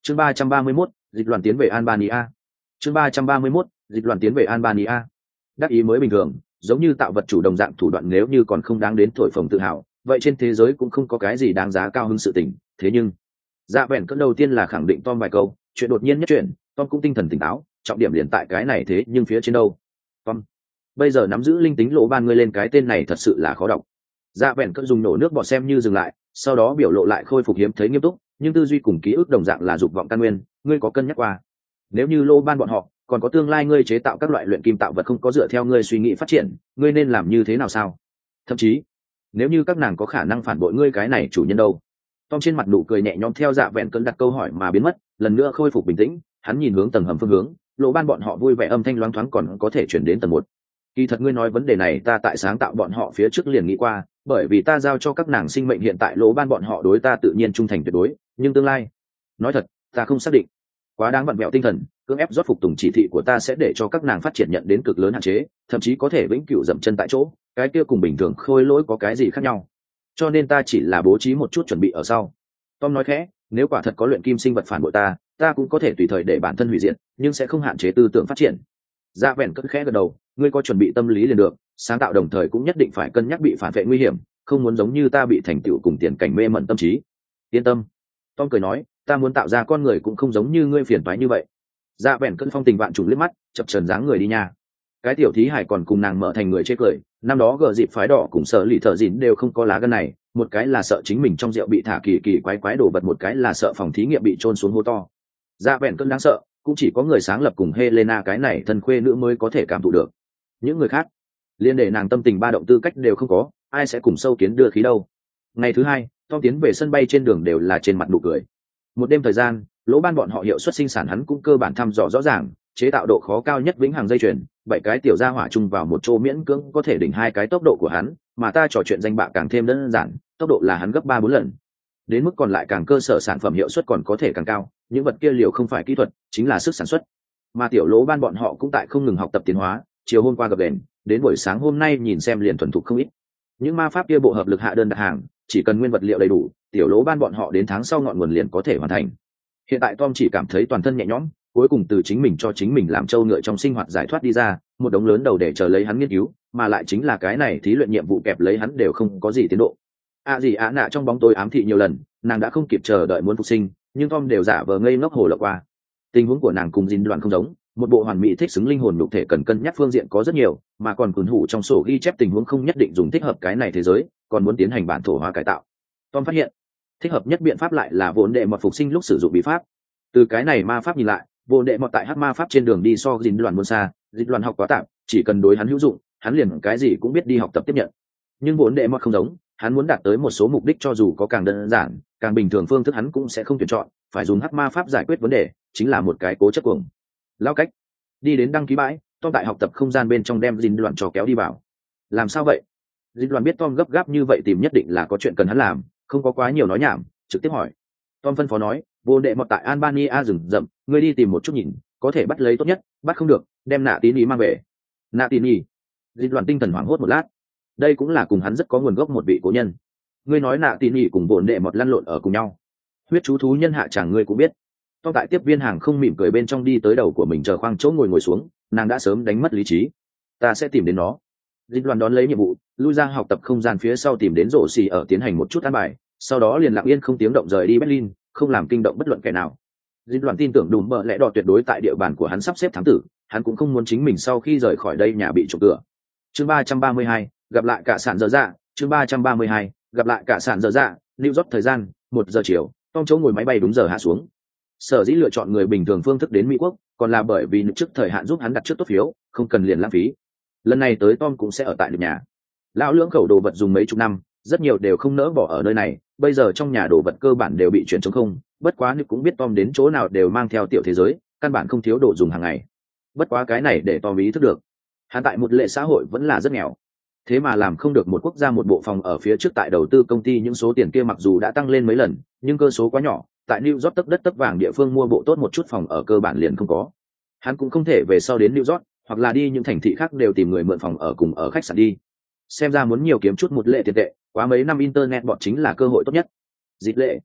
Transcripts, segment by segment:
Chương 331, dịch loạn tiến về Albania. Chương 331, dịch loạn tiến về Albania. Đắc ý mới bình thường, giống như tạo vật chủ đồng dạng thủ đoạn nếu như còn không đáng đến thổi phồng tự hào, vậy trên thế giới cũng không có cái gì đáng giá cao hứng sự tình. Thế nhưng, dạ vẹn cỡ đầu tiên là khẳng định Tom vài câu, chuyện đột nhiên nhất chuyện, Tom cũng tinh thần tỉnh táo, trọng điểm liền tại cái này thế nhưng phía trên đâu. Tom, bây giờ nắm giữ linh tính lỗ ban ngươi lên cái tên này thật sự là khó đọc. Dạ vẹn cỡ dùng nổ nước bọt xem như dừng lại, sau đó biểu lộ lại khôi phục hiếm thấy nghiêm túc, nhưng tư duy cùng ký ức đồng dạng là dục vọng căn nguyên, ngươi có cân nhắc qua nếu như lô ban bọn họ còn có tương lai ngươi chế tạo các loại luyện kim tạo vật không có dựa theo ngươi suy nghĩ phát triển, ngươi nên làm như thế nào sao? Thậm chí nếu như các nàng có khả năng phản bội ngươi cái này chủ nhân đâu? Tom trên mặt nụ cười nhẹ nhõm theo dạ vẹn cơn đặt câu hỏi mà biến mất, lần nữa khôi phục bình tĩnh, hắn nhìn hướng tầng hầm phương hướng, lô ban bọn họ vui vẻ âm thanh loáng thoáng còn có thể chuyển đến tầng 1. Kỳ thật ngươi nói vấn đề này ta tại sáng tạo bọn họ phía trước liền nghĩ qua, bởi vì ta giao cho các nàng sinh mệnh hiện tại lỗ ban bọn họ đối ta tự nhiên trung thành tuyệt đối, nhưng tương lai nói thật ta không xác định. Quá đáng vặn vẹo tinh thần cưỡng ép rót phục tùng chỉ thị của ta sẽ để cho các nàng phát triển nhận đến cực lớn hạn chế, thậm chí có thể vĩnh cửu dậm chân tại chỗ, cái kia cùng bình thường khôi lỗi có cái gì khác nhau? Cho nên ta chỉ là bố trí một chút chuẩn bị ở sau. Tom nói khẽ, nếu quả thật có luyện kim sinh vật phản bội ta cũng có thể tùy thời để bản thân hủy diệt, nhưng sẽ không hạn chế tư tưởng phát triển. Dạ vẹn cất khẽ gật đầu, ngươi có chuẩn bị tâm lý liền được, sáng tạo đồng thời cũng nhất định phải cân nhắc bị phản vệ nguy hiểm, không muốn giống như ta bị thành tựu cùng tiền cảnh mê mẩn tâm trí. Yên tâm. Tom cười nói, ta muốn tạo ra con người cũng không giống như ngươi phiền toái như vậy. Dạ vẹn cân phong tình vạn trùng liếc mắt, chập chờn dáng người đi nha. Cái tiểu thí hải còn cùng nàng mở thành người chê cười, năm đó gờ dịp phái đỏ cùng sợ lì thợ dịn đều không có lá gân này, một cái là sợ chính mình trong rượu bị thả kỳ kỳ quái quái đổ vật, một cái là sợ phòng thí nghiệm bị trôn xuống hố to. Dạ vẹn cân đáng sợ, cũng chỉ có người sáng lập cùng Helena cái này thân khuê nữ mới có thể cảm thụ được. Những người khác liên để nàng tâm tình ba động tư cách đều không có, ai sẽ cùng sâu kiến đưa khí đâu. Ngày thứ hai, Tom tiến về sân bay trên đường đều là trên mặt nụ cười. Một đêm thời gian, lỗ ban bọn họ hiệu suất sinh sản hắn cũng cơ bản thăm dò rõ ràng, chế tạo độ khó cao nhất vĩnh hằng dây chuyền, 7 cái tiểu gia hỏa chung vào một chỗ miễn cưỡng có thể đỉnh 2 cái tốc độ của hắn, mà ta trò chuyện danh bạ càng thêm đơn giản, tốc độ là hắn gấp 3-4 lần. Đến mức còn lại càng cơ sở sản phẩm hiệu suất còn có thể càng cao, những vật kia liều không phải kỹ thuật, chính là sức sản xuất. Mà tiểu lỗ ban bọn họ cũng tại không ngừng học tập tiến hóa, chiều hôm qua gặp đèn, đến buổi sáng hôm nay nhìn xem liền thuần thục không ít. Những ma pháp kia bộ hợp lực hạ đơn đặt hàng, chỉ cần nguyên vật liệu đầy đủ, tiểu lỗ ban bọn họ đến tháng sau ngọn nguồn liền có thể hoàn thành. Hiện tại Tom chỉ cảm thấy toàn thân nhẹ nhõm, cuối cùng từ chính mình cho chính mình làm trâu ngựa trong sinh hoạt giải thoát đi ra, một đống lớn đầu để chờ lấy hắn nghiên cứu, mà lại chính là cái này thí luyện nhiệm vụ kẹp lấy hắn đều không có gì tiến độ. Nạ trong bóng tối ám thị nhiều lần, nàng đã không kịp chờ đợi muốn phục sinh, nhưng Tom đều giả vờ ngây ngốc hồ lộng qua. Tình huống của nàng cùng Dìn Đoàn không giống, một bộ hoàn mỹ thích xứng linh hồn nhục thể cần cân nhắc phương diện có rất nhiều, mà còn cuốn hủ trong sổ ghi chép tình huống không nhất định dùng thích hợp cái này thế giới, còn muốn tiến hành bản thổ hóa cải tạo. Tom phát hiện thích hợp nhất biện pháp lại là vốn đệ mọt phục sinh lúc sử dụng bí pháp. Từ cái này ma pháp nhìn lại, vốn đệ mọt tại hắc ma pháp trên đường đi so Dìn Đoàn muôn xa, Dìn Đoàn học quá tạm, chỉ cần đối hắn hữu dụng, hắn liền cái gì cũng biết đi học tập tiếp nhận. Nhưng vốn đệ mọt không giống, hắn muốn đạt tới một số mục đích cho dù có càng đơn giản, càng bình thường phương thức hắn cũng sẽ không tuyển chọn, phải dùng hắc ma pháp giải quyết vấn đề, chính là một cái cố chấp cuồng. Lao cách đi đến đăng ký bãi, Tom tại học tập không gian bên trong đem Dìn Đoàn cho kéo đi vào. Làm sao vậy? Dìn Đoàn biết Tom gấp gáp như vậy tìm nhất định là có chuyện cần hắn làm, không có quá nhiều nói nhảm, trực tiếp hỏi. Tom phân phó nói, vô đệ mọt tại Albania rừng rậm, ngươi đi tìm một chút nhìn, có thể bắt lấy tốt nhất, bắt không được đem nạ tín ý mang về. Nạ tín ý? Dìn Đoàn tinh thần hoảng hốt một lát, đây cũng là cùng hắn rất có nguồn gốc một vị cố nhân. Ngươi nói nạ tín ý cùng vô đệ mọt lăn lộn ở cùng nhau, huyết chú thú nhân hạ chẳng ngươi cũng biết. Tom tại tiếp viên hàng không mỉm cười bên trong đi tới đầu của mình chờ khoang chỗ ngồi xuống, nàng đã sớm đánh mất lý trí. Ta sẽ tìm đến nó. Dinh Đoàn đón lấy nhiệm vụ, lui ra học tập không gian phía sau tìm đến rổ xì ở tiến hành một chút an bài, sau đó liền lặng yên không tiếng động rời đi Berlin, không làm kinh động bất luận kẻ nào. Dinh Đoàn tin tưởng đùm bợ lẽ đỏ tuyệt đối tại địa bàn của hắn sắp xếp thám tử, hắn cũng không muốn chính mình sau khi rời khỏi đây nhà bị trộm cửa. Chương 332, gặp lại cả sản dở dạ. Chương 332, gặp lại cả sản dở dạ. New York thời gian 1 giờ chiều, Tom chỗ ngồi máy bay đúng giờ hạ xuống. Sở dĩ lựa chọn người bình thường phương thức đến Mỹ quốc, còn là bởi vì trước thời hạn giúp hắn đặt trước tốt phiếu, không cần liền lãng phí. Lần này tới Tom cũng sẽ ở tại được nhà. Lão lưỡng khẩu đồ vật dùng mấy chục năm, rất nhiều đều không nỡ bỏ ở nơi này, bây giờ trong nhà đồ vật cơ bản đều bị chuyển trống không, bất quá nếu cũng biết Tom đến chỗ nào đều mang theo tiểu thế giới, căn bản không thiếu đồ dùng hàng ngày. Bất quá cái này để Tom ý thức được, hắn tại một lệ xã hội vẫn là rất nghèo. Thế mà làm không được một quốc gia một bộ phòng ở phía trước tại đầu tư công ty, những số tiền kia mặc dù đã tăng lên mấy lần, nhưng cơ số quá nhỏ, tại New York tấp đất tấp vàng địa phương mua bộ tốt một chút phòng ở cơ bản liền không có. Hắn cũng không thể về sau đến New York, hoặc là đi những thành thị khác đều tìm người mượn phòng ở cùng ở khách sạn đi. Xem ra muốn nhiều kiếm chút một lệ tiền tệ, quá mấy năm internet bọt chính là cơ hội tốt nhất. Dịch lệ.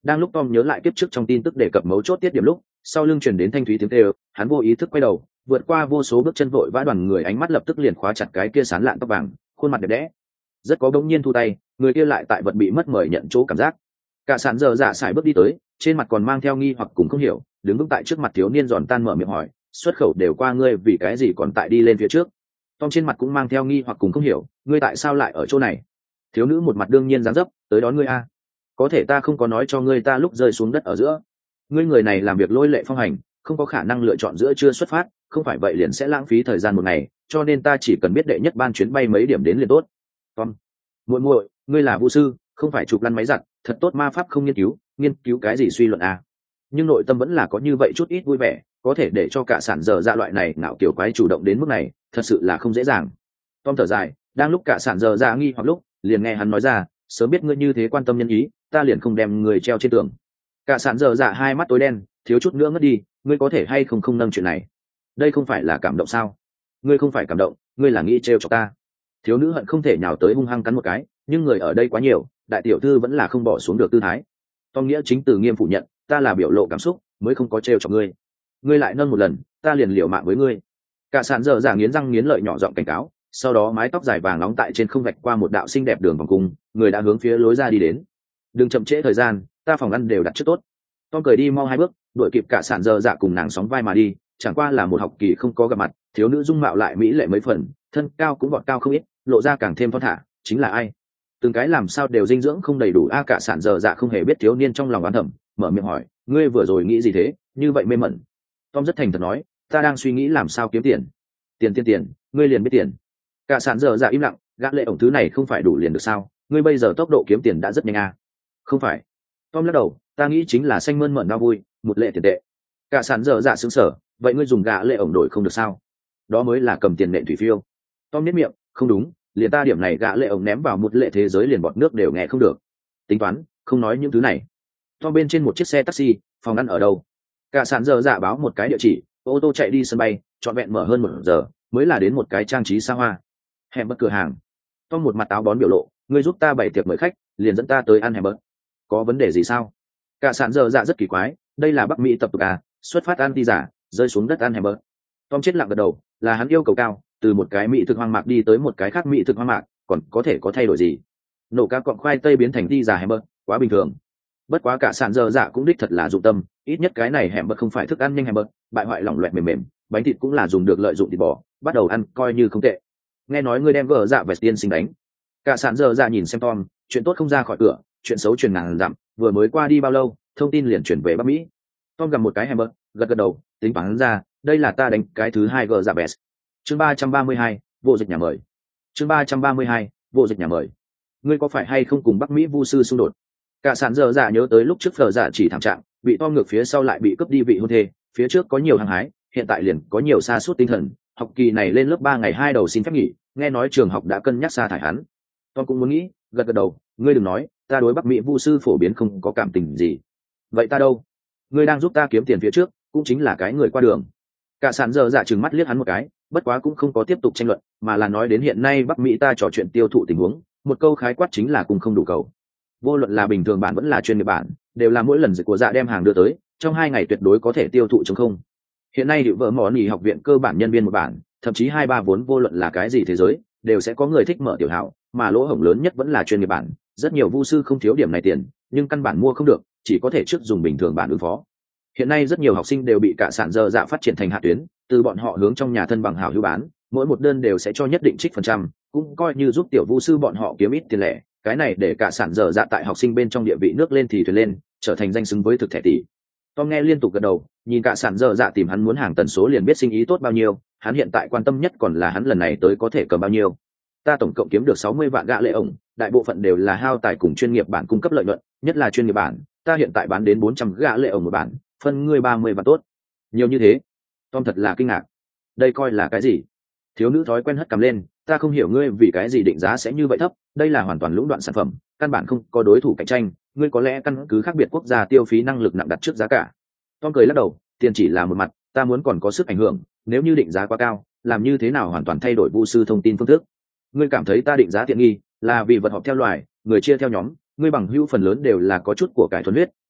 Đang lúc Tom nhớ lại kiếp trước trong tin tức đề cập mấu chốt tiết điểm lúc, sau lưng truyền đến thanh thúy tiếng kêu, hắn vô ý thức quay đầu, vượt qua vô số bước chân vội vã đoàn người, ánh mắt lập tức liền khóa chặt cái kia sán lạn tóc vàng, khuôn mặt đẹp đẽ. Rất có bỗng nhiên thu tay, người kia lại tại vật bị mất mời nhận chỗ cảm giác. Cả sàn giờ dạ sải bước đi tới, trên mặt còn mang theo nghi hoặc cùng không hiểu, đứng vững tại trước mặt thiếu niên giòn tan mở miệng hỏi, xuất khẩu đều qua ngươi, vì cái gì còn tại đi lên phía trước? Tom trên mặt cũng mang theo nghi hoặc cùng không hiểu, ngươi tại sao lại ở chỗ này? Thiếu nữ một mặt đương nhiên dáng dấp, tới đón ngươi a. Có thể ta không có nói cho ngươi ta lúc rơi xuống đất ở giữa. Ngươi người này làm việc lôi lệ phong hành, không có khả năng lựa chọn giữa chưa xuất phát, không phải vậy liền sẽ lãng phí thời gian một ngày, cho nên ta chỉ cần biết đệ nhất ban chuyến bay mấy điểm đến liền tốt. Tom, muội muội, ngươi là vũ sư, không phải chụp lăn máy giặt, thật tốt ma pháp không nghiên cứu cái gì suy luận a. Nhưng nội tâm vẫn là có như vậy chút ít vui vẻ, có thể để cho cả sản giờ dạ loại này ngạo kiểu quái chủ động đến mức này, thật sự là không dễ dàng. Tom thở dài, đang lúc cả sản giờ dạ nghi hoặc lúc, liền nghe hắn nói ra, sớm biết ngươi như thế quan tâm nhân ý, ta liền không đem người treo trên tường. Cả sản giờ dạ hai mắt tối đen, thiếu chút nữa ngất đi, ngươi có thể hay không nâng chuyện này? Đây không phải là cảm động sao? Ngươi không phải cảm động, ngươi là nghĩ treo cho ta. Thiếu nữ hận không thể nhào tới hung hăng cắn một cái, nhưng người ở đây quá nhiều, đại tiểu thư vẫn là không bỏ xuống được tư thái. Tom nghĩa chính từ nghiêm phủ nhận, ta là biểu lộ cảm xúc, mới không có treo cho ngươi. Ngươi lại nâng một lần, ta liền liều mạng với ngươi. Cả sản giờ dạ nghiến răng nghiến lợi nhỏ giọng cảnh cáo, sau đó mái tóc dài vàng nóng tại trên không vạch qua một đạo xinh đẹp đường vòng cung, người đã hướng phía lối ra đi đến. Đừng chậm trễ thời gian, ta phòng ăn đều đặt trước tốt. Tom cười đi mau hai bước, đuổi kịp cả sản giờ dạ cùng nàng sóng vai mà đi, chẳng qua là một học kỳ không có gặp mặt, thiếu nữ dung mạo lại mỹ lệ mấy phần, thân cao cũng vọt cao không ít, lộ ra càng thêm thon thả, chính là ai? Từng cái làm sao đều dinh dưỡng không đầy đủ a. Cả sản giờ dạ không hề biết thiếu niên trong lòng oán thầm, mở miệng hỏi, ngươi vừa rồi nghĩ gì thế, như vậy mê mẩn? Tom rất thành thật nói, ta đang suy nghĩ làm sao kiếm tiền. Tiền, ngươi liền biết tiền. Cả sản giờ dạ im lặng, gã lệ ổng thứ này không phải đủ liền được sao? Ngươi bây giờ tốc độ kiếm tiền đã rất nhanh a. Không phải. Tom lắc đầu, ta nghĩ chính là xanh mơn mởn đau vui, một lệ tiền tệ. Cả sản giờ dạ sững sờ, vậy ngươi dùng gã lệ ổng đổi không được sao? Đó mới là cầm tiền nện thủy phiêu. Tom nhếch miệng, không đúng, liền ta điểm này gã lệ ổng ném vào một lệ thế giới liền bọt nước đều nghe không được. Tính toán, không nói những thứ này. Tom bên trên một chiếc xe taxi, phòng ăn ở đâu? Cả sản giờ dạ báo một cái địa chỉ, ô tô chạy đi sân bay, trọn vẹn mở hơn 1 giờ, mới là đến một cái trang trí xa hoa. Hẻm bất cửa hàng. Tom một mặt táo bón biểu lộ, ngươi giúp ta bày tiệc mời khách, liền dẫn ta tới ăn hẻm bất. Có vấn đề gì sao? Cả sản giờ dạ rất kỳ quái, đây là Bắc Mỹ tập tục à, xuất phát ăn ti giả, rơi xuống đất ăn hẻm bất. Tom chết lặng gật đầu, là hắn yêu cầu cao, từ một cái mỹ thực hoang mạc đi tới một cái khác mỹ thực hoang mạc, còn có thể có thay đổi gì? Nổ cá cọng khoai tây biến thành ti giả hẻm bất, quá bình thường. Bất quá cả sản giờ dạ cũng đích thật là dụng tâm, ít nhất cái này hẻm bất không phải thức ăn nhanh hẻm bất, bại hoại lỏng loẹt mềm mềm, bánh thịt cũng là dùng được lợi dụng thịt bò, bắt đầu ăn coi như không tệ. Nghe nói ngươi đem vợ dạ vẹt tiên sinh đánh. Cả sản giờ dạ nhìn xem Tom, chuyện tốt không ra khỏi cửa, chuyện xấu truyền ngàn dặm, vừa mới qua đi bao lâu, thông tin liền chuyển về Bắc Mỹ. Tom gặm một cái hẻm bất, gật đầu, tính toán ra, đây là ta đánh cái thứ hai vợ dạ vẹt. Chương 332, vô dịch nhà mời. Chương 332, vô dịch nhà mời. Ngươi có phải hay không cùng Bắc Mỹ vu sư xung đột? Cả sản giờ dạ nhớ tới lúc trước phở dạ chỉ thảm trạng, bị Tom ngược phía sau lại bị cướp đi vị hôn thê, phía trước có nhiều hăng hái, hiện tại liền có nhiều sa sút tinh thần. Học kỳ này lên lớp 3 ngày 2 đầu xin phép nghỉ, nghe nói trường học đã cân nhắc sa thải hắn. Tom cũng muốn nghĩ, gật đầu, ngươi đừng nói, ta đối Bắc Mỹ vu sư phổ biến không có cảm tình gì. Vậy ta đâu? Ngươi đang giúp ta kiếm tiền phía trước, cũng chính là cái người qua đường. Cả sản giờ dạ trừng mắt liếc hắn một cái, bất quá cũng không có tiếp tục tranh luận, mà là nói đến hiện nay Bắc Mỹ ta trò chuyện tiêu thụ tình huống, một câu khái quát chính là cùng không đủ cầu. Vô luận là bình thường bản vẫn là chuyên nghiệp bản, đều là mỗi lần dịch của dạ đem hàng đưa tới, trong 2 ngày tuyệt đối có thể tiêu thụ chống không. Hiện nay hiệu vợ mỏ nghỉ học viện cơ bản nhân viên một bản, thậm chí 2-3 vốn vô luận là cái gì thế giới, đều sẽ có người thích mở tiểu hảo, mà lỗ hổng lớn nhất vẫn là chuyên nghiệp bản, rất nhiều vu sư không thiếu điểm này tiền, nhưng căn bản mua không được, chỉ có thể trước dùng bình thường bản ứng phó. Hiện nay rất nhiều học sinh đều bị cả sản dơ dạ phát triển thành hạ tuyến, từ bọn họ hướng trong nhà thân bằng hảo hữu bán, mỗi một đơn đều sẽ cho nhất định trích phần trăm, cũng coi như giúp tiểu vu sư bọn họ kiếm ít tiền lẻ. Cái này để cả sản dơ dạ tại học sinh bên trong địa vị nước lên thì thuyền lên, trở thành danh xứng với thực thể tỷ. Tom nghe liên tục gật đầu, nhìn cả sản dơ dạ tìm hắn muốn hàng tần số liền biết sinh ý tốt bao nhiêu, hắn hiện tại quan tâm nhất còn là hắn lần này tới có thể cầm bao nhiêu. Ta tổng cộng kiếm được 60 vạn gạ lệ ổng, đại bộ phận đều là hao tài cùng chuyên nghiệp bản cung cấp lợi nhuận, nhất là chuyên nghiệp bản, ta hiện tại bán đến 400 gạ lệ ổng một bản, phân ngươi 30 vạn tốt. Nhiều như thế? Tom thật là kinh ngạc. Đây coi là cái gì? Thiếu nữ thói quen hất cằm lên, ta không hiểu ngươi vì cái gì định giá sẽ như vậy thấp, đây là hoàn toàn lũng đoạn sản phẩm, căn bản không có đối thủ cạnh tranh, ngươi có lẽ căn cứ khác biệt quốc gia tiêu phí năng lực nặng đặt trước giá cả. Tom cười lắc đầu, tiền chỉ là một mặt, ta muốn còn có sức ảnh hưởng, nếu như định giá quá cao, làm như thế nào hoàn toàn thay đổi vu sư thông tin phương thức. Ngươi cảm thấy ta định giá tiện nghi, là vì vật họp theo loài, người chia theo nhóm, ngươi bằng hữu phần lớn đều là có chút của cải thuần huyết,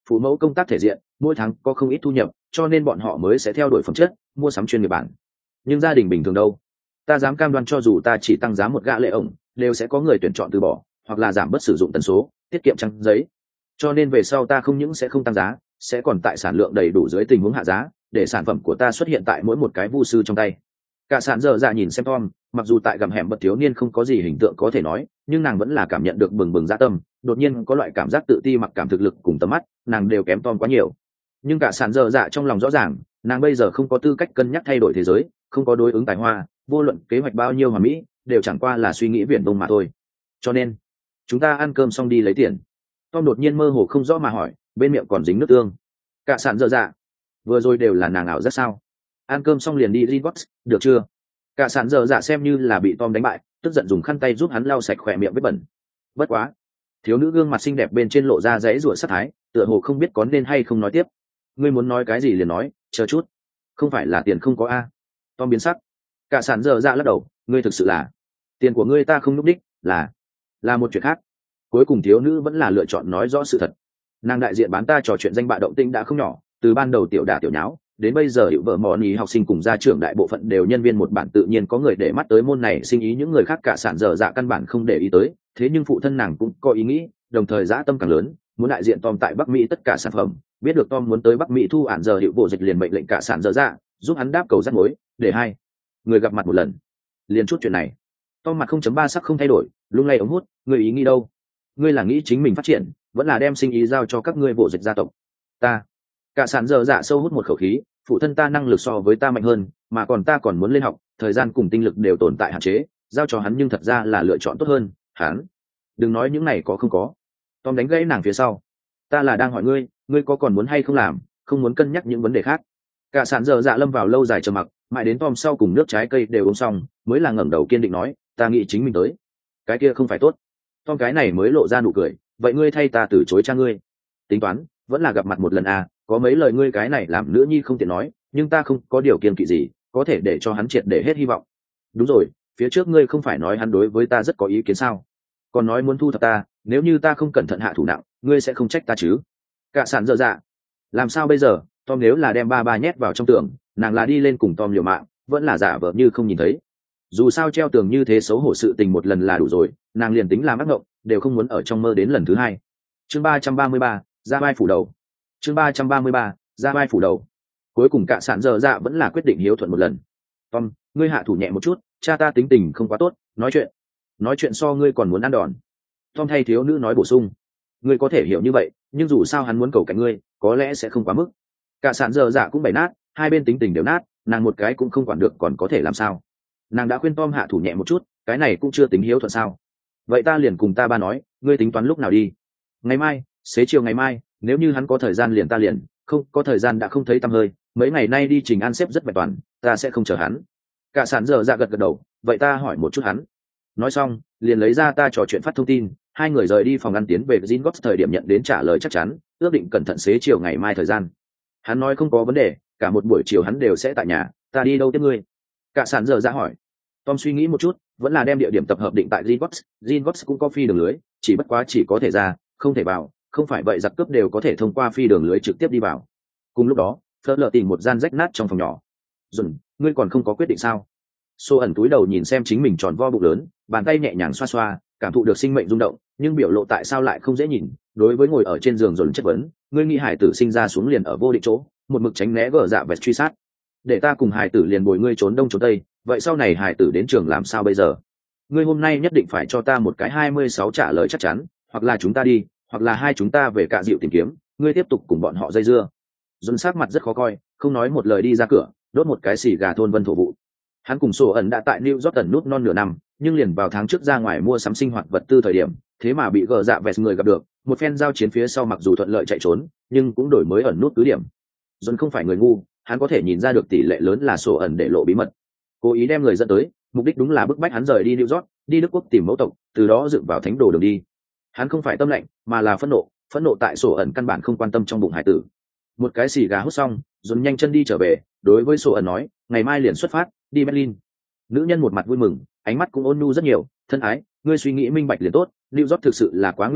phụ mẫu công tác thể diện, mỗi tháng có không ít thu nhập, cho nên bọn họ mới sẽ theo đuổi phẩm chất, mua sắm chuyên nghiệp bản. Nhưng gia đình bình thường đâu? Ta dám cam đoan cho dù ta chỉ tăng giá một gã lệ ổng, đều sẽ có người tuyển chọn từ bỏ, hoặc là giảm bớt sử dụng tần số, tiết kiệm trang giấy. Cho nên về sau ta không những sẽ không tăng giá, sẽ còn tại sản lượng đầy đủ dưới tình huống hạ giá, để sản phẩm của ta xuất hiện tại mỗi một cái vu sư trong tay. Cả sản dở dạ nhìn xem Tom, mặc dù tại gầm hẻm bậc thiếu niên không có gì hình tượng có thể nói, nhưng nàng vẫn là cảm nhận được bừng bừng dạ tâm, đột nhiên có loại cảm giác tự ti mặc cảm thực lực cùng tầm mắt, nàng đều kém Tom quá nhiều. Nhưng cả sản dở dạ trong lòng rõ ràng, nàng bây giờ không có tư cách cân nhắc thay đổi thế giới, không có đối ứng tài hoa, vô luận kế hoạch bao nhiêu hoàn mỹ, đều chẳng qua là suy nghĩ viển vông mà thôi. Cho nên, chúng ta ăn cơm xong đi lấy tiền. Tom đột nhiên mơ hồ không rõ mà hỏi, bên miệng còn dính nước tương. Cả sản dở dạ, vừa rồi đều là nàng ảo rất sao? Ăn cơm xong liền đi Reeboks, được chưa? Cả sản dở dạ xem như là bị Tom đánh bại, tức giận dùng khăn tay giúp hắn lau sạch khỏe miệng vết bẩn. Bất quá, thiếu nữ gương mặt xinh đẹp bên trên lộ ra dãy rủa sát thái, tựa hồ không biết có nên hay không nói tiếp. Ngươi muốn nói cái gì liền nói, chờ chút. Không phải là tiền không có a? Tom biến sắc. Cả sản dở dạ lắc đầu, ngươi thực sự là tiền của ngươi ta không núp đích, là một chuyện khác. Cuối cùng thiếu nữ vẫn là lựa chọn nói rõ sự thật. Nàng đại diện bán ta trò chuyện danh bạ động tĩnh đã không nhỏ, từ ban đầu tiểu đả tiểu nháo đến bây giờ hiệu vợ mòn ý học sinh cùng gia trưởng đại bộ phận đều nhân viên một bản, tự nhiên có người để mắt tới môn này sinh ý, những người khác cả sản dở dạ căn bản không để ý tới. Thế nhưng phụ thân nàng cũng có ý nghĩ, đồng thời dã tâm càng lớn, muốn đại diện Tom tại Bắc Mỹ tất cả sản phẩm. Biết được Tom muốn tới Bắc Mỹ thu ản giờ hiệu bộ dịch, liền mệnh lệnh cả sản dở dạ giúp hắn đáp cầu rắc mối, để hai người gặp mặt một lần. Liền chút chuyện này, Tom mặt 0.3 sắc không thay đổi, lung lay ống hút. Ngươi ý nghĩ đâu? Ngươi là nghĩ chính mình phát triển, vẫn là đem sinh ý giao cho các ngươi bộ dịch gia tộc? Ta. Cả sản dở dạ sâu hút một khẩu khí, phụ thân ta năng lực so với ta mạnh hơn, mà còn ta còn muốn lên học, thời gian cùng tinh lực đều tồn tại hạn chế, giao cho hắn nhưng thật ra là lựa chọn tốt hơn. Hắn, đừng nói những này có không có. Tom đánh gãy nàng phía sau. Ta là đang hỏi ngươi, ngươi có còn muốn hay không làm, không muốn cân nhắc những vấn đề khác. Cả sản dở dạ lâm vào lâu dài trầm mặc, mãi đến Tom sau cùng nước trái cây đều uống xong, mới là ngẩng đầu kiên định nói, ta nghĩ chính mình tới. Cái kia không phải tốt. Tom cái này mới lộ ra nụ cười, vậy ngươi thay ta từ chối cha ngươi. Tính toán, vẫn là gặp mặt một lần à, có mấy lời ngươi cái này làm nữ nhi không tiện nói, nhưng ta không có điều kiện kỵ gì, có thể để cho hắn triệt để hết hy vọng. Đúng rồi, phía trước ngươi không phải nói hắn đối với ta rất có ý kiến sao? Còn nói muốn thu thập ta, nếu như ta không cẩn thận hạ thủ nặng, ngươi sẽ không trách ta chứ? Cả sản dở dạ. Làm sao bây giờ? Tom nếu là đem ba nhét vào trong tường, nàng là đi lên cùng Tom liều mạng, vẫn là giả vờ như không nhìn thấy. Dù sao treo tường như thế xấu hổ sự tình một lần là đủ rồi, nàng liền tính làm ác mộng đều không muốn ở trong mơ đến lần thứ hai. Chương 333, ra vai phủ đầu. Chương 333, ra vai phủ đầu. Cuối cùng cả sản dở dạ vẫn là quyết định hiếu thuận một lần. Tom, ngươi hạ thủ nhẹ một chút, cha ta tính tình không quá tốt, nói chuyện so ngươi còn muốn ăn đòn. Tom thay thiếu nữ nói bổ sung, ngươi có thể hiểu như vậy, nhưng dù sao hắn muốn cầu cạnh ngươi, có lẽ sẽ không quá mức. Cả sản dở dạ cũng bày nát, hai bên tính tình đều nát, nàng một cái cũng không quản được còn có thể làm sao? Nàng đã khuyên Tom hạ thủ nhẹ một chút, cái này cũng chưa tính hiếu thuận sao? Vậy ta liền cùng ta ba nói, ngươi tính toán lúc nào đi? Ngày mai, xế chiều ngày mai, nếu như hắn có thời gian liền ta liền, không có thời gian đã không thấy tăm hơi, mấy ngày nay đi trình ăn xếp rất vẹn toàn, ta sẽ không chờ hắn. Cả sản dở dạ gật đầu, vậy ta hỏi một chút hắn. Nói xong, liền lấy ra ta trò chuyện phát thông tin, hai người rời đi phòng ăn tiến về Gringotts, thời điểm nhận đến trả lời chắc chắn, ước định cẩn thận xế chiều ngày mai thời gian. Hắn nói không có vấn đề, cả một buổi chiều hắn đều sẽ tại nhà, ta đi đâu tiếp ngươi? Cả sản dở dạ hỏi. Tom suy nghĩ một chút, vẫn là đem địa điểm tập hợp định tại Gringotts. Gringotts cũng có phi đường lưới, chỉ bất quá chỉ có thể ra, không thể vào, không phải vậy giặc cướp đều có thể thông qua phi đường lưới trực tiếp đi vào. Cùng lúc đó, Phớt lờ tìm một gian rách nát trong phòng nhỏ. Dùn, ngươi còn không có quyết định sao? Xô ẩn túi đầu nhìn xem chính mình tròn vo bụng lớn, bàn tay nhẹ nhàng xoa xoa, cảm thụ được sinh mệnh rung động, nhưng biểu lộ tại sao lại không dễ nhìn. Đối với ngồi ở trên giường Dùn chất vấn, ngươi nghĩ hải tử sinh ra xuống liền ở vô định chỗ, một mực tránh né gờ dạ vẹt truy sát. Để ta cùng hải tử liền bồi ngươi trốn đông trốn tây, vậy sau này hải tử đến trường làm sao bây giờ? Ngươi hôm nay nhất định phải cho ta một cái 26 trả lời chắc chắn, hoặc là chúng ta đi, hoặc là hai chúng ta về Cạ Dịu tìm kiếm, ngươi tiếp tục cùng bọn họ dây dưa. Dùn sắc mặt rất khó coi, không nói một lời đi ra cửa, đốt một cái xì gà thôn vân thổ vụ. Hắn cùng Sổ ẩn đã tại New York tần nút non nửa năm, nhưng liền vào tháng trước ra ngoài mua sắm sinh hoạt vật tư thời điểm, thế mà bị gờ dạ vẹt người gặp được, một phen giao chiến phía sau mặc dù thuận lợi chạy trốn, nhưng cũng đổi mới ẩn nút cứ điểm. Dùn không phải người ngu, hắn có thể nhìn ra được tỷ lệ lớn là Sổ ẩn để lộ bí mật, cố ý đem người dẫn tới, mục đích đúng là bức bách hắn rời đi New York, đi Đức Quốc tìm mẫu tộc, từ đó dựng vào thánh đồ đường đi. Hắn không phải tâm lạnh, mà là phẫn nộ tại Sổ ẩn căn bản không quan tâm trong bụng hải tử. Một cái xì gà hút xong, Dùn nhanh chân đi trở về, đối với Sổ ẩn nói, ngày mai liền xuất phát, đi Berlin. Nữ nhân một mặt vui mừng, ánh mắt cũng ôn nhu rất nhiều, thân ái, ngươi suy nghĩ minh bạch liền tốt, New York thực sự là quá nguy hiểm,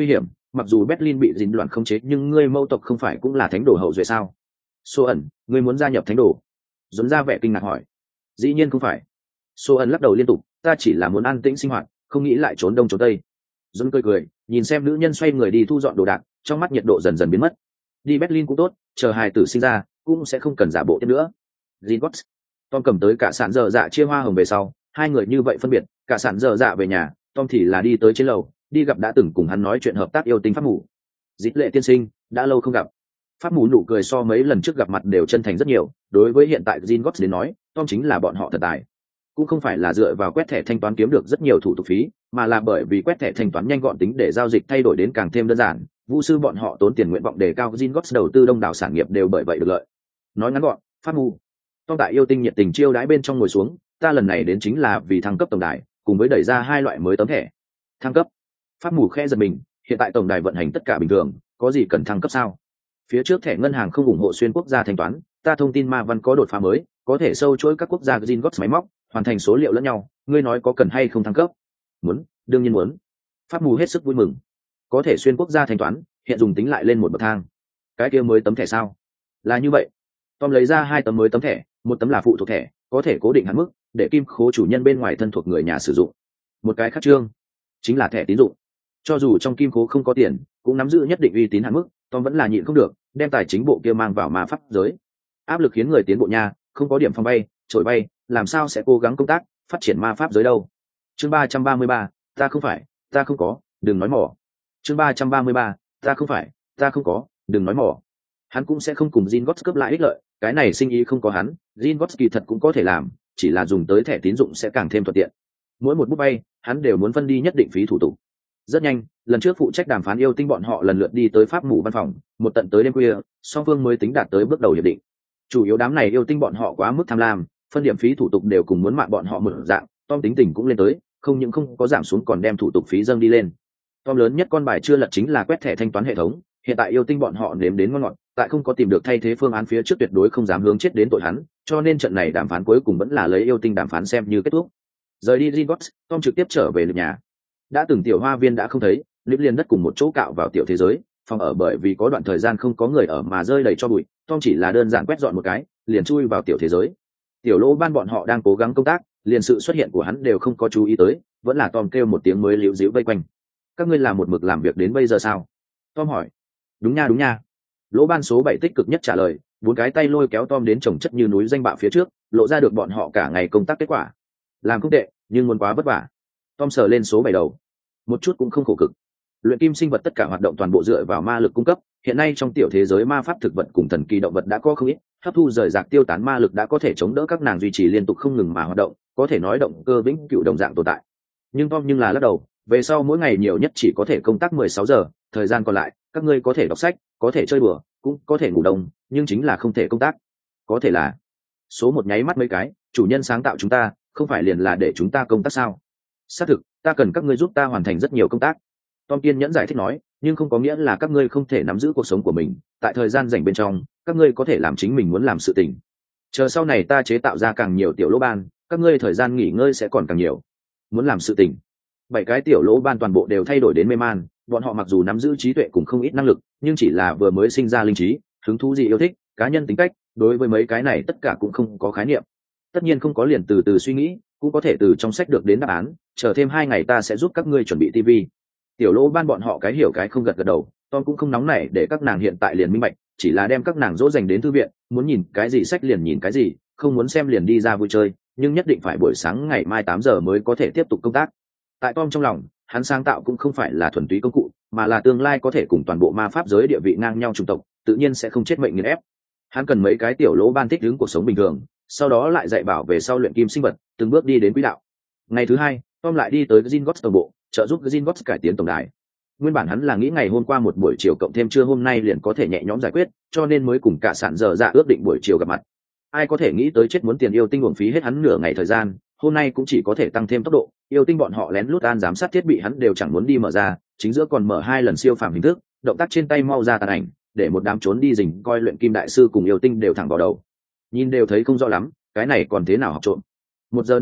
mặc dù Berlin bị dính loạn khống chế nhưng ngươi mâu tộc không phải cũng là thánh đồ hậu duệ sao? Số ẩn, ngươi muốn gia nhập thánh đồ? Dồn ra vẻ kinh ngạc hỏi. Dĩ nhiên không phải. Số ẩn lắc đầu liên tục, ta chỉ là muốn an tĩnh sinh hoạt, không nghĩ lại trốn đông trốn tây. Dồn cười cười, nhìn xem nữ nhân xoay người đi thu dọn đồ đạc, trong mắt nhiệt độ dần dần biến mất. Đi Berlin cũng tốt, chờ hài tử sinh ra cũng sẽ không cần giả bộ tiếp nữa. Gringotts. Tom cầm tới cả sản dở dạ chia hoa hồng về sau, hai người như vậy phân biệt, cả sản dở dạ về nhà, Tom thì là đi tới trên lầu, đi gặp đã từng cùng hắn nói chuyện hợp tác yêu tinh pháp mù. Dít lệ tiên sinh, đã lâu không gặp. Pháp mù nụ cười so mấy lần trước gặp mặt đều chân thành rất nhiều, đối với hiện tại Gringotts đến nói, Tom chính là bọn họ thật tài. Cũng không phải là dựa vào quét thẻ thanh toán kiếm được rất nhiều thủ tục phí, mà là bởi vì quét thẻ thanh toán nhanh gọn tính để giao dịch thay đổi đến càng thêm đơn giản, vũ sư bọn họ tốn tiền nguyện vọng đề cao, Gringotts đầu tư đông đảo sản nghiệp đều bởi vậy được lợi. Nói ngắn gọn, pháp mù. Tom tại yêu tinh nhiệt tình chiêu đãi bên trong ngồi xuống, ta lần này đến chính là vì thăng cấp tổng đài, cùng với đẩy ra hai loại mới tấm thẻ. Thăng cấp? Pháp mù khe giật mình, hiện tại tổng đài vận hành tất cả bình thường, có gì cần thăng cấp sao? Phía trước thẻ ngân hàng không ủng hộ xuyên quốc gia thanh toán, ta thông tin ma văn có đột phá mới, có thể sâu chuỗi các quốc gia Gringotts máy móc, hoàn thành số liệu lẫn nhau, ngươi nói có cần hay không thăng cấp? Muốn, đương nhiên muốn. Pháp mù hết sức vui mừng. Có thể xuyên quốc gia thanh toán, hiện dùng tính lại lên một bậc thang. Cái kia mới tấm thẻ sao? Là như vậy. Tom lấy ra hai tấm mới tấm thẻ, một tấm là phụ thuộc thẻ, có thể cố định hạn mức, để kim khố chủ nhân bên ngoài thân thuộc người nhà sử dụng. Một cái khác trương, chính là thẻ tín dụng. Cho dù trong kim khố không có tiền, cũng nắm giữ nhất định uy tín hạn mức, Tom vẫn là nhịn không được, đem tài chính bộ kia mang vào ma pháp giới. Áp lực khiến người tiến bộ nha, không có điểm phòng bay, trội bay, làm sao sẽ cố gắng công tác, phát triển ma pháp giới đâu. Chương 333, ta không phải, ta không có, đừng nói mỏ. Chương 333, ta không phải, ta không có, đừng nói mỏ. Hắn cũng sẽ không cùng Gringotts cướp lại ích lợi, cái này sinh ý không có hắn, Gringotts kỳ thật cũng có thể làm, chỉ là dùng tới thẻ tín dụng sẽ càng thêm thuận tiện. Mỗi một bút bay, hắn đều muốn phân đi nhất định phí thủ tục. Rất nhanh, lần trước phụ trách đàm phán yêu tinh bọn họ lần lượt đi tới pháp mù văn phòng, một tận tới đêm khuya, song phương mới tính đạt tới bước đầu hiệp định. Chủ yếu đám này yêu tinh bọn họ quá mức tham lam, phân điểm phí thủ tục đều cùng muốn mạng bọn họ một dạng, Tom tính tình cũng lên tới, không những không có giảm xuống còn đem thủ tục phí dâng đi lên. Tom lớn nhất con bài chưa lật chính là quét thẻ thanh toán hệ thống, hiện tại yêu tinh bọn họ nếm đến ngon ngọt, tại không có tìm được thay thế phương án phía trước tuyệt đối không dám hướng chết đến tội hắn, cho nên trận này đàm phán cuối cùng vẫn là lấy yêu tinh đàm phán xem như kết thúc. Rời đi Gringotts, Tom trực tiếp trở về nhà. Đã từng tiểu hoa viên đã không thấy, nếp liền đất cùng một chỗ cạo vào tiểu thế giới, phòng ở bởi vì có đoạn thời gian không có người ở mà rơi đầy cho bụi, Tom chỉ là đơn giản quét dọn một cái, liền chui vào tiểu thế giới. Tiểu lỗ ban bọn họ đang cố gắng công tác, liền sự xuất hiện của hắn đều không có chú ý tới, vẫn là Tom kêu một tiếng mới líu díu vây quanh. Các ngươi làm một mực làm việc đến bây giờ sao? Tom hỏi. Đúng nha. Lỗ ban số 7 tích cực nhất trả lời, bốn cái tay lôi kéo Tom đến chồng chất như núi danh bạ phía trước, lộ ra được bọn họ cả ngày công tác kết quả. Làm không tệ, nhưng muốn quá vất vả. Tom sờ lên số 7 đầu. Một chút cũng không khổ cực. Luyện kim sinh vật tất cả hoạt động toàn bộ dựa vào ma lực cung cấp, hiện nay trong tiểu thế giới ma pháp thực vật cùng thần kỳ động vật đã có không ít, hấp thu rời rạc tiêu tán ma lực đã có thể chống đỡ các nàng duy trì liên tục không ngừng mà hoạt động, có thể nói động cơ vĩnh cửu đồng dạng tồn tại. Nhưng Tom là lắc đầu, về sau mỗi ngày nhiều nhất chỉ có thể công tác 16 giờ, thời gian còn lại, các ngươi có thể đọc sách, có thể chơi đùa, cũng có thể ngủ đông, nhưng chính là không thể công tác. Có thể là số một nháy mắt mấy cái, chủ nhân sáng tạo chúng ta, không phải liền là để chúng ta công tác sao? Xác thực, ta cần các ngươi giúp ta hoàn thành rất nhiều công tác. Tom kiên nhẫn giải thích nói, nhưng không có nghĩa là các ngươi không thể nắm giữ cuộc sống của mình, tại thời gian rảnh bên trong, các ngươi có thể làm chính mình muốn làm sự tình. Chờ sau này ta chế tạo ra càng nhiều tiểu lỗ ban, các ngươi thời gian nghỉ ngơi sẽ còn càng nhiều. Muốn làm sự tình. 7 cái tiểu lỗ ban toàn bộ đều thay đổi đến mê man, bọn họ mặc dù nắm giữ trí tuệ cùng không ít năng lực, nhưng chỉ là vừa mới sinh ra linh trí, hứng thú gì yêu thích, cá nhân tính cách, đối với mấy cái này tất cả cũng không có khái niệm. Tất nhiên không có liền từ từ suy nghĩ, cũng có thể từ trong sách được đến đáp án, chờ thêm 2 ngày ta sẽ giúp các ngươi chuẩn bị TV. Tiểu lỗ ban bọn họ cái hiểu cái không gật gật đầu, Tom cũng không nóng nảy để các nàng hiện tại liền minh bạch, chỉ là đem các nàng dỗ dành đến thư viện, muốn nhìn cái gì sách liền nhìn cái gì, không muốn xem liền đi ra vui chơi, nhưng nhất định phải buổi sáng ngày mai 8 giờ mới có thể tiếp tục công tác. Tại Tom trong lòng, hắn sáng tạo cũng không phải là thuần túy công cụ, mà là tương lai có thể cùng toàn bộ ma pháp giới địa vị ngang nhau chủng tộc, tự nhiên sẽ không chết mệnh nghiền ép. Hắn cần mấy cái tiểu lỗ ban thích ứng cuộc sống bình thường, sau đó lại dạy bảo về sau luyện kim sinh vật, từng bước đi đến quỹ đạo. Ngày thứ 2, Tom lại đi tới Gringotts tổng bộ, trợ giúp Gringotts cải tiến tổng đài. Nguyên bản hắn là nghĩ ngày hôm qua một buổi chiều cộng thêm trưa hôm nay liền có thể nhẹ nhõm giải quyết, cho nên mới cùng cả sản dở dạ ước định buổi chiều gặp mặt. Ai có thể nghĩ tới chết muốn tiền yêu tinh uổng phí hết hắn nửa ngày thời gian, hôm nay cũng chỉ có thể tăng thêm tốc độ, yêu tinh bọn họ lén lút an giám sát thiết bị hắn đều chẳng muốn đi mở ra, chính giữa còn mở 2 lần siêu phàm hình thức, động tác trên tay mau ra tàn ảnh, để một đám trốn đi rình coi luyện kim đại sư cùng yêu tinh đều thẳng vào đầu. Nhìn đều thấy không rõ lắm, cái này còn thế nào học trộm. 1 giờ 50,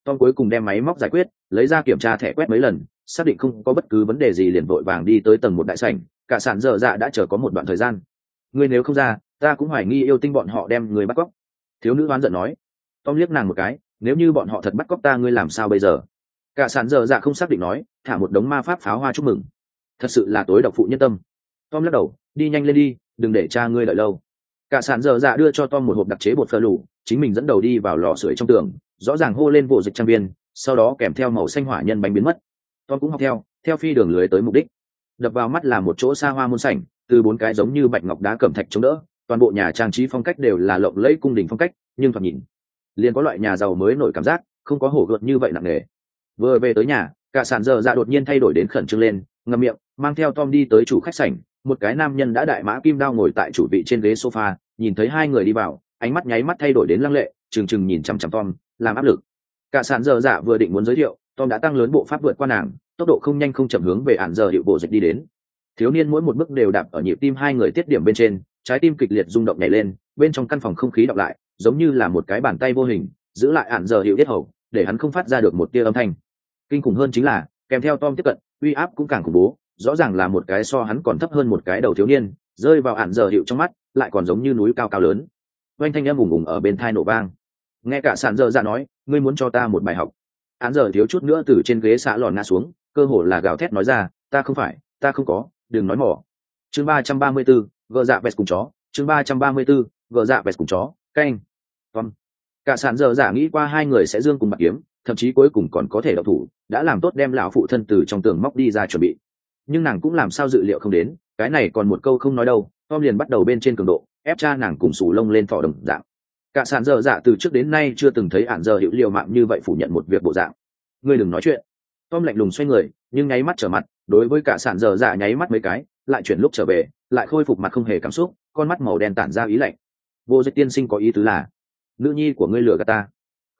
Tom cuối cùng đem máy móc giải quyết, lấy ra kiểm tra thẻ quét mấy lần, xác định không có bất cứ vấn đề gì liền vội vàng đi tới tầng 1 đại sảnh. Cả sàn dở dạ đã chờ có một đoạn thời gian. Ngươi nếu không ra, ta cũng hoài nghi yêu tinh bọn họ đem người bắt cóc. Thiếu nữ oán giận nói. Tom liếc nàng một cái, nếu như bọn họ thật bắt cóc ta ngươi làm sao bây giờ? Cả sàn dở dạ không xác định nói, thả một đống ma pháp pháo hoa chúc mừng. Thật sự là tối độc phụ nhân tâm. Tom lắc đầu, đi nhanh lên đi, đừng để cha ngươi đợi lâu. Cả sàn dở dạ đưa cho Tom một hộp đặc chế bột phơ lù, chính mình dẫn đầu đi vào lò sưởi trong tường, rõ ràng hô lên bộ dịch trang viên, sau đó kèm theo màu xanh hỏa nhân bánh biến mất. Tom cũng học theo phi đường lưới tới mục đích. Đập vào mắt là một chỗ xa hoa muôn sảnh, từ 4 cái giống như bạch ngọc đá cẩm thạch chống đỡ, toàn bộ nhà trang trí phong cách đều là lộng lẫy cung đình phong cách, nhưng thoạt nhìn liền có loại nhà giàu mới nổi cảm giác, không có hổ gợt như vậy nặng nề. Vừa về tới nhà, cả sàn dở dạ đột nhiên thay đổi đến khẩn trương lên, ngậm miệng, mang theo Tom đi tới chủ khách sảnh. Một cái nam nhân đã đại mã kim đao ngồi tại chủ vị trên ghế sofa, nhìn thấy hai người đi vào, ánh mắt nháy mắt thay đổi đến lăng lệ, trừng nhìn chằm chằm Tom, làm áp lực. Cả sàn dở dạ vừa định muốn giới thiệu, Tom đã tăng lớn bộ pháp vượt qua nàng, tốc độ không nhanh không chậm hướng về ản giờ hiệu bộ dịch đi đến. Thiếu niên mỗi một bước đều đạp ở nhịp tim hai người tiết điểm bên trên, trái tim kịch liệt rung động nhảy lên, bên trong căn phòng không khí đọc lại, giống như là một cái bàn tay vô hình giữ lại ản giờ hiệu yết hầu, để hắn không phát ra được một tia âm thanh. Kinh khủng hơn chính là, kèm theo Tom tiếp cận, uy áp cũng càng khủng bố, rõ ràng là một cái so hắn còn thấp hơn một cái đầu thiếu niên, rơi vào ản giờ hiệu trong mắt, lại còn giống như núi cao cao lớn. Oanh thanh âm ùng ùng ở bên tai nổ vang. Nghe cả sàn dở dạ nói, ngươi muốn cho ta một bài học. Án giờ thiếu chút nữa từ trên ghế xạ lòn ngã xuống, cơ hồ là gào thét nói ra, ta không có, đừng nói mỏ. Chương 334, gờ dạ vẹt cùng chó. Chương 334, gờ dạ vẹt cùng chó. Canh. Tom. Cả sàn dở dạ nghĩ qua hai người sẽ dương cùng bạc kiếm, thậm chí cuối cùng còn có thể động thủ, đã làm tốt đem lão phụ thân từ trong tường móc đi ra chuẩn bị. Nhưng nàng cũng làm sao dự liệu không đến, cái này còn một câu không nói đâu, Tom liền bắt đầu bên trên cường độ, ép cha nàng cùng sù lông lên thọ đồng dạng. Cả sàn dở dạ từ trước đến nay chưa từng thấy ản giờ hiệu liều mạng như vậy phủ nhận một việc bộ dạng. Ngươi đừng nói chuyện. Tom lạnh lùng xoay người, nhưng nháy mắt trở mặt, đối với cả sàn dở dạ nháy mắt mấy cái, lại chuyển lúc trở về, lại khôi phục mặt không hề cảm xúc, con mắt màu đen tản ra ý lạnh. Vô dịch tiên sinh có ý tứ là, nữ nhi của ngươi lừa gạt ta?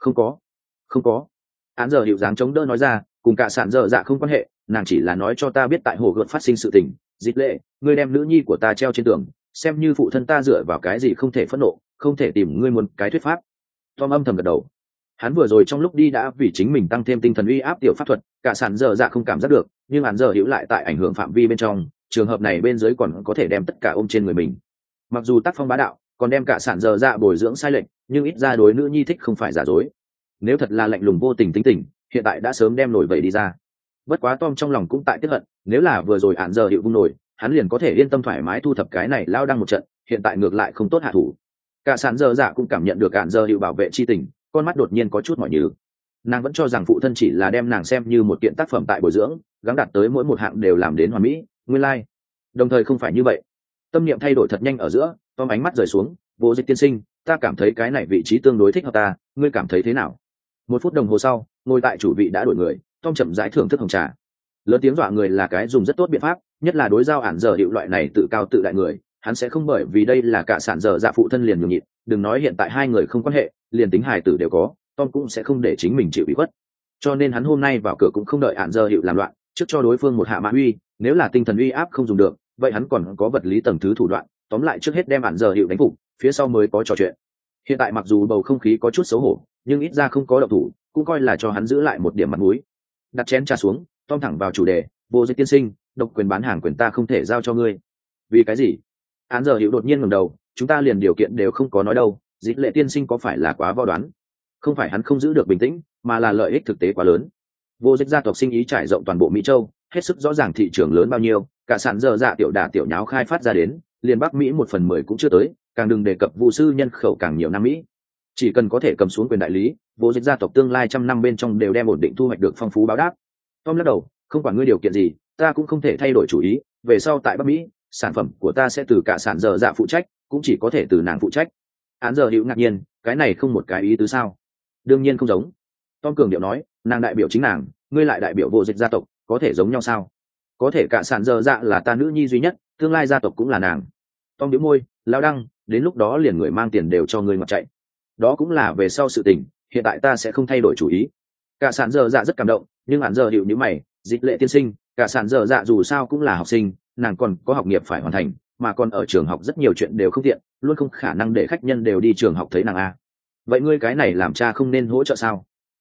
Không có. Ản giờ hiệu dáng chống đỡ nói ra, cùng cả sàn dở dạ không quan hệ, nàng chỉ là nói cho ta biết tại hồ gợt phát sinh sự tình. Dịch lệ, ngươi đem nữ nhi của ta treo trên tường, xem như phụ thân ta dựa vào cái gì không thể phẫn nộ, không thể tìm ngươi muốn cái thuyết pháp. Tom âm thầm gật đầu. Hắn vừa rồi trong lúc đi đã vì chính mình tăng thêm tinh thần uy áp tiểu pháp thuật, cả sàn dở dạ không cảm giác được, nhưng hắn giờ hiểu lại tại ảnh hưởng phạm vi bên trong, trường hợp này bên dưới còn có thể đem tất cả ôm trên người mình. Mặc dù tác phong bá đạo, còn đem cả sàn dở dạ bồi dưỡng sai lệch, nhưng ít ra đối nữ nhi thích không phải giả dối. Nếu thật là lạnh lùng vô tình tính tình, hiện tại đã sớm đem nổi vậy đi ra. Bất quá Tom trong lòng cũng tại tiếc hận, nếu là vừa rồi hắn giờ hiểu vung nổi, hắn liền có thể yên tâm thoải mái thu thập cái này lao đăng một trận, hiện tại ngược lại không tốt hạ thủ. Cả sàn dở dạ cũng cảm nhận được ản giờ hiệu bảo vệ chi tình, con mắt đột nhiên có chút mỏi nhừ. Nàng vẫn cho rằng phụ thân chỉ là đem nàng xem như một kiện tác phẩm tại bồi dưỡng, gắng đạt tới mỗi một hạng đều làm đến hoàn mỹ, nguyên lai đồng thời không phải như vậy. Tâm niệm thay đổi thật nhanh ở giữa, Tom ánh mắt rời xuống, vô dịch tiên sinh, ta cảm thấy cái này vị trí tương đối thích hợp ta, ngươi cảm thấy thế nào? 1 phút đồng hồ sau, ngồi tại chủ vị đã đổi người, Tom chậm rãi thưởng thức hồng trà. Lớn tiếng dọa người là cái dùng rất tốt biện pháp, nhất là đối giao ản giờ hiệu loại này tự cao tự đại người, hắn sẽ không bởi vì đây là cả sản dở dạ phụ thân liền nhường nhịn, đừng nói hiện tại hai người không quan hệ, liền tính hài tử đều có, Tom cũng sẽ không để chính mình chịu ủy khuất. Cho nên hắn hôm nay vào cửa cũng không đợi ản giờ hiệu làm loạn, trước cho đối phương một hạ mã uy, nếu là tinh thần uy áp không dùng được, vậy hắn còn có vật lý tầng thứ thủ đoạn, tóm lại trước hết đem ản giờ hiệu đánh phục, phía sau mới có trò chuyện. Hiện tại mặc dù bầu không khí có chút xấu hổ, nhưng ít ra không có động thủ, cũng coi là cho hắn giữ lại một điểm mặt mũi. Đặt chén trà xuống, Tom thẳng vào chủ đề, vô dịch tiên sinh, độc quyền bán hàng quyền ta không thể giao cho ngươi. Vì cái gì? Án giờ hiệu đột nhiên ngẩng đầu, chúng ta liền điều kiện đều không có nói đâu, dịch lệ tiên sinh có phải là quá vo đoán? Không phải hắn không giữ được bình tĩnh, mà là lợi ích thực tế quá lớn. Vô dịch gia tộc sinh ý trải rộng toàn bộ Mỹ châu, hết sức rõ ràng thị trường lớn bao nhiêu, cả sản dở dạ tiểu đả tiểu nháo khai phát ra đến, liền Bắc Mỹ 1/10 cũng chưa tới, càng đừng đề cập vụ sư nhân khẩu càng nhiều Nam Mỹ. Chỉ cần có thể cầm xuống quyền đại lý, vô dịch gia tộc tương lai 100 năm bên trong đều đem ổn định thu hoạch được phong phú báo đáp. Tom lắc đầu, không quản ngươi điều kiện gì, ta cũng không thể thay đổi chủ ý, về sau tại Bắc Mỹ, sản phẩm của ta sẽ từ cả sản dở dạ phụ trách, cũng chỉ có thể từ nàng phụ trách. Án giờ hữu ngạc nhiên, cái này không một cái ý tứ sao? Đương nhiên không giống. Tom cường điệu nói, nàng đại biểu chính nàng, ngươi lại đại biểu vô dịch gia tộc, có thể giống nhau sao? Có thể cả sản dở dạ là ta nữ nhi duy nhất, tương lai gia tộc cũng là nàng. Tom nhíu môi, lão đăng, đến lúc đó liền người mang tiền đều cho ngươi ngoặt chạy. Đó cũng là về sau sự tình, hiện tại ta sẽ không thay đổi chủ ý. Cả sản dở dạ rất cảm động, nhưng án giờ hữu nhíu mày, dịch lệ tiên sinh, cả sản dở dạ dù sao cũng là học sinh, nàng còn có học nghiệp phải hoàn thành, mà còn ở trường học rất nhiều chuyện đều không tiện, luôn không khả năng để khách nhân đều đi trường học thấy nàng a. Vậy ngươi cái này làm cha không nên hỗ trợ sao?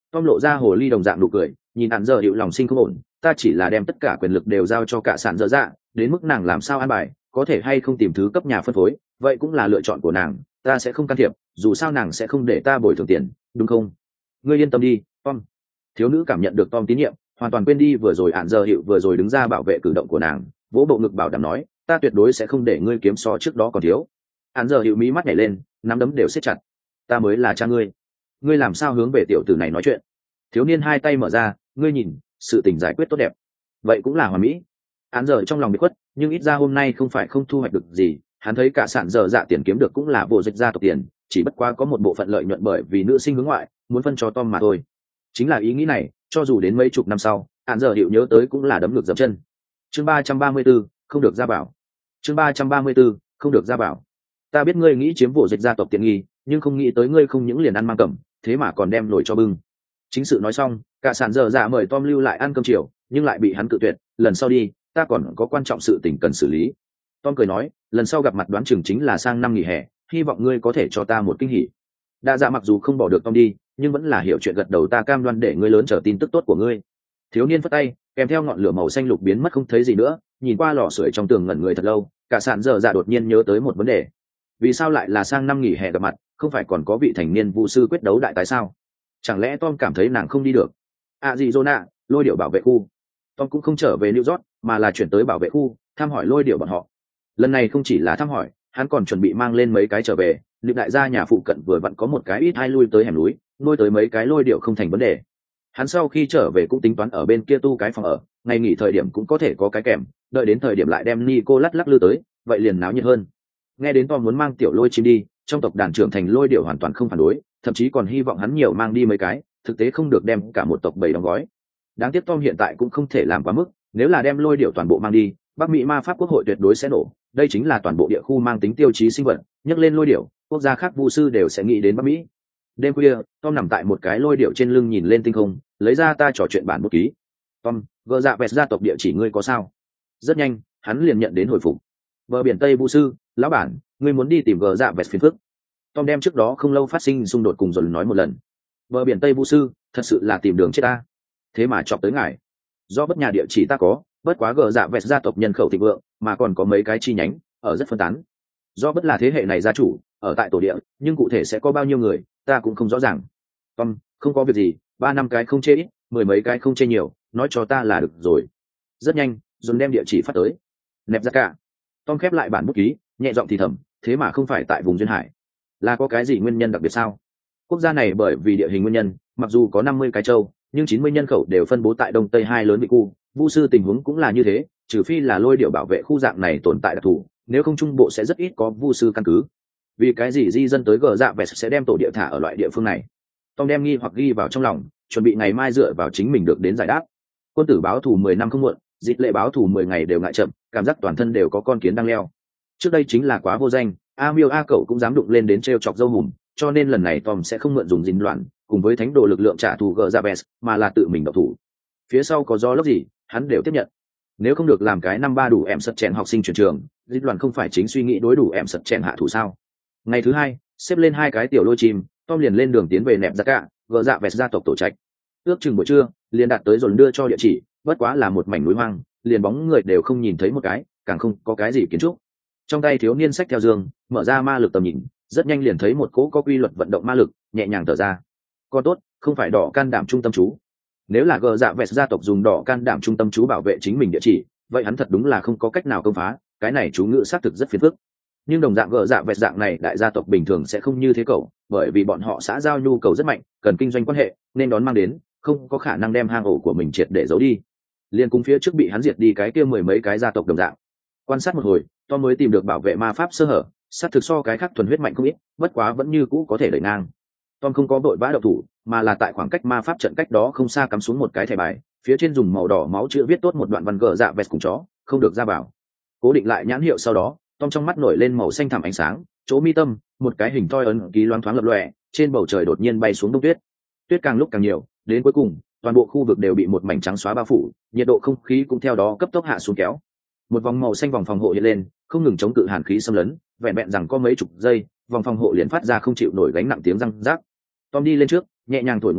Tom lộ ra hồ ly đồng dạng nụ cười, nhìn hạn giờ hiệu lòng sinh không ổn, ta chỉ là đem tất cả quyền lực đều giao cho cả sản dở dạ, đến mức nàng làm sao an bài, có thể hay không tìm thứ cấp nhà phân phối, vậy cũng là lựa chọn của nàng, ta sẽ không can thiệp, dù sao nàng sẽ không để ta bồi thường tiền, đúng không? Ngươi yên tâm đi, Tom. Thiếu nữ cảm nhận được Tom tín nhiệm, hoàn toàn quên đi vừa rồi hạn giờ hiệu vừa rồi đứng ra bảo vệ cử động của nàng, vỗ bộ ngực bảo đảm nói, ta tuyệt đối sẽ không để ngươi kiếm so trước đó còn thiếu. Hạn giờ hiệu mí mắt nhảy lên, nắm đấm đều siết chặt. Ta mới là cha ngươi, ngươi làm sao hướng về tiểu tử này nói chuyện? Thiếu niên hai tay mở ra, ngươi nhìn, sự tình giải quyết tốt đẹp, vậy cũng là hoàn mỹ. Hạn giờ trong lòng bị khuất, nhưng ít ra hôm nay không phải không thu hoạch được gì, hắn thấy cả sản dở dạ tiền kiếm được cũng là bộ dịch gia tộc tiền, chỉ bất quá có một bộ phận lợi nhuận bởi vì nữ sinh hướng ngoại muốn phân cho Tom mà thôi. Chính là ý nghĩ này, cho dù đến mấy chục năm sau, hạn giờ hiệu nhớ tới cũng là đấm ngược dậm chân. Chương 334, không được ra bảo. Chương 334, không được ra bảo. Ta biết ngươi nghĩ chiếm bộ dịch gia tộc tiện nghi, nhưng không nghĩ tới ngươi không những liền ăn mang cẩm, thế mà còn đem nổi cho bưng. Chính sự nói xong, cả sản dở dạ mời Tom lưu lại ăn cơm chiều, nhưng lại bị hắn cự tuyệt, lần sau đi, ta còn có quan trọng sự tình cần xử lý. Tom cười nói, lần sau gặp mặt đoán chừng chính là sang năm nghỉ hè, hy vọng ngươi có thể cho ta một kinh hỉ. Đa dạ mặc dù không bỏ được Tom đi, nhưng vẫn là hiểu chuyện gật đầu, ta cam đoan để ngươi lớn chờ tin tức tốt của ngươi. Thiếu niên phất tay, kèm theo ngọn lửa màu xanh lục biến mất không thấy gì nữa, nhìn qua lò sưởi trong tường ngẩn người thật lâu, cả sản dở dạ đột nhiên nhớ tới một vấn đề. Vì sao lại là sang năm nghỉ hè gặp mặt, không phải còn có vị thành niên vũ sư quyết đấu đại tái sao? Chẳng lẽ Tom cảm thấy nàng không đi được? Arizona, lôi điệu bảo vệ khu. Tom cũng không trở về New York, mà là chuyển tới bảo vệ khu, thăm hỏi lôi điệu bọn họ. Lần này không chỉ là thăm hỏi, hắn còn chuẩn bị mang lên mấy cái trở về. Liệu đại gia nhà phụ cận vừa vặn có một cái ít hai lui tới hẻm núi, nuôi tới mấy cái lôi điệu không thành vấn đề. Hắn sau khi trở về cũng tính toán ở bên kia tu cái phòng ở, ngày nghỉ thời điểm cũng có thể có cái kèm, đợi đến thời điểm lại đem Nico lắc lư tới, vậy liền náo nhiệt hơn. Nghe đến Tom muốn mang tiểu lôi chim đi, trong tộc đàn trưởng thành lôi điệu hoàn toàn không phản đối, thậm chí còn hy vọng hắn nhiều mang đi mấy cái, thực tế không được đem cả một tộc bầy đóng gói. Đáng tiếc Tom hiện tại cũng không thể làm quá mức, nếu là đem lôi điệu toàn bộ mang đi, Bắc Mỹ ma pháp quốc hội tuyệt đối sẽ nổ, đây chính là toàn bộ địa khu mang tính tiêu chí sinh vật, nhắc lên lôi điệu, quốc gia khác vu sư đều sẽ nghĩ đến Bắc Mỹ. Đêm khuya, Tom nằm tại một cái lôi điệu trên lưng nhìn lên tinh không, lấy ra ta trò chuyện bản bút ký. Tom, gỡ dạ vẹt gia tộc địa chỉ ngươi có sao? Rất nhanh, hắn liền nhận đến hồi phục. Bờ biển Tây vu sư, lão bản, ngươi muốn đi tìm gỡ dạ vẹt phiền phức. Tom đem trước đó không lâu phát sinh xung đột cùng rồi nói một lần. Bờ biển Tây vu sư, thật sự là tìm đường chết ta. Thế mà chọc tới ngài. Do bất nhà địa chỉ ta có, bất quá gỡ dạ vẹt gia tộc nhân khẩu thịnh vượng, mà còn có mấy cái chi nhánh, ở rất phân tán. Do bất là thế hệ này gia chủ, ở tại tổ địa, nhưng cụ thể sẽ có bao nhiêu người, ta cũng không rõ ràng. Tom, không có việc gì, 3-5 cái không chê ít, 10 mấy cái không chê nhiều, nói cho ta là được rồi. Rất nhanh, dồn đem địa chỉ phát tới. Nẹp ra cả. Tom khép lại bản bút ký, nhẹ giọng thì thầm, thế mà không phải tại vùng duyên hải, là có cái gì nguyên nhân đặc biệt sao? Quốc gia này bởi vì địa hình nguyên nhân, mặc dù có 50 cái châu, nhưng 90 nhân khẩu đều phân bố tại đông tây hai lớn bị khu, vu sư tình huống cũng là như thế, trừ phi là lôi điệu bảo vệ khu dạng này tồn tại đặc thù, nếu không trung bộ sẽ rất ít có vu sư căn cứ. Vì cái gì di dân tới gờ dạ vẹt sẽ đem tổ địa thả ở loại địa phương này? Tom đem nghi hoặc ghi vào trong lòng, chuẩn bị ngày mai dựa vào chính mình được đến giải đáp. Quân tử báo thù 10 năm không muộn, dịch lệ báo thù 10 ngày đều ngại chậm, cảm giác toàn thân đều có con kiến đang leo. Trước đây chính là quá vô danh, a miêu a cậu cũng dám đụng lên đến treo chọc dâu hùm, cho nên lần này Tom sẽ không mượn dùng dính loạn cùng với thánh đồ lực lượng trả thù gờ dạ vẹt, mà là tự mình độc thủ. Phía sau có do lốc gì, hắn đều tiếp nhận. Nếu không được làm cái năm ba đủ em sật chèn học sinh chuyển trường, dính loạn không phải chính suy nghĩ đối đủ em sật chèn hạ thủ sao? Ngày thứ hai, xếp lên 2 cái tiểu lôi chim, Tom liền lên đường tiến về nẹp ra cả, gờ dạ vẹt gia tộc tổ trạch. Ước chừng buổi trưa, liền đạt tới dồn đưa cho địa chỉ, bất quá là một mảnh núi hoang, liền bóng người đều không nhìn thấy một cái, càng không có cái gì kiến trúc. Trong tay thiếu niên sách theo giường, mở ra ma lực tầm nhìn, rất nhanh liền thấy một cỗ có quy luật vận động ma lực, nhẹ nhàng thở ra. Con tốt, không phải đỏ can đảm trung tâm chú. Nếu là gờ dạ vẹt gia tộc dùng đỏ can đảm trung tâm chú bảo vệ chính mình địa chỉ, vậy hắn thật đúng là không có cách nào công phá, cái này chú ngữ xác thực rất phiền phức. Nhưng đồng dạng gờ dạ vẹt dạng này đại gia tộc bình thường sẽ không như thế cậu, bởi vì bọn họ xã giao nhu cầu rất mạnh, cần kinh doanh quan hệ, nên đón mang đến, không có khả năng đem hang ổ của mình triệt để giấu đi. Liên cùng phía trước bị hắn diệt đi cái kia 10 mấy cái gia tộc đồng dạng. Quan sát một hồi, Tom mới tìm được bảo vệ ma pháp sơ hở, sát thực so cái khác thuần huyết mạnh không ít, bất quá vẫn như cũ có thể đẩy ngang. Tom không có vội vã động thủ, mà là tại khoảng cách ma pháp trận cách đó không xa cắm xuống một cái thẻ bài, phía trên dùng màu đỏ máu chữ viết tốt một đoạn văn gờ dạ vẹt cùng chó, không được ra bảo. Cố định lại nhãn hiệu sau đó, Tom trong mắt nổi lên màu xanh thẳm ánh sáng, chỗ mi tâm, một cái hình thoi ấn ký loáng thoáng lập lòe, trên bầu trời đột nhiên bay xuống đông tuyết. Tuyết càng lúc càng nhiều, đến cuối cùng, toàn bộ khu vực đều bị một mảnh trắng xóa bao phủ, nhiệt độ không khí cũng theo đó cấp tốc hạ xuống kéo. Một vòng màu xanh vòng phòng hộ hiện lên, không ngừng chống cự hàn khí xâm lấn, vẹn vẹn rằng có mấy chục giây, vòng phòng hộ liền phát ra không chịu nổi gánh nặng tiếng răng rác. Tom đi lên trước, nhẹ nhàng thổi một khí,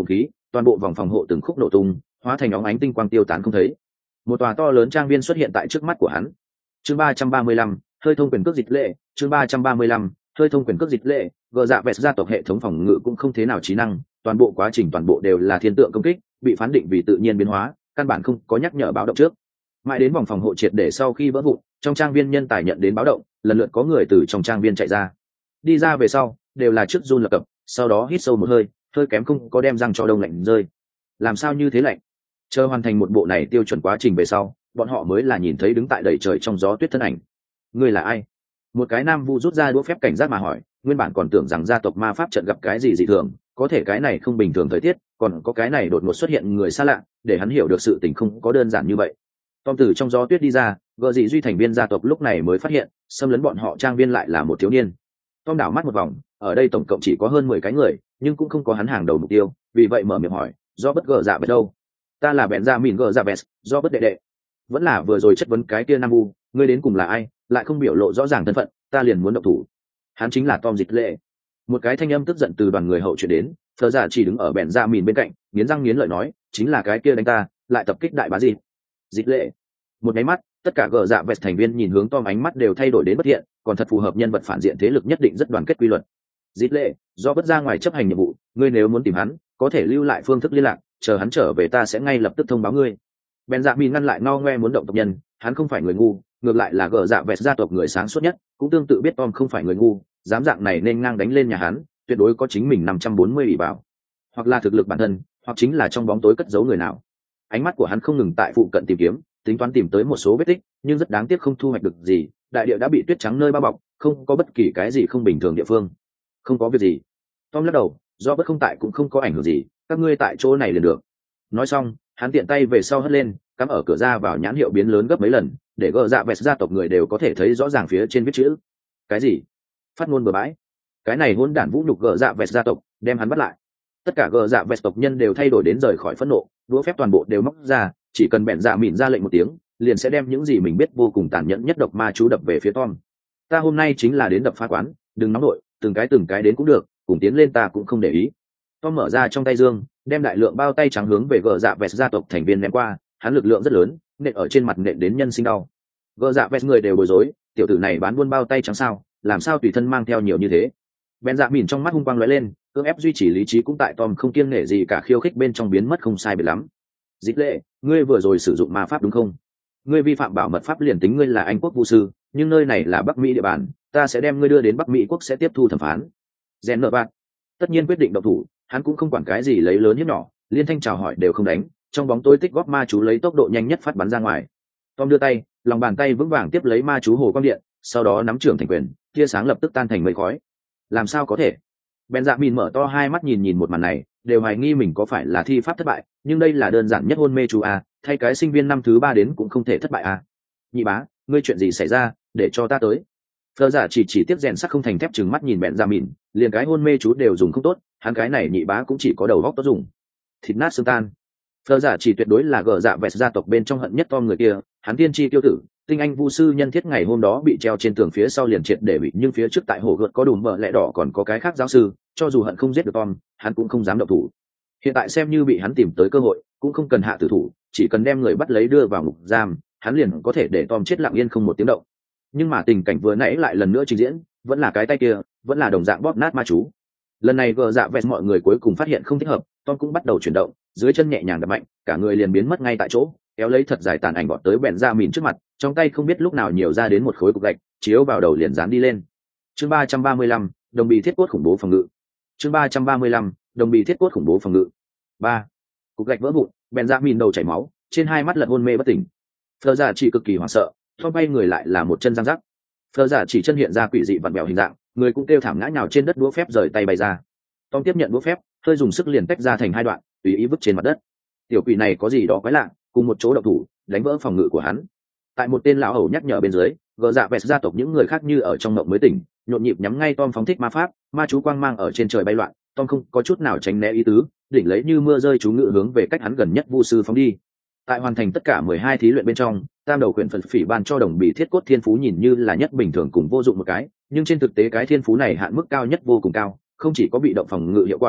toàn bộ vòng phòng hộ từng khúc nổ tung, hóa thành óng ánh tinh quang tiêu tán không thấy. Một tòa to lớn trang viên xuất hiện tại trước mắt của hắn. Chương 335, hơi thông quyền cước dịch lệ. Chương 335, hơi thông quyền cước dịch lệ. Gờ dạ vẹt gia tộc hệ thống phòng ngự cũng không thế nào trí năng, toàn bộ quá trình toàn bộ đều là thiên tượng công kích, bị phán định vì tự nhiên biến hóa, căn bản không có nhắc nhở báo động trước. Mãi đến vòng phòng hộ triệt để sau khi vỡ vụn, trong trang viên nhân tài nhận đến báo động, lần lượt có người từ trong trang viên chạy ra. Đi ra về sau, đều là trước run lập cập, sau đó hít sâu một hơi, hơi kém không có đem răng cho đông lạnh rơi. Làm sao như thế lạnh? Chờ hoàn thành một bộ này tiêu chuẩn quá trình về sau, bọn họ mới là nhìn thấy đứng tại đầy trời trong gió tuyết thân ảnh. Ngươi là ai? Một cái nam vu rút ra đũa phép cảnh giác mà hỏi, nguyên bản còn tưởng rằng gia tộc ma pháp trận gặp cái gì dị thường, có thể cái này không bình thường thời tiết, còn có cái này đột ngột xuất hiện người xa lạ, để hắn hiểu được sự tình không có đơn giản như vậy. Tom từ trong gió tuyết đi ra, gợ dị duy thành viên gia tộc lúc này mới phát hiện, xâm lấn bọn họ trang viên lại là một thiếu niên. Tom đảo mắt một vòng, ở đây tổng cộng chỉ có hơn 10 cái người, nhưng cũng không có hắn hàng đầu mục tiêu, vì vậy mở miệng hỏi, do bất gợ dạ về đâu? Ta là bèn ra mìn gợ dạ vest, do bất đệ đệ. Vẫn là vừa rồi chất vấn cái kia nam vu, ngươi đến cùng là ai, lại không biểu lộ rõ ràng thân phận, ta liền muốn động thủ. Hắn chính là Tom Dịch Lệ. Một cái thanh âm tức giận từ đoàn người hậu chuyển đến, Phở Dạ chỉ đứng ở bèn ra mìn bên cạnh, nghiến răng nghiến lợi nói, chính là cái kia đánh ta, lại tập kích đại bá gì? Dịch Lệ. Một cái mắt, tất cả gờ dạ vest thành viên nhìn hướng Tom, ánh mắt đều thay đổi đến bất thiện, còn thật phù hợp nhân vật phản diện thế lực nhất định rất đoàn kết quy luật. Dịch Lệ, do bất ra ngoài chấp hành nhiệm vụ, ngươi nếu muốn tìm hắn, có thể lưu lại phương thức liên lạc, chờ hắn trở về ta sẽ ngay lập tức thông báo ngươi. Ben Dạ Mìn ngăn lại ngao ngoe muốn động tộc nhân, hắn không phải người ngu, ngược lại là gờ dạ vẹt gia tộc người sáng suốt nhất, cũng tương tự biết Tom không phải người ngu, dám dạng này nên ngang đánh lên nhà hắn, tuyệt đối có chính mình 540 ủy bảo, hoặc là thực lực bản thân, hoặc chính là trong bóng tối cất giấu người nào. Ánh mắt của hắn không ngừng tại phụ cận tìm kiếm, tính toán tìm tới một số vết tích, nhưng rất đáng tiếc không thu hoạch được gì, đại địa đã bị tuyết trắng nơi bao bọc, không có bất kỳ cái gì không bình thường địa phương. Không có việc gì. Tom lắc đầu, do bất không tại cũng không có ảnh hưởng gì, các ngươi tại chỗ này liền được. Nói xong, hắn tiện tay về sau hất lên, cắm ở cửa ra vào nhãn hiệu biến lớn gấp mấy lần, để gờ dạ vẹt gia tộc người đều có thể thấy rõ ràng phía trên viết chữ. Cái gì? Phát ngôn bừa bãi. Cái này hỗn đản vũ nhục gờ dạ vẹt gia tộc, đem hắn bắt lại. Tất cả gờ dạ vẹt tộc nhân đều thay đổi đến rời khỏi phẫn nộ, đũa phép toàn bộ đều móc ra, chỉ cần bèn dạ mịn ra lệnh một tiếng, liền sẽ đem những gì mình biết vô cùng tàn nhẫn nhất độc ma chú đập về phía Tom. Ta hôm nay chính là đến đập phá quán, đừng nóng nội, từng cái đến cũng được, cùng tiến lên ta cũng không để ý. Tom mở ra trong tay dương, đem đại lượng bao tay trắng hướng về gờ dạ vẹt gia tộc thành viên ném qua, hắn lực lượng rất lớn, nện ở trên mặt nện đến nhân sinh đau. Gờ dạ vẹt người đều bối rối, tiểu tử này bán buôn bao tay trắng sao, làm sao tùy thân mang theo nhiều như thế. Ben dạ mìn trong mắt hung quang lóe lên, cưỡng ép duy trì lý trí cũng tại Tom không kiêng nể gì cả khiêu khích bên trong biến mất không sai biệt lắm. Dịch Lệ, ngươi vừa rồi sử dụng ma pháp đúng không? Ngươi vi phạm bảo mật pháp liền tính ngươi là Anh quốc vu sư, nhưng nơi này là Bắc Mỹ địa bàn, ta sẽ đem ngươi đưa đến Bắc Mỹ quốc sẽ tiếp thu thẩm phán. Rèn nợ bạn. Tất nhiên quyết định động thủ, hắn cũng không quản cái gì lấy lớn hiếp nhỏ, liên thanh chào hỏi đều không đánh, trong bóng tối tích góp ma chú lấy tốc độ nhanh nhất phát bắn ra ngoài. Tom đưa tay, lòng bàn tay vững vàng tiếp lấy ma chú hồ quang điện, sau đó nắm trưởng thành quyền, tia sáng lập tức tan thành mây khói. Làm sao có thể? Ben Dạ Mìn mở to hai mắt nhìn một màn này, đều hoài nghi mình có phải là thi pháp thất bại, nhưng đây là đơn giản nhất hôn mê chú a, thay cái sinh viên năm thứ 3 đến cũng không thể thất bại a. Nhị bá, ngươi chuyện gì xảy ra, để cho ta tới. Phở Dạ chỉ tiếp rèn sắc không thành thép trừng mắt nhìn Ben Dạ Mìn, liền cái hôn mê chú đều dùng không tốt, hắn cái này nhị bá cũng chỉ có đầu óc tốt dùng. Thịt nát xương tan. Phở Dạ chỉ tuyệt đối là gờ dạ vẹt gia tộc bên trong hận nhất Tom người kia, hắn tiên tri tiêu tử, tinh anh vu sư nhân thiết ngày hôm đó bị treo trên tường phía sau liền triệt để bị, nhưng phía trước tại hồ gợt có đùm bờ lẹ đỏ còn có cái khác giáo sư, cho dù hận không giết được Tom, hắn cũng không dám động thủ. Hiện tại xem như bị hắn tìm tới cơ hội, cũng không cần hạ tử thủ, chỉ cần đem người bắt lấy đưa vào ngục giam, hắn liền có thể để Tom chết lặng yên không một tiếng động. Nhưng mà tình cảnh vừa nãy lại lần nữa trình diễn, vẫn là cái tay kia, vẫn là đồng dạng bóp nát ma chú. Lần này gờ dạ vẹt mọi người cuối cùng phát hiện không thích hợp, Tom cũng bắt đầu chuyển động, dưới chân nhẹ nhàng đập mạnh, cả người liền biến mất ngay tại chỗ, kéo lấy thật dài tàn ảnh bọn tới bèn ra mìn trước mặt, trong tay không biết lúc nào nhiều ra đến một khối cục gạch, chiếu vào đầu liền dán đi lên. Chương 335, đồng bị thiết cốt khủng bố phòng ngự. Chương 335, đồng bị thiết cốt khủng bố phòng ngự. 3. Cục gạch vỡ vụn, bèn ra mìn đầu chảy máu, trên hai mắt lật hôn mê bất tỉnh. Phở Dạ chỉ cực kỳ hoảng sợ, Tom bay người lại là một chân răng rắc. Phở Dạ chỉ chân hiện ra quỷ dị vặn vẹo hình dạng, người cũng kêu thảm ngã nhào trên đất, đũa phép rời tay bay ra. Tom tiếp nhận đũa phép, hơi dùng sức liền tách ra thành hai đoạn, tùy ý vứt trên mặt đất. Tiểu quỷ này có gì đó quái lạ, cùng một chỗ động thủ, đánh vỡ phòng ngự của hắn. Tại một tên lão hầu nhắc nhở bên dưới, gờ dạ vẹt gia tộc những người khác như ở trong mộng mới tỉnh, nhộn nhịp nhắm ngay Tom phóng thích ma pháp, ma chú quang mang ở trên trời bay loạn. Tom không có chút nào tránh né ý tứ, đỉnh lấy như mưa rơi chú ngự hướng về cách hắn gần nhất vu sư phóng đi. Tại hoàn thành tất cả 12 thí luyện bên trong, tam đầu quyển phật phỉ ban cho đồng bị thiết cốt thiên phú nhìn như là nhất bình thường cùng vô dụng một cái, nhưng trên thực tế cái thiên phú này hạn mức cao nhất vô cùng cao, không chỉ có bị động phòng ngự hiệu quả,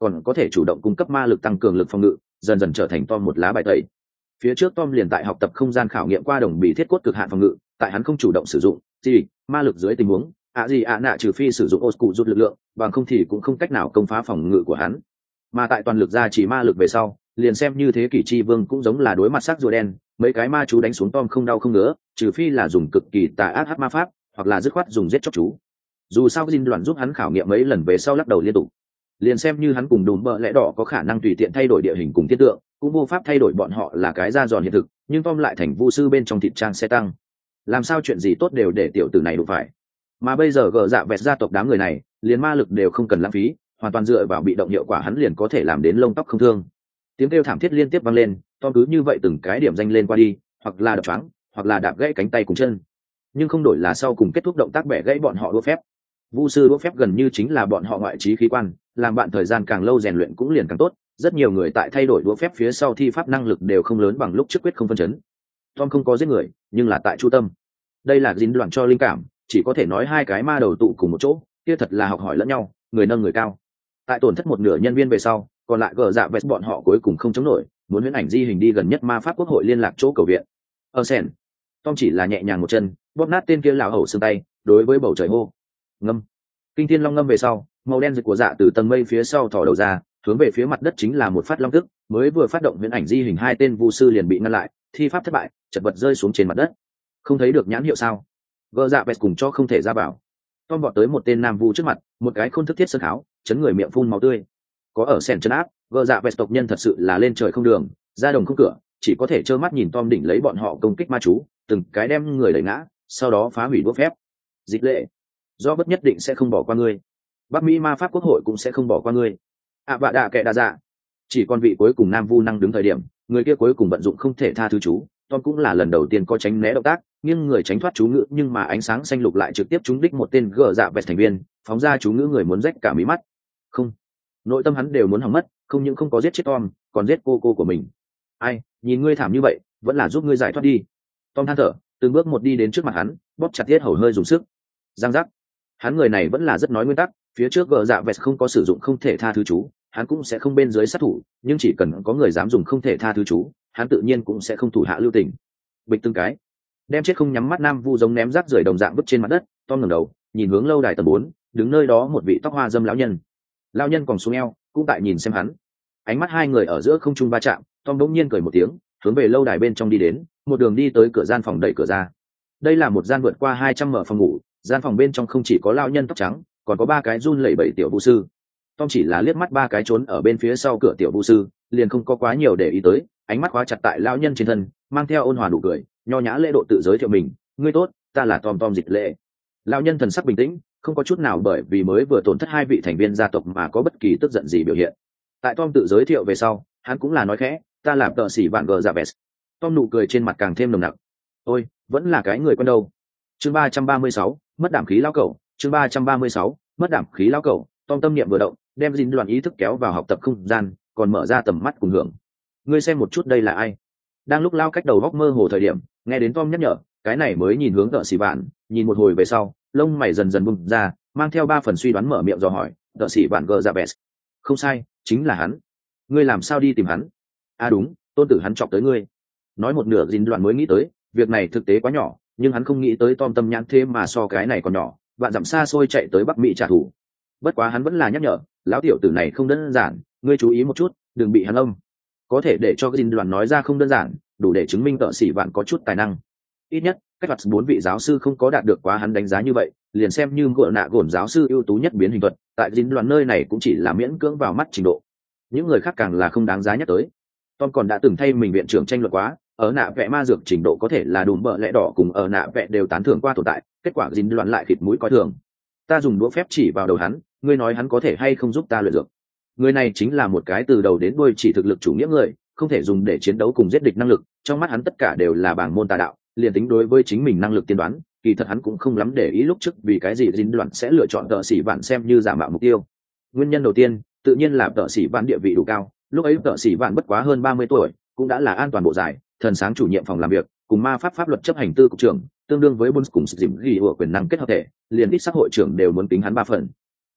còn có thể chủ động cung cấp ma lực tăng cường lực phòng ngự, dần dần trở thành Tom một lá bài tẩy. Phía trước Tom liền tại học tập không gian khảo nghiệm qua đồng bị thiết cốt cực hạn phòng ngự, tại hắn không chủ động sử dụng ma lực dưới tình huống nạ trừ phi sử dụng ô cụ rút lực lượng, bằng không thì cũng không cách nào công phá phòng ngự của hắn. Mà tại toàn lực ra chỉ ma lực về sau, liền xem như thế kỷ chi vương cũng giống là đối mặt sắc rùa đen, mấy cái ma chú đánh xuống Tom không đau không ngứa, trừ phi là dùng cực kỳ tà ác hắc ma pháp, hoặc là dứt khoát dùng giết chóc chú. Dù sao Jin đoàn giúp hắn khảo nghiệm mấy lần về sau lắc đầu liên tục. Liền xem như hắn cùng Đùm Bờ Lẽ Đỏ có khả năng tùy tiện thay đổi địa hình cùng tiết tượng, cũng vô pháp thay đổi bọn họ là cái da giòn hiện thực, nhưng Tom lại thành vu sư bên trong thịt trang xe tăng. Làm sao chuyện gì tốt đều để tiểu tử này đụng phải. Mà bây giờ gờ dạ vẹt gia tộc đám người này, liền ma lực đều không cần lãng phí, hoàn toàn dựa vào bị động hiệu quả hắn liền có thể làm đến lông tóc không thương. Tiếng kêu thảm thiết liên tiếp vang lên, Tom cứ như vậy từng cái điểm danh lên qua đi, hoặc là đập choáng, hoặc là đạp gãy cánh tay cùng chân. Nhưng không đổi là sau cùng kết thúc động tác bẻ gãy bọn họ đũa phép. Vu sư đũa phép gần như chính là bọn họ ngoại trí khí quan, làm bạn thời gian càng lâu rèn luyện cũng liền càng tốt. Rất nhiều người tại thay đổi đũa phép phía sau thi pháp năng lực đều không lớn bằng lúc trước quyết không phân chấn. Tom không có giết người, nhưng là tại chu tâm. Đây là dính đoạn cho linh cảm, chỉ có thể nói hai cái ma đầu tụ cùng một chỗ, kia thật là học hỏi lẫn nhau, người nâng người cao. Tại tổn thất một nửa nhân viên về sau, còn lại gờ dạ vest bọn họ cuối cùng không chống nổi, muốn huyễn ảnh di hình đi gần nhất ma pháp quốc hội liên lạc chỗ cầu viện. Sen, Tom chỉ là nhẹ nhàng một chân, bóp nát tên kia lão hầu xương tay, đối với bầu trời hô. Ngâm. Kinh thiên long ngâm về sau, màu đen rực của dạ từ tầng mây phía sau thò đầu ra, hướng về phía mặt đất chính là một phát long tức, mới vừa phát động huyễn ảnh di hình hai tên vu sư liền bị ngăn lại, thi pháp thất bại, chật vật rơi xuống trên mặt đất. Không thấy được nhãn hiệu sao? Gờ dạ vest cùng cho không thể ra vào. Tom vọt tới một tên nam vu trước mặt, một cái khôn thức thiết sơn kháo, chấn người miệng phun máu tươi. Có ở sen chân áp, gờ dạ vest tộc nhân thật sự là lên trời không đường, ra đồng không cửa, chỉ có thể trơ mắt nhìn Tom đỉnh lấy bọn họ công kích ma chú, từng cái đem người đẩy ngã, sau đó phá hủy đũa phép. Dịch lệ, do bất nhất định sẽ không bỏ qua ngươi. Bắc Mỹ ma pháp quốc hội cũng sẽ không bỏ qua ngươi. Vạ đạ kệ đa dạ. Chỉ còn vị cuối cùng nam vu năng đứng thời điểm, người kia cuối cùng vận dụng không thể tha thứ chú. Tom cũng là lần đầu tiên có tránh né động tác, nhưng người tránh thoát chú ngữ, nhưng mà ánh sáng xanh lục lại trực tiếp trúng đích một tên gờ dạ vẹt thành viên, phóng ra chú ngữ người muốn rách cả mí mắt. Không, nội tâm hắn đều muốn hỏng mất, không những không có giết chết Tom, còn giết cô của mình. Ai, nhìn ngươi thảm như vậy, vẫn là giúp ngươi giải thoát đi. Tom than thở, từng bước một đi đến trước mặt hắn, bóp chặt tiết hầu hơi dùng sức. Giang giác. Hắn người này vẫn là rất nói nguyên tắc, phía trước gờ dạ vẹt không có sử dụng không thể tha thứ chú, hắn cũng sẽ không bên dưới sát thủ, nhưng chỉ cần có người dám dùng không thể tha thứ chú, hắn tự nhiên cũng sẽ không thủ hạ lưu tình. Bịch từng cái, đem chết không nhắm mắt nam vu giống ném rác rưởi đồng dạng vứt trên mặt đất. Tom ngẩng đầu, nhìn hướng lâu đài tầng 4, đứng nơi đó một vị tóc hoa dâm lão nhân. Lão nhân còn xuống eo, cũng tại nhìn xem hắn. Ánh mắt hai người ở giữa không trung va chạm, Tom bỗng nhiên cười một tiếng, hướng về lâu đài bên trong đi đến, một đường đi tới cửa gian phòng, đẩy cửa ra. Đây là một gian vượt qua 200 mở phòng ngủ, gian phòng bên trong không chỉ có lão nhân tóc trắng, còn có ba cái run lẩy bẩy tiểu vu sư. Tom chỉ là liếc mắt ba cái trốn ở bên phía sau cửa tiểu vu sư, liền không có quá nhiều để ý tới, ánh mắt khóa chặt tại lão nhân trên thân, mang theo ôn hòa nụ cười, nho nhã lễ độ tự giới thiệu mình. Ngươi tốt, ta là Tom Dịch Lệ. Lão nhân thần sắc bình tĩnh, không có chút nào bởi vì mới vừa tổn thất hai vị thành viên gia tộc mà có bất kỳ tức giận gì biểu hiện. Tại Tom tự giới thiệu về sau, hắn cũng là nói khẽ, ta làm tợ sĩ bạn gờ dạ vest. Tom nụ cười trên mặt càng thêm nồng nặc. Ôi, vẫn là cái người quen đâu. Chương 336, mất đảm khí lao cẩu. Chương 336, mất đảm khí lao cẩu. Tom tâm niệm vừa động, đem dính đoàn ý thức kéo vào học tập không gian, còn mở ra tầm mắt cùng hưởng. Ngươi xem một chút đây là ai? Đang lúc lao cách đầu góc mơ hồ thời điểm, nghe đến Tom nhắc nhở, cái này mới nhìn hướng tợ sĩ bạn, nhìn một hồi về sau, lông mày dần dần bung ra, mang theo 3 phần suy đoán mở miệng dò hỏi, tợ sĩ bạn gờ dạ vest. Không sai, chính là hắn. Ngươi làm sao đi tìm hắn? À đúng, tôn tử hắn chọc tới ngươi. Nói một nửa dính đoạn mới nghĩ tới, việc này thực tế quá nhỏ, nhưng hắn không nghĩ tới Tom tâm nhãn thế mà so cái này còn nhỏ, vạn dặm xa xôi chạy tới Bắc Mỹ trả thù. Bất quá hắn vẫn là nhắc nhở, lão tiểu tử này không đơn giản, ngươi chú ý một chút, đừng bị hắn âm. Có thể để cho dính đoạn nói ra không đơn giản, đủ để chứng minh tợ sĩ vạn có chút tài năng. Ít nhất, cách mặt 4 vị giáo sư không có đạt được quá hắn đánh giá như vậy, liền xem như gỡ nạ gổn giáo sư ưu tú nhất biến hình thuật, tại dính đoạn nơi này cũng chỉ là miễn cưỡng vào mắt trình độ. Những người khác càng là không đáng giá nhắc tới. Tom còn đã từng thay mình viện trưởng tranh luận quá, ở nạ vẽ ma dược trình độ có thể là Đùm Bờ Lẽ Đỏ cùng ở nạ vẽ đều tán thưởng qua tồn tại, kết quả dính đoạn lại khịt mũi coi thường. Ta dùng đũa phép chỉ vào đầu hắn, ngươi nói hắn có thể hay không giúp ta luyện dược? Người này chính là một cái từ đầu đến đuôi chỉ thực lực chủ nghĩa người, không thể dùng để chiến đấu cùng giết địch năng lực, trong mắt hắn tất cả đều là bảng môn tà đạo, liền tính đối với chính mình năng lực tiên đoán, kỳ thật hắn cũng không lắm để ý lúc trước vì cái gì dính đoạn sẽ lựa chọn tợ sĩ vạn xem như giả mạo mục tiêu. Nguyên nhân đầu tiên, tự nhiên là tợ sĩ vạn địa vị đủ cao, lúc ấy tợ sĩ vạn bất quá hơn 30 tuổi, cũng đã là an toàn bộ giải, thần sáng chủ nhiệm phòng làm việc, cùng ma pháp pháp luật chấp hành tư cục trưởng, tương đương với Bones cùng dìm ghi của quyền năng kết hợp thể, liền ít xã hội trưởng đều muốn tính hắn 3 phần.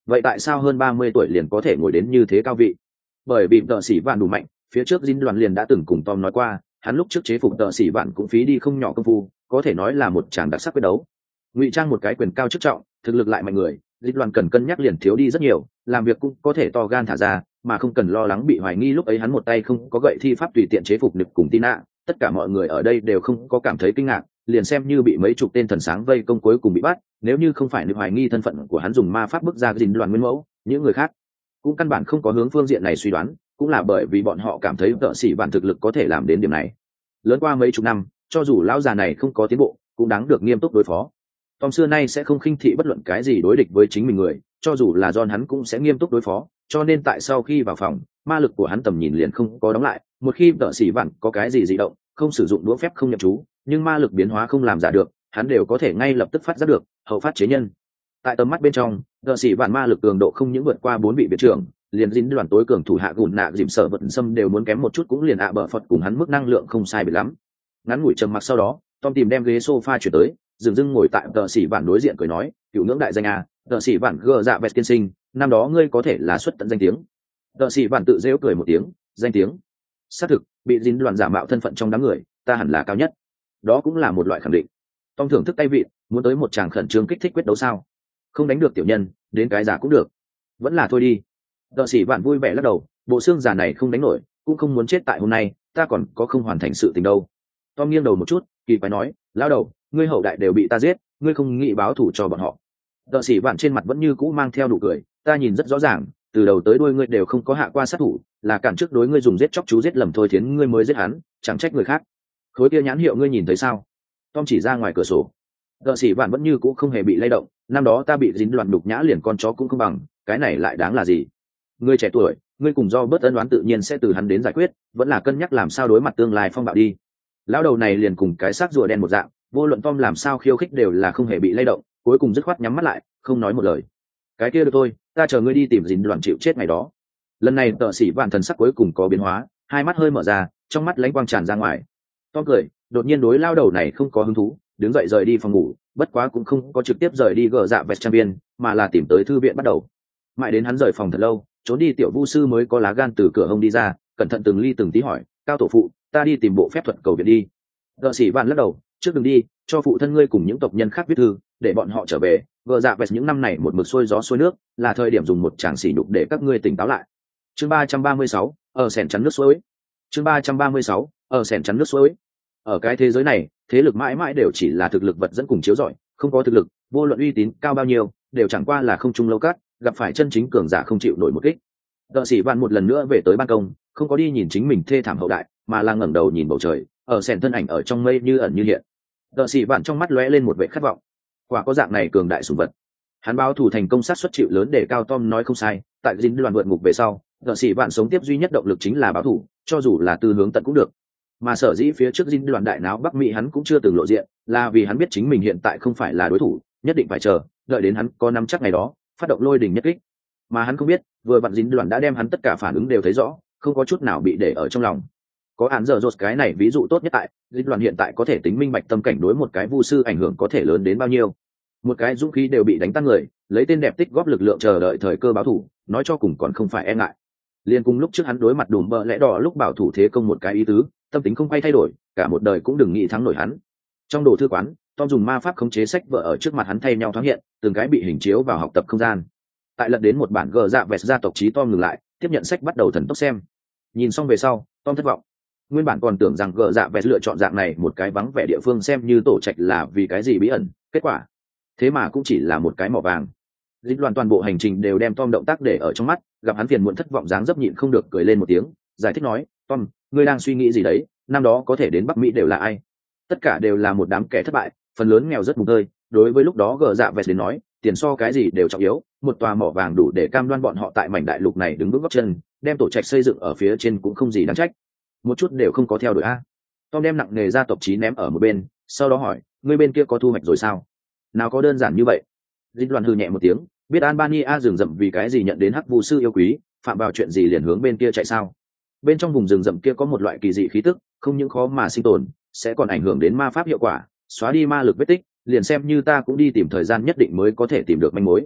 vậy tại sao hơn 30 tuổi liền có thể ngồi đến như thế cao vị? Bởi vì tợ sĩ vạn đủ mạnh, phía trước dinh đoàn liền đã từng cùng Tom nói qua, hắn lúc trước chế phục tợ sĩ vạn cũng phí đi không nhỏ công phu, có thể nói là một tràng đặc sắc quyết đấu. Ngụy trang một cái quyền cao chức trọng, thực lực lại mạnh người, dinh đoàn cần cân nhắc liền thiếu đi rất nhiều, làm việc cũng có thể to gan thả ra, mà không cần lo lắng bị hoài nghi lúc ấy hắn một tay không có gậy thi pháp tùy tiện chế phục nực cùng Tina. Tất cả mọi người ở đây đều không có cảm thấy kinh ngạc, liền xem như bị mấy chục tên thần sáng vây công cuối cùng bị bắt, nếu như không phải nực hoài nghi thân phận của hắn dùng ma pháp bức ra dinh đoàn nguyên mẫu, những người khác cũng căn bản không có hướng phương diện này suy đoán, cũng là bởi vì bọn họ cảm thấy tợ sĩ bản thực lực có thể làm đến điểm này. Lớn qua mấy chục năm, cho dù lão già này không có tiến bộ, cũng đáng được nghiêm túc đối phó. Tom xưa nay sẽ không khinh thị bất luận cái gì đối địch với chính mình người, cho dù là John hắn cũng sẽ nghiêm túc đối phó, cho nên tại sau khi vào phòng, ma lực của hắn tầm nhìn liền không có đóng lại, một khi tợ sĩ bản có cái gì dị động, không sử dụng đũa phép không nhập chú, nhưng ma lực biến hóa không làm giả được, hắn đều có thể ngay lập tức phát giác được, hậu phát chế nhân. Tại tầm mắt bên trong, tợ sĩ bản ma lực cường độ không những vượt qua 4 vị viện trưởng, liền dính đoàn tối cường thủ hạ gùn nạ dìm sợ vật xâm đều muốn kém một chút, cũng liền bờ phật cùng hắn mức năng lượng không sai biệt lắm. Ngắn ngủi trầm mặc sau đó, Tom tìm đem ghế sofa chuyển tới, dừng dưng ngồi tại tợ sĩ bản đối diện cười nói, cựu ngưỡng đại danh a, tợ sĩ bản gờ dạ vẹt tiên sinh, năm đó ngươi có thể là xuất tận danh tiếng. Tợ sĩ bản tự rêu cười một tiếng, danh tiếng xác thực, bị dính đoàn giả mạo thân phận trong đám người, ta hẳn là cao nhất, đó cũng là một loại khẳng định. Tom thưởng thức tay vịn, muốn tới một tràng khẩn trương kích thích quyết đấu sao? Không đánh được tiểu nhân, đến cái giả cũng được, vẫn là thôi đi. Tợ sĩ bản vui vẻ lắc đầu, bộ xương già này không đánh nổi, cũng không muốn chết tại hôm nay, ta còn có không hoàn thành sự tình đâu. Tom nghiêng đầu một chút, kỳ quái nói, lão đầu, ngươi hậu đại đều bị ta giết, ngươi không nghĩ báo thù cho bọn họ? Tợ sĩ bản trên mặt vẫn như cũ mang theo nụ cười, ta nhìn rất rõ ràng, từ đầu tới đuôi ngươi đều không có hạ qua sát thủ, là cản trước đối ngươi dùng giết chóc chú giết lầm thôi thiến ngươi mới giết hắn, chẳng trách người khác. Khối kia nhãn hiệu ngươi nhìn thấy sao? Tom chỉ ra ngoài cửa sổ. Tợ sĩ bản vẫn như cũ không hề bị lay động, năm đó ta bị dính loạn đục nhã liền con chó cũng không bằng, cái này lại đáng là gì? Ngươi trẻ tuổi, ngươi cùng do bớt ân đoán tự nhiên sẽ từ hắn đến giải quyết, vẫn là cân nhắc làm sao đối mặt tương lai phong bạo đi. Lão đầu này liền cùng cái xác rùa đen một dạng, vô luận Tom làm sao khiêu khích đều là không hề bị lay động, cuối cùng dứt khoát nhắm mắt lại, không nói một lời. Cái kia được thôi, ta chờ ngươi đi tìm dính loạn chịu chết ngày đó. Lần này tợ sĩ vạn thần sắc cuối cùng có biến hóa, hai mắt hơi mở ra, trong mắt lánh quang tràn ra ngoài. Tom cười, đột nhiên đối lao đầu này không có hứng thú, đứng dậy rời đi phòng ngủ, bất quá cũng không có trực tiếp rời đi gờ dạ vẹt trang viên, mà là tìm tới thư viện bắt đầu. Mãi đến hắn rời phòng thật lâu, trốn đi tiểu vu sư mới có lá gan từ cửa hông đi ra, cẩn thận từng ly từng tí hỏi, cao tổ phụ, ta đi tìm bộ phép thuật cầu viện đi. Gợ sĩ vạn lắc đầu, trước đừng đi, cho phụ thân ngươi cùng những tộc nhân khác viết thư, để bọn họ trở về. Gờ dạ vẹt những năm này một mực xuôi gió xuôi nước, là thời điểm dùng một tràng sỉ nhục để các ngươi tỉnh táo lại. Chương 336, ở sẻn chắn nước suối. Chương 336, ở sẻn chắn nước suối. Ở cái thế giới này, thế lực mãi mãi đều chỉ là thực lực vật dẫn cùng chiếu rọi, không có thực lực, vô luận uy tín cao bao nhiêu, đều chẳng qua là không trung lâu cát, gặp phải chân chính cường giả không chịu nổi một kích. Tợ sĩ vạn một lần nữa về tới ban công, không có đi nhìn chính mình thê thảm hậu đại, mà là ngẩng đầu nhìn bầu trời, ở sèn thân ảnh ở trong mây như ẩn như hiện. Tợ sĩ vạn trong mắt lóe lên một vẻ khát vọng. Quả có dạng này cường đại sủng vật. Hắn báo thù thành công sát suất chịu lớn để cao Tom nói không sai, tại dính đoàn vượt ngục về sau, tợ sĩ vạn sống tiếp duy nhất động lực chính là báo thù, cho dù là từ hướng tận cũng được. Mà sở dĩ phía trước dính đoàn đại náo Bắc Mỹ hắn cũng chưa từng lộ diện, là vì hắn biết chính mình hiện tại không phải là đối thủ, nhất định phải chờ, đợi đến hắn có nắm chắc ngày đó, phát động lôi đình nhất kích. Mà hắn không biết, vừa vặn dính đoàn đã đem hắn tất cả phản ứng đều thấy rõ, không có chút nào bị để ở trong lòng. Có án giờ rột cái này ví dụ tốt nhất tại, dính đoàn hiện tại có thể tính minh bạch tâm cảnh đối một cái vu sư ảnh hưởng có thể lớn đến bao nhiêu. Một cái dũng khí đều bị đánh tan người, lấy tên đẹp tích góp lực lượng chờ đợi thời cơ báo thủ, nói cho cùng còn không phải e ngại. Liên cùng lúc trước hắn đối mặt đùm bợ lẽ đỏ lúc bảo thủ thế công một cái ý tứ, tâm tính không quay thay đổi, cả một đời cũng đừng nghĩ thắng nổi hắn. Trong đồ thư quán, Tom dùng ma pháp khống chế sách vở ở trước mặt hắn thay nhau thoáng hiện, từng cái bị hình chiếu vào học tập không gian. Tại lật đến một bản gờ dạ vẹt gia tộc chí Tom ngừng lại, tiếp nhận sách bắt đầu thần tốc xem. Nhìn xong về sau, Tom thất vọng. Nguyên bản còn tưởng rằng gờ dạ vẹt lựa chọn dạng này một cái vắng vẻ địa phương xem như tổ trạch là vì cái gì bí ẩn, kết quả thế mà cũng chỉ là một cái mỏ vàng. Dịch loạn toàn bộ hành trình đều đem Tom động tác để ở trong mắt, gặp hắn phiền muộn thất vọng dáng dấp nhịn không được cười lên một tiếng, giải thích nói, Tom, ngươi đang suy nghĩ gì đấy, năm đó có thể đến Bắc Mỹ đều là ai? Tất cả đều là một đám kẻ thất bại, phần lớn nghèo rất mùng tơi, đối với lúc đó gờ dạ vẹt đến nói, tiền so cái gì đều trọng yếu, một tòa mỏ vàng đủ để cam đoan bọn họ tại mảnh đại lục này đứng vững góc chân, đem tổ trạch xây dựng ở phía trên cũng không gì đáng trách. Một chút đều không có theo đuổi a. Tom đem nặng nghề gia tộc chí ném ở một bên, sau đó hỏi, ngươi bên kia có thu hoạch rồi sao? Nào có đơn giản như vậy. Dịch đoàn hừ nhẹ một tiếng, biết Albania rừng rậm vì cái gì nhận đến hắc vu sư yêu quý, phạm vào chuyện gì liền hướng bên kia chạy sao? Bên trong vùng rừng rậm kia có một loại kỳ dị khí tức, không những khó mà sinh tồn, sẽ còn ảnh hưởng đến ma pháp hiệu quả, xóa đi ma lực vết tích, liền xem như ta cũng đi tìm thời gian nhất định mới có thể tìm được manh mối.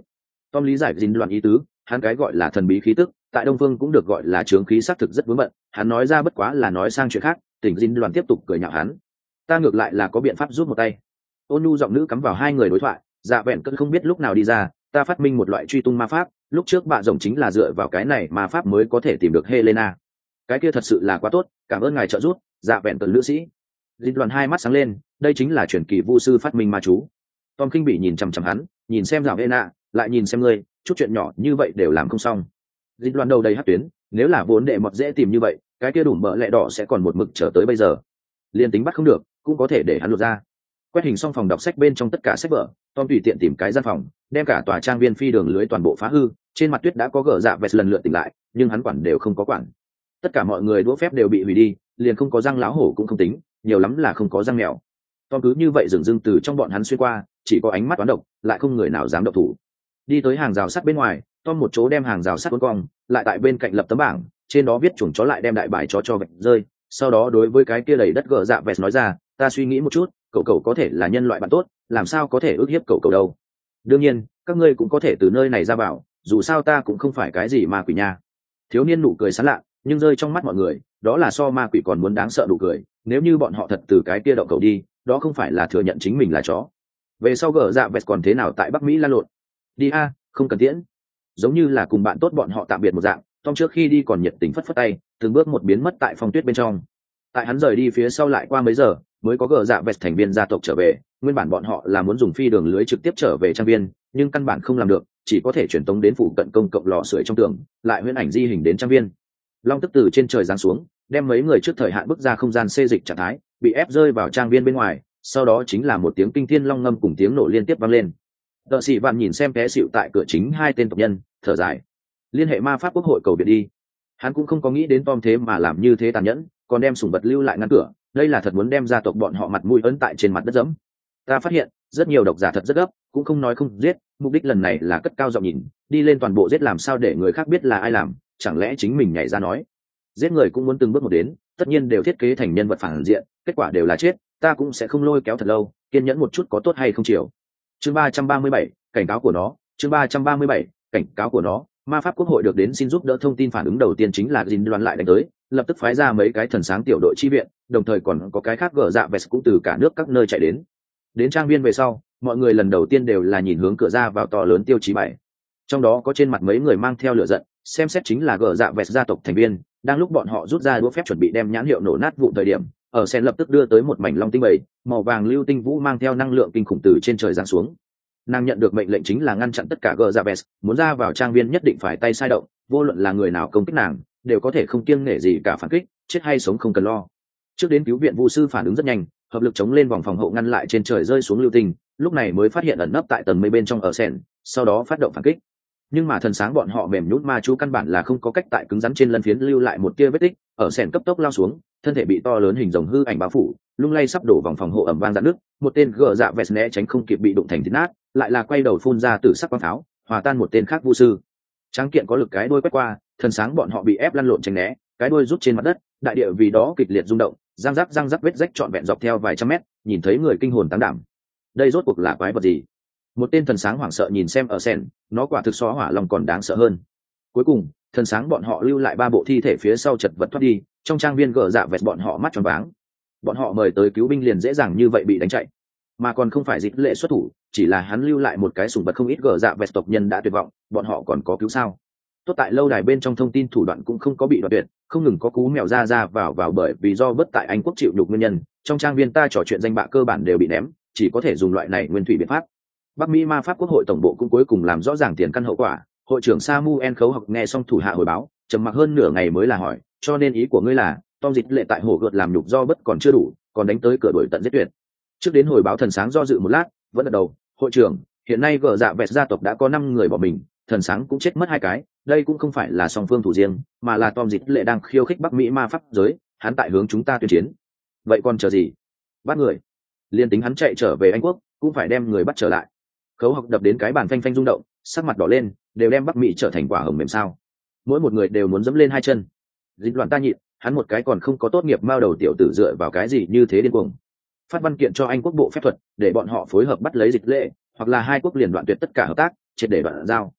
Tom lý giải dính loạn ý tứ, hắn cái gọi là thần bí khí tức tại đông phương cũng được gọi là chướng khí xác thực rất vướng bận, hắn nói ra bất quá là nói sang chuyện khác. Tỉnh dính loạn tiếp tục cười nhạo hắn, ta ngược lại là có biện pháp giúp một tay. Ôn nhu giọng nữ cắm vào hai người đối thoại, dạ vẹn cơn không biết lúc nào đi ra, ta phát minh một loại truy tung ma pháp, lúc trước bạ rồng chính là dựa vào cái này ma pháp mới có thể tìm được Helena. Cái kia thật sự là quá tốt, cảm ơn ngài trợ giúp. Dạ vẹn cơn nữ sĩ. Dính loạn hai mắt sáng lên, đây chính là truyền kỳ vu sư phát minh ma chú. Tom khinh bỉ nhìn chằm chằm hắn, nhìn xem dạo Helena, lại nhìn xem ngươi, chút chuyện nhỏ như vậy đều làm không xong. Dính loạn đầu đầy hất tuyến, nếu là vốn đệ mọt dễ tìm như vậy, cái kia đủ mỡ lẹ đỏ sẽ còn một mực trở tới bây giờ. Liên tính bắt không được, cũng có thể để hắn lột ra. Quét hình xong phòng đọc sách bên trong tất cả sách vở, Tom tùy tiện tìm cái gian phòng, đem cả tòa trang viên phi đường lưới toàn bộ phá hư. Trên mặt tuyết đã có gờ dạ vẹt lần lượt tỉnh lại, nhưng hắn quản đều không có quản. Tất cả mọi người đũa phép đều bị hủy đi, liền không có răng láo hổ cũng không tính, nhiều lắm là không có răng mèo. Tom cứ như vậy dừng dưng từ trong bọn hắn xuyên qua, chỉ có ánh mắt toán độc, lại không người nào dám động thủ. Đi tới hàng rào sắt bên ngoài, Tom một chỗ đem hàng rào sắt uốn cong, lại tại bên cạnh lập tấm bảng, trên đó viết chuồng chó lại đem đại bài chó cho vạch rơi. Sau đó đối với cái kia đầy đất gờ dạ vẹt nói ra, ta suy nghĩ một chút, cậu có thể là nhân loại bạn tốt, làm sao có thể ức hiếp cậu đâu. Đương nhiên các ngươi cũng có thể từ nơi này ra vào, dù sao ta cũng không phải cái gì ma quỷ nha. Thiếu niên nụ cười sán lạ, nhưng rơi trong mắt mọi người đó là so ma quỷ còn muốn đáng sợ nụ cười. Nếu như bọn họ thật từ cái kia động cậu đi, đó không phải là thừa nhận chính mình là chó. Về sau gờ dạ vẹt còn thế nào tại Bắc Mỹ lan lộn. Đi a, không cần tiễn. Giống như là cùng bạn tốt bọn họ tạm biệt một dạng, Tom trước khi đi còn nhiệt tình phất phất tay, từng bước một biến mất tại phong tuyết bên trong. Tại hắn rời đi phía sau lại qua mấy giờ mới có gờ dạ vẹt thành viên gia tộc trở về. Nguyên bản bọn họ là muốn dùng phi đường lưới trực tiếp trở về trang viên, nhưng căn bản không làm được, chỉ có thể chuyển tống đến phụ cận công cộng lò sưởi trong tường, lại huyễn ảnh di hình đến trang viên. Long tức từ trên trời giáng xuống, đem mấy người trước thời hạn bước ra không gian xê dịch trạng thái, bị ép rơi vào trang viên bên ngoài. Sau đó chính là một tiếng kinh thiên long ngâm cùng tiếng nổ liên tiếp vang lên. Đợ sĩ vạn nhìn xem té xịu tại cửa chính hai tên tộc nhân, thở dài. Liên hệ ma pháp quốc hội cầu viện đi. Hắn cũng không có nghĩ đến Tom thế mà làm như thế tàn nhẫn, còn đem sủng vật lưu lại ngăn cửa. Đây là thật muốn đem gia tộc bọn họ mặt mũi ấn tại trên mặt đất dẫm. Ta phát hiện rất nhiều độc giả thật rất gấp, cũng không nói không giết, mục đích lần này là cất cao giọng nhìn, đi lên toàn bộ giết làm sao để người khác biết là ai làm, chẳng lẽ chính mình nhảy ra nói. Giết người cũng muốn từng bước một đến, tất nhiên đều thiết kế thành nhân vật phản diện, kết quả đều là chết, ta cũng sẽ không lôi kéo thật lâu, kiên nhẫn một chút có tốt hay không chiều. Chương 337, cảnh cáo của nó, chương 337, cảnh cáo của nó. Ma pháp quốc hội được đến xin giúp đỡ thông tin phản ứng đầu tiên chính là Jin Loan lại đánh tới, lập tức phái ra mấy cái thần sáng tiểu đội chi viện, đồng thời còn có cái khác gở dạ vest cũng từ cả nước các nơi chạy đến. Đến trang viên về sau, mọi người lần đầu tiên đều là nhìn hướng cửa ra vào to lớn tiêu chí bảy. Trong đó có trên mặt mấy người mang theo lửa giận, xem xét chính là gở dạ vest gia tộc thành viên. Đang lúc bọn họ rút ra đũa phép chuẩn bị đem nhãn hiệu nổ nát vụ thời điểm, ở sen lập tức đưa tới một mảnh long tinh bầy, màu vàng lưu tinh vũ mang theo năng lượng kinh khủng từ trên trời giáng xuống. Nàng nhận được mệnh lệnh chính là ngăn chặn tất cả gờ dạ vest, muốn ra vào trang viên nhất định phải tay sai động, vô luận là người nào công kích nàng đều có thể không kiêng nể gì cả phản kích, chết hay sống không cần lo. Trước đến cứu viện vu sư phản ứng rất nhanh, hợp lực chống lên vòng phòng hộ ngăn lại trên trời rơi xuống lưu tinh, lúc này mới phát hiện ẩn nấp tại tầng mây bên trong ở sen, sau đó phát động phản kích. Nhưng mà thần sáng bọn họ mềm nhũn ma chú căn bản là không có cách tại cứng rắn trên lân phiến lưu lại một tia vết tích, ở sen cấp tốc lao xuống, thân thể bị to lớn hình rồng hư ảnh bao phủ, lung lay sắp đổ vòng phòng hộ ẩm vang rạn nứt, một tên gờ dạ vest né tránh không kịp bị đụng thành thịt nát, lại là quay đầu phun ra tử sắc quang pháo, hòa tan một tên khác vu sư. Tráng kiện có lực cái đuôi quét qua, thần sáng bọn họ bị ép lăn lộn tránh né, cái đuôi rút trên mặt đất, đại địa vì đó kịch liệt rung động, răng rắc vết rách trọn vẹn dọc theo vài trăm mét, nhìn thấy người kinh hồn táng đảm. Đây rốt cuộc là quái vật gì? Một tên thần sáng hoảng sợ nhìn xem ở sen, nó quả thực so hỏa long còn đáng sợ hơn. Cuối cùng, thần sáng bọn họ lưu lại 3 bộ thi thể phía sau chật vật thoát đi, trong trang viên gờ dạ vẹt bọn họ mắt tròn váng. Bọn họ mời tới cứu binh liền dễ dàng như vậy bị đánh chạy, mà còn không phải dịch lệ xuất thủ, chỉ là hắn lưu lại một cái sủng vật không ít gờ dạ vẹt tộc nhân đã tuyệt vọng, bọn họ còn có cứu sao? Tốt tại lâu đài bên trong thông tin thủ đoạn cũng không có bị đoạn tuyệt, không ngừng có cú mèo ra vào bởi vì do bất tại Anh quốc chịu nhục nguyên nhân, trong trang viên ta trò chuyện danh bạ cơ bản đều bị ném, chỉ có thể dùng loại này nguyên thủy biện pháp. Bắc Mỹ ma pháp quốc hội tổng bộ cũng cuối cùng làm rõ ràng tiền căn hậu quả. Hội trưởng Samuel Khấu Học nghe xong thủ hạ hồi báo, trầm mặc hơn nửa ngày mới là hỏi, cho nên ý của ngươi là Tom dịch lệ tại hồ gợt làm nhục do bất còn chưa đủ, còn đánh tới cửa đuổi tận giết tuyệt. Trước đến hồi báo thần sáng do dự một lát, vẫn gật đầu. Hội trưởng, hiện nay gờ dạ vẹt gia tộc đã có 5 người bỏ mình, thần sáng cũng chết mất 2 cái, đây cũng không phải là song phương thủ riêng, mà là Tom dịch lệ đang khiêu khích Bắc Mỹ ma pháp giới, hắn tại hướng chúng ta tuyên chiến. Vậy còn chờ gì? Bắt người. Liên tính hắn chạy trở về Anh quốc, cũng phải đem người bắt trở lại. Khấu Học đập đến cái bàn phanh phanh rung động, sắc mặt đỏ lên, đều đem Bắc Mỹ trở thành quả hồng mềm sao? Mỗi một người đều muốn dẫm lên 2 chân. Dịch loạn ta nhịn, hắn một cái còn không có tốt nghiệp mao đầu tiểu tử dựa vào cái gì như thế điên cuồng. Phát văn kiện cho Anh quốc bộ phép thuật, để bọn họ phối hợp bắt lấy dịch lệ, hoặc là 2 quốc liền đoạn tuyệt tất cả hợp tác, triệt để đoạn giao.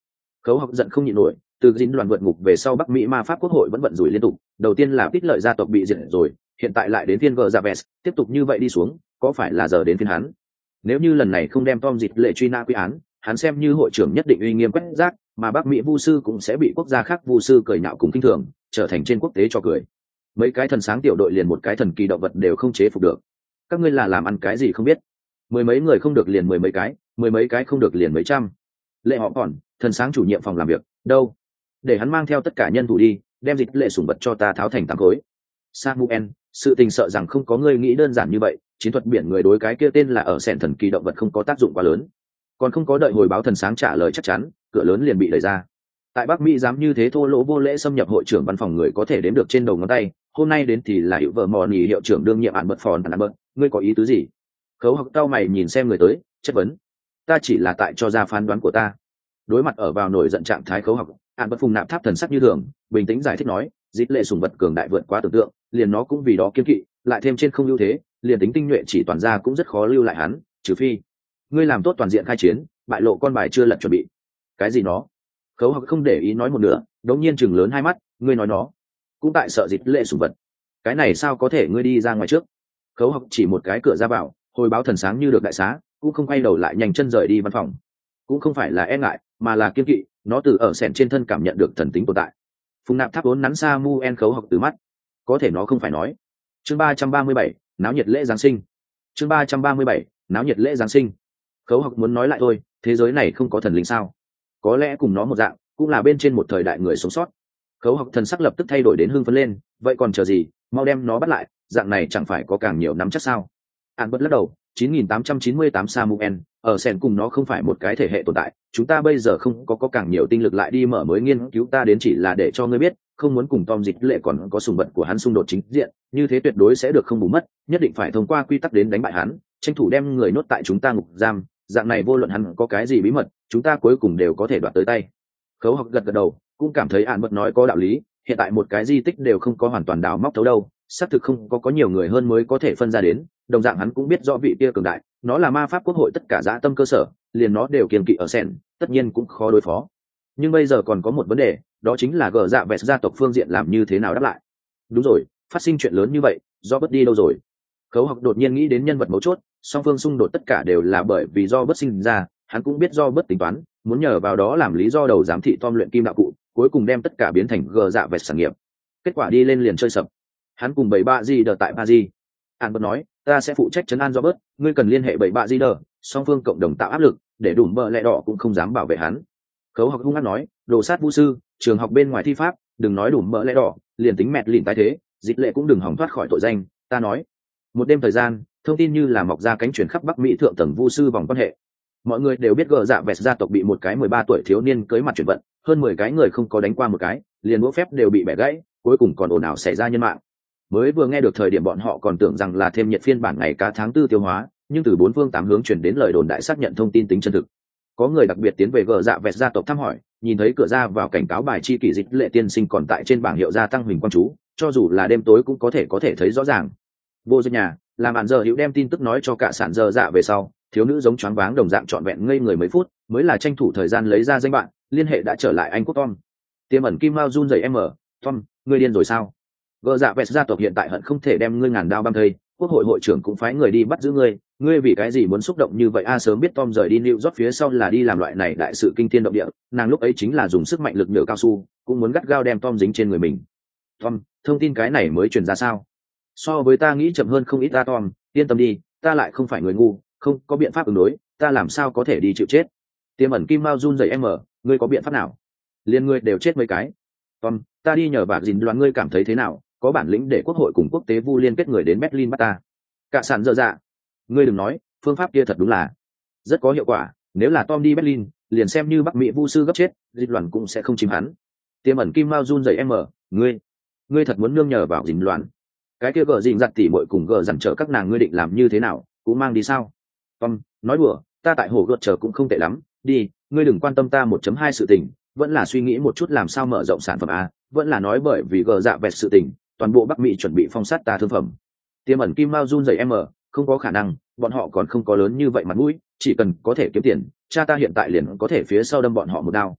Khấu Học giận không nhịn nổi, từ dính đoàn vượt ngục về sau Bắc Mỹ ma pháp quốc hội vẫn vận rủi liên tục, đầu tiên là ít lợi gia tộc bị diệt rồi, hiện tại lại đến phiên gờ dạ vest, tiếp tục như vậy đi xuống có phải là giờ đến phiên hắn? Nếu như lần này không đem Tom Dịch lệ truy nã quy án, hắn xem như hội trưởng nhất định uy nghiêm quét rác, mà Bắc Mỹ vu sư cũng sẽ bị quốc gia khác vu sư cười nhạo cùng kinh thường, trở thành trên quốc tế cho cười. Mấy cái thần sáng tiểu đội liền một cái thần kỳ động vật đều không chế phục được. Các ngươi là làm ăn cái gì không biết? Mười mấy người không được liền mười mấy cái không được liền mấy trăm. Lệ họ còn, thần sáng chủ nhiệm phòng làm việc, đâu? Để hắn mang theo tất cả nhân thủ đi, đem Dịch lệ sủng vật cho ta tháo thành tám khối. Samuel, sự tình sợ rằng không có ngươi nghĩ đơn giản như vậy, chiến thuật biển người đối cái kia tên là ở sẹn thần kỳ động vật không có tác dụng quá lớn. Còn không có đợi hồi báo thần sáng trả lời chắc chắn, cửa lớn liền bị đẩy ra. Tại Bắc Mỹ dám như thế thô lỗ vô lễ xâm nhập hội trưởng văn phòng người có thể đếm được trên đầu ngón tay, hôm nay đến thì là hiệu vợ mò nhì hiệu trưởng đương nhiệm án bật phòn án bật, ngươi có ý tứ gì? Khấu Học cau mày nhìn xem người tới, chất vấn. Ta chỉ là tại cho ra phán đoán của ta. Đối mặt ở vào nổi giận trạng thái Khấu Học, án bật phùng nạp tháp thần sắc như thường, bình tĩnh giải thích nói, Dịch lệ sủng vật cường đại vượt quá tưởng tượng, liền nó cũng vì đó kiên kỵ, lại thêm trên không ưu thế, liền tính tinh nhuệ chỉ toàn ra cũng rất khó lưu lại hắn, trừ phi ngươi làm tốt toàn diện khai chiến, bại lộ con bài chưa lật chuẩn bị. Cái gì nó? Khấu Học không để ý nói một nửa, đống nhiên chừng lớn hai mắt, ngươi nói nó cũng tại sợ Dịch lệ sủng vật. Cái này sao có thể, ngươi đi ra ngoài trước. Khấu Học chỉ một cái cửa ra vào, hồi báo thần sáng như được đại xá, cũng không quay đầu lại nhanh chân rời đi văn phòng. Cũng không phải là e ngại, mà là kiên kỵ, nó từ ở sẹn trên thân cảm nhận được thần tính tồn tại. Phùng nạp tháp vốn nắn Samuel Khấu Học từ mắt, có thể nó không phải nói. Chương 337, náo nhiệt lễ Giáng sinh. Chương 337, náo nhiệt lễ Giáng sinh. Khấu Học muốn nói lại thôi, thế giới này không có thần linh sao? Có lẽ cùng nó một dạng, cũng là bên trên một thời đại người sống sót. Khấu Học thần sắc lập tức thay đổi đến hưng phấn lên, vậy còn chờ gì, mau đem nó bắt lại, dạng này chẳng phải có càng nhiều nắm chắc sao? Án bất lắc đầu, 9898 Samuel, ở sen cùng nó không phải một cái thể hệ tồn tại, chúng ta bây giờ không có càng nhiều tinh lực lại đi mở mới nghiên cứu, ta đến chỉ là để cho ngươi biết, không muốn cùng Tom Dịch lệ còn có sùng vật của hắn xung đột chính diện, như thế tuyệt đối sẽ được không bù mất, nhất định phải thông qua quy tắc đến đánh bại hắn, tranh thủ đem người nhốt tại chúng ta ngục giam, dạng này vô luận hắn có cái gì bí mật, chúng ta cuối cùng đều có thể đoạt tới tay. Khấu Học gật gật đầu, cũng cảm thấy Án bất nói có đạo lý, hiện tại một cái di tích đều không có hoàn toàn đào móc thấu đâu, xác thực không có nhiều người hơn mới có thể phân ra đến, đồng dạng hắn cũng biết rõ vị kia cường đại, nó là ma pháp quốc hội tất cả dã tâm cơ sở, liền nó đều kiêng kỵ ở sen, tất nhiên cũng khó đối phó. Nhưng bây giờ còn có một vấn đề, đó chính là gờ dạ vẹt gia tộc phương diện làm như thế nào đáp lại. Đúng rồi, phát sinh chuyện lớn như vậy, do bất đi đâu rồi? Khấu Học đột nhiên nghĩ đến nhân vật mấu chốt, song phương xung đột tất cả đều là bởi vì do bất sinh ra, hắn cũng biết do bất tính toán, muốn nhờ vào đó làm lý do đầu giám thị Tom luyện kim đạo cụ, cuối cùng đem tất cả biến thành gờ dạ vẹt sản nghiệp. Kết quả đi lên liền chơi sập. Hắn cùng bảy bạ di đờ tại Paris. An bật nói, ta sẽ phụ trách trấn an Robert, ngươi cần liên hệ bảy bạ di đờ, song phương cộng đồng tạo áp lực, để đủ bờ lẹ đỏ cũng không dám bảo vệ hắn. Khấu Học hung hăng nói, đồ sát vu sư, trường học bên ngoài thi pháp, đừng nói đủ bờ lẹ đỏ, liền tính mẹt lìn tái thế, Dịch lệ cũng đừng hòng thoát khỏi tội danh. Ta nói, một đêm thời gian, thông tin như là mọc ra cánh chuyển khắp Bắc Mỹ thượng tầng vu sư vòng quan hệ. Mọi người đều biết gờ dạ vẹt gia tộc bị một cái 13 tuổi thiếu niên cưới mặt chuyển vận, hơn 10 cái người không có đánh qua một cái, liền đũa phép đều bị bẻ gãy, cuối cùng còn ồn ào xảy ra nhân mạng. Mới vừa nghe được thời điểm bọn họ còn tưởng rằng là thêm nhiệt phiên bản ngày cá tháng tư tiêu hóa, nhưng từ bốn phương tám hướng truyền đến lời đồn đại xác nhận thông tin tính chân thực. Có người đặc biệt tiến về gờ dạ vẹt gia tộc thăm hỏi, nhìn thấy cửa ra vào cảnh cáo bài chi kỷ Dịch lệ tiên sinh còn tại trên bảng hiệu gia tăng huỳnh quang chú, cho dù là đêm tối cũng có thể thấy rõ ràng. Vô dân nhà làm bạn giờ hữu đem tin tức nói cho cả sản giờ dạ về sau, thiếu nữ giống choáng váng đồng dạng trọn vẹn ngây người mấy phút, mới là tranh thủ thời gian lấy ra danh bạn, liên hệ đã trở lại anh quốc Tom. Tiềm ẩn kim mao run rẩy Tom, ngươi điên rồi sao? Gờ dạ vẹt gia tộc hiện tại hận không thể đem ngươi ngàn đao băm thây, quốc hội hội trưởng cũng phái người đi bắt giữ ngươi vì cái gì muốn xúc động như vậy? Sớm biết Tom rời đi New York phía sau là đi làm loại này đại sự kinh thiên động địa, nàng lúc ấy chính là dùng sức mạnh lực nhựa cao su, cũng muốn gắt gao đem Tom dính trên người mình. Tom, thông tin cái này mới truyền ra sao? So với ta nghĩ chậm hơn không ít. Tom, yên tâm đi, ta lại không phải người ngu, không có biện pháp ứng đối, ta làm sao có thể đi chịu chết? Tiềm ẩn kim mao run rẩy ngươi có biện pháp nào? Liên ngươi đều chết mấy cái. Tom, ta đi nhờ vạc dình đoán, ngươi cảm thấy thế nào? Có bản lĩnh để quốc hội cùng quốc tế vu liên kết người đến Berlin bắt ta? Cả sản dơ dạ, ngươi đừng nói, phương pháp kia thật đúng là rất có hiệu quả, nếu là Tom đi Berlin, liền xem như Bắc Mỹ vu sư gấp chết, dịch loạn cũng sẽ không chìm hắn. Tiềm ẩn kim mao run rẩy ngươi thật muốn nương nhờ vào dình loạn? Cái kia gờ dình giặt tỉ muội cùng gờ dằn trợ các nàng, ngươi định làm như thế nào, cũng mang đi sao? Tom, nói đùa, ta tại hồ gợt chờ cũng không tệ lắm, đi, ngươi đừng quan tâm ta 1.2 sự tình, vẫn là suy nghĩ một chút làm sao mở rộng sản phẩm a, vẫn là nói bởi vì gờ dạ vẹt sự tình, toàn bộ Bắc Mỹ chuẩn bị phong sát ta thương phẩm. Tiềm ẩn kim mao run rẩy không có khả năng, bọn họ còn không có lớn như vậy mặt mũi, chỉ cần có thể kiếm tiền, cha ta hiện tại liền có thể phía sau đâm bọn họ một đao.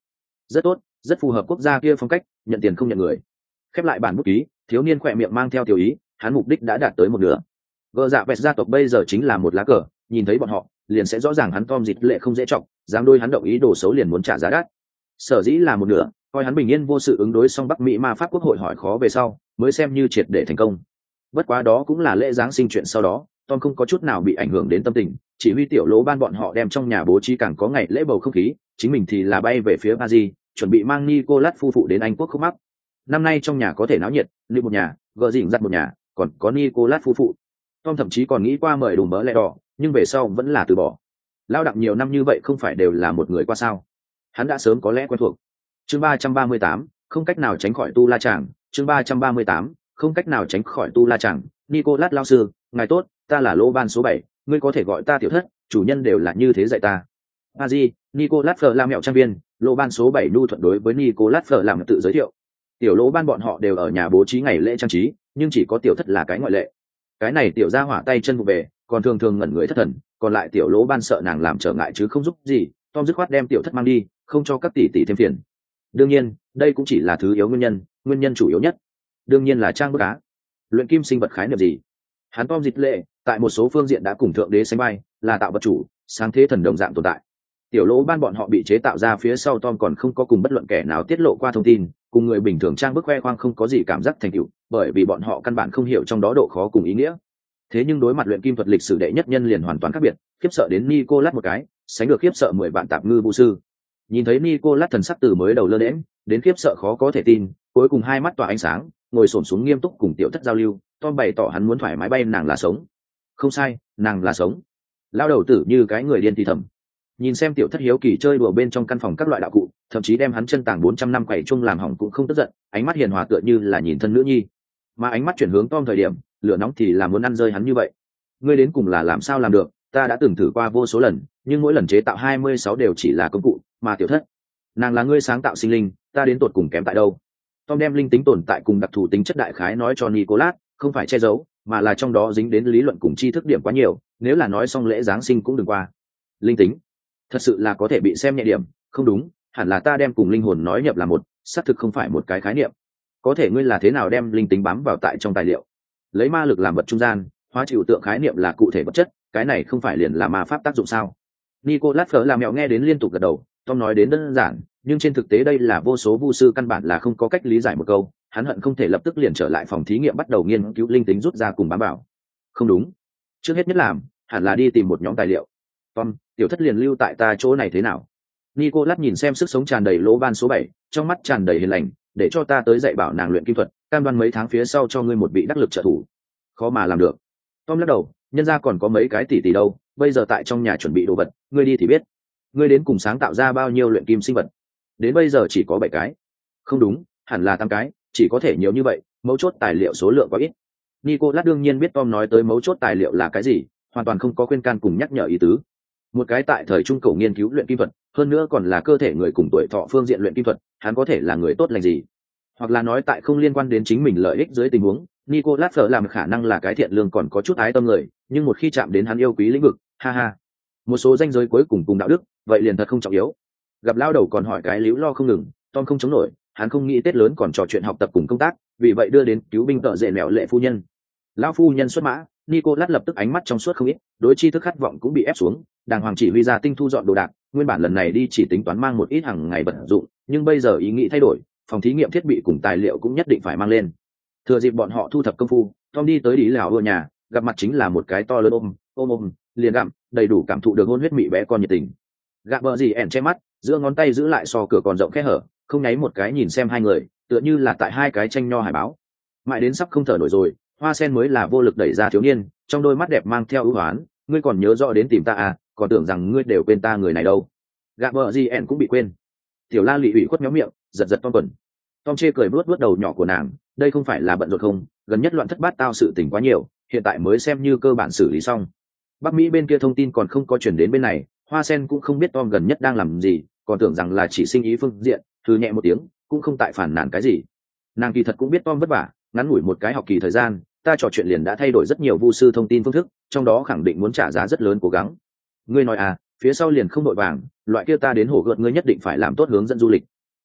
Rất tốt, rất phù hợp quốc gia kia phong cách, nhận tiền không nhận người. Khép lại bản bút ký, thiếu niên khỏe miệng mang theo tiểu ý, hắn mục đích đã đạt tới một nửa. Gờ dạ vẹt gia tộc bây giờ chính là một lá cờ, nhìn thấy bọn họ liền sẽ rõ ràng hắn Tom Dịch Lệ không dễ trọng, dám đôi hắn động ý đồ xấu liền muốn trả giá đắt. Sở dĩ là một nửa, coi hắn bình yên vô sự ứng đối xong Bắc Mỹ ma pháp quốc hội hỏi khó về sau, mới xem như triệt để thành công. Bất quá đó cũng là lễ giáng sinh chuyện sau đó, Tom không có chút nào bị ảnh hưởng đến tâm tình, chỉ huy tiểu lỗ ban bọn họ đem trong nhà bố trí càng có ngày lễ bầu không khí, chính mình thì là bay về phía Paris, chuẩn bị mang Nicolas phu phụ đến Anh quốc khúc mắc. Năm nay trong nhà có thể náo nhiệt, lưu một nhà, vợ dỉnh dắt một nhà, còn có Nicolas phu phụ. Tom thậm chí còn nghĩ qua mời đùm bỡ lẹ đỏ, nhưng về sau vẫn là từ bỏ. Lao đặng nhiều năm như vậy không phải đều là một người qua sao? Hắn đã sớm có lẽ quen thuộc. Chương 338, không cách nào tránh khỏi tu la chàng. Chương 338, không cách nào tránh khỏi tu la chàng. Nicolas lao sư, ngài tốt, ta là lô ban số 7, ngươi có thể gọi ta tiểu thất, chủ nhân đều là như thế dạy ta. Aji, Nicolas Fleur làm mẹo trang viên, lô ban số 7 nhu thuận đối với Nicolas Fleur làm tự giới thiệu. Tiểu lỗ ban bọn họ đều ở nhà bố trí ngày lễ trang trí, nhưng chỉ có tiểu thất là cái ngoại lệ. Cái này tiểu gia hỏa tay chân vụ về, còn thường thường ngẩn người thất thần, còn lại tiểu lỗ ban sợ nàng làm trở ngại chứ không giúp gì, Tom dứt khoát đem tiểu thất mang đi, không cho các tỷ tỷ thêm phiền. Đương nhiên, đây cũng chỉ là thứ yếu nguyên nhân chủ yếu nhất đương nhiên là trang bức cá. Luyện kim sinh vật khái niệm gì? Hắn Tom Dịch Lệ tại một số phương diện đã cùng thượng đế sánh vai, là tạo vật chủ, sáng thế thần đồng dạng tồn tại. Tiểu lỗ ban bọn họ bị chế tạo ra phía sau Tom còn không có cùng bất luận kẻ nào tiết lộ qua thông tin, cùng người bình thường trang bức khoe khoang không có gì cảm giác thành tựu, bởi vì bọn họ căn bản không hiểu trong đó độ khó cùng ý nghĩa. Thế nhưng đối mặt luyện kim thuật lịch sử đệ nhất nhân liền hoàn toàn khác biệt, khiếp sợ đến Nicolas một cái, sánh được khiếp sợ 10 vạn tạp ngư vũ sư. Nhìn thấy Nicolas thần sắc từ mới đầu lơ đễnh đến khiếp sợ khó có thể tin, cuối cùng hai mắt tỏa ánh sáng, ngồi xổm xuống nghiêm túc cùng tiểu thất giao lưu, Tom bày tỏ hắn muốn thoải mái bay nàng là sống. Không sai, nàng là sống. Lao đầu tử như cái người điên thì thầm. Nhìn xem tiểu thất hiếu kỳ chơi đùa bên trong căn phòng các loại đạo cụ, thậm chí đem hắn chân tàng 400 năm quẩy chung làm hỏng cũng không tức giận, ánh mắt hiền hòa tựa như là nhìn thân nữ nhi. Mà ánh mắt chuyển hướng Tom thời điểm, lửa nóng thì là muốn ăn rơi hắn như vậy. Ngươi đến cùng là làm sao làm được, ta đã từng thử qua vô số lần, nhưng mỗi lần chế tạo 26 đều chỉ là công cụ, mà tiểu thất, nàng là ngươi sáng tạo sinh linh, ta đến tột cùng kém tại đâu? Tom đem linh tính tồn tại cùng đặc thù tính chất đại khái nói cho Nicolas, không phải che giấu, mà là trong đó dính đến lý luận cùng tri thức điểm quá nhiều, nếu là nói xong lễ giáng sinh cũng đừng qua. Linh tính, thật sự là có thể bị xem nhẹ điểm, không đúng, hẳn là ta đem cùng linh hồn nói nhập là một, xác thực không phải một cái khái niệm. Có thể ngươi là thế nào đem linh tính bám vào tại trong tài liệu? Lấy ma lực làm vật trung gian, hóa chịu tượng khái niệm là cụ thể vật chất, cái này không phải liền là ma pháp tác dụng sao? Nicolas Fleur làm mẹo nghe đến liên tục gật đầu, Tom nói đến đơn giản, nhưng trên thực tế đây là vô số vu sư căn bản là không có cách lý giải một câu, hắn hận không thể lập tức liền trở lại phòng thí nghiệm bắt đầu nghiên cứu linh tính rút ra cùng bám vào. Không đúng, trước hết nhất làm, hẳn là đi tìm một nhóm tài liệu. Tom, tiểu thất liền lưu tại ta chỗ này thế nào? Nicolas nhìn xem sức sống tràn đầy lỗ ban số 7, trong mắt tràn đầy hiền lành, để cho ta tới dạy bảo nàng luyện kim thuật, cam đoan mấy tháng phía sau cho ngươi một vị đắc lực trợ thủ. Khó mà làm được. Tom lắc đầu, nhân ra còn có mấy cái tỷ đâu, bây giờ tại trong nhà chuẩn bị đồ vật, ngươi đi thì biết. Ngươi đến cùng sáng tạo ra bao nhiêu luyện kim sinh vật? Đến bây giờ chỉ có 7 cái. Không đúng, hẳn là 8 cái, chỉ có thể nhiều như vậy, mấu chốt tài liệu số lượng quá ít. Nicolas đương nhiên biết Tom nói tới mấu chốt tài liệu là cái gì, hoàn toàn không có khuyên can cùng nhắc nhở ý tứ. Một cái tại thời trung cổ nghiên cứu luyện kim thuật, hơn nữa còn là cơ thể người cùng tuổi thọ phương diện luyện kim thuật, hắn có thể là người tốt lành gì? Hoặc là nói tại không liên quan đến chính mình lợi ích dưới tình huống, Nicolas Fleur làm khả năng là cái thiện lương còn có chút ái tâm người, nhưng một khi chạm đến hắn yêu quý lĩnh vực, ha ha, một số ranh giới cuối cùng đạo đức, vậy liền thật không trọng yếu. Gặp lao đầu còn hỏi cái líu lo không ngừng, Tom không chống nổi, hắn không nghĩ Tết lớn còn trò chuyện học tập cùng công tác, vì vậy đưa đến cứu binh tợ dệ mẹo lệ phu nhân. Lão phu nhân xuất mã, Nicolas lập tức ánh mắt trong suốt không ít, đối tri thức khát vọng cũng bị ép xuống, đàng hoàng chỉ huy ra tinh thu dọn đồ đạc, nguyên bản lần này đi chỉ tính toán mang một ít hàng ngày vận dụng, nhưng bây giờ ý nghĩ thay đổi, phòng thí nghiệm thiết bị cùng tài liệu cũng nhất định phải mang lên. Thừa dịp bọn họ thu thập công phu, Tom đi tới đi lào ưa nhà, gặp mặt chính là một cái to lớn ôm, liền gặm, đầy đủ cảm thụ được hôn huyết mị bé con nhiệt tình. Gạ bờ gì ẻn che mắt, giữa ngón tay giữ lại so cửa còn rộng khe hở, không nháy một cái nhìn xem hai người, tựa như là tại hai cái tranh nho hải báo. Mãi đến sắp không thở nổi rồi, Hoa Sen mới là vô lực đẩy ra thiếu niên, trong đôi mắt đẹp mang theo ưu hoán, ngươi còn nhớ rõ đến tìm ta à, còn tưởng rằng ngươi đều quên ta người này đâu. Gạ bờ gì ẻn cũng bị quên. Tiểu La lị ủy khuất méo miệng, giật Tom quần. Tom chê cười vuốt đầu nhỏ của nàng, đây không phải là bận rộn không, gần nhất loạn thất bát tao sự tình quá nhiều, hiện tại mới xem như cơ bản xử lý xong. Bắc Mỹ bên kia thông tin còn không có chuyển đến bên này, Hoa Sen cũng không biết Tom gần nhất đang làm gì, còn tưởng rằng là chỉ sinh ý phương diện, thư nhẹ một tiếng, cũng không tại phản nàn cái gì. Nàng kỳ thật cũng biết Tom vất vả, ngắn ngủi một cái học kỳ thời gian, ta trò chuyện liền đã thay đổi rất nhiều vu sư thông tin phương thức, trong đó khẳng định muốn trả giá rất lớn cố gắng. Ngươi nói à, phía sau liền không đội vàng, loại kia ta đến hổ gợt ngươi nhất định phải làm tốt hướng dẫn du lịch.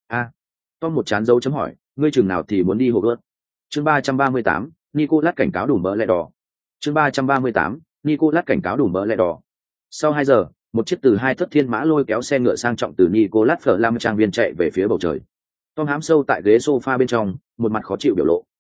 Tom một chán dấu chấm hỏi, ngươi chừng nào thì muốn đi Hogwarts? Chương 338, Nicolas cảnh cáo đủ mỡ lẹ đỏ. Chương 338, Nicolas cảnh cáo đủ mỡ lẹ đỏ. Sau 2 giờ, một chiếc từ 2 thất thiên mã lôi kéo xe ngựa sang trọng từ Nicolas Flamel trang viên chạy về phía bầu trời. Tom hám sâu tại ghế sofa bên trong, một mặt khó chịu biểu lộ.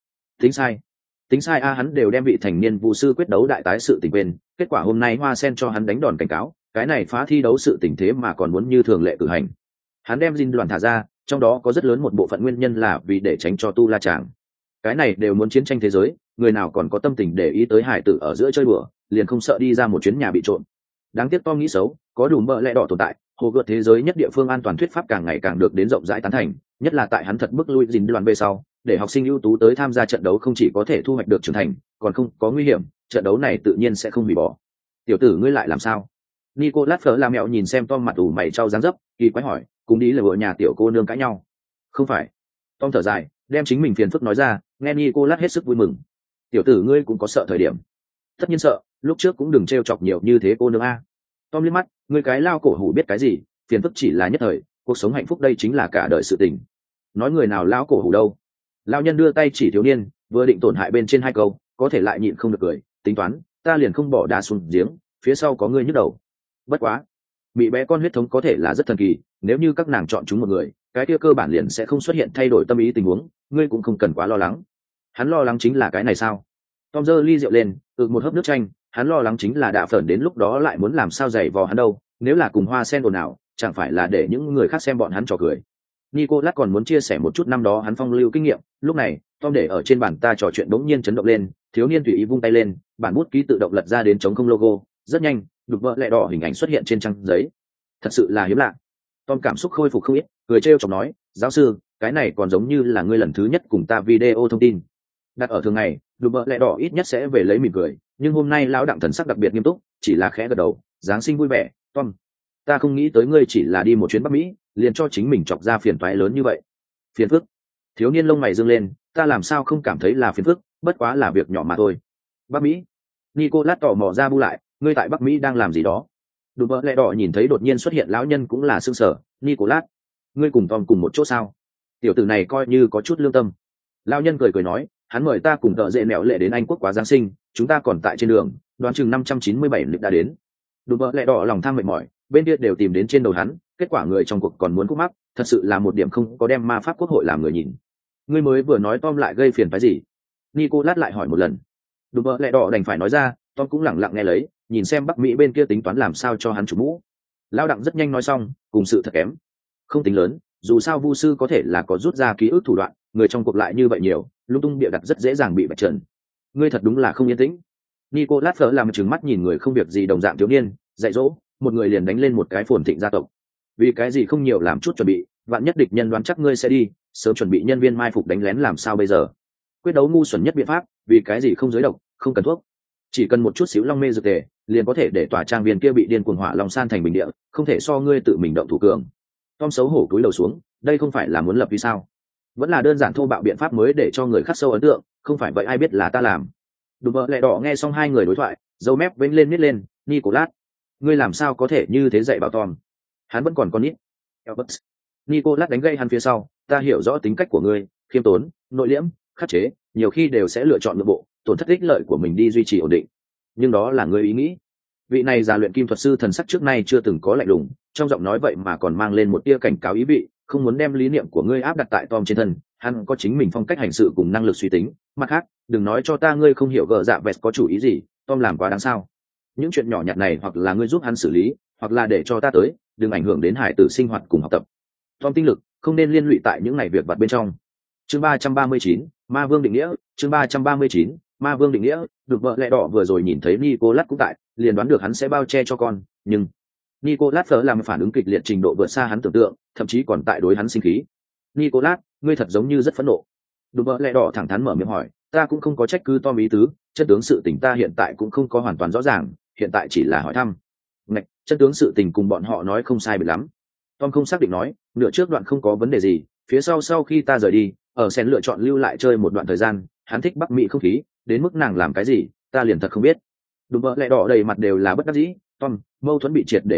Tính sai hắn đều đem vị thành niên vụ sư quyết đấu đại tái sự tình quên, kết quả hôm nay Hoa Sen cho hắn đánh đòn cảnh cáo, cái này phá thi đấu sự tình thế mà còn muốn như thường lệ cử hành. Hắn đem Jin đoàn thả ra, trong đó có rất lớn một bộ phận nguyên nhân là vì để tránh cho tu la chàng. Cái này đều muốn chiến tranh thế giới, người nào còn có tâm tình để ý tới hải tử ở giữa chơi đùa, liền không sợ đi ra một chuyến nhà bị trộm. Đáng tiếc Tom nghĩ xấu, có đủ mỡ lẽ đỏ tồn tại, hồ gợt thế giới nhất địa phương an toàn thuyết pháp càng ngày càng được đến rộng rãi tán thành, nhất là tại hắn thật bức lui Jin đoàn về sau, để học sinh ưu tú tới tham gia trận đấu không chỉ có thể thu hoạch được trưởng thành, còn không có nguy hiểm, trận đấu này tự nhiên sẽ không hủy bỏ. Tiểu tử ngươi lại làm sao? Nicolas Fleur làm mẹo nhìn xem Tom mặt ủ mày trao dáng dấp, kỳ quái hỏi, cùng đi là vợ nhà tiểu cô nương cãi nhau? Không phải. Tom thở dài, đem chính mình phiền phức nói ra, nghe Nicolas hết sức vui mừng. Tiểu tử ngươi cũng có sợ thời điểm. Tất nhiên sợ, lúc trước cũng đừng trêu chọc nhiều như thế cô nương a. Tom liếc mắt, ngươi cái lao cổ hủ biết cái gì, phiền phức chỉ là nhất thời, cuộc sống hạnh phúc đây chính là cả đời sự tình. Nói người nào lao cổ hủ đâu? Lao nhân đưa tay chỉ thiếu niên, vừa định tổn hại bên trên 2 câu, có thể lại nhịn không được cười, tính toán, ta liền không bỏ đá xuống giếng, phía sau có ngươi nhức đầu. Bất quá, mị bé con huyết thống có thể là rất thần kỳ, nếu như các nàng chọn chúng một người, cái kia cơ bản liền sẽ không xuất hiện thay đổi tâm ý tình huống, ngươi cũng không cần quá lo lắng. Hắn lo lắng chính là cái này sao? Tom giơ ly rượu lên, một hớp nước chanh, hắn lo lắng chính là Đạ Phởn đến lúc đó lại muốn làm sao giày vò hắn đâu, nếu là cùng Hoa Sen ồn ào, chẳng phải là để những người khác xem bọn hắn trò cười. Nicolas còn muốn chia sẻ một chút năm đó hắn phong lưu kinh nghiệm, lúc này, Tom để ở trên bàn ta trò chuyện bỗng nhiên chấn động lên, thiếu niên tùy ý vung tay lên, bản bút ký tự động lật ra đến trống không logo, rất nhanh, đục vỡ lẹ đỏ hình ảnh xuất hiện trên trang giấy. Thật sự là hiếm lạ. Tom cảm xúc khôi phục không ít, cười trêu chọc nói, giáo sư, cái này còn giống như là ngươi lần thứ nhất cùng ta video thông tin. Đặt ở thường ngày, đục vỡ lẹ đỏ ít nhất sẽ về lấy mỉm cười, nhưng hôm nay lão đặng thần sắc đặc biệt nghiêm túc, chỉ là khẽ gật đầu, giáng sinh vui vẻ, Tom. Ta không nghĩ tới ngươi chỉ là đi một chuyến Bắc Mỹ, liền cho chính mình chọc ra phiền toái lớn như vậy. Phiền phức? Thiếu niên lông mày dương lên, ta làm sao không cảm thấy là phiền phức, bất quá là việc nhỏ mà thôi. Bắc Mỹ? Nicolas tò mò ra bu lại, ngươi tại Bắc Mỹ đang làm gì đó? Đùm bỡ lẹ đỏ nhìn thấy đột nhiên xuất hiện lão nhân cũng là sưng sở, Nicolas, ngươi cùng Tom cùng một chỗ sao? Tiểu tử này coi như có chút lương tâm. Lão nhân cười nói, hắn mời ta cùng tợ dệ mẹo lệ đến Anh quốc quá Giáng sinh, chúng ta còn tại trên đường, đoán chừng 597 lịch đã đến. Đùm bỡ lẹ đỏ lòng tham mệt mỏi, bên kia đều tìm đến trên đầu hắn, kết quả người trong cuộc còn muốn khúc mắc, thật sự là một điểm không có đem ma pháp quốc hội làm người nhìn. Ngươi mới vừa nói Tom lại gây phiền phái gì? Nicolas lại hỏi một lần. Đùm bỡ lẹ đỏ đành phải nói ra, Tom cũng lẳng lặng nghe lấy, nhìn xem Bắc Mỹ bên kia tính toán làm sao cho hắn chủ mũ. Lao đặng rất nhanh nói xong, cùng sự thật kém. Không tính lớn, dù sao vu sư có thể là có rút ra ký ức thủ đoạn, người trong cuộc lại như vậy nhiều, lung tung bịa đặt rất dễ dàng bị bạch trần. Ngươi thật đúng là không yên tĩnh. Nicolas Fleur làm trừng mắt nhìn người không việc gì đồng dạng thiếu niên, dạy dỗ, một người liền đánh lên một cái phồn thịnh gia tộc. Vì cái gì không nhiều làm chút chuẩn bị, vạn nhất địch nhân đoán chắc ngươi sẽ đi, sớm chuẩn bị nhân viên mai phục đánh lén làm sao bây giờ? Quyết đấu ngu xuẩn nhất biện pháp, vì cái gì không giới độc, không cần thuốc, chỉ cần một chút xíu long mê dược tề, liền có thể để tòa trang viên kia bị điên cuồng hỏa long san thành bình địa, không thể so ngươi tự mình động thủ cường. Tom xấu hổ cúi đầu xuống, đây không phải là muốn lập vì sao? Vẫn là đơn giản thô bạo biện pháp mới để cho người khắc sâu ấn tượng, không phải vậy ai biết là ta làm. Đùm bỡ lẹ đỏ nghe xong hai người đối thoại, dâu mép vênh lên nít lên, Nicolas, ngươi làm sao có thể như thế dạy bảo Tom? Hắn vẫn còn con nít. Albert. Nicolas đánh gây hắn phía sau, ta hiểu rõ tính cách của ngươi, khiêm tốn, nội liễm, khắc chế, nhiều khi đều sẽ lựa chọn nội bộ, tổn thất ích lợi của mình đi duy trì ổn định. Nhưng đó là ngươi ý nghĩ. Vị này già luyện kim thuật sư thần sắc trước nay chưa từng có lạnh lùng, trong giọng nói vậy mà còn mang lên một tia cảnh cáo ý vị, không muốn đem lý niệm của ngươi áp đặt tại Tom trên thân, hắn có chính mình phong cách hành sự cùng năng lực suy tính, mặt khác, đừng nói cho ta ngươi không hiểu gờ dạ vẹt có chủ ý gì, Tom làm quá đáng sao? Những chuyện nhỏ nhặt này hoặc là ngươi giúp hắn xử lý, hoặc là để cho ta tới, đừng ảnh hưởng đến hải tử sinh hoạt cùng học tập. Tom tinh lực không nên liên lụy tại những này việc vặt bên trong. Chương 339, Ma Vương định nghĩa, chương 339, Ma Vương định nghĩa, được vợ lẽ đỏ vừa rồi nhìn thấy Nicolas cũng tại, liền đoán được hắn sẽ bao che cho con, nhưng Nicolas Fleur làm phản ứng kịch liệt trình độ vượt xa hắn tưởng tượng, thậm chí còn tại đối hắn sinh khí. Nicolas, ngươi thật giống như rất phẫn nộ. Đùm bỡ lẽ đỏ thẳng thắn mở miệng hỏi, ta cũng không có trách cứ Tom ý tứ, chân tướng sự tình ta hiện tại cũng không có hoàn toàn rõ ràng, hiện tại chỉ là hỏi thăm. Ngạch, chân tướng sự tình cùng bọn họ nói không sai biệt lắm. Tom không xác định nói, nửa trước đoạn không có vấn đề gì, phía sau khi ta rời đi, ở Sen lựa chọn lưu lại chơi một đoạn thời gian, hắn thích Bắc Mỹ không khí, đến mức nàng làm cái gì, ta liền thật không biết. Đùm bỡ lẽ đỏ đầy mặt đều là bất đắc dĩ, Tom, mâu thuẫn bị triệt để kích thích,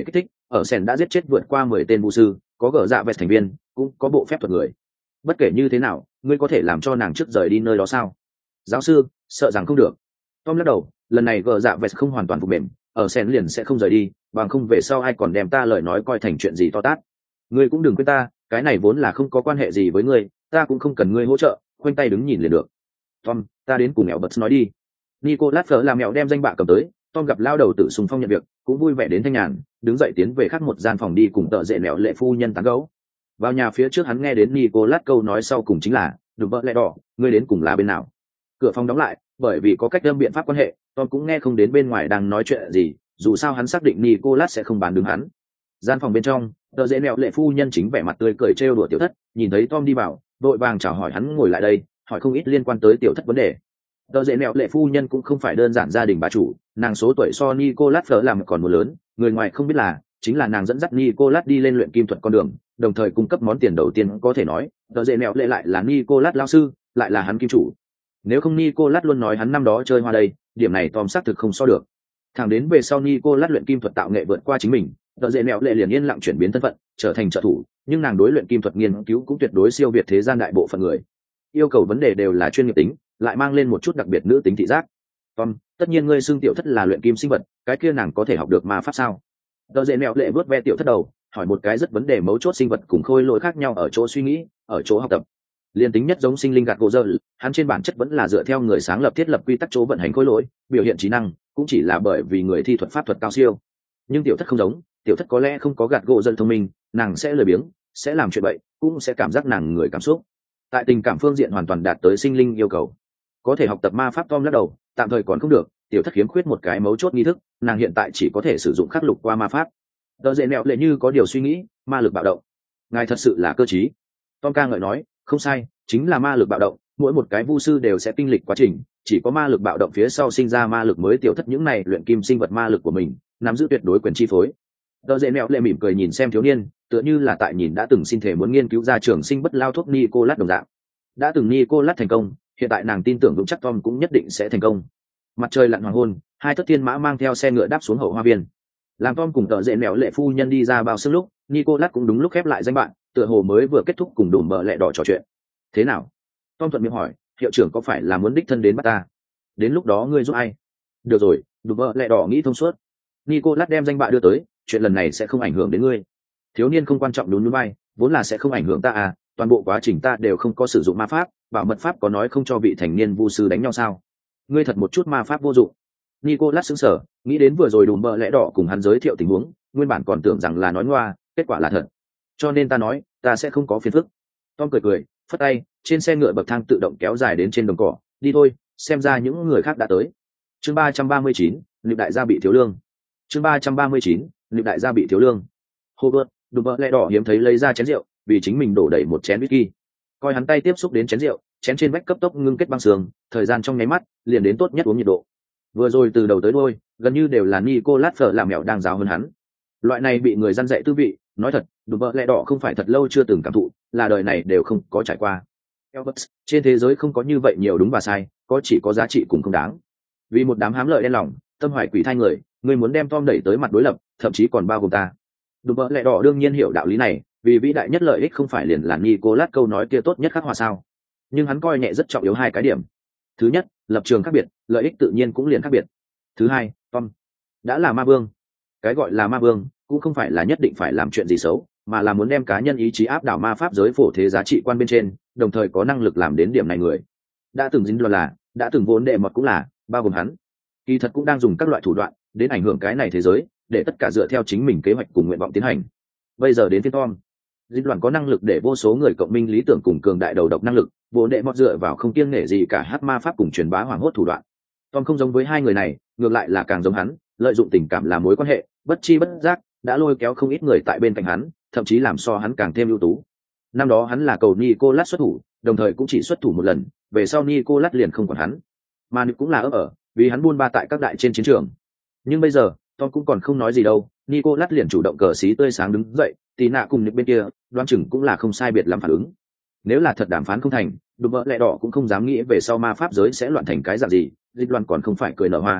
ở sen đã giết chết vượt qua 10 tên vũ sư, có gở dạ vẹt thành viên, cũng có bộ phép thuật người. Bất kể như thế nào, ngươi có thể làm cho nàng trước rời đi nơi đó sao? Giáo sư, sợ rằng không được. Tom lắc đầu, lần này gở dạ vẹt không hoàn toàn phục mềm, ở sen liền sẽ không rời đi, bằng không về sau ai còn đem ta lời nói coi thành chuyện gì to tát. Ngươi cũng đừng quên ta, cái này vốn là không có quan hệ gì với ngươi, ta cũng không cần ngươi hỗ trợ, khoanh tay đứng nhìn liền được. Tom, ta đến cùng mèo bật nói đi. Nicolas Fleur làm mèo đem danh bạ cầm tới, Tom gặp lao đầu tự xung phong nhận việc, cũng vui vẻ đến thanh nhàn, đứng dậy tiến về khác một gian phòng đi cùng tợ dệ mèo lệ phu nhân tán gẫu. Vào nhà phía trước hắn nghe đến Nicolas câu nói sau cùng chính là, "Đùm bợ lẹ đỏ, ngươi đến cùng là bên nào?" Cửa phòng đóng lại, bởi vì có cách đâm biện pháp quan hệ, Tom cũng nghe không đến bên ngoài đang nói chuyện gì, dù sao hắn xác định Nicolas sẽ không bán đứng hắn. Gian phòng bên trong, tợ dễ mẹo lệ phu nhân chính vẻ mặt tươi cười trêu đùa tiểu thất, nhìn thấy Tom đi vào, đội vàng chào hỏi hắn ngồi lại đây, hỏi không ít liên quan tới tiểu thất vấn đề. Tợ dễ mẹo lệ phu nhân cũng không phải đơn giản gia đình bà chủ, nàng số tuổi so Nicolas Fleur làm còn một lớn, người ngoài không biết là chính là nàng dẫn dắt Nicolas đi lên luyện kim thuật con đường, đồng thời cung cấp món tiền đầu tiên có thể nói, tợ dễ mẹo lệ lại là Nicolas lao sư, lại là hắn kim chủ. Nếu không Nicolas luôn nói hắn năm đó chơi hoa đây, điểm này Tom xác thực không so được. Thẳng đến về sau Nicolas luyện kim thuật tạo nghệ vượt qua chính mình, tợ dễ mẹo lệ liền yên lặng chuyển biến thân phận, trở thành trợ thủ, nhưng nàng đối luyện kim thuật nghiên cứu cũng tuyệt đối siêu việt thế gian đại bộ phận người. Yêu cầu vấn đề đều là chuyên nghiệp tính, lại mang lên một chút đặc biệt nữ tính thị giác. Tom, tất nhiên ngươi xưng tiểu thất là luyện kim sinh vật, cái kia nàng có thể học được ma pháp sao? Tợ dễ mẹo lệ vớt ve tiểu thất đầu, hỏi một cái rất vấn đề mấu chốt sinh vật cùng khôi lỗi khác nhau ở chỗ suy nghĩ, ở chỗ học tập. Liên tính nhất giống sinh linh gạt gỗ dơ, hắn trên bản chất vẫn là dựa theo người sáng lập thiết lập quy tắc chỗ vận hành khối lỗi, biểu hiện trí năng cũng chỉ là bởi vì người thi thuật pháp thuật cao siêu. Nhưng tiểu thất không giống, tiểu thất có lẽ không có gạt gỗ dân thông minh, nàng sẽ lười biếng, sẽ làm chuyện bậy, cũng sẽ cảm giác nàng người cảm xúc. Tại tình cảm phương diện hoàn toàn đạt tới sinh linh yêu cầu. Có thể học tập ma pháp. Tom lắc đầu, tạm thời còn không được, tiểu thất khiếm khuyết một cái mấu chốt nghi thức, nàng hiện tại chỉ có thể sử dụng khắc lục qua ma pháp. Tờ dễ mẹo lệ như có điều suy nghĩ, ma lực bạo động. Ngài thật sự là cơ trí. Tom ca ngợi nói, không sai, chính là ma lực bạo động, mỗi một cái vu sư đều sẽ kinh lịch quá trình, chỉ có ma lực bạo động phía sau sinh ra ma lực mới. Tiểu thất những này luyện kim sinh vật ma lực của mình, nắm giữ tuyệt đối quyền chi phối. Tờ dễ mẹo lệ mỉm cười nhìn xem thiếu niên, tựa như là tại nhìn đã từng xin thể muốn nghiên cứu ra trường sinh bất lao thuốc Nicolas đồng dạng. Đã từng Nicolas thành công, hiện tại nàng tin tưởng vững chắc Tom cũng nhất định sẽ thành công. Mặt trời lặn hoàng hôn, hai thất thiên mã mang theo xe ngựa đáp xuống hậu hoa viên. Làm Tom cùng tờ dễ mẹo lệ phu nhân đi ra bao sương lúc, Nicolas cũng đúng lúc khép lại danh bạn, tựa hồ mới vừa kết thúc cùng Đùm bợ lẹ đỏ trò chuyện. Thế nào? Tom thuận miệng hỏi, hiệu trưởng có phải là muốn đích thân đến bắt ta? Đến lúc đó ngươi giúp ai? Được rồi, Đùm bợ lẹ đỏ nghĩ thông suốt. Nicolas đem danh bạ đưa tới, chuyện lần này sẽ không ảnh hưởng đến ngươi. Thiếu niên không quan trọng nhún nhún vai, vốn là sẽ không ảnh hưởng ta à, toàn bộ quá trình ta đều không có sử dụng ma pháp, bảo mật pháp có nói không cho vị thành niên vu sư đánh nhau sao? Ngươi thật một chút ma pháp vô dụng. Nicolas sững sờ, nghĩ đến vừa rồi Đùm bợ lẽ đỏ cùng hắn giới thiệu tình huống, nguyên bản còn tưởng rằng là nói ngoa, kết quả là thật. Cho nên ta nói, ta sẽ không có phiền phức. Tom cười cười, phất tay, trên xe ngựa bậc thang tự động kéo dài đến trên đồng cỏ, đi thôi, xem ra những người khác đã tới. Chương 339, Liệu đại gia bị thiếu lương. Chương 339, Liệu đại gia bị thiếu lương. Hobart, Đùm bợ lẽ đỏ hiếm thấy lấy ra chén rượu, vì chính mình đổ đầy một chén whisky. Coi hắn tay tiếp xúc đến chén rượu, chén trên vách cấp tốc ngưng kết băng sương, thời gian trong nháy mắt liền đến tốt nhất uống nhiệt độ. Vừa rồi từ đầu tới đuôi, gần như đều là Nicolas Fleur làm mèo đang giáo hơn hắn. Loại này bị người răn dạy tư vị, nói thật, Đùm bợ lẽ đỏ không phải thật lâu chưa từng cảm thụ, là đời này đều không có trải qua. Elbert, trên thế giới không có như vậy nhiều đúng và sai, có chỉ có giá trị cùng không đáng. Vì một đám hám lợi đen lòng, tâm hoài quỷ thai người, người muốn đem Tom đẩy tới mặt đối lập, thậm chí còn bao gồm ta. Đùm bợ lẽ đỏ đương nhiên hiểu đạo lý này, vì vĩ đại nhất lợi ích không phải liền là Nicolas câu nói kia tốt nhất khắc họa sao? Nhưng hắn coi nhẹ rất trọng yếu hai cái điểm. Thứ nhất, lập trường khác biệt, lợi ích tự nhiên cũng liền khác biệt. Thứ hai, Tom đã là ma vương. Cái gọi là ma vương cũng không phải là nhất định phải làm chuyện gì xấu, mà là muốn đem cá nhân ý chí áp đảo ma pháp giới phổ thế giá trị quan bên trên, đồng thời có năng lực làm đến điểm này người. Đã từng dính luôn là, đã từng vốn đệ mọt cũng là, bao gồm hắn. Kỳ thật cũng đang dùng các loại thủ đoạn đến ảnh hưởng cái này thế giới, để tất cả dựa theo chính mình kế hoạch cùng nguyện vọng tiến hành. Bây giờ đến phiên Tom. Dính đoàn có năng lực để vô số người cộng minh lý tưởng cùng cường đại đầu độc năng lực, vốn đệ mọt dựa vào không kiêng nể gì cả hát ma pháp cùng truyền bá hoảng hốt thủ đoạn. Tom không giống với hai người này, ngược lại là càng giống hắn, lợi dụng tình cảm làm mối quan hệ, bất chi bất giác đã lôi kéo không ít người tại bên cạnh hắn, thậm chí làm so hắn càng thêm ưu tú. Năm đó hắn là cầu Nicolas xuất thủ, đồng thời cũng chỉ xuất thủ một lần, về sau Nicolas liền không còn hắn, mà cũng là ở vì hắn buôn ba tại các đại trên chiến trường. Nhưng bây giờ Tom cũng còn không nói gì đâu, Nicolas liền chủ động cờ xí tươi sáng đứng dậy, tí nạ cùng những bên kia đoán chừng cũng là không sai biệt lắm phản ứng. Nếu là thật đàm phán không thành, Đùm bợ lẽ đỏ cũng không dám nghĩ về sau ma pháp giới sẽ loạn thành cái dạng gì. Dịch loan còn không phải cười nở hoa.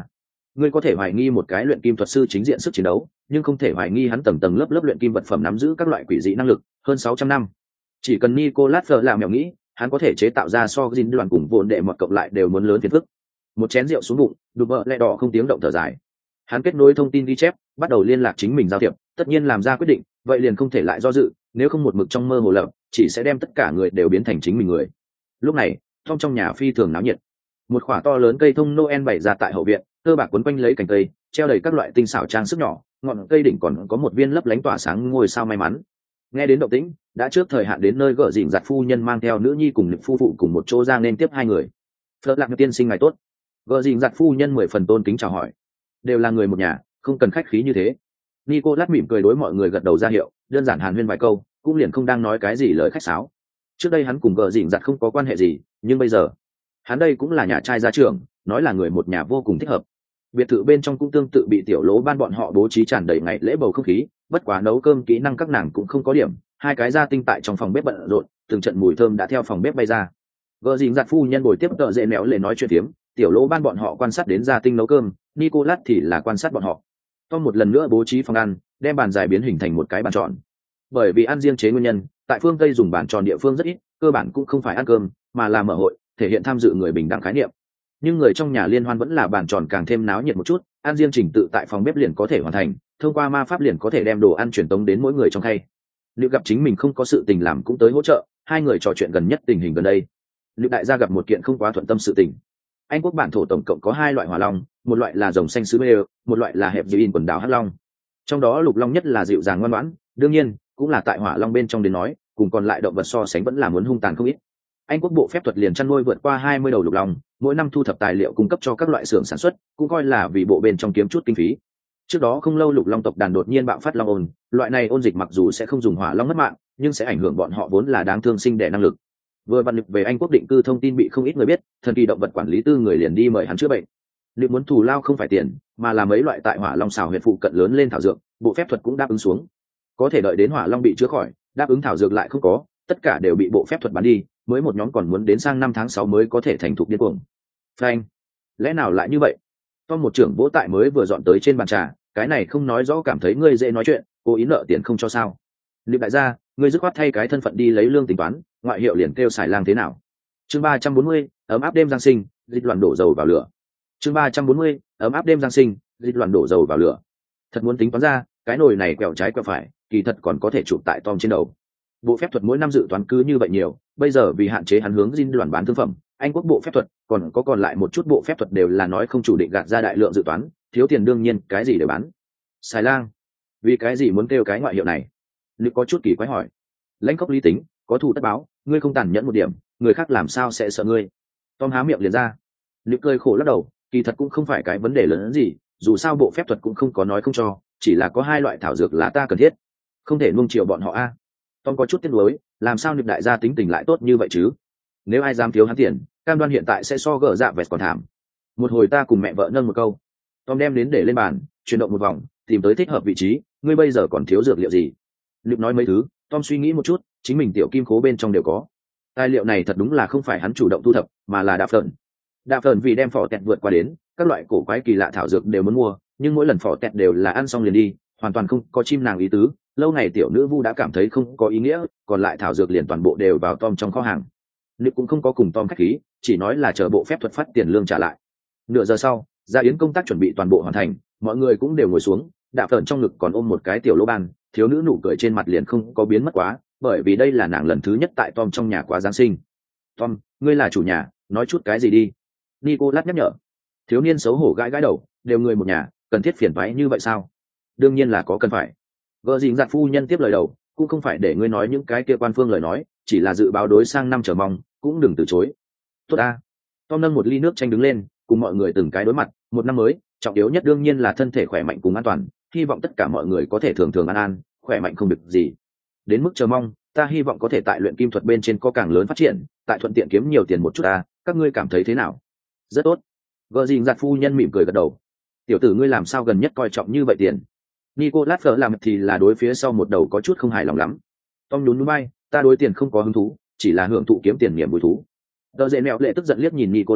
Ngươi có thể hoài nghi một cái luyện kim thuật sư chính diện sức chiến đấu, nhưng không thể hoài nghi hắn tầng tầng lớp lớp luyện kim vật phẩm nắm giữ các loại quỷ dị năng lực hơn 600 năm. Chỉ cần Nicolas Fleur làm mèo nghĩ, hắn có thể chế tạo ra so dinh đoàn cùng vốn đệ mọt cộng lại đều muốn lớn phiền phức. Một chén rượu xuống bụng, đùm bợ lẹ đỏ không tiếng động thở dài. Hắn kết nối thông tin ghi chép, bắt đầu liên lạc chính mình giao thiệp, tất nhiên làm ra quyết định, vậy liền không thể lại do dự, nếu không một mực trong mơ hồ lập, chỉ sẽ đem tất cả người đều biến thành chính mình người. Lúc này, trong nhà phi thường náo nhiệt. Một khỏa to lớn cây thông Noel bày ra tại hậu viện, cơ bạc quấn quanh lấy cành cây, treo đầy các loại tinh xảo trang sức nhỏ, ngọn cây đỉnh còn có một viên lấp lánh tỏa sáng ngôi sao may mắn. Nghe đến động tĩnh, đã trước thời hạn đến nơi gỡ dịnh giặt phu nhân mang theo nữ nhi cùng nữ phu phụ cùng một chỗ ra nên tiếp hai người. Phật lạc tiên sinh ngày tốt. Gỡ dịnh giặt phu nhân 10 phần tôn kính chào hỏi. Đều là người một nhà, không cần khách khí như thế. Nicolas mỉm cười đối mọi người gật đầu ra hiệu, đơn giản hàn huyên vài câu, cũng liền không đang nói cái gì lời khách sáo. Trước đây hắn cùng gỡ dịnh giặt không có quan hệ gì, nhưng bây giờ, hắn đây cũng là nhà trai gia trưởng, nói là người một nhà vô cùng thích hợp. Biệt thự bên trong cũng tương tự bị tiểu lỗ ban bọn họ bố trí tràn đầy ngày lễ bầu không khí, bất quá nấu cơm kỹ năng các nàng cũng không có điểm, hai cái gia tinh tại trong phòng bếp bận rộn, từng trận mùi thơm đã theo phòng bếp bay ra. Gỡ dình giặt phu nhân bồi tiếp tợ dễ méo lệ nói chuyện tiếm, tiểu lỗ ban bọn họ quan sát đến gia tinh nấu cơm, Nicolas thì là quan sát bọn họ. Tom một lần nữa bố trí phòng ăn, đem bàn dài biến hình thành một cái bàn tròn. Bởi vì ăn riêng chế nguyên nhân, tại phương Tây dùng bàn tròn địa phương rất ít, cơ bản cũng không phải ăn cơm, mà là mở hội, thể hiện tham dự người bình đẳng khái niệm. Nhưng người trong nhà liên hoan vẫn là bàn tròn càng thêm náo nhiệt một chút, ăn riêng trình tự tại phòng bếp liền có thể hoàn thành, thông qua ma pháp liền có thể đem đồ ăn truyền tống đến mỗi người trong khay. Nếu gặp chính mình không có sự tình làm cũng tới hỗ trợ, hai người trò chuyện gần nhất tình hình gần đây. Nếu đại gia gặp một kiện không quá thuận tâm sự tình. Anh quốc bản thổ tổng cộng có hai loại hỏa long, một loại là rồng xanh sứ bê, một loại là hẹp dưới in quần đảo hắc long. Trong đó lục long nhất là dịu dàng ngoan ngoãn, đương nhiên cũng là tại hỏa long bên trong đến nói, cùng còn lại động vật so sánh vẫn là muốn hung tàn không ít. Anh quốc bộ phép thuật liền chăn nuôi vượt qua 20 đầu lục long, mỗi năm thu thập tài liệu cung cấp cho các loại xưởng sản xuất, cũng coi là vì bộ bên trong kiếm chút kinh phí. Trước đó không lâu lục long tộc đàn đột nhiên bạo phát long ôn, loại này ôn dịch mặc dù sẽ không dùng hỏa long mất mạng, nhưng sẽ ảnh hưởng bọn họ vốn là đáng thương sinh đẻ năng lực. Vừa văn lực về Anh quốc định cư thông tin bị không ít người biết, thần kỳ động vật quản lý tư người liền đi mời hắn chữa bệnh. Nếu muốn thù lao không phải tiền, mà là mấy loại tại hỏa long xào huyện phụ cận lớn lên thảo dược, bộ phép thuật cũng đáp ứng xuống. Có thể đợi đến hỏa long bị chữa khỏi, đáp ứng thảo dược lại không có, tất cả đều bị bộ phép thuật bán đi, mới một nhóm còn muốn đến sang năm tháng 6 mới có thể thành thục điên cuồng. Frank, lẽ nào lại như vậy? Tom một trưởng vỗ tại mới vừa dọn tới trên bàn trà, cái này không nói rõ cảm thấy ngươi dễ nói chuyện, cố ý nợ tiền không cho sao? Liệu đại gia, ngươi dứt khoát thay cái thân phận đi lấy lương tính toán, ngoại hiệu liền kêu xài lang thế nào? Chương 340, ấm áp đêm Giáng sinh, dịch loạn đổ dầu vào lửa. Chương 340, ấm áp đêm Giáng sinh, dịch loạn đổ dầu vào lửa. Thật muốn tính toán ra, cái nồi này quẹo trái quẹo phải, kỳ thật còn có thể chụp tại Tom trên đầu. Bộ phép thuật mỗi năm dự toán cứ như vậy nhiều, bây giờ vì hạn chế hắn hướng dinh đoàn bán thương phẩm, Anh quốc bộ phép thuật còn lại một chút bộ phép thuật đều là nói không chủ định gạt ra đại lượng dự toán, thiếu tiền đương nhiên cái gì để bán. Xài lang, vì cái gì muốn kêu cái ngoại hiệu này? Liệu có chút kỳ quái hỏi. Lãnh khốc lý tính, có thù tất báo, ngươi không tàn nhẫn một điểm, người khác làm sao sẽ sợ ngươi? Tom há miệng liền ra. Liệu cười khổ lắc đầu, kỳ thật cũng không phải cái vấn đề lớn hơn gì, dù sao bộ phép thuật cũng không có nói không cho, chỉ là có hai loại thảo dược là ta cần thiết, không thể nuông chiều bọn họ a. Tom có chút tiếc nuối, làm sao Nick đại gia tính tình lại tốt như vậy chứ? Nếu ai dám thiếu hắn tiền, cam đoan hiện tại sẽ so gỡ dạ vẹt còn thảm. Một hồi ta cùng mẹ vợ nâng một câu. Tom đem đến để lên bàn, chuyển động một vòng, tìm tới thích hợp vị trí. Ngươi bây giờ còn thiếu dược liệu gì? Nick nói mấy thứ, Tom suy nghĩ một chút, chính mình tiểu kim khố bên trong đều có. Tài liệu này thật đúng là không phải hắn chủ động thu thập, mà là Đạp Phởn. Đạp Phởn vì đem phỏ tẹt vượt qua đến, các loại cổ quái kỳ lạ thảo dược đều muốn mua, nhưng mỗi lần phỏ tẹt đều là ăn xong liền đi, hoàn toàn không có chim nàng ý tứ. Lâu ngày tiểu nữ vu đã cảm thấy không có ý nghĩa, còn lại thảo dược liền toàn bộ đều vào Tom trong kho hàng. Nick cũng không có cùng Tom khách khí, chỉ nói là chờ bộ phép thuật phát tiền lương trả lại. Nửa giờ sau, gia yến công tác chuẩn bị toàn bộ hoàn thành, mọi người cũng đều ngồi xuống. Đạp Phởn trong ngực còn ôm một cái tiểu lỗ ban, thiếu nữ nụ cười trên mặt liền không có biến mất quá, bởi vì đây là nàng lần thứ nhất tại Tom trong nhà quá Giáng sinh. Tom, ngươi là chủ nhà, nói chút cái gì đi? Nicolas nhắc nhở. Thiếu niên xấu hổ gãi gãi đầu, đều người một nhà, cần thiết phiền toái như vậy sao? Đương nhiên là có cần phải. Vợ dình giặt phu nhân tiếp lời đầu, cũng không phải để ngươi nói những cái kia quan phương lời nói, chỉ là dự báo đối sang năm chờ mong, cũng đừng từ chối. Tốt ta. Tom nâng một ly nước chanh đứng lên, cùng mọi người từng cái đối mặt, một năm mới, trọng yếu nhất đương nhiên là thân thể khỏe mạnh cùng an toàn, hy vọng tất cả mọi người có thể thường thường an an, khỏe mạnh không việc gì. Đến mức chờ mong, ta hy vọng có thể tại luyện kim thuật bên trên có càng lớn phát triển, tại thuận tiện kiếm nhiều tiền một chút ta, các ngươi cảm thấy thế nào? Rất tốt. Vợ dình giặt phu nhân mỉm cười gật đầu. Tiểu tử ngươi làm sao gần nhất coi trọng như vậy tiền? Nicolas Fleur làm thì là đối phía sau một đầu có chút không hài lòng lắm. Tom nhún nhún vai, ta đối tiền không có hứng thú, chỉ là hưởng thụ kiếm tiền niềm vui thú. Tờ dễ mẹo lệ tức giận liếc nhìn Nicolas,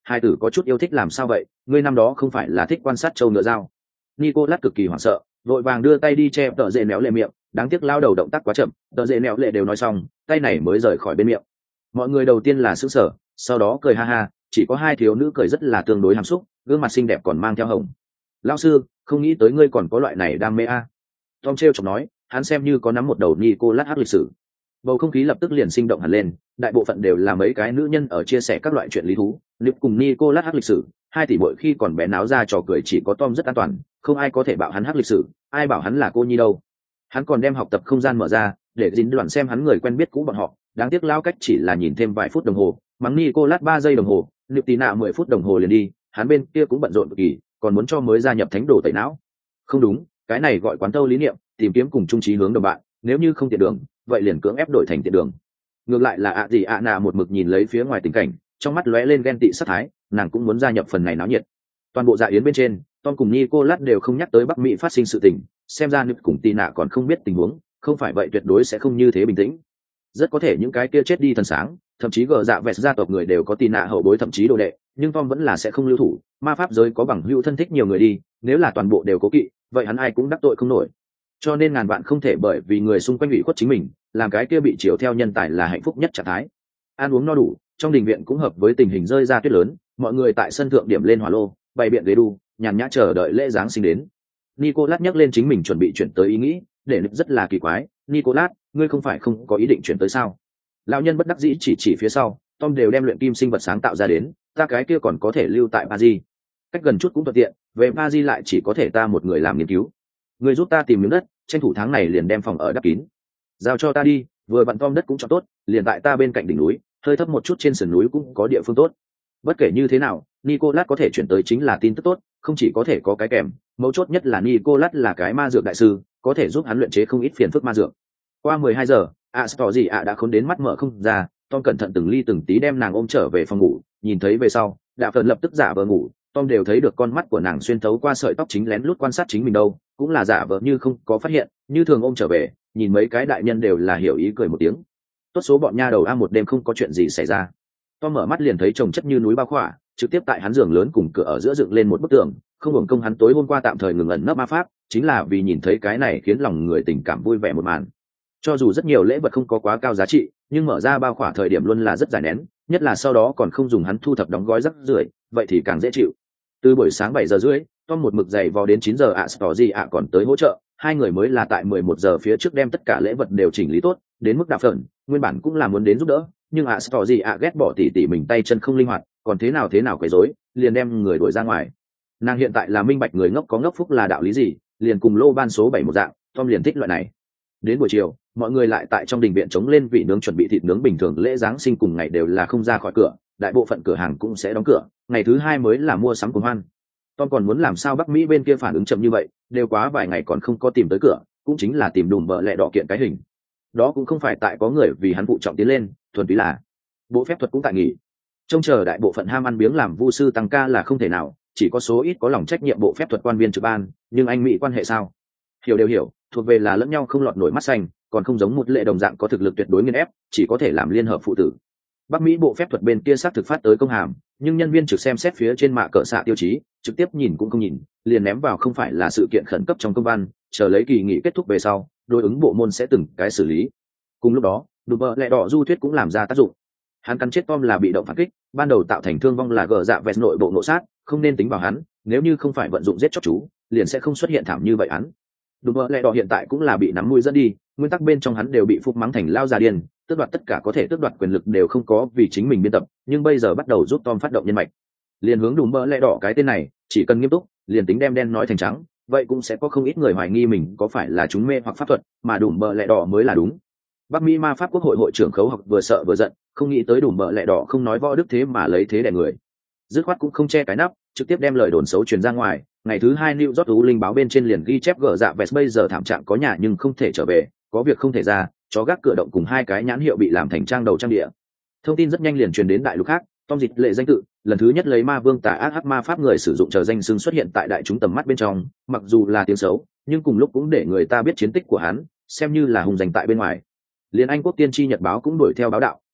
hai tử có chút yêu thích làm sao vậy, ngươi năm đó không phải là thích quan sát trâu ngựa dao? Nicolas cực kỳ hoảng sợ, vội vàng đưa tay đi che tợ dệ néo lệ miệng, đáng tiếc lao đầu động tác quá chậm, tợ dệ néo lệ đều nói xong, tay này mới rời khỏi bên miệng. Mọi người đầu tiên là sững sờ, sau đó cười ha ha, chỉ có hai thiếu nữ cười rất là tương đối hàm xúc, gương mặt xinh đẹp còn mang theo hồng. Lão sư, không nghĩ tới ngươi còn có loại này đam mê a. Tom trêu chọc nói, hắn xem như có nắm một đầu Nicolas hát lịch sử. Bầu không khí lập tức liền sinh động hẳn lên, đại bộ phận đều là mấy cái nữ nhân ở chia sẻ các loại chuyện lý thú. Nip cùng Nicolas hát lịch sử, hai tỷ muội khi còn bé náo ra trò cười, chỉ có Tom rất an toàn, không ai có thể bảo hắn hát lịch sử, ai bảo hắn là cô nhi đâu. Hắn còn đem học tập không gian mở ra, để dính đoàn xem hắn người quen biết cũ bọn họ, đáng tiếc lao cách chỉ là nhìn thêm vài phút đồng hồ, mắng Nicolas 3 giây đồng hồ, Nip tí nạ 10 phút đồng hồ liền đi, hắn bên kia cũng bận rộn cực kỳ, còn muốn cho mới gia nhập thánh đồ tẩy não. Không đúng, cái này gọi quán tâu lý niệm, tìm kiếm cùng chung chí hướng đồng bạn, nếu như không tiện đường, vậy liền cưỡng ép đổi thành tiện đường. Ngược lại là nà một mực nhìn lấy phía ngoài tình cảnh, trong mắt lóe lên ghen tị sát thái, nàng cũng muốn gia nhập phần này náo nhiệt. Toàn bộ dạ yến bên trên, Tom cùng Nicolas đều không nhắc tới Bắc Mỹ phát sinh sự tình, xem ra Nip cùng Tina còn không biết tình huống, không phải vậy tuyệt đối sẽ không như thế bình tĩnh. Rất có thể những cái kia chết đi thần sáng, thậm chí gờ dạ vẹt gia tộc người đều có Tina hậu bối thậm chí đồ đệ, nhưng Tom vẫn là sẽ không lưu thủ, ma pháp giới có bằng hữu thân thích nhiều người đi, nếu là toàn bộ đều cố kỵ, vậy hắn ai cũng đắc tội không nổi. Cho nên ngàn vạn không thể bởi vì người xung quanh ủy khuất chính mình, làm cái kia bị chiều theo nhân tài là hạnh phúc nhất trạng thái. Ăn uống no đủ, trong đình viện cũng hợp với tình hình rơi ra tuyết lớn, mọi người tại sân thượng điểm lên hỏa lô, bày biện ghế đu, nhàn nhã chờ đợi lễ giáng sinh đến. Nicolas nhắc lên chính mình chuẩn bị chuyển tới ý nghĩ, để Nip rất là kỳ quái, Nicolas, ngươi không phải không có ý định chuyển tới sao? Lão nhân bất đắc dĩ chỉ phía sau, Tom đều đem luyện kim sinh vật sáng tạo ra đến, ta cái kia còn có thể lưu tại Paris. Cách gần chút cũng thuận tiện, về Paris lại chỉ có thể ta một người làm nghiên cứu. Ngươi giúp ta tìm miếng đất, tranh thủ tháng này liền đem phòng ở đắp kín. Giao cho ta đi, vừa vặn Tom đất cũng cho tốt, liền tại ta bên cạnh đỉnh núi, hơi thấp một chút trên sườn núi cũng có địa phương tốt. Bất kể như thế nào, Nicolas có thể chuyển tới chính là tin tức tốt, không chỉ có thể có cái kèm, mấu chốt nhất là Nicolas là cái ma dược đại sư, có thể giúp hắn luyện chế không ít phiền phức ma dược. Qua 12 giờ, Astor đã khốn đến mắt mở không ra, Tom cẩn thận từng ly từng tí đem nàng ôm trở về phòng ngủ, nhìn thấy về sau, Đạ Phần lập tức giả vờ ngủ, Tom đều thấy được con mắt của nàng xuyên thấu qua sợi tóc chính lén lút quan sát chính mình đâu, cũng là giả vờ như không có phát hiện, như thường ôm trở về, nhìn mấy cái đại nhân đều là hiểu ý cười một tiếng. Tốt số bọn nha đầu a, một đêm không có chuyện gì xảy ra. Tom mở mắt liền thấy chồng chất như núi bao khỏa, trực tiếp tại hắn giường lớn cùng cửa ở giữa dựng lên một bức tường, không hưởng công hắn tối hôm qua tạm thời ngừng ẩn nấp ma pháp, chính là vì nhìn thấy cái này khiến lòng người tình cảm vui vẻ một màn. Cho dù rất nhiều lễ vật không có quá cao giá trị, nhưng mở ra bao khỏa thời điểm luôn là rất giải nén, nhất là sau đó còn không dùng hắn thu thập đóng gói rắc rưởi, vậy thì càng dễ chịu. Từ buổi sáng 7 giờ rưỡi, Tom một mực dày vò đến 9 giờ Astor còn tới hỗ trợ, hai người mới là tại 11 giờ phía trước đem tất cả lễ vật đều chỉnh lý tốt, đến mức đạp phần, nguyên bản cũng là muốn đến giúp đỡ, nhưng Astor ghét bỏ tỉ mình tay chân không linh hoạt, còn thế nào quấy rối, liền đem người đuổi ra ngoài. Nàng hiện tại là minh bạch người ngốc có ngốc phúc là đạo lý gì, liền cùng lô ban số 7 một dạng, Tom liền thích loại này. Đến buổi chiều, mọi người lại tại trong đình viện chống lên vị nướng chuẩn bị thịt nướng bình thường, lễ giáng sinh cùng ngày đều là không ra khỏi cửa, đại bộ phận cửa hàng cũng sẽ đóng cửa, ngày thứ hai mới là mua sắm cuồng hoan. Tom còn muốn làm sao Bắc Mỹ bên kia phản ứng chậm như vậy, đều quá vài ngày còn không có tìm tới cửa, cũng chính là tìm đùm bợ lẹ đỏ kiện cái hình. Đó cũng không phải tại có người vì hắn phụ trọng tiến lên, thuần túy là bộ phép thuật cũng tại nghỉ. Trông chờ đại bộ phận ham ăn biếng làm vu sư tăng ca là không thể nào, chỉ có số ít có lòng trách nhiệm bộ phép thuật quan viên trực ban, nhưng anh Mỹ quan hệ sao? Hiểu đều hiểu, thuộc về là lẫn nhau không lọt nổi mắt xanh, còn không giống một lệ đồng dạng có thực lực tuyệt đối nghiền ép, chỉ có thể làm liên hợp phụ tử. Bắc Mỹ bộ phép thuật bên kia xác thực phát tới công hàm, nhưng nhân viên trực xem xét phía trên mạ cỡ xạ tiêu chí, trực tiếp nhìn cũng không nhìn, liền ném vào không phải là sự kiện khẩn cấp trong công văn, chờ lấy kỳ nghỉ kết thúc về sau, đối ứng bộ môn sẽ từng cái xử lý. Cùng lúc đó, đùm bợ lẹ đỏ du thuyết cũng làm ra tác dụng. Hắn cắn chết Tom là bị động phản kích, ban đầu tạo thành thương vong là gờ dạ vẹt nội bộ nộ sát, không nên tính vào hắn, nếu như không phải vận dụng giết chóc chú, liền sẽ không xuất hiện thảm như vậy hắn. Đùm bợ lẹ đỏ hiện tại cũng là bị nắm mũi dẫn đi, nguyên tắc bên trong hắn đều bị phục mắng thành lao già điên, tước đoạt tất cả có thể tước đoạt quyền lực đều không có vì chính mình biên tập, nhưng bây giờ bắt đầu giúp Tom phát động nhân mạch. Liền hướng đùm bợ lẹ đỏ cái tên này, chỉ cần nghiêm túc, liền tính đem đen nói thành trắng, vậy cũng sẽ có không ít người hoài nghi mình có phải là chúng mê hoặc pháp thuật, mà đùm bợ lẹ đỏ mới là đúng. Bắc Mỹ ma pháp quốc hội hội trưởng Khấu Học vừa sợ vừa giận, không nghĩ tới đùm bợ lẹ đỏ không nói võ đức thế mà lấy thế đè người. Dứt khoát cũng không che cái nắp, trực tiếp đem lời đồn xấu truyền ra ngoài. Ngày thứ hai New York Tú Linh báo bên trên liền ghi chép gỡ dạ vest bây giờ thảm trạng có nhà nhưng không thể trở về, có việc không thể ra, chó gác cửa động cùng hai cái nhãn hiệu bị làm thành trang đầu trang địa. Thông tin rất nhanh liền truyền đến đại lục khác, Tom Dịch Lệ danh tự, lần thứ nhất lấy ma vương tà ác hắc ma pháp người sử dụng chờ danh xưng xuất hiện tại đại chúng tầm mắt bên trong, mặc dù là tiếng xấu, nhưng cùng lúc cũng để người ta biết chiến tích của hắn, xem như là hùng danh tại bên ngoài. Liên Anh quốc tiên tri nhật báo cũng đuổi theo báo đạo,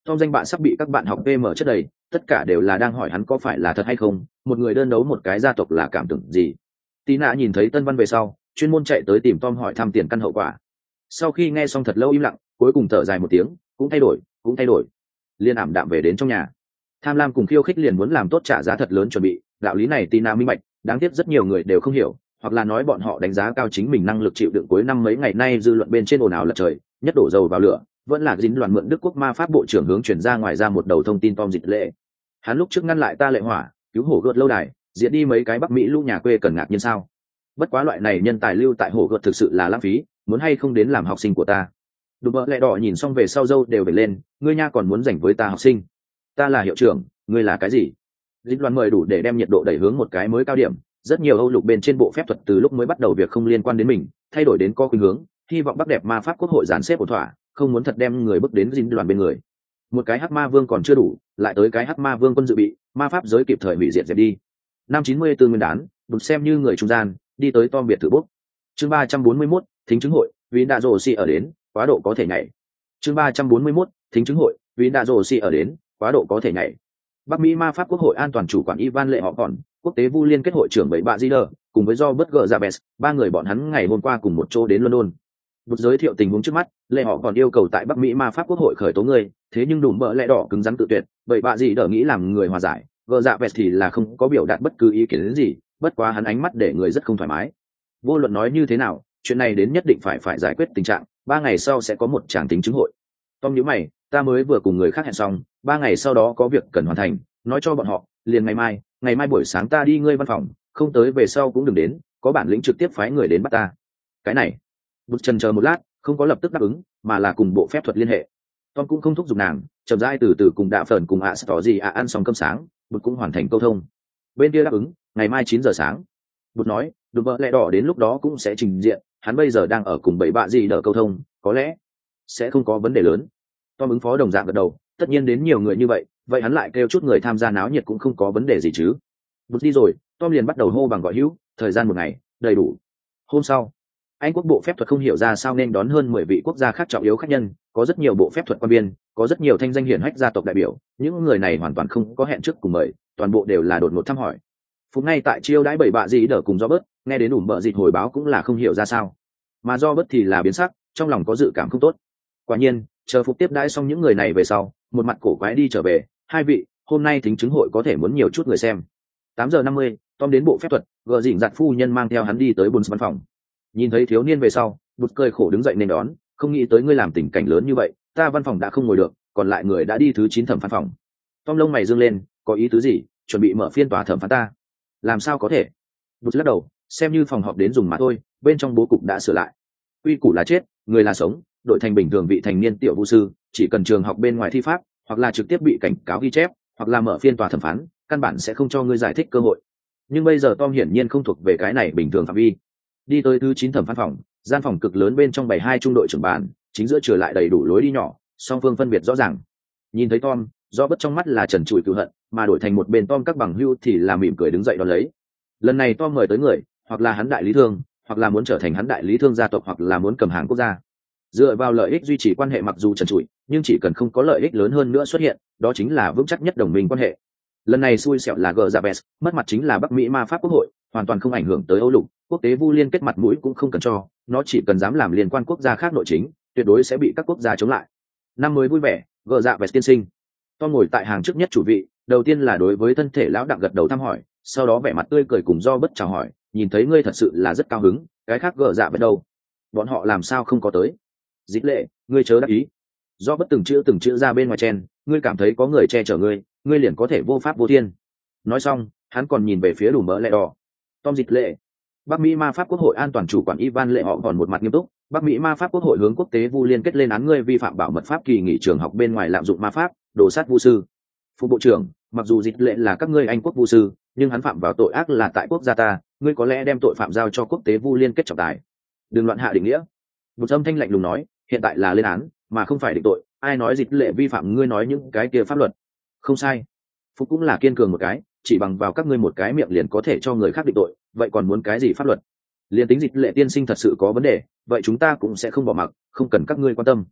Tom danh bạn sắp bị các bạn học PM chất đầy, tất cả đều là đang hỏi hắn có phải là thật hay không, một người đơn đấu một cái gia tộc là cảm tưởng gì. Tina nhìn thấy Tân Văn về sau, chuyên môn chạy tới tìm Tom hỏi thăm tiền căn hậu quả. Sau khi nghe xong thật lâu im lặng, cuối cùng thở dài một tiếng, cũng thay đổi. Liên ảm đạm về đến trong nhà. Tham lam cùng khiêu khích liền muốn làm tốt trả giá thật lớn chuẩn bị, đạo lý này Tina minh bạch, đáng tiếc rất nhiều người đều không hiểu, hoặc là nói bọn họ đánh giá cao chính mình năng lực chịu đựng cuối năm mấy ngày nay dư luận bên trên ồn ào lật trời, nhất đổ dầu vào lửa, vẫn là dính loạn mượn Đức Quốc ma pháp bộ trưởng hướng chuyển ra ngoài ra một đầu thông tin Tom Dịch Lệ. Hắn lúc trước ngăn lại ta lệ hỏa, cứu hổ gợt lâu đài, diệt đi mấy cái Bắc Mỹ lũ nhà quê cần ngạc nhiên sao? Bất quá loại này nhân tài lưu tại hổ gợt thực sự là lãng phí, muốn hay không đến làm học sinh của ta. Đùm bợ lẹ đỏ nhìn xong về sau dâu đều về lên, ngươi nha còn muốn giành với ta học sinh? Ta là hiệu trưởng, ngươi là cái gì? Dịch loạn mời đủ để đem nhiệt độ đẩy hướng một cái mới cao điểm. Rất nhiều Âu lục bên trên bộ phép thuật từ lúc mới bắt đầu việc không liên quan đến mình, thay đổi đến có khuynh hướng, hy vọng Bắc đẹp ma pháp quốc hội dàn xếp ổn thỏa, không muốn thật đem người bước đến dính đoàn bên người. Một cái hắc ma vương còn chưa đủ, lại tới cái hắc ma vương quân dự bị, ma pháp giới kịp thời hủy diệt dẹp đi. Năm 94 nguyên đán, đụng xem như người trung gian, đi tới Tom biệt thự bốc. Chương 341, thính chứng hội, vì đã rồ xì ở đến, quá độ có thể nhảy. Chương 341, thính chứng hội, vì đã rồ xì ở đến, quá độ có thể nhảy. Bắc Mỹ ma pháp quốc hội an toàn chủ quản Ivan Lệ họ còn, quốc tế vu liên kết hội trưởng bảy bạ Zider, cùng với do bất gờ ra bes, ba người bọn hắn ngày hôm qua cùng một chỗ đến London. Một giới thiệu tình huống trước mắt, Lệ họ còn yêu cầu tại Bắc Mỹ ma pháp quốc hội khởi tố người, thế nhưng đùm bợ lẽ đỏ cứng rắn tự tuyệt, bảy bạ Zider nghĩ làm người hòa giải, gờ dạ bes thì là không có biểu đạt bất cứ ý kiến đến gì, bất quá hắn ánh mắt để người rất không thoải mái. Vô luận nói như thế nào, chuyện này đến nhất định phải giải quyết tình trạng, 3 ngày sau sẽ có một tràng tính chứng hội. Tom nhíu mày, ta mới vừa cùng người khác hẹn xong, 3 ngày sau đó có việc cần hoàn thành, nói cho bọn họ, liền ngày mai buổi sáng ta đi ngươi văn phòng, không tới về sau cũng đừng đến, có bản lĩnh trực tiếp phái người đến bắt ta. Cái này, Bút chần chờ một lát, không có lập tức đáp ứng, mà là cùng bộ phép thuật liên hệ. Tom cũng không thúc giục nàng, chậm rãi từ từ cùng Đạ Phởn cùng tỏ gì ăn xong cơm sáng, Bút cũng hoàn thành câu thông. Bên kia đáp ứng, ngày mai 9 giờ sáng. Bút nói, đùm bợ lẽ đỏ đến lúc đó cũng sẽ trình diện, hắn bây giờ đang ở cùng bảy bạ gì đỡ câu thông, có lẽ sẽ không có vấn đề lớn. Tom ứng phó đồng dạng gật đầu, tất nhiên đến nhiều người như vậy hắn lại kêu chút người tham gia náo nhiệt cũng không có vấn đề gì chứ. Bút đi rồi, Tom liền bắt đầu hô bằng gọi hữu, thời gian một ngày, đầy đủ. Hôm sau, Anh quốc bộ phép thuật không hiểu ra sao nên đón hơn 10 vị quốc gia khác trọng yếu khách nhân, có rất nhiều bộ phép thuật quan viên, có rất nhiều thanh danh hiển hách gia tộc đại biểu, những người này hoàn toàn không có hẹn trước cùng mời, toàn bộ đều là đột ngột thăm hỏi. Phút ngay tại chiêu đãi bảy bạ gì đỡ cùng Robert, nghe đến ủm bợ dịch hồi báo cũng là không hiểu ra sao. Mà Robert thì là biến sắc, trong lòng có dự cảm không tốt. Quả nhiên, chờ Phục tiếp đãi xong những người này về sau, một mặt cổ quái đi trở về, hai vị, hôm nay thính chứng hội có thể muốn nhiều chút người xem. 8:50, Tom đến bộ phép thuật, gờ dịnh giặt phu nhân mang theo hắn đi tới Bùn văn phòng. Nhìn thấy thiếu niên về sau, Bụt cười khổ đứng dậy nên đón, không nghĩ tới ngươi làm tình cảnh lớn như vậy, ta văn phòng đã không ngồi được, còn lại người đã đi thứ 9 thẩm phán phòng. Tom lông mày dương lên, có ý tứ gì, chuẩn bị mở phiên tòa thẩm phán ta? Làm sao có thể? Bụt lắc đầu, xem như phòng họp đến dùng mà thôi, bên trong bố cục đã sửa lại. Quy củ là chết, người là sống, đội thành bình thường vị thành niên tiểu vũ sư, chỉ cần trường học bên ngoài thi pháp, hoặc là trực tiếp bị cảnh cáo ghi chép, hoặc là mở phiên tòa thẩm phán, căn bản sẽ không cho ngươi giải thích cơ hội. Nhưng bây giờ Tom hiển nhiên không thuộc về cái này bình thường phạm vi. Đi tới thứ 9 thẩm phán phòng, gian phòng cực lớn bên trong bày hai trung đội trưởng bàn, chính giữa trở lại đầy đủ lối đi nhỏ, song phương phân biệt rõ ràng. Nhìn thấy Tom, do bất trong mắt là trần trụi cừu hận, mà đổi thành một bên Tom các bằng hữu thì là mỉm cười đứng dậy đón lấy. Lần này Tom mời tới người, hoặc là hắn đại lý thương, hoặc là muốn trở thành hắn đại lý thương gia tộc, hoặc là muốn cầm hàng quốc gia. Dựa vào lợi ích duy trì quan hệ mặc dù trần trụi, nhưng chỉ cần không có lợi ích lớn hơn nữa xuất hiện, đó chính là vững chắc nhất đồng minh quan hệ. Lần này xui xẻo là Gazabes, mất mặt chính là Bắc Mỹ ma pháp quốc hội, hoàn toàn không ảnh hưởng tới Âu lục, quốc tế vu liên kết mặt mũi cũng không cần cho, nó chỉ cần dám làm liên quan quốc gia khác nội chính, tuyệt đối sẽ bị các quốc gia chống lại. Năm mới vui vẻ, Gazabes tiên sinh. Tom ngồi tại hàng trước nhất chủ vị, đầu tiên là đối với thân thể lão đặng gật đầu thăm hỏi, sau đó vẻ mặt tươi cười cùng do bất chào hỏi, nhìn thấy ngươi thật sự là rất cao hứng, cái khác Gazabes đâu? Bọn họ làm sao không có tới? Dịch lệ, ngươi chớ đắc ý. Do bất từng chữ ra bên ngoài chen, ngươi cảm thấy có người che chở ngươi liền có thể vô pháp vô thiên. Nói xong, hắn còn nhìn về phía đủ mỡ lẹ đỏ. Tom dịch lệ. Bắc Mỹ ma pháp quốc hội an toàn chủ quản Ivan lệ họ còn một mặt nghiêm túc. Bắc Mỹ ma pháp quốc hội hướng quốc tế vu liên kết lên án ngươi vi phạm bảo mật pháp kỳ nghỉ trường học bên ngoài lạm dụng ma pháp, đổ sát vu sư.副bộ trưởng, mặc dù dịch lệ là các ngươi Anh quốc vu sư, nhưng hắn phạm vào tội ác là tại quốc gia ta, ngươi có lẽ đem tội phạm giao cho quốc tế vu liên kết trọng tài. Đừng loạn hạ định nghĩa. Một âm thanh lạnh lùng nói, hiện tại là lên án, mà không phải định tội, ai nói dịch lệ vi phạm ngươi nói những cái kia pháp luật. Không sai. Phúc cũng là kiên cường một cái, chỉ bằng vào các ngươi một cái miệng liền có thể cho người khác định tội, vậy còn muốn cái gì pháp luật? Liên tính dịch lệ tiên sinh thật sự có vấn đề, vậy chúng ta cũng sẽ không bỏ mặc, không cần các ngươi quan tâm.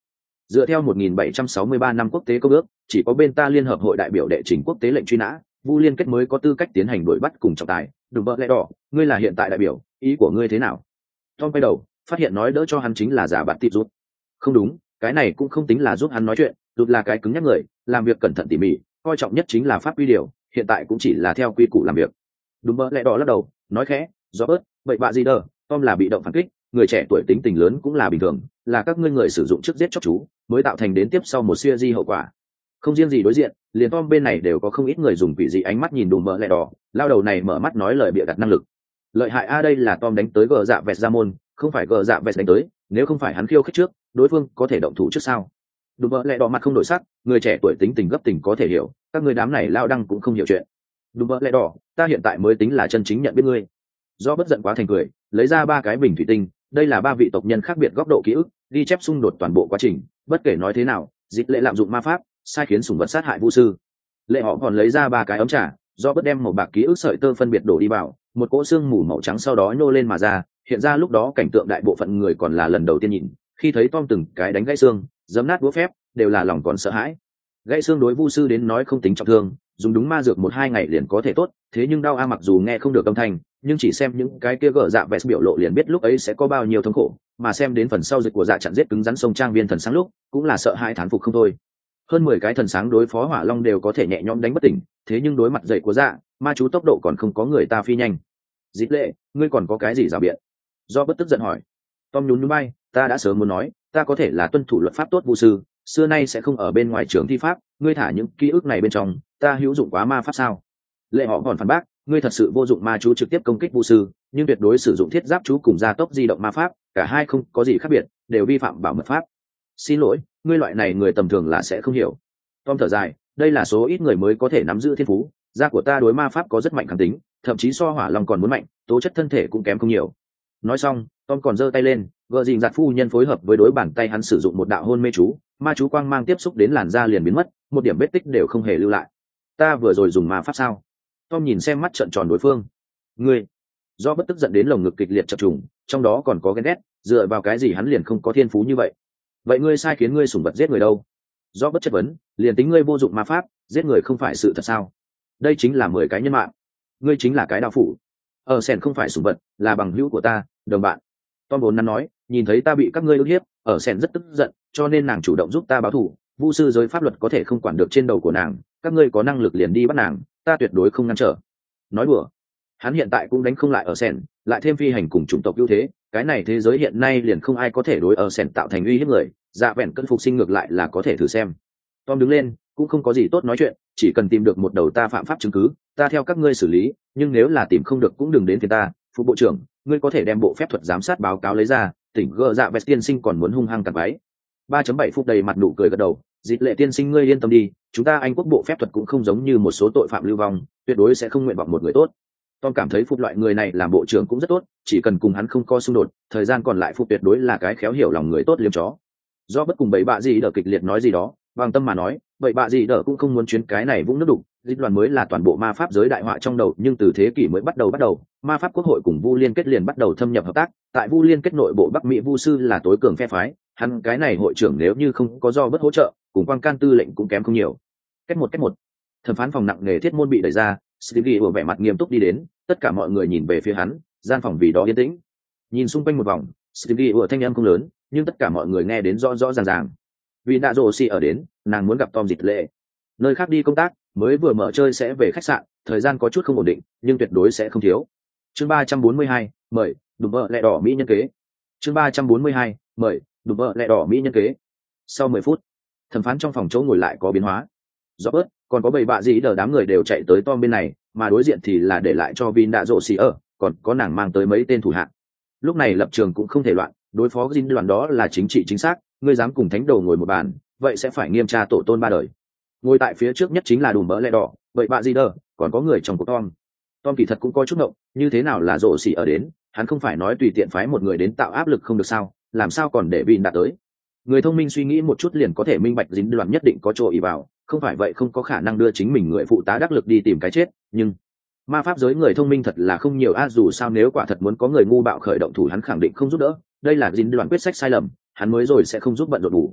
Dựa theo 1763 năm quốc tế công ước, chỉ có bên ta liên hợp hội đại biểu đệ trình quốc tế lệnh truy nã, Vu Liên Kết mới có tư cách tiến hành đuổi bắt cùng trọng tài. Đùm bợ lẽ đỏ, ngươi là hiện tại đại biểu, ý của ngươi thế nào? Tom quay đầu, phát hiện nói đỡ cho hắn chính là giả bạn tịp rút. Không đúng, cái này cũng không tính là giúp hắn nói chuyện, rút là cái cứng nhắc người, làm việc cẩn thận tỉ mỉ, coi trọng nhất chính là pháp quy điều, hiện tại cũng chỉ là theo quy củ làm việc. Đùm bợ lẽ đỏ lắc đầu, nói khẽ, do bớt, vậy bạ gì đờ, Tom là bị động phản kích, người trẻ tuổi tính tình lớn cũng là bình thường, là các ngươi người sử dụng trước giết chóc chú, mới tạo thành đến tiếp sau một siêu di hậu quả. Không riêng gì đối diện, liền Tom bên này đều có không ít người dùng quỷ dị ánh mắt nhìn đùm bợ lẽ đỏ, lao đầu này mở mắt nói lời bịa đặt năng lực. Lợi hại a, đây là Tom đánh tới gờ dạ vẹt ra môn, không phải gờ dạ vẹt đánh tới, nếu không phải hắn khiêu khích trước, đối phương có thể động thủ trước sao? Đùm bợ lẽ đỏ mặt không đổi sắc, người trẻ tuổi tính tình gấp tình có thể hiểu, các người đám này lao đăng cũng không hiểu chuyện. Đùm bợ lẽ đỏ, ta hiện tại mới tính là chân chính nhận biết ngươi. Do bất giận quá thành cười, lấy ra 3 cái bình thủy tinh, đây là 3 vị tộc nhân khác biệt góc độ ký ức, ghi chép xung đột toàn bộ quá trình, bất kể nói thế nào, Dịch Lệ lạm dụng ma pháp, sai khiến sủng vật sát hại vu sư. Lệ họ còn lấy ra 3 cái ấm trà, do bất đem màu bạc ký ức sợi tơ phân biệt đổ đi vào, một cỗ xương mù màu trắng sau đó nhô lên mà ra, hiện ra lúc đó cảnh tượng đại bộ phận người còn là lần đầu tiên nhìn, khi thấy Tom từng cái đánh gãy xương, giẫm nát búa phép, đều là lòng còn sợ hãi. Gãy xương đối vu sư đến nói không tính trọng thương, dùng đúng ma dược 1-2 ngày liền có thể tốt, thế nhưng đau mặc dù nghe không được âm thanh, nhưng chỉ xem những cái kia gở dạ vẹt biểu lộ liền biết lúc ấy sẽ có bao nhiêu thống khổ, mà xem đến phần sau dịch của dạ chặn giết cứng rắn sông trang viên thần sáng lúc, cũng là sợ hãi thán phục không thôi. Hơn 10 cái thần sáng đối phó hỏa long đều có thể nhẹ nhõm đánh bất tỉnh, thế nhưng đối mặt dậy của dạ, ma chú tốc độ còn không có người ta phi nhanh. Dịch Lệ, ngươi còn có cái gì rào biện? Do bất tức giận hỏi. Tom nhún nhún bay, ta đã sớm muốn nói, ta có thể là tuân thủ luật pháp tốt vu sư, xưa nay sẽ không ở bên ngoài trường thi pháp, ngươi thả những ký ức này bên trong, ta hữu dụng quá ma pháp sao? Lệ họ còn phản bác, ngươi thật sự vô dụng ma chú trực tiếp công kích vu sư, nhưng tuyệt đối sử dụng thiết giáp chú cùng gia tốc di động ma pháp, cả hai không có gì khác biệt, đều vi phạm bảo mật pháp. Xin lỗi, ngươi loại này người tầm thường là sẽ không hiểu. Tom thở dài, đây là số ít người mới có thể nắm giữ thiên phú, da của ta đối ma pháp có rất mạnh kháng tính, thậm chí so hỏa long còn muốn mạnh, tố chất thân thể cũng kém không nhiều. Nói xong, Tom còn giơ tay lên, gờ dình giặt phu nhân phối hợp với đối bàn tay hắn sử dụng một đạo hôn mê chú, ma chú quang mang tiếp xúc đến làn da liền biến mất, một điểm vết tích đều không hề lưu lại. Ta vừa rồi dùng ma pháp sao? Tom nhìn xem mắt trợn tròn đối phương. Ngươi, do bất tức giận đến lồng ngực kịch liệt chập trùng, trong đó còn có ghen ghét, dựa vào cái gì hắn liền không có thiên phú như vậy? Vậy ngươi sai khiến ngươi sủng vật giết người đâu? Do bất chất vấn, liền tính ngươi vô dụng ma pháp, giết người không phải sự thật sao? Đây chính là 10 cái nhân mạng. Ngươi chính là cái đạo phủ. Ở Sen không phải sủng vật, là bằng hữu của ta, đồng bạn. Tom vốn nắn nói, nhìn thấy ta bị các ngươi ức hiếp, ở Sen rất tức giận, cho nên nàng chủ động giúp ta báo thù. Vu sư giới pháp luật có thể không quản được trên đầu của nàng, các ngươi có năng lực liền đi bắt nàng, ta tuyệt đối không ngăn trở. Nói đùa, hắn hiện tại cũng đánh không lại ở Sen, lại thêm phi hành cùng chủng tộc ưu thế, cái này thế giới hiện nay liền không ai có thể đối ở Sen tạo thành uy hiếp người, dạ vẹn cân phục sinh ngược lại là có thể thử xem. Tom đứng lên, cũng không có gì tốt nói chuyện, chỉ cần tìm được một đầu ta phạm pháp chứng cứ, ta theo các ngươi xử lý, nhưng nếu là tìm không được cũng đừng đến phiền ta. Phụ bộ trưởng, ngươi có thể đem bộ phép thuật giám sát báo cáo lấy ra, tỉnh gờ dạ vẹt tiên sinh còn muốn hung hăng cặn váy. 3.7 phút đầy mặt nụ cười gật đầu, Dịch Lệ tiên sinh ngươi yên tâm đi, chúng ta Anh quốc bộ phép thuật cũng không giống như một số tội phạm lưu vong, tuyệt đối sẽ không nguyện vọng một người tốt. Tom cảm thấy phục loại người này làm bộ trưởng cũng rất tốt, chỉ cần cùng hắn không có xung đột, thời gian còn lại phục tuyệt đối là cái khéo hiểu lòng người tốt liếm chó. Do bất cùng bậy bạ gì đỡ kịch liệt nói gì đó, bằng tâm mà nói, bậy bạ gì đỡ cũng không muốn chuyến cái này vũng nước đục. Dịch đoàn mới là toàn bộ ma pháp giới đại họa trong đầu, nhưng từ thế kỷ mới bắt đầu, ma pháp quốc hội cùng Vu Liên Kết liền bắt đầu thâm nhập hợp tác. Tại Vu Liên Kết nội bộ Bắc Mỹ Vu sư là tối cường phe phái, hắn cái này hội trưởng nếu như không có do bất hỗ trợ, cùng quan can tư lệnh cũng kém không nhiều. Cách một. Thẩm phán phòng nặng nề thiết môn bị đẩy ra, Stevie ở vẻ mặt nghiêm túc đi đến, tất cả mọi người nhìn về phía hắn, gian phòng vì đó yên tĩnh. Nhìn xung quanh một vòng, Stevie ở thanh âm không lớn, nhưng tất cả mọi người nghe đến rõ ràng. Vì đã rồ xì ở đến, nàng muốn gặp Tom Dịch Lệ. Nơi khác đi công tác, mới vừa mở chơi sẽ về khách sạn, thời gian có chút không ổn định, nhưng tuyệt đối sẽ không thiếu. Chương 342, mời, đùm bợ lẹ đỏ Mỹ nhân kế. Chương 342, mời, đùm bợ lẹ đỏ Mỹ nhân kế. Sau 10 phút, thẩm phán trong phòng chỗ ngồi lại có biến hóa. Rõ bớt, còn có bầy bạ gì đờ đám người đều chạy tới Tom bên này, mà đối diện thì là để lại cho Vin đã rồ xì ở, còn có nàng mang tới mấy tên thủ hạ. Lúc này lập trường cũng không thể loạn, đối phó dinh đoàn đó là chính trị chính xác, ngươi dám cùng thánh đồ ngồi một bàn, vậy sẽ phải nghiêm tra tổ tôn 3 đời. Ngồi tại phía trước nhất chính là đùm bỡ lẹ đỏ, vậy bạ gì đờ, còn có người trong cuộc Tom kỳ thật cũng có chút ngộng, như thế nào là rộ xỉ ở đến, hắn không phải nói tùy tiện phái một người đến tạo áp lực không được sao, làm sao còn để Vin đạt tới. Người thông minh suy nghĩ một chút liền có thể minh bạch dính đoàn nhất định có chỗ ý vào, không phải vậy không có khả năng đưa chính mình người phụ tá đắc lực đi tìm cái chết, nhưng ma pháp giới người thông minh thật là không nhiều dù sao nếu quả thật muốn có người ngu bạo khởi động thủ hắn khẳng định không giúp đỡ, đây là dính đoàn quyết sách sai lầm, hắn mới rồi sẽ không giúp bận rộn đủ.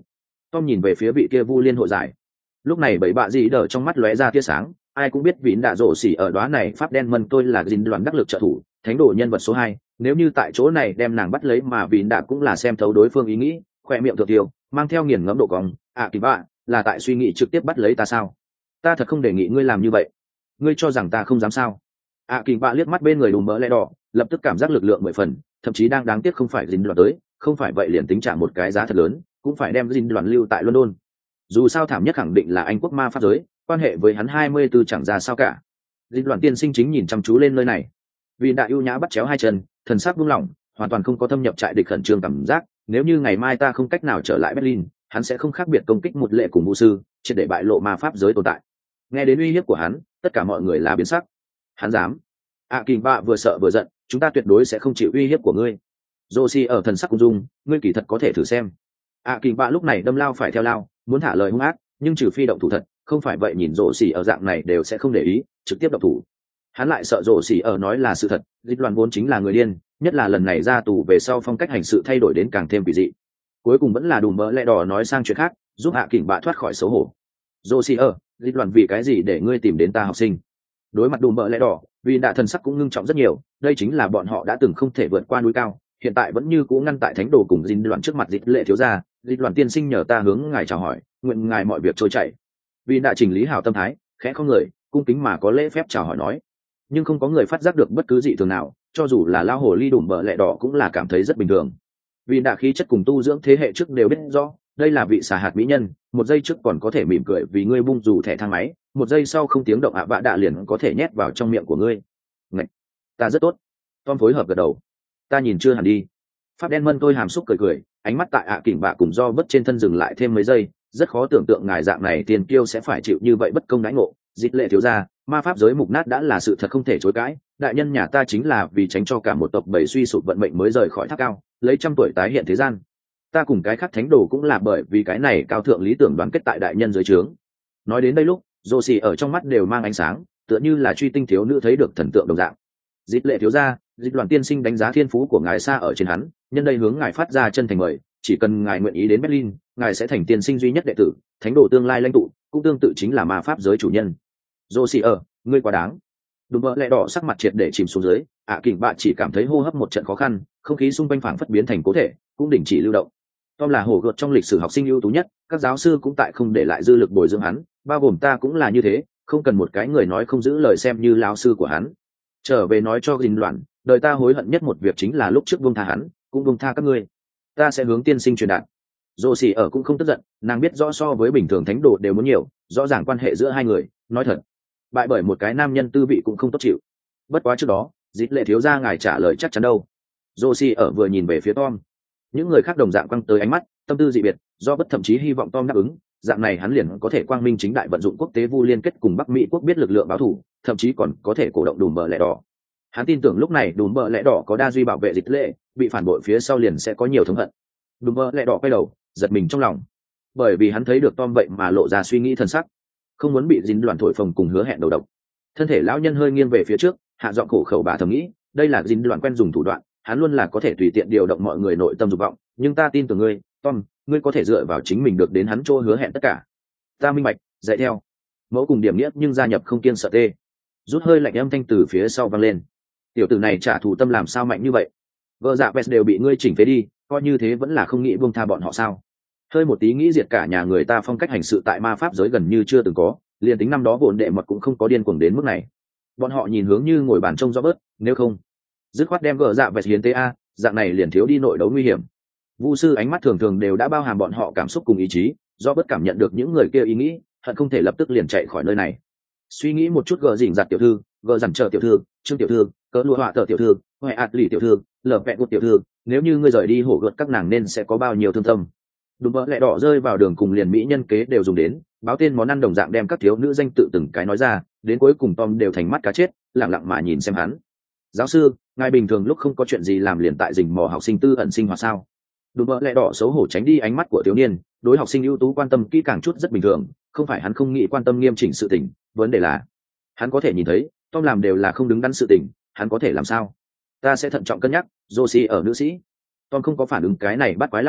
Tom nhìn về phía vị kia vu liên hội giải. Lúc này bảy bạ gì đờ trong mắt lóe ra tia sáng, ai cũng biết vịn đạ rổ xỉ ở đóa này pháp đen mân tôi là dinh đoàn đắc lực trợ thủ, thánh đồ nhân vật số 2. Nếu như tại chỗ này đem nàng bắt lấy mà vịn đạ cũng là xem thấu đối phương ý nghĩ, khoe miệng thượng tiêu, mang theo nghiền ngẫm độ cong. Kỳ bạ, là tại suy nghĩ trực tiếp bắt lấy ta sao? Ta thật không đề nghị ngươi làm như vậy. Ngươi cho rằng ta không dám sao? Kỳ bạ liếc mắt bên người đùm bỡ lẽ đỏ, lập tức cảm giác lực lượng 10 phần, thậm chí đang đáng tiếc không phải dinh đoàn tới, không phải vậy liền tính trả một cái giá thật lớn, cũng phải đem dinh đoàn lưu tại London. Dù sao thảm nhất khẳng định là Anh quốc ma pháp giới, quan hệ với hắn 24 chẳng ra sao cả. Dinh đoàn tiên sinh chính nhìn chăm chú lên nơi này, vì đã ưu nhã bắt chéo hai chân, thần sắc buông lỏng, hoàn toàn không có thâm nhập trại địch khẩn trương cảm giác. Nếu như ngày mai ta không cách nào trở lại Berlin, hắn sẽ không khác biệt công kích một lệ cùng vũ sư, triệt để bại lộ ma pháp giới tồn tại. Nghe đến uy hiếp của hắn, tất cả mọi người là biến sắc. Hắn dám? Kỳ bạ vừa sợ vừa giận, chúng ta tuyệt đối sẽ không chịu uy hiếp của ngươi. Josie ở thần sắc cung dung, ngươi kỳ thật có thể thử xem. Kỳ bạ lúc này đâm lao phải theo lao, muốn thả lời hung ác, nhưng trừ phi động thủ thật, không phải vậy nhìn Josie ở dạng này đều sẽ không để ý, trực tiếp động thủ. Hắn lại sợ Josie ở nói là sự thật, dịch loạn vốn chính là người điên, nhất là lần này ra tù về sau phong cách hành sự thay đổi đến càng thêm kỳ dị. Cuối cùng vẫn là đùm bỡ lẽ đỏ nói sang chuyện khác, giúp Kỳ bạ thoát khỏi xấu hổ. Josie ở, dịch loạn vì cái gì để ngươi tìm đến ta học sinh? Đối mặt đùm bỡ lẽ đỏ, vì đã thần sắc cũng ngưng trọng rất nhiều, đây chính là bọn họ đã từng không thể vượt qua núi cao, hiện tại vẫn như cũ ngăn tại thánh đồ cùng dinh loạn trước mặt dịch lệ thiếu gia. Dịch loạn tiên sinh nhờ ta hướng ngài chào hỏi, nguyện ngài mọi việc trôi chảy. Vì đã chỉnh lý hảo tâm thái, khẽ không người, cung kính mà có lễ phép chào hỏi nói, nhưng không có người phát giác được bất cứ dị thường nào, cho dù là lao hồ ly đùm bỡ lẽ đỏ cũng là cảm thấy rất bình thường. Vì đã khí chất cùng tu dưỡng thế hệ trước đều biết rõ, đây là vị xà hạt mỹ nhân, một giây trước còn có thể mỉm cười vì ngươi bung dù thẻ thang máy, một giây sau không tiếng động bạ đạ liền có thể nhét vào trong miệng của ngươi. Ngạch, ta rất tốt. Tom phối hợp gật đầu. Ta nhìn chưa hẳn đi. Pháp đen mân tôi hàm xúc cười cười, ánh mắt tại kỉnh bạ cùng do vất trên thân dừng lại thêm mấy giây, rất khó tưởng tượng ngài dạng này tiền kiêu sẽ phải chịu như vậy bất công đãi ngộ. Dịch lệ thiếu gia, ma pháp giới mục nát đã là sự thật không thể chối cãi, đại nhân nhà ta chính là vì tránh cho cả một tộc bầy suy sụp vận mệnh mới rời khỏi tháp cao, lấy 100 tuổi tái hiện thế gian. Ta cùng cái khác thánh đồ cũng là bởi vì cái này cao thượng lý tưởng đoàn kết tại đại nhân dưới trướng. Nói đến đây lúc, Josie ở trong mắt đều mang ánh sáng, tựa như là truy tinh thiếu nữ thấy được thần tượng đồng dạng. Dịch lệ thiếu gia, dịch đoàn tiên sinh đánh giá thiên phú của ngài xa ở trên hắn, nhân đây hướng ngài phát ra chân thành mời, chỉ cần ngài nguyện ý đến Berlin, ngài sẽ thành tiên sinh duy nhất đệ tử, thánh đồ tương lai lãnh tụ, cũng tương tự chính là ma pháp giới chủ nhân. Josie ở, ngươi quá đáng. Đùm bỡ lẽ đỏ sắc mặt triệt để chìm xuống dưới, Kỉnh bạ chỉ cảm thấy hô hấp một trận khó khăn, không khí xung quanh phảng phất biến thành cố thể, cũng đình chỉ lưu động. Tom là hổ gợt trong lịch sử học sinh ưu tú nhất, các giáo sư cũng tại không để lại dư lực bồi dưỡng hắn, bao gồm ta cũng là như thế, không cần một cái người nói không giữ lời xem như lão sư của hắn. Trở về nói cho Dinh loạn, đời ta hối hận nhất một việc chính là lúc trước buông tha hắn, cũng buông tha các ngươi. Ta sẽ hướng tiên sinh truyền đạt. Josie ở cũng không tức giận, nàng biết rõ so với bình thường thánh đồ đều muốn nhiều, rõ ràng quan hệ giữa hai người, nói thật, bại bởi một cái nam nhân tư vị cũng không tốt chịu. Bất quá trước đó, dịch lệ thiếu gia ngài trả lời chắc chắn đâu. Josie ở vừa nhìn về phía Tom, những người khác đồng dạng quăng tới ánh mắt, tâm tư dị biệt, do bất thậm chí hy vọng Tom đáp ứng, dạng này hắn liền có thể quang minh chính đại vận dụng quốc tế vu liên kết cùng Bắc Mỹ quốc biết lực lượng báo thù, thậm chí còn có thể cổ động đùm bờ lẽ đỏ. Hắn tin tưởng lúc này đùm bờ lẽ đỏ có đa duy bảo vệ dịch lệ, bị phản bội phía sau liền sẽ có nhiều thống hận. Đùm bờ lẽ đỏ quay đầu, giật mình trong lòng, bởi vì hắn thấy được Tom vậy mà lộ ra suy nghĩ thân sắc, không muốn bị dính đoàn thổi phồng cùng hứa hẹn đầu độc. Thân thể lão nhân hơi nghiêng về phía trước, hạ giọng khổ khẩu bà thầm nghĩ, đây là dính đoàn quen dùng thủ đoạn, hắn luôn là có thể tùy tiện điều động mọi người nội tâm dục vọng, nhưng ta tin tưởng ngươi, Tom, ngươi có thể dựa vào chính mình được đến hắn chỗ hứa hẹn tất cả. Ta minh bạch, dạy theo. Mẫu cùng điểm nghĩa nhưng gia nhập không kiên sợ tê. Rút hơi lạnh âm thanh từ phía sau vang lên. Tiểu tử này trả thù tâm làm sao mạnh như vậy? Vợ dạ Vest đều bị ngươi chỉnh phế đi, coi như thế vẫn là không nghĩ buông tha bọn họ sao? Hơi một tí nghĩ diệt cả nhà người ta phong cách hành sự tại ma pháp giới gần như chưa từng có, liền tính năm đó vốn đệ mật cũng không có điên cuồng đến mức này. Bọn họ nhìn hướng như ngồi bàn trông rõ bớt, nếu không dứt khoát đem gỡ dạ vẹt hiến tế a, dạng này liền thiếu đi nội đấu nguy hiểm. Vu sư ánh mắt thường thường đều đã bao hàm bọn họ cảm xúc cùng ý chí, do bất cảm nhận được những người kia ý nghĩ, hận không thể lập tức liền chạy khỏi nơi này. Suy nghĩ một chút, gỡ dỉnh giặt tiểu thư, gỡ dằn chờ tiểu thư, trương tiểu thư, cỡ lụa họa tờ tiểu thư, huệ ạt lì tiểu thư, lờ vẹn của tiểu thư, nếu như ngươi rời đi hổ gợt các nàng nên sẽ có bao nhiêu thương tâm. Đúng bỡ lẹ đỏ rơi vào đường cùng liền mỹ nhân kế đều dùng đến, báo tên món ăn đồng dạng đem các thiếu nữ danh tự từng cái nói ra, đến cuối cùng Tom đều thành mắt cá chết, lặng lặng mà nhìn xem hắn. Giáo sư, ngài bình thường lúc không có chuyện gì làm liền tại rình mò học sinh tư ẩn sinh hoạt sao? Đúng bỡ lẹ đỏ xấu hổ tránh đi ánh mắt của thiếu niên, đối học sinh ưu tú quan tâm kỹ càng chút rất bình thường, không phải hắn không nghĩ quan tâm nghiêm chỉnh sự tình, vấn đề là hắn có thể nhìn thấy Tom làm đều là không đứng đắn sự tình, hắn có thể làm sao? Ta sẽ thận trọng cân nhắc. Josie ở nữ sĩ. Tom không có phản ứng cái này bắt quái lao đầu,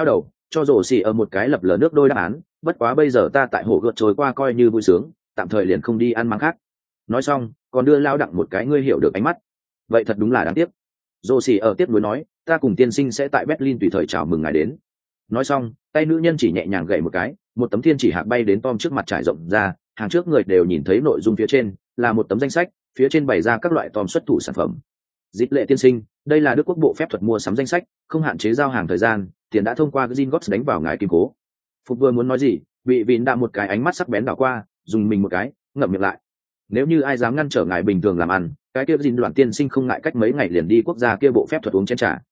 cho rổ xì ở một cái lập lờ nước đôi đáp án, bất quá bây giờ ta tại hồ gợt trôi qua coi như vui sướng, tạm thời liền không đi ăn máng khác. Nói xong còn đưa lao đặng một cái ngươi hiểu được ánh mắt. Vậy thật đúng là đáng tiếc. Rổ xì ở tiếp nối nói, ta cùng tiên sinh sẽ tại Berlin tùy thời chào mừng ngài đến. Nói xong tay nữ nhân chỉ nhẹ nhàng gậy một cái, một tấm thiên chỉ hạc bay đến Tom trước mặt trải rộng ra, hàng trước người đều nhìn thấy nội dung phía trên là một tấm danh sách, phía trên bày ra các loại Tom xuất thủ sản phẩm. Dịch lệ tiên sinh, đây là Đức Quốc bộ phép thuật mua sắm danh sách, không hạn chế giao hàng thời gian, tiền đã thông qua Gringotts đánh vào ngài kim cố. Phục vừa muốn nói gì, bị Vịn đạm một cái ánh mắt sắc bén đảo qua, dùng mình một cái, ngậm miệng lại. Nếu như ai dám ngăn trở ngài bình thường làm ăn, cái kia Gin Loạn tiên sinh không ngại cách mấy ngày liền đi quốc gia kia bộ phép thuật uống chén trà.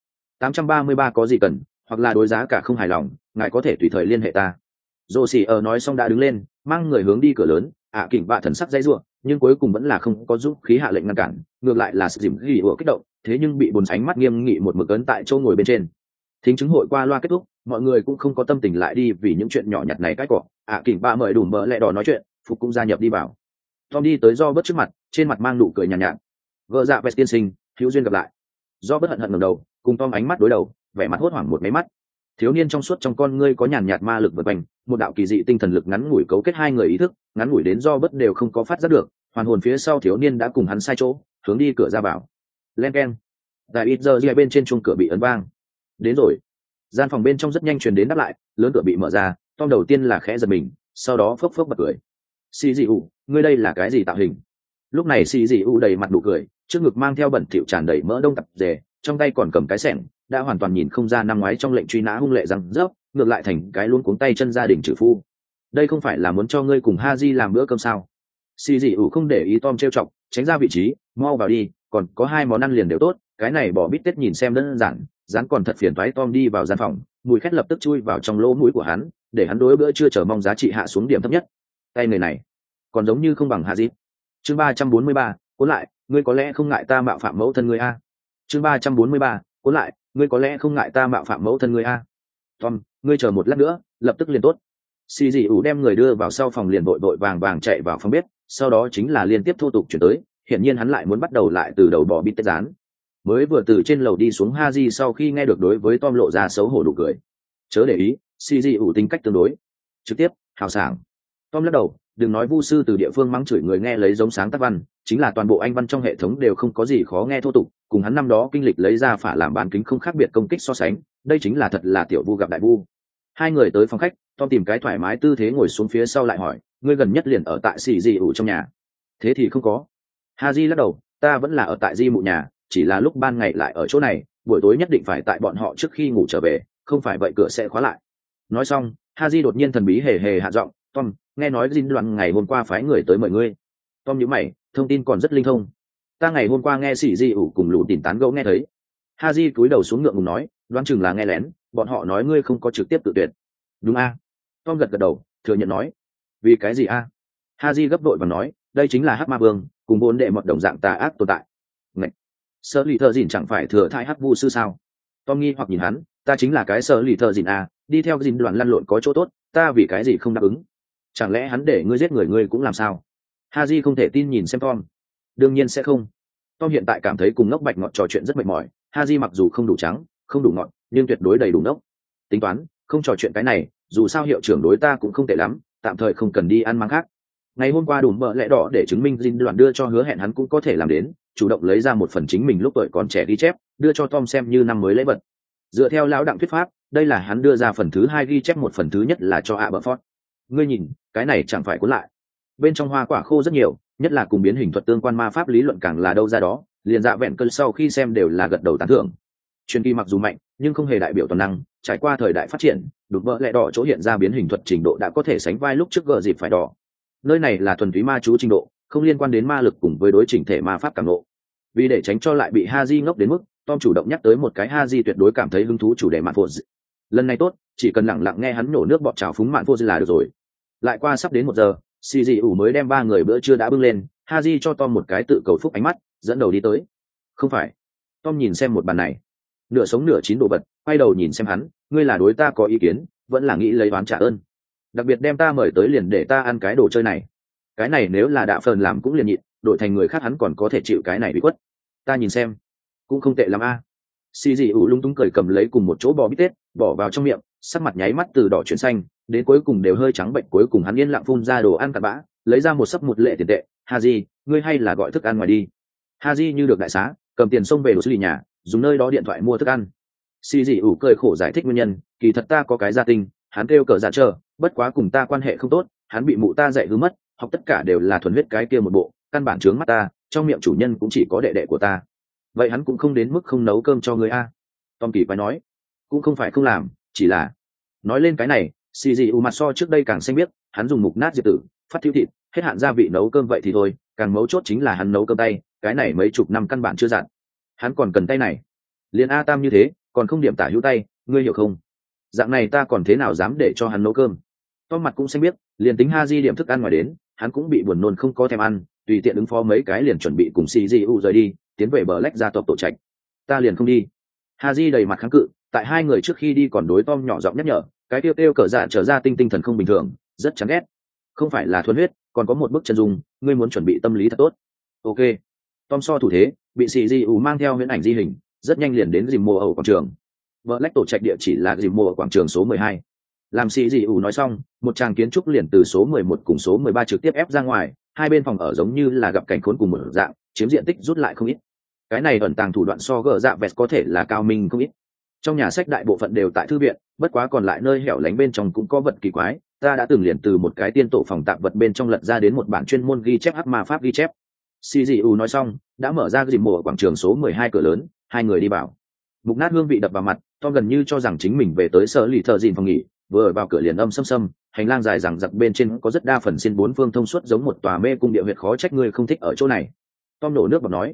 833 có gì cần, hoặc là đối giá cả không hài lòng, ngài có thể tùy thời liên hệ ta. Dô xì ở nói xong đã đứng lên, mang người hướng đi cửa lớn. Kỉnh bạ thần sắc dãy rủa, nhưng cuối cùng vẫn là không có dũng khí hạ lệnh ngăn cản, ngược lại là sự dìm ghi ủa kích động, thế nhưng bị bồn ánh mắt nghiêm nghị một mực ấn tại chỗ ngồi bên trên. Thính chứng hội qua loa kết thúc, mọi người cũng không có tâm tình lại đi vì những chuyện nhỏ nhặt này cái cọ. Kỉnh bạ mời đủ mỡ lẹ đỏ nói chuyện, Phục cũng gia nhập đi vào. Tom đi tới Do Bớt trước mặt, trên mặt mang nụ cười nhàn nhạt. Vợ dạ Vest tiên sinh, hữu duyên gặp lại. Do Bớt hận hận ngẩng đầu, cùng Tom ánh mắt đối đầu, vẻ mặt hốt hoảng một mấy mắt. Thiếu niên trong suốt trong con ngươi có nhàn nhạt ma lực vượt quanh, một đạo kỳ dị tinh thần lực ngắn ngủi cấu kết hai người ý thức, ngắn ngủi đến Do Bớt đều không có phát giác được. Hoàn hồn phía sau thiếu niên đã cùng hắn sai chỗ, hướng đi cửa ra vào. Len keng. Tại ít giờ gì bên trên chuông cửa bị ấn vang. Đến rồi. Gian phòng bên trong rất nhanh truyền đến đáp lại, lớn cửa bị mở ra, Tom đầu tiên là khẽ giật mình, sau đó phốc phốc bật cười. Xì dị ủ, ngươi đây là cái gì tạo hình? Lúc này xì dị ủ đầy mặt nụ cười, trước ngực mang theo bẩn thỉu tràn đầy mỡ đông tập dề, trong tay còn cầm cái xẻng, đã hoàn toàn nhìn không ra năm ngoái trong lệnh truy nã hung lệ răng rớp, ngược lại thành cái luống cuống tay chân gia đình trừ phu. Đây không phải là muốn cho ngươi cùng Haji làm bữa cơm sao? Xì dị ủ không để ý Tom trêu chọc, tránh ra vị trí, mau vào đi, còn có hai món ăn liền đều tốt, cái này bỏ bít tết nhìn xem đơn giản, dán còn thật phiền toái. Tom đi vào gian phòng, mùi khét lập tức chui vào trong lỗ mũi của hắn, để hắn đối bữa trưa chờ mong giá trị hạ xuống điểm thấp nhất. Tay người này còn giống như không bằng Haji. Chương 343, cuốn lại, ngươi có lẽ không ngại ta mạo phạm mẫu thân ngươi a. Chương 343, cuốn lại, ngươi có lẽ không ngại ta mạo phạm mẫu thân ngươi a. Tom, ngươi chờ một lát nữa, lập tức liền tốt. Xì dị ủ đem người đưa vào sau phòng liền vội vàng vàng chạy vào phòng bếp, sau đó chính là liên tiếp thô tục chuyển tới, hiển nhiên hắn lại muốn bắt đầu lại từ đầu bò bít tết rán. Mới vừa từ trên lầu đi xuống Haji sau khi nghe được đối với Tom lộ ra xấu hổ đủ cười. Chớ để ý, xì dị ủ tính cách tương đối trực tiếp, hào sảng. Tom lắc đầu, đừng nói vu sư từ địa phương mắng chửi người nghe lấy giống sáng tác văn, chính là toàn bộ anh văn trong hệ thống đều không có gì khó nghe thô tục, cùng hắn năm đó kinh lịch lấy ra phả làm bán kính không khác biệt công kích so sánh, đây chính là thật là tiểu vu gặp đại vu. Hai người tới phòng khách, Tom tìm cái thoải mái tư thế ngồi xuống phía sau lại hỏi, ngươi gần nhất liền ở tại xì dị ủ trong nhà? Thế thì không có. Haji lắc đầu, ta vẫn là ở tại di mụ nhà, chỉ là lúc ban ngày lại ở chỗ này, buổi tối nhất định phải tại bọn họ trước khi ngủ trở về, không phải vậy cửa sẽ khóa lại. Nói xong, Haji đột nhiên thần bí hề hề hạ giọng, Tom, nghe nói Jin Loan ngày hôm qua phái người tới mời ngươi. Tom nhíu mày, thông tin còn rất linh thông. Ta ngày hôm qua nghe xỉ di ủ cùng lũ tìm tán gẫu nghe thấy. Haji cúi đầu xuống ngượng ngùng nói, đoán chừng là nghe lén, bọn họ nói ngươi không có trực tiếp tự tuyệt. Đúng a? Tom gật gật đầu, thừa nhận nói. Vì cái gì a? Haji gấp đội và nói, đây chính là Hắc Ma Vương, cùng bốn đệ một đồng dạng tà ác tồn tại. Ngậy! Sở lì thợ dìn chẳng phải thừa thai Hắc Vu sư sao? Tom nghi hoặc nhìn hắn, ta chính là cái sở lì thợ dìn a, đi theo Jin Loan lăn lộn có chỗ tốt, ta vì cái gì không đáp ứng? Chẳng lẽ hắn để ngươi giết người ngươi cũng làm sao? Haji không thể tin nhìn xem Tom. Đương nhiên sẽ không. Tom hiện tại cảm thấy cùng ngốc bạch ngọt trò chuyện rất mệt mỏi. Haji mặc dù không đủ trắng, không đủ ngọt, nhưng tuyệt đối đầy đủ ngốc. Tính toán, không trò chuyện cái này, dù sao hiệu trưởng đối ta cũng không tệ lắm, tạm thời không cần đi ăn máng khác. Ngày hôm qua đủ mỡ lẽ đỏ để chứng minh Jin Loan đưa cho hứa hẹn hắn cũng có thể làm đến, chủ động lấy ra một phần chính mình lúc tuổi còn trẻ ghi chép, đưa cho Tom xem như năm mới lễ vật. Dựa theo lão đặng thuyết pháp, đây là hắn đưa ra phần thứ hai ghi chép, một phần thứ nhất là cho Aberford. Ngươi nhìn, cái này chẳng phải cuốn lại. Bên trong hoa quả khô rất nhiều, nhất là cùng biến hình thuật tương quan ma pháp lý luận càng là đâu ra đó, liền dạ vẹn cơn sau khi xem đều là gật đầu tán thưởng. Truyền kỳ mặc dù mạnh, nhưng không hề đại biểu toàn năng, trải qua thời đại phát triển, đục vỡ lẽ đỏ chỗ hiện ra biến hình thuật trình độ đã có thể sánh vai lúc trước gờ dịp phải đỏ. Nơi này là thuần túy ma chú trình độ, không liên quan đến ma lực cùng với đối chỉnh thể ma pháp cảm ngộ. Vì để tránh cho lại bị Haji ngốc đến mức, Tom chủ động nhắc tới một cái Haji tuyệt đối cảm thấy hứng thú chủ đề mạn phô. Lần này tốt, chỉ cần lặng lặng nghe hắn nổ nước bọt trào phúng mạn phô là được rồi. Lại qua sắp đến 1 giờ, xì dị ủ mới đem 3 người bữa trưa đã bưng lên. Haji cho Tom một cái tự cầu phúc ánh mắt, dẫn đầu đi tới. Không phải. Tom nhìn xem một bàn này, nửa sống nửa chín đồ vật, quay đầu nhìn xem hắn, ngươi là đối ta có ý kiến, vẫn là nghĩ lấy oán trả ơn. Đặc biệt đem ta mời tới liền để ta ăn cái đồ chơi này. Cái này nếu là đạ phần làm cũng liền nhịn, đổi thành người khác hắn còn có thể chịu cái này bị quất. Ta nhìn xem, cũng không tệ lắm a. xì dị ủ lung túng cười cầm lấy cùng một chỗ bò bít tết bỏ vào trong miệng, sắc mặt nháy mắt từ đỏ chuyển xanh đến cuối cùng đều hơi trắng bệnh, cuối cùng hắn yên lặng phun ra đồ ăn cặn bã, lấy ra một sấp một lệ tiền tệ. Haji, ngươi hay là gọi thức ăn ngoài đi. Haji như được đại xá, cầm tiền xông về đồ xử lý nhà, dùng nơi đó điện thoại mua thức ăn. Xì dị ủ cười khổ giải thích nguyên nhân, kỳ thật ta có cái gia tinh, hắn kêu cờ dạ chờ, bất quá cùng ta quan hệ không tốt, hắn bị mụ ta dạy hư mất, học tất cả đều là thuần huyết cái kia một bộ, căn bản trướng mắt ta, trong miệng chủ nhân cũng chỉ có đệ đệ của ta. Vậy hắn cũng không đến mức không nấu cơm cho ngươi a? Tom kỳ quái nói. Cũng không phải không làm, chỉ là nói lên cái này, xì dị ủ mặt so trước đây càng xanh biết, hắn dùng mục nát diệp tử phát thiếu thịt, hết hạn gia vị nấu cơm vậy thì thôi, càng mấu chốt chính là hắn nấu cơm tay, cái này mấy chục năm căn bản chưa dặn, hắn còn cần tay này. Liền a tam như thế còn không điểm tả hữu tay, ngươi hiểu không? Dạng này ta còn thế nào dám để cho hắn nấu cơm. Tom mặt cũng xanh biết, liền tính Haji điểm thức ăn ngoài đến, hắn cũng bị buồn nôn không có thèm ăn, tùy tiện ứng phó mấy cái liền chuẩn bị cùng CGU rời đi, tiến về Black gia tộc tổ trạch. Ta liền không đi. Haji đầy mặt kháng cự, tại hai người trước khi đi còn đối Tom nhỏ giọng nhắc nhở, cái tiêu tiêu cờ dạ trở ra tinh thần không bình thường, rất chán ghét. Không phải là thuần huyết, còn có một bức chân dung, ngươi muốn chuẩn bị tâm lý thật tốt. Ok. Tom so thủ thế, bị CGU mang theo huyễn ảnh di hình, rất nhanh liền đến dìm mùa ở quảng trường. Black tổ trạch địa chỉ là dìm mùa ở quảng trường số 12. Làm CGU nói xong, một tràng kiến trúc liền từ số 11 cùng số 13 trực tiếp ép ra ngoài, hai bên phòng ở giống như là gặp cảnh khốn cùng một dạng, chiếm diện tích rút lại không ít. Cái này ẩn tàng thủ đoạn so gỡ dạ vẹt có thể là cao minh không ít. Trong nhà sách đại bộ phận đều tại thư viện, bất quá còn lại nơi hẻo lánh bên trong cũng có vật kỳ quái. Ta đã từng liền từ một cái tiên tổ phòng tạm vật bên trong lật ra đến một bản chuyên môn ghi chép hắc ma pháp ghi chép. CGU nói xong, đã mở ra dìm mùa ở quảng trường số 12 cửa lớn, hai người đi vào. Mục nát hương vị đập vào mặt, Tom gần như cho rằng chính mình về tới sở lì thợ dìn phòng nghỉ, vừa vào cửa liền âm xâm xâm, hành lang dài rằng giặc bên trên có rất đa phần xin bốn phương thông suốt giống một tòa mê cung địa huyệt, khó trách ngươi không thích ở chỗ này. Tom nổ nước bọt nói.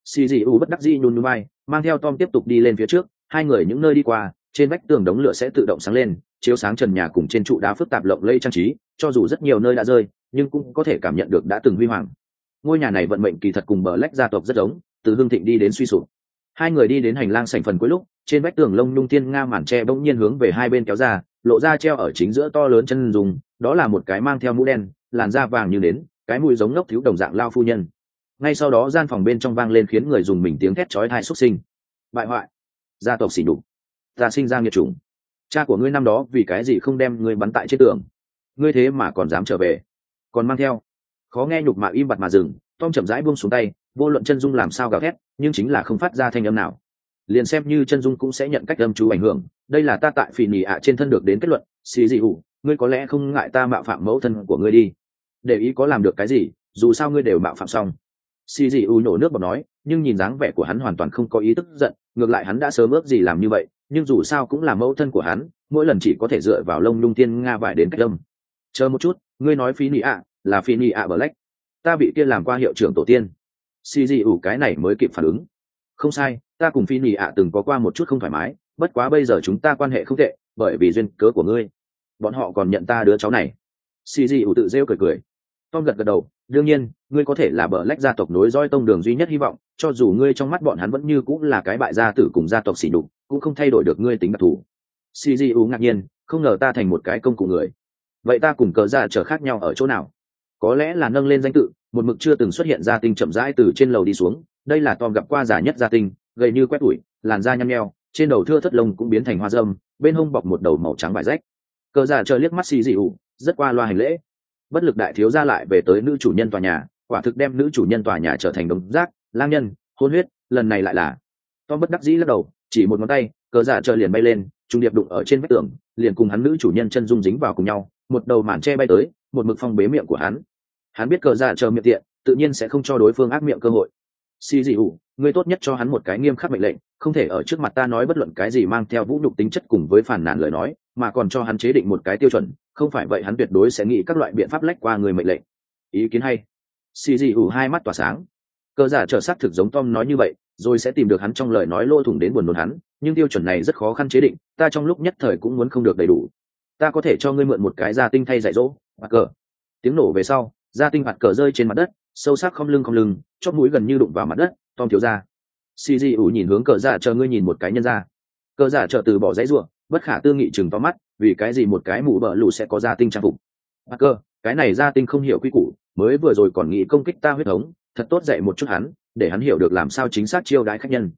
CGU bất đắc dĩ nhún nhún vai, mang theo Tom tiếp tục đi lên phía trước, hai người những nơi đi qua, trên vách tường đống lửa sẽ tự động sáng lên, chiếu sáng trần nhà cùng trên trụ đá phức tạp lộng lẫy trang trí, cho dù rất nhiều nơi đã rơi, nhưng cũng có thể cảm nhận được đã từng huy hoàng. Ngôi nhà này vận mệnh kỳ thật cùng Black gia tộc rất giống, từ hưng thịnh đi đến suy sụp. Hai người đi đến hành lang sảnh phần cuối lúc, trên vách tường lông nhung tiên nga màn tre bỗng nhiên hướng về hai bên kéo ra, lộ ra treo ở chính giữa to lớn chân dùng, đó là một cái mang theo mũ đen, làn da vàng như nến, cái mùi giống ngốc thiếu đồng dạng lao phu nhân. Ngay sau đó gian phòng bên trong vang lên khiến người dùng mình tiếng thét chói tai, xuất sinh, bại hoại, gia tộc xỉ nhục, ta sinh ra nghiệt chủng, cha của ngươi năm đó vì cái gì không đem ngươi bắn tại trên tường, ngươi thế mà còn dám trở về, còn mang theo, khó nghe nhục mạ im bặt mà dừng. Tom chậm rãi buông xuống tay, vô luận chân dung làm sao gào thét, nhưng chính là không phát ra thanh âm nào. Liền xem như chân dung cũng sẽ nhận cách âm chú ảnh hưởng, đây là ta tại phỉ nhì ạ trên thân được đến kết luận. Xì dị ủ, ngươi có lẽ không ngại ta mạo phạm mẫu thân của ngươi đi, để ý có làm được cái gì, dù sao ngươi đều mạo phạm xong. Xì dị ủ nổ nước bọt nói, nhưng nhìn dáng vẻ của hắn hoàn toàn không có ý tức giận, ngược lại hắn đã sớm ước gì làm như vậy, nhưng dù sao cũng là mẫu thân của hắn, mỗi lần chỉ có thể dựa vào lông lung tiên nga vải đến cách âm. Chờ một chút, ngươi nói phỉ nhì ạ là phỉ nhì ạ Black, ta bị kia làm qua hiệu trưởng tổ tiên. CGU cái này mới kịp phản ứng. Không sai, ta cùng phi nhì ạ từng có qua một chút không thoải mái, bất quá bây giờ chúng ta quan hệ không tệ, bởi vì duyên cớ của ngươi, bọn họ còn nhận ta đứa cháu này. CGU tự rêu cười cười. Tom gật gật đầu, đương nhiên, ngươi có thể là Black gia tộc nối dõi tông đường duy nhất hy vọng, cho dù ngươi trong mắt bọn hắn vẫn như cũng là cái bại gia tử cùng gia tộc sỉ nhục, cũng không thay đổi được ngươi tính đặc thù. CGU ngạc nhiên, không ngờ ta thành một cái công cụ người. Vậy ta cùng cờ ra trở khác nhau ở chỗ nào? Có lẽ là nâng lên danh tự, một mực chưa từng xuất hiện gia tinh chậm rãi từ trên lầu đi xuống. Đây là Tom gặp qua già nhất gia tinh, gầy như quét tủi, làn da nhăn nheo, trên đầu thưa thất lông cũng biến thành hoa râm, bên hông bọc một đầu màu trắng vải rách. Cờ giả chờ liếc mắt xì dị ủ, rất qua loa hành lễ. Bất lực đại thiếu gia lại về tới nữ chủ nhân tòa nhà, quả thực đem nữ chủ nhân tòa nhà trở thành đống rác, lang nhân, hôn huyết, lần này lại là. Tom bất đắc dĩ lắc đầu, chỉ một ngón tay, cờ giả chờ liền bay lên, trung điệp đụng ở trên vách tường, liền cùng hắn nữ chủ nhân chân dung dính vào cùng nhau, một đầu màn che bay tới, một mực phong bế miệng của hắn. Hắn biết cờ giả chờ miệng tiện, tự nhiên sẽ không cho đối phương ác miệng cơ hội. Xì dị ủ, ngươi tốt nhất cho hắn một cái nghiêm khắc mệnh lệnh, không thể ở trước mặt ta nói bất luận cái gì mang theo vũ nhục tính chất cùng với phản nàn lời nói, mà còn cho hắn chế định một cái tiêu chuẩn, không phải vậy hắn tuyệt đối sẽ nghĩ các loại biện pháp lách qua người mệnh lệnh. Ý kiến hay. Xì dị ủ hai mắt tỏa sáng. Cờ giả trở xác thực giống Tom nói như vậy, rồi sẽ tìm được hắn trong lời nói lỗ thủng đến buồn nôn hắn, nhưng tiêu chuẩn này rất khó khăn chế định, ta trong lúc nhất thời cũng muốn không được đầy đủ. Ta có thể cho ngươi mượn một cái gia tinh thay dạy dỗ. Cờ. Tiếng nổ về sau, gia tinh bạt cờ rơi trên mặt đất, sâu sắc không lưng, chóp mũi gần như đụng vào mặt đất. Tom thiếu ra. CGU nhìn hướng cờ giả chờ, ngươi nhìn một cái nhân ra. Cờ giả chờ từ bỏ dãy ruộng, bất khả tư nghị chừng to mắt, vì cái gì một cái mũ bờ lù sẽ có gia tinh trang phục. Bạt cờ, cái này gia tinh không hiểu quy củ, mới vừa rồi còn nghĩ công kích ta huyết thống, thật tốt dạy một chút hắn, để hắn hiểu được làm sao chính xác chiêu đãi khách nhân.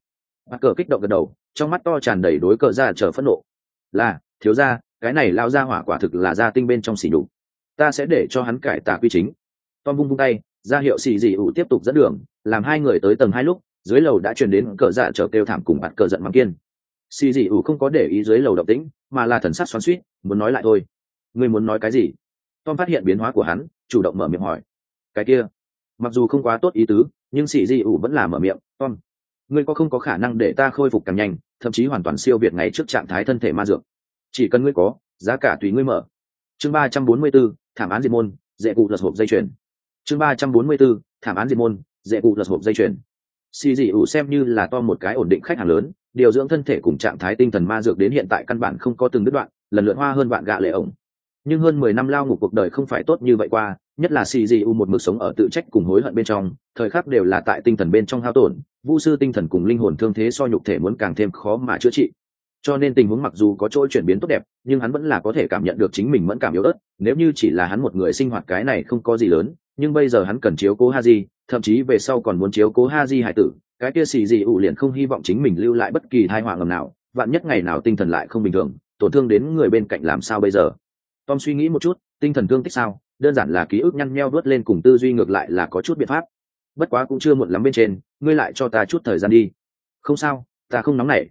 Mặt cờ kích động gật đầu, trong mắt to tràn đầy đối cờ ra trở phẫn nộ. Là, thiếu gia, cái này lao ra hỏa quả thực là gia tinh bên trong xỉ nhục. Ta sẽ để cho hắn cải tà quy chính. Tom vung tay, ra hiệu xì dị ủ tiếp tục dẫn đường, làm hai người tới tầng 2 lúc, dưới lầu đã truyền đến cờ dạ trở kêu thảm cùng mặt cờ giận mắng kiên. Xì dị ủ không có để ý dưới lầu động tĩnh, mà là thần sắc xoắn xuýt, muốn nói lại thôi. Ngươi muốn nói cái gì? Tom phát hiện biến hóa của hắn, chủ động mở miệng hỏi. Cái kia, mặc dù không quá tốt ý tứ, nhưng xì dị ủ vẫn là mở miệng. Tom, ngươi có không có khả năng để ta khôi phục càng nhanh, thậm chí hoàn toàn siêu việt ngày trước trạng thái thân thể ma dược? Chỉ cần ngươi có, giá cả tùy ngươi mở. Chương 344, thảm án diệt môn, dễ cụ lật hộp dây chuyền. Chương 344, thảm án diệt môn, dễ cụ lật hộp dây chuyền. Xì dị ủ xem như là Tom một cái ổn định khách hàng lớn, điều dưỡng thân thể cùng trạng thái tinh thần ma dược đến hiện tại căn bản không có từng đứt đoạn, lần lượt hoa hơn vạn gạ lệ ổng. Nhưng hơn 10 năm lao ngục cuộc đời không phải tốt như vậy qua, nhất là CGU một mực sống ở tự trách cùng hối hận bên trong, thời khắc đều là tại tinh thần bên trong hao tổn, vu sư tinh thần cùng linh hồn thương thế so nhục thể muốn càng thêm khó mà chữa trị. Cho nên tình huống mặc dù có chỗ chuyển biến tốt đẹp, nhưng hắn vẫn là có thể cảm nhận được chính mình mẫn cảm yếu ớt, nếu như chỉ là hắn một người sinh hoạt cái này không có gì lớn, nhưng bây giờ hắn cần chiếu cố Haji, thậm chí về sau còn muốn chiếu cố Haji hải tử, cái kia CGU liền không hy vọng chính mình lưu lại bất kỳ tai họa ngầm nào, vạn nhất ngày nào tinh thần lại không bình thường, tổn thương đến người bên cạnh làm sao bây giờ? Tom suy nghĩ một chút, tinh thần thương tích sao, đơn giản là ký ức nhăn nheo vớt lên cùng tư duy ngược lại là có chút biện pháp. Bất quá cũng chưa muộn lắm bên trên, ngươi lại cho ta chút thời gian đi. Không sao, ta không nóng nảy.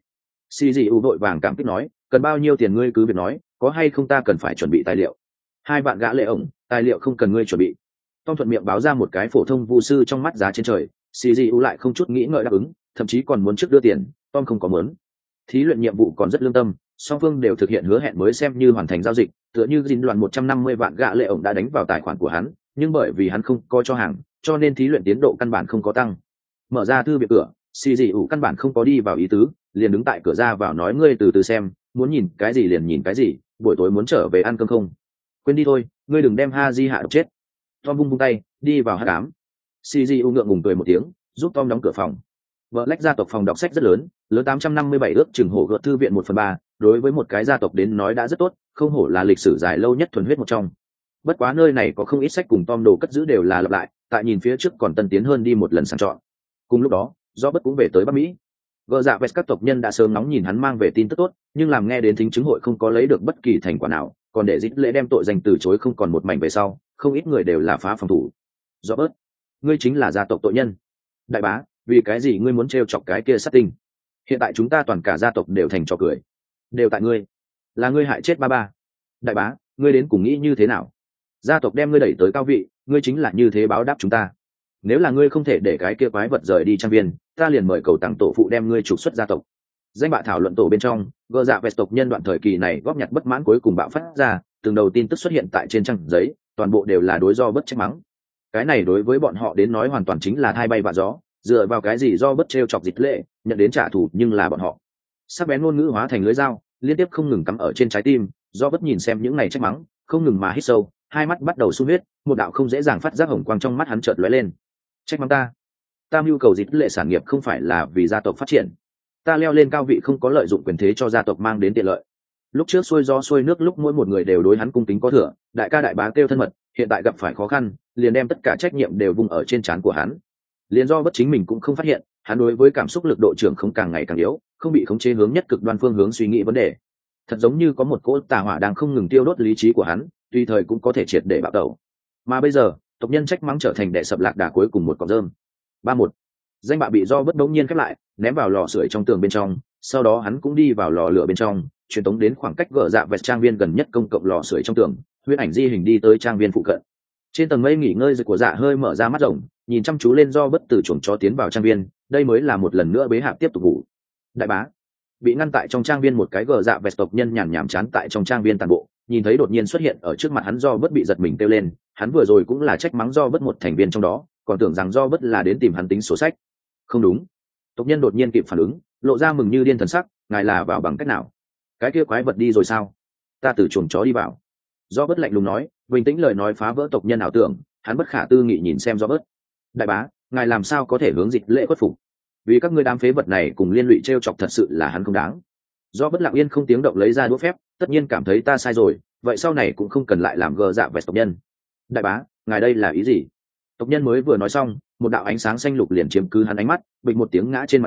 CGU vội vàng cảm kích nói, cần bao nhiêu tiền ngươi cứ việc nói, có hay không ta cần phải chuẩn bị tài liệu. 2 vạn gã lệ ổng, tài liệu không cần ngươi chuẩn bị. Tom thuận miệng báo ra một cái phổ thông vu sư trong mắt giá trên trời, CGU lại không chút nghĩ ngợi đáp ứng, thậm chí còn muốn trước đưa tiền, Tom không có muốn. Thí luyện nhiệm vụ còn rất lương tâm, song phương đều thực hiện hứa hẹn mới xem như hoàn thành giao dịch, tựa như dinh loạn 150 vạn gạ lệ ổng đã đánh vào tài khoản của hắn, nhưng bởi vì hắn không có cho hàng, cho nên thí luyện tiến độ căn bản không có tăng. Mở ra thư viện cửa, CGU căn bản không có đi vào ý tứ, liền đứng tại cửa ra vào nói ngươi từ từ xem, muốn nhìn cái gì liền nhìn cái gì, buổi tối muốn trở về ăn cơm không? Quên đi thôi, ngươi đừng đem Haji hạ độc chết. Tom vung tay, đi vào hắc ám. CGU ngượng ngùng cười một tiếng, giúp Tom đóng cửa phòng. Black gia tộc phòng đọc sách rất lớn, lớn 857 ước chừng hổ gợt thư viện 1/3, đối với một cái gia tộc đến nói đã rất tốt, không hổ là lịch sử dài lâu nhất thuần huyết một trong. Bất quá nơi này có không ít sách cùng Tom đồ cất giữ đều là lặp lại, tại nhìn phía trước còn tân tiến hơn đi một lần sàng chọn. Cùng lúc đó, do bất cũng về tới Bắc Mỹ. Gờ dạ vest các tộc nhân đã sớm nóng nhìn hắn mang về tin tức tốt, nhưng làm nghe đến thính chứng hội không có lấy được bất kỳ thành quả nào, còn để dít lễ đem tội danh từ chối không còn một mảnh về sau, không ít người đều là phá phòng thủ. Do bớt, ngươi chính là gia tộc tội nhân. Đại bá, vì cái gì ngươi muốn trêu chọc cái kia sát tinh? Hiện tại chúng ta toàn cả gia tộc đều thành trò cười, đều tại ngươi, là ngươi hại chết ba ba. Đại bá, ngươi đến cùng nghĩ như thế nào? Gia tộc đem ngươi đẩy tới cao vị, ngươi chính là như thế báo đáp chúng ta. Nếu là ngươi không thể để cái kia quái vật rời đi trang viên, ta liền mời cầu tặng tổ phụ đem ngươi trục xuất gia tộc. Danh bạ thảo luận tổ bên trong, gờ dạ vẹt tộc nhân đoạn thời kỳ này góp nhặt bất mãn cuối cùng bạo phát ra, từng đầu tin tức xuất hiện tại trên trang giấy, toàn bộ đều là đối do bất trách mắng. Cái này đối với bọn họ đến nói hoàn toàn chính là thai bay vạ gió, dựa vào cái gì do bất trêu chọc dịch lệ, nhận đến trả thù nhưng là bọn họ. Sắc bén ngôn ngữ hóa thành lưới dao, liên tiếp không ngừng cắm ở trên trái tim, do bất nhìn xem những này trách mắng, không ngừng mà hít sâu, hai mắt bắt đầu sung huyết, một đạo không dễ dàng phát giác hồng quang trong mắt hắn chợt lóe lên. Trách mắng ta? Ta mưu cầu dịch lệ sản nghiệp không phải là vì gia tộc phát triển. Ta leo lên cao vị không có lợi dụng quyền thế cho gia tộc mang đến tiện lợi. Lúc trước xuôi gió xuôi nước lúc mỗi một người đều đối hắn cung kính có thừa, đại ca đại bá kêu thân mật, hiện tại gặp phải khó khăn, liền đem tất cả trách nhiệm đều vung ở trên trán của hắn. Liền do bất chính mình cũng không phát hiện, hắn đối với cảm xúc lực độ trưởng không càng ngày càng yếu, không bị khống chế hướng nhất cực đoan phương hướng suy nghĩ vấn đề. Thật giống như có một cỗ tà hỏa đang không ngừng tiêu đốt lý trí của hắn, tùy thời cũng có thể triệt để bạo tẩu. Mà bây giờ, tộc nhân trách mắng trở thành đệ sập lạc đà cuối cùng một cọng rơm. 31. Danh bạ bị do bất đống nhiên khép lại, ném vào lò sưởi trong tường bên trong, sau đó hắn cũng đi vào lò lửa bên trong, truyền tống đến khoảng cách gờ dạ vẹt trang viên gần nhất công cộng lò sưởi trong tường, huyết ảnh di hình đi tới trang viên phụ cận. Trên tầng mây nghỉ ngơi của dạ hơi mở ra mắt rộng, nhìn chăm chú lên do bất từ chuồng chó tiến vào trang viên, đây mới là một lần nữa bế hạp tiếp tục ngủ. Đại bá, bị ngăn tại trong trang viên một cái gờ dạ vẹt tộc nhân nhàn nhảm chán tại trong trang viên toàn bộ, nhìn thấy đột nhiên xuất hiện ở trước mặt hắn do bất bị giật mình kêu lên, hắn vừa rồi cũng là trách mắng do bất một thành viên trong đó, còn tưởng rằng do bất là đến tìm hắn tính sổ sách. Không đúng. Tộc nhân đột nhiên kịp phản ứng, lộ ra mừng như điên thần sắc, ngài là vào bằng cách nào? Cái kia quái vật đi rồi sao? Ta từ chuồng chó đi vào. Do bất lạnh lùng nói, bình tĩnh lời nói phá vỡ tộc nhân ảo tưởng, hắn bất khả tư nghị nhìn xem do bất. Đại bá, ngài làm sao có thể hướng dịch lễ khuất phục? Vì các ngươi đám phế vật này cùng liên lụy trêu chọc thật sự là hắn không đáng. Do bất lặng yên không tiếng động lấy ra đũa phép, tất nhiên cảm thấy ta sai rồi, vậy sau này cũng không cần lại làm gờ dạ vẹt tộc nhân. Đại bá, ngài đây là ý gì? Tộc nhân mới vừa nói xong, một đạo ánh sáng xanh lục liền chiếm cứ hắn ánh mắt, bịch một tiếng ngã trên mặt đất,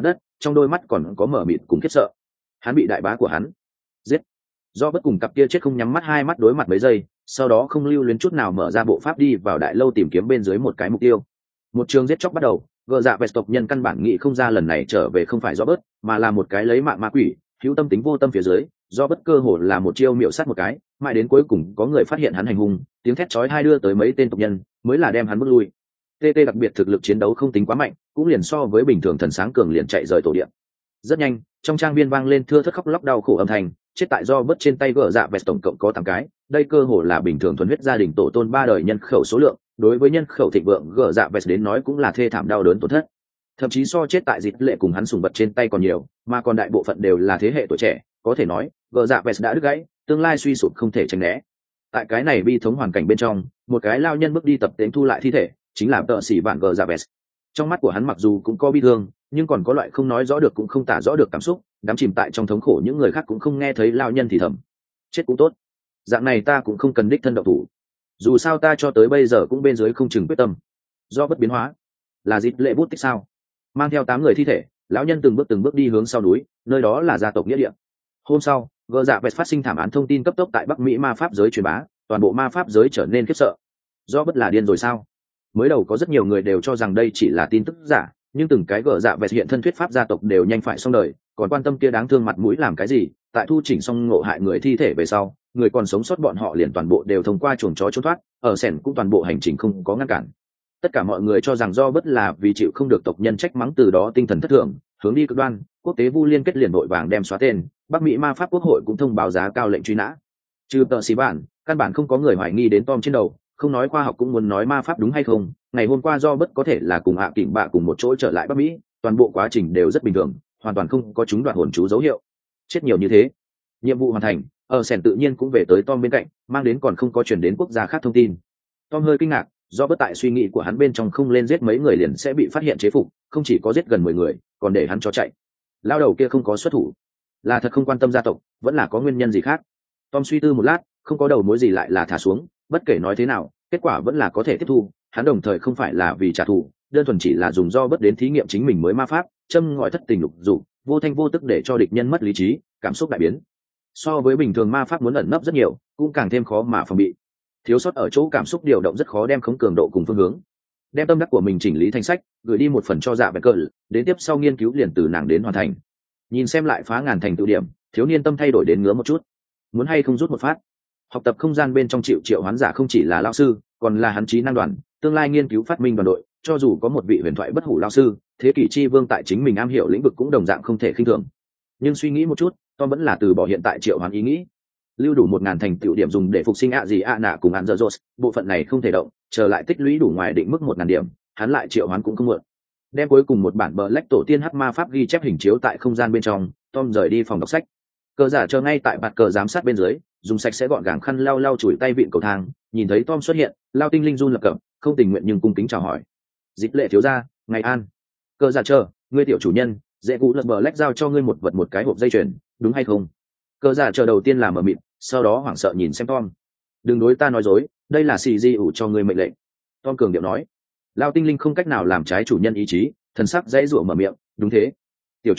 trong đôi mắt còn có mở mịt cùng khiếp sợ. Hắn bị đại bá của hắn giết. Do bất cùng cặp kia chết không nhắm mắt, hai mắt đối mặt mấy giây, sau đó không lưu luyến chút nào mở ra bộ pháp đi vào đại lâu tìm kiếm bên dưới một cái mục tiêu. Một trường giết chóc bắt đầu, gờ dạ vẹt tộc nhân căn bản nghĩ không ra lần này trở về không phải do bớt, mà là một cái lấy mạng ma quỷ, hữu tâm tính vô tâm phía dưới, do bất cơ hồ là một chiêu miệu sát một cái, mãi đến cuối cùng có người phát hiện hắn hành hung, tiếng thét chói tai đưa tới mấy tên tộc nhân, mới là đem hắn bước lui. TT đặc biệt thực lực chiến đấu không tính quá mạnh, cũng liền so với bình thường thần sáng cường liền chạy rời tổ địa. Rất nhanh, trong trang viên vang lên thưa thớt khóc lóc đau khổ âm thanh, chết tại do bớt trên tay gờ dạ vẹt tổng cộng có 8 cái, đây cơ hồ là bình thường thuần huyết gia đình tổ tôn 3 đời nhân khẩu số lượng, đối với nhân khẩu thịnh vượng gờ dạ vẹt đến nói cũng là thê thảm đau đớn tổn thất. Thậm chí so chết tại Dịch Lệ cùng hắn sùng vật trên tay còn nhiều, mà còn đại bộ phận đều là thế hệ tuổi trẻ, có thể nói gờ dạ vẹt đã đứt gãy, tương lai suy sụp không thể tránh né. Tại cái này bi thống hoàn cảnh bên trong, một cái lao nhân bước đi tập tễnh thu lại thi thể, chính là tợ sĩ bạn gờ dạ vẹt. Trong mắt của hắn mặc dù cũng có bi thương, nhưng còn có loại không nói rõ được cũng không tả rõ được cảm xúc, đắm chìm tại trong thống khổ, những người khác cũng không nghe thấy lao nhân thì thầm chết cũng tốt, dạng này ta cũng không cần đích thân động thủ, dù sao ta cho tới bây giờ cũng bên dưới không chừng quyết tâm. Do bất biến hóa là Dịch Lệ bút tích sao? Mang theo 8 người thi thể, lão nhân từng bước đi hướng sau núi, nơi đó là gia tộc nghĩa địa. Hôm sau, gờ dạ vẹt phát sinh thảm án thông tin cấp tốc tại Bắc Mỹ ma pháp giới truyền bá, toàn bộ ma pháp giới trở nên khiếp sợ. Do bất là điên rồi sao? Mới đầu có rất nhiều người đều cho rằng đây chỉ là tin tức giả, nhưng từng cái gờ dạ vẹt hiện thân thuyết pháp gia tộc đều nhanh phải xong đời, còn quan tâm kia đáng thương mặt mũi làm cái gì? Tại thu chỉnh xong ngộ hại người thi thể về sau, người còn sống sót bọn họ liền toàn bộ đều thông qua chuồng chó trốn thoát, ở sẻn cũng toàn bộ hành trình không có ngăn cản. Tất cả mọi người cho rằng do bất là vì chịu không được tộc nhân trách mắng, từ đó tinh thần thất thường, hướng đi cực đoan. Quốc tế vu liên kết liền vội vàng đem xóa tên, Bắc Mỹ ma pháp quốc hội cũng thông báo giá cao lệnh truy nã. Trừ tờ xì bản, căn bản không có người hoài nghi đến Tom trên đầu, không nói khoa học cũng muốn nói ma pháp đúng hay không. Ngày hôm qua do bất có thể là cùng kỉnh bạ cùng một chỗ trở lại Bắc Mỹ, toàn bộ quá trình đều rất bình thường, hoàn toàn không có chúng đoạt hồn chú dấu hiệu. Chết nhiều như thế, nhiệm vụ hoàn thành, ở sẻn tự nhiên cũng về tới Tom bên cạnh, mang đến còn không có chuyển đến quốc gia khác thông tin. Tom hơi kinh ngạc, do bất tại suy nghĩ của hắn bên trong không lên giết mấy người liền sẽ bị phát hiện chế phục, không chỉ có giết gần 10 người, còn để hắn cho chạy. Lao đầu kia không có xuất thủ, là thật không quan tâm gia tộc, vẫn là có nguyên nhân gì khác. Tom suy tư một lát, không có đầu mối gì lại là thả xuống, bất kể nói thế nào, kết quả vẫn là có thể tiếp thu. Hắn đồng thời không phải là vì trả thù, đơn thuần chỉ là dùng do bất đến thí nghiệm chính mình mới ma pháp, châm ngòi thất tình lục dục, vô thanh vô tức để cho địch nhân mất lý trí, cảm xúc đại biến. So với bình thường ma pháp muốn ẩn nấp rất nhiều, cũng càng thêm khó mà phòng bị. Thiếu sót ở chỗ cảm xúc điều động rất khó đem khống cường độ cùng phương hướng. Đem tâm đắc của mình chỉnh lý thành sách, gửi đi một phần cho dạ vẹt cờ, đến tiếp sau nghiên cứu liền từ nàng đến hoàn thành. Nhìn xem lại phá ngàn thành tựu điểm, thiếu niên tâm thay đổi đến ngứa một chút. Muốn hay không rút một phát? Học tập không gian bên trong triệu hoán giả không chỉ là lão sư, còn là hắn trí năng đoàn, tương lai nghiên cứu phát minh đoàn đội. Cho dù có một vị huyền thoại bất hủ lão sư, thế kỷ chi vương tại chính mình am hiểu lĩnh vực cũng đồng dạng không thể khinh thường. Nhưng suy nghĩ một chút, Tom vẫn là từ bỏ hiện tại triệu hoán ý nghĩ. Lưu đủ 1000 thành tựu điểm dùng để phục sinh nạ cùng án dở bộ phận này không thể động, chờ lại tích lũy đủ ngoài định mức 1000 điểm, hắn lại triệu hoán cũng không muộn. Đem cuối cùng một bản Black tổ tiên hắc ma pháp ghi chép hình chiếu tại không gian bên trong, Tom rời đi phòng đọc sách. Cờ giả chờ ngay tại bạt cờ giám sát bên dưới, dùng sạch sẽ gọn gàng khăn lau chùi tay vịn cầu thang, nhìn thấy Tom xuất hiện, lao tinh linh run lập cập, không tình nguyện nhưng cung kính chào hỏi. Dịch Lệ thiếu gia, ngày an. Cờ giả chờ, ngươi tiểu chủ nhân, dễ cụ lật Black giao cho ngươi một vật, một cái hộp dây chuyền, đúng hay không? Cờ giả chờ đầu tiên là mở mịt, sau đó hoảng sợ nhìn xem Tom. Đừng đối ta nói dối, đây là xì di ủ cho ngươi mệnh lệnh. Tom cường điệu nói. Lao tinh linh không cách nào làm trái chủ nhân ý chí, thần sắc dãy rủa mở miệng, đúng thế. Tiểu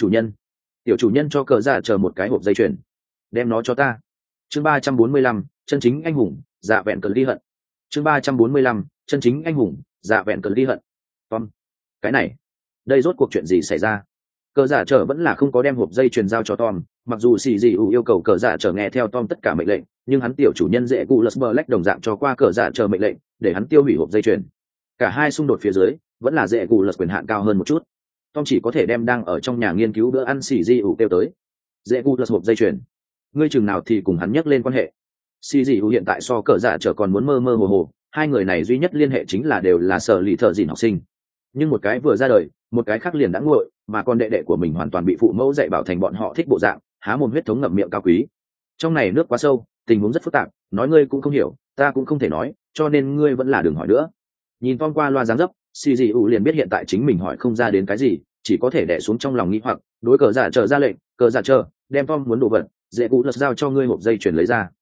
chủ nhân cho cờ giả chờ một cái hộp dây chuyền, đem nó cho ta. Chương 345, chân chính anh hùng, dạ vẹn cờ ly hận. Chương 345, chân chính anh hùng, dạ vẹn cờ ly hận. Tom, cái này, đây rốt cuộc chuyện gì xảy ra? Cờ giả trở vẫn là không có đem hộp dây chuyền giao cho Tom, mặc dù xì dị ủ yêu cầu cờ giả trở nghe theo Tom tất cả mệnh lệnh, nhưng hắn tiểu chủ nhân dễ cụ lật Black đồng dạng cho qua cờ giả trở mệnh lệnh, để hắn tiêu hủy hộp dây chuyền. Cả hai xung đột phía dưới, vẫn là dễ cụ lật quyền hạn cao hơn một chút. Tom chỉ có thể đem đang ở trong nhà nghiên cứu bữa ăn xì dị ủ kêu tới. Dễ cụ lật hộp dây chuyền, ngươi chừng nào thì cùng hắn nhắc lên quan hệ. Xì dị ủ hiện tại so cờ giả trở còn muốn mơ mơ hồ hồ, hai người này duy nhất liên hệ chính là đều là sở lì thợ dìn học sinh, nhưng một cái vừa ra đời, một cái khác liền đã nguội, mà con đệ đệ của mình hoàn toàn bị phụ mẫu dạy bảo thành bọn họ thích bộ dạng, há mồm huyết thống ngậm miệng cao quý. Trong này nước quá sâu, tình huống rất phức tạp, nói ngươi cũng không hiểu, ta cũng không thể nói, cho nên ngươi vẫn là đừng hỏi nữa. Nhìn Tom qua loa dáng dấp, xì dị ủ liền biết hiện tại chính mình hỏi không ra đến cái gì, chỉ có thể đè xuống trong lòng nghi hoặc, đối cờ giả trở ra lệnh, cờ giả chờ, đem Tom muốn đồ vật, dễ cụ lật giao cho ngươi hộp dây chuyền lấy ra.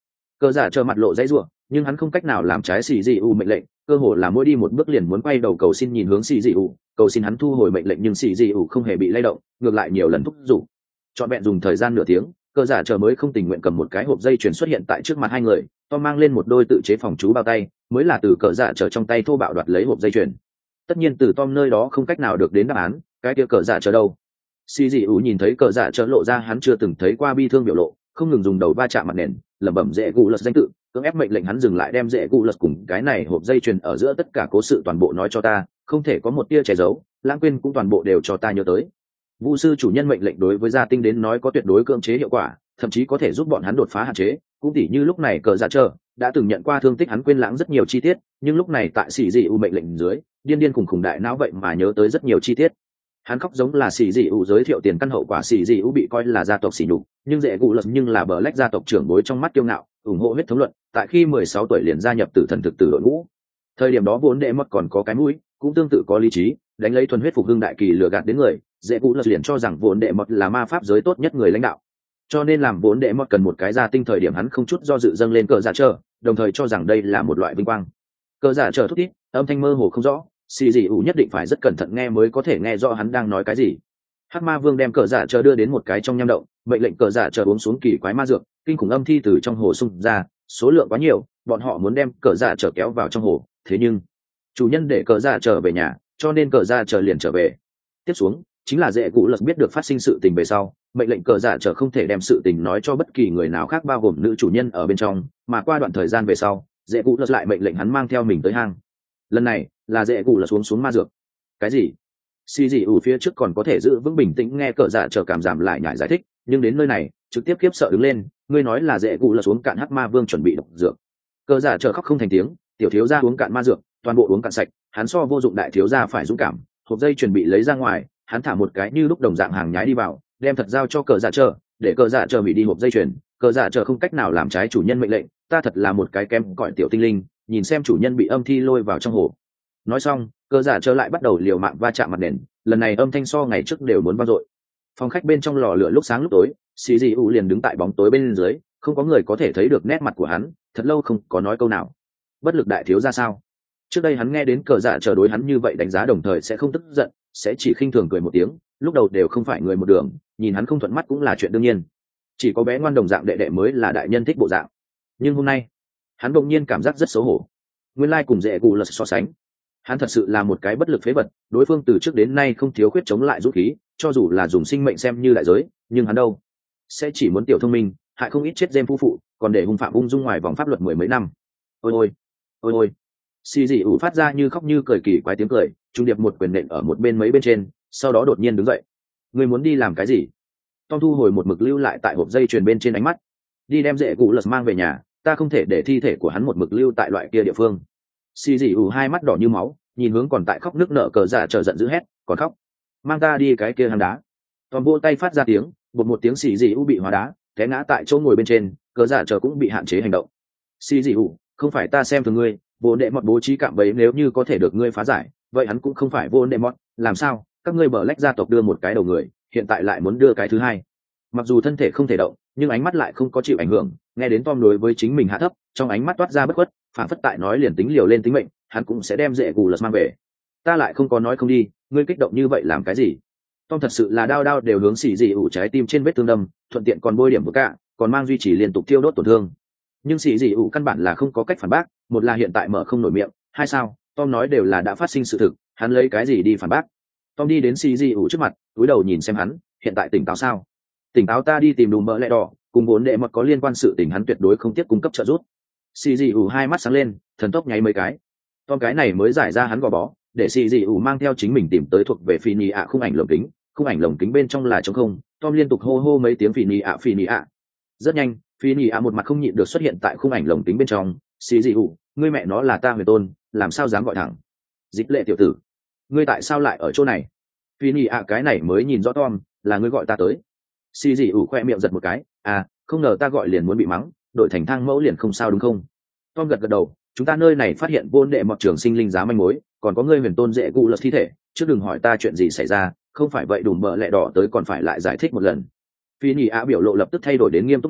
Cờ giả chờ mặt lộ dãy ruộng, nhưng hắn không cách nào làm trái xì dị ủ mệnh lệnh, cơ hồ là mỗi đi một bước liền muốn quay đầu cầu xin nhìn hướng xì dị ủ, cầu xin hắn thu hồi mệnh lệnh, nhưng xì dị ủ không hề bị lay động, ngược lại nhiều lần thúc giục. Trọn vẹn dùng thời gian nửa tiếng, cờ giả chờ mới không tình nguyện cầm một cái hộp dây chuyền xuất hiện tại trước mặt hai người. Tom mang lên một đôi tự chế phòng chú bao tay, mới là từ cờ giả chờ trong tay thô bạo đoạt lấy hộp dây chuyền. Tất nhiên từ Tom nơi đó không cách nào được đến đáp án, cái kia cờ giả chờ đâu? Xì dị ủ nhìn thấy cờ giả chờ lộ ra hắn chưa từng thấy qua bi thương biểu lộ, không ngừng dùng đầu va chạm mặt nền, lẩm bẩm dễ gù lật danh tự, cưỡng ép mệnh lệnh hắn dừng lại, đem dễ gù lật cùng cái này hộp dây chuyền ở giữa tất cả cố sự toàn bộ nói cho ta, không thể có một tia che giấu, lãng quên cũng toàn bộ đều cho ta nhớ tới. Vu sư chủ nhân mệnh lệnh đối với gia tinh đến nói có tuyệt đối cưỡng chế hiệu quả, thậm chí có thể giúp bọn hắn đột phá hạn chế, cũng tỉ như lúc này cờ giả chờ đã từng nhận qua thương tích, hắn quên lãng rất nhiều chi tiết, nhưng lúc này tại xì dị ủ mệnh lệnh dưới, điên điên khùng đại não vậy mà nhớ tới rất nhiều chi tiết. Hắn khóc giống là xì dị ủ giới thiệu tiền căn hậu quả, xì dị ủ bị coi là gia tộc xỉ nhục, nhưng dễ gù lật nhưng là Black gia tộc trưởng bối trong mắt kiêu ngạo, ủng hộ huyết thống luận, tại khi 16 tuổi liền gia nhập tử thần thực tử đội ngũ. Thời điểm đó vốn đệ mất còn có cái mũi, cũng tương tự có lý trí, đánh lấy thuần huyết phục hưng đại kỳ lừa gạt đến người, dễ gù lật liền cho rằng vốn đệ mất là ma pháp giới tốt nhất người lãnh đạo. Cho nên làm vốn đệ mất cần một cái gia tinh, thời điểm hắn không chút do dự dâng lên cờ giả chờ, đồng thời cho rằng đây là một loại vinh quang. Cờ giả chờ thúc thiết, âm thanh mơ hồ không rõ, xì dị ủ nhất định phải rất cẩn thận nghe mới có thể nghe rõ hắn đang nói cái gì. Hắc ma vương đem cờ giả chờ đưa đến một cái trong nham động, mệnh lệnh cờ giả chờ uống xuống kỳ quái ma dược, kinh khủng âm thi từ trong hồ xung ra, số lượng quá nhiều, bọn họ muốn đem cờ giả chờ kéo vào trong hồ, thế nhưng chủ nhân để cờ giả chờ về nhà, cho nên cờ giả chờ liền trở về. Tiếp xuống chính là dễ cụ lật biết được phát sinh sự tình về sau, mệnh lệnh cờ giả chờ không thể đem sự tình nói cho bất kỳ người nào khác, bao gồm nữ chủ nhân ở bên trong, mà qua đoạn thời gian về sau, dễ cụ lật lại mệnh lệnh hắn mang theo mình tới hang. Lần này là dễ cụ lật xuống ma dược. Cái gì? Xì dị ủ phía trước còn có thể giữ vững bình tĩnh nghe cờ giả chờ cảm giảm lại nhải giải thích, nhưng đến nơi này trực tiếp khiếp sợ đứng lên. Ngươi nói là dễ cụ lật xuống cạn hắc ma vương chuẩn bị độc dược? Cờ giả chờ khóc không thành tiếng, tiểu thiếu gia uống cạn ma dược, toàn bộ uống cạn sạch, hắn so vô dụng đại thiếu gia phải dũng cảm. Hộp dây chuẩn bị lấy ra ngoài, hắn thả một cái như lúc đồng dạng hàng nhái đi vào, đem thật giao cho cờ giả chờ, để cờ giả chờ hủy đi hộp dây chuyền. Cờ giả chờ không cách nào làm trái chủ nhân mệnh lệnh, ta thật là một cái kém cỏi tiểu tinh linh, nhìn xem chủ nhân bị âm thi lôi vào trong hồ. Nói xong, cờ giả trở lại bắt đầu liều mạng va chạm mặt nền, lần này âm thanh so ngày trước đều muốn vang dội. Phòng khách bên trong lò lửa lúc sáng lúc tối, xì dị ủ liền đứng tại bóng tối bên dưới, không có người có thể thấy được nét mặt của hắn, thật lâu không có nói câu nào. Bất lực đại thiếu ra sao? Trước đây hắn nghe đến cờ giả chờ đối hắn như vậy đánh giá, đồng thời sẽ không tức giận, sẽ chỉ khinh thường cười một tiếng, lúc đầu đều không phải người một đường, nhìn hắn không thuận mắt cũng là chuyện đương nhiên. Chỉ có bé ngoan đồng dạng đệ đệ mới là đại nhân thích bộ dạng. Nhưng hôm nay, hắn bỗng nhiên cảm giác rất xấu hổ. Nguyên lai cùng dễ cụ lật so sánh, hắn thật sự là một cái bất lực phế vật, đối phương từ trước đến nay không thiếu khuyết chống lại dũng khí, cho dù là dùng sinh mệnh xem như đại giới, nhưng hắn đâu, sẽ chỉ muốn tiểu thông minh, hại không ít chết Gem phu phụ, còn để hung phạm ung dung ngoài vòng pháp luật mười mấy năm. Ôi ôi, ôi ôi. Xì dị ủ phát ra như khóc như cười kỳ quái tiếng cười, trung điệp một quyền nện ở một bên mấy bên trên, sau đó đột nhiên đứng dậy. Ngươi muốn đi làm cái gì? Tom thu hồi một mực lưu lại tại hộp dây chuyền bên trên ánh mắt. Đi đem dễ cụ lật mang về nhà, ta không thể để thi thể của hắn một mực lưu tại loại kia địa phương. Xì dị ủ hai mắt đỏ như máu, nhìn hướng còn tại khóc nước nợ cờ giả chờ giận dữ hét, còn khóc, mang ta đi cái kia hang đá. Tom vỗ tay phát ra tiếng, một tiếng xì dị ủ bị hóa đá, té ngã tại chỗ ngồi bên trên, cờ giả chờ cũng bị hạn chế hành động. Xì dị ủ, không phải ta xem thường ngươi, vô đệ mọt bố trí cạm bẫy nếu như có thể được ngươi phá giải, vậy hắn cũng không phải vô đệ mọt, làm sao? Các ngươi Black gia tộc đưa một cái đầu người, hiện tại lại muốn đưa cái thứ hai. Mặc dù thân thể không thể động, nhưng ánh mắt lại không có chịu ảnh hưởng. Nghe đến Tom đối với chính mình hạ thấp, trong ánh mắt toát ra bất khuất, phản phất tại nói liền tính liều lên tính mệnh, hắn cũng sẽ đem dễ cù lật mang về. Ta lại không có nói không đi, ngươi kích động như vậy làm cái gì? Tom thật sự là đao đều hướng xì dị ủ trái tim trên vết thương đâm, thuận tiện còn bôi điểm vừa cả, còn mang duy trì liên tục thiêu đốt tổn thương. Nhưng xì dị ủ căn bản là không có cách phản bác, một là hiện tại mở không nổi miệng, hai sao, Tom nói đều là đã phát sinh sự thực, hắn lấy cái gì đi phản bác? Tom đi đến xì dị ủ trước mặt, cúi đầu nhìn xem hắn, hiện tại tỉnh táo sao? Tỉnh táo, ta đi tìm đùm mỡ lẹ đỏ, cùng vốn đệ mọt có liên quan sự tình, hắn tuyệt đối không tiếp cung cấp trợ giúp. Xì dị ủ hai mắt sáng lên, thần tốc nháy mấy cái. Tom cái này mới giải ra hắn gò bó, để xì dị ủ mang theo chính mình tìm tới thuộc về phi nhị ạ khung ảnh lồng kính. Khung ảnh lồng kính bên trong là trống không. Tom liên tục hô hô mấy tiếng phi nhị ạ. Rất nhanh, phi nhị ạ một mặt không nhịn được xuất hiện tại khung ảnh lồng kính bên trong. Xì dị ủ, ngươi mẹ nó là ta huyền tôn, làm sao dám gọi thẳng? Dịch lệ tiểu tử, ngươi tại sao lại ở chỗ này? Phi nhị ạ cái này mới nhìn rõ Tom, là ngươi gọi ta tới. Xì dị ủ khoe miệng giật một cái, à, không ngờ ta gọi liền muốn bị mắng, đội thành thang mẫu liền không sao đúng không? Tom gật đầu, chúng ta nơi này phát hiện vô đệ mọt trường sinh linh giá manh mối, còn có ngươi huyền tôn dễ cụ lật thi thể, chứ đừng hỏi ta chuyện gì xảy ra, không phải vậy đùm bợ lẹ đỏ tới còn phải lại giải thích một lần. Phi nhị ạ biểu lộ lập tức thay đổi đến nghiêm túc lên,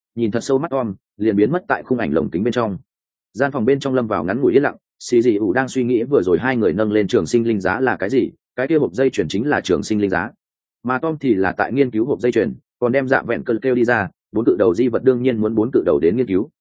nhìn thật sâu mắt Tom, liền biến mất tại khung ảnh lồng kính bên trong. Gian phòng bên trong lâm vào ngắn ngủi yên lặng, xì dị ủ đang suy nghĩ vừa rồi hai người nâng lên trường sinh linh giá là cái gì, cái kia hộp dây chuyển chính là trường sinh linh giá, mà Tom thì là tại nghiên cứu hộp dây chuyển, còn đem dạ vẹn cơn kêu đi ra, bốn cự đầu di vật đương nhiên muốn bốn cự đầu đến nghiên cứu.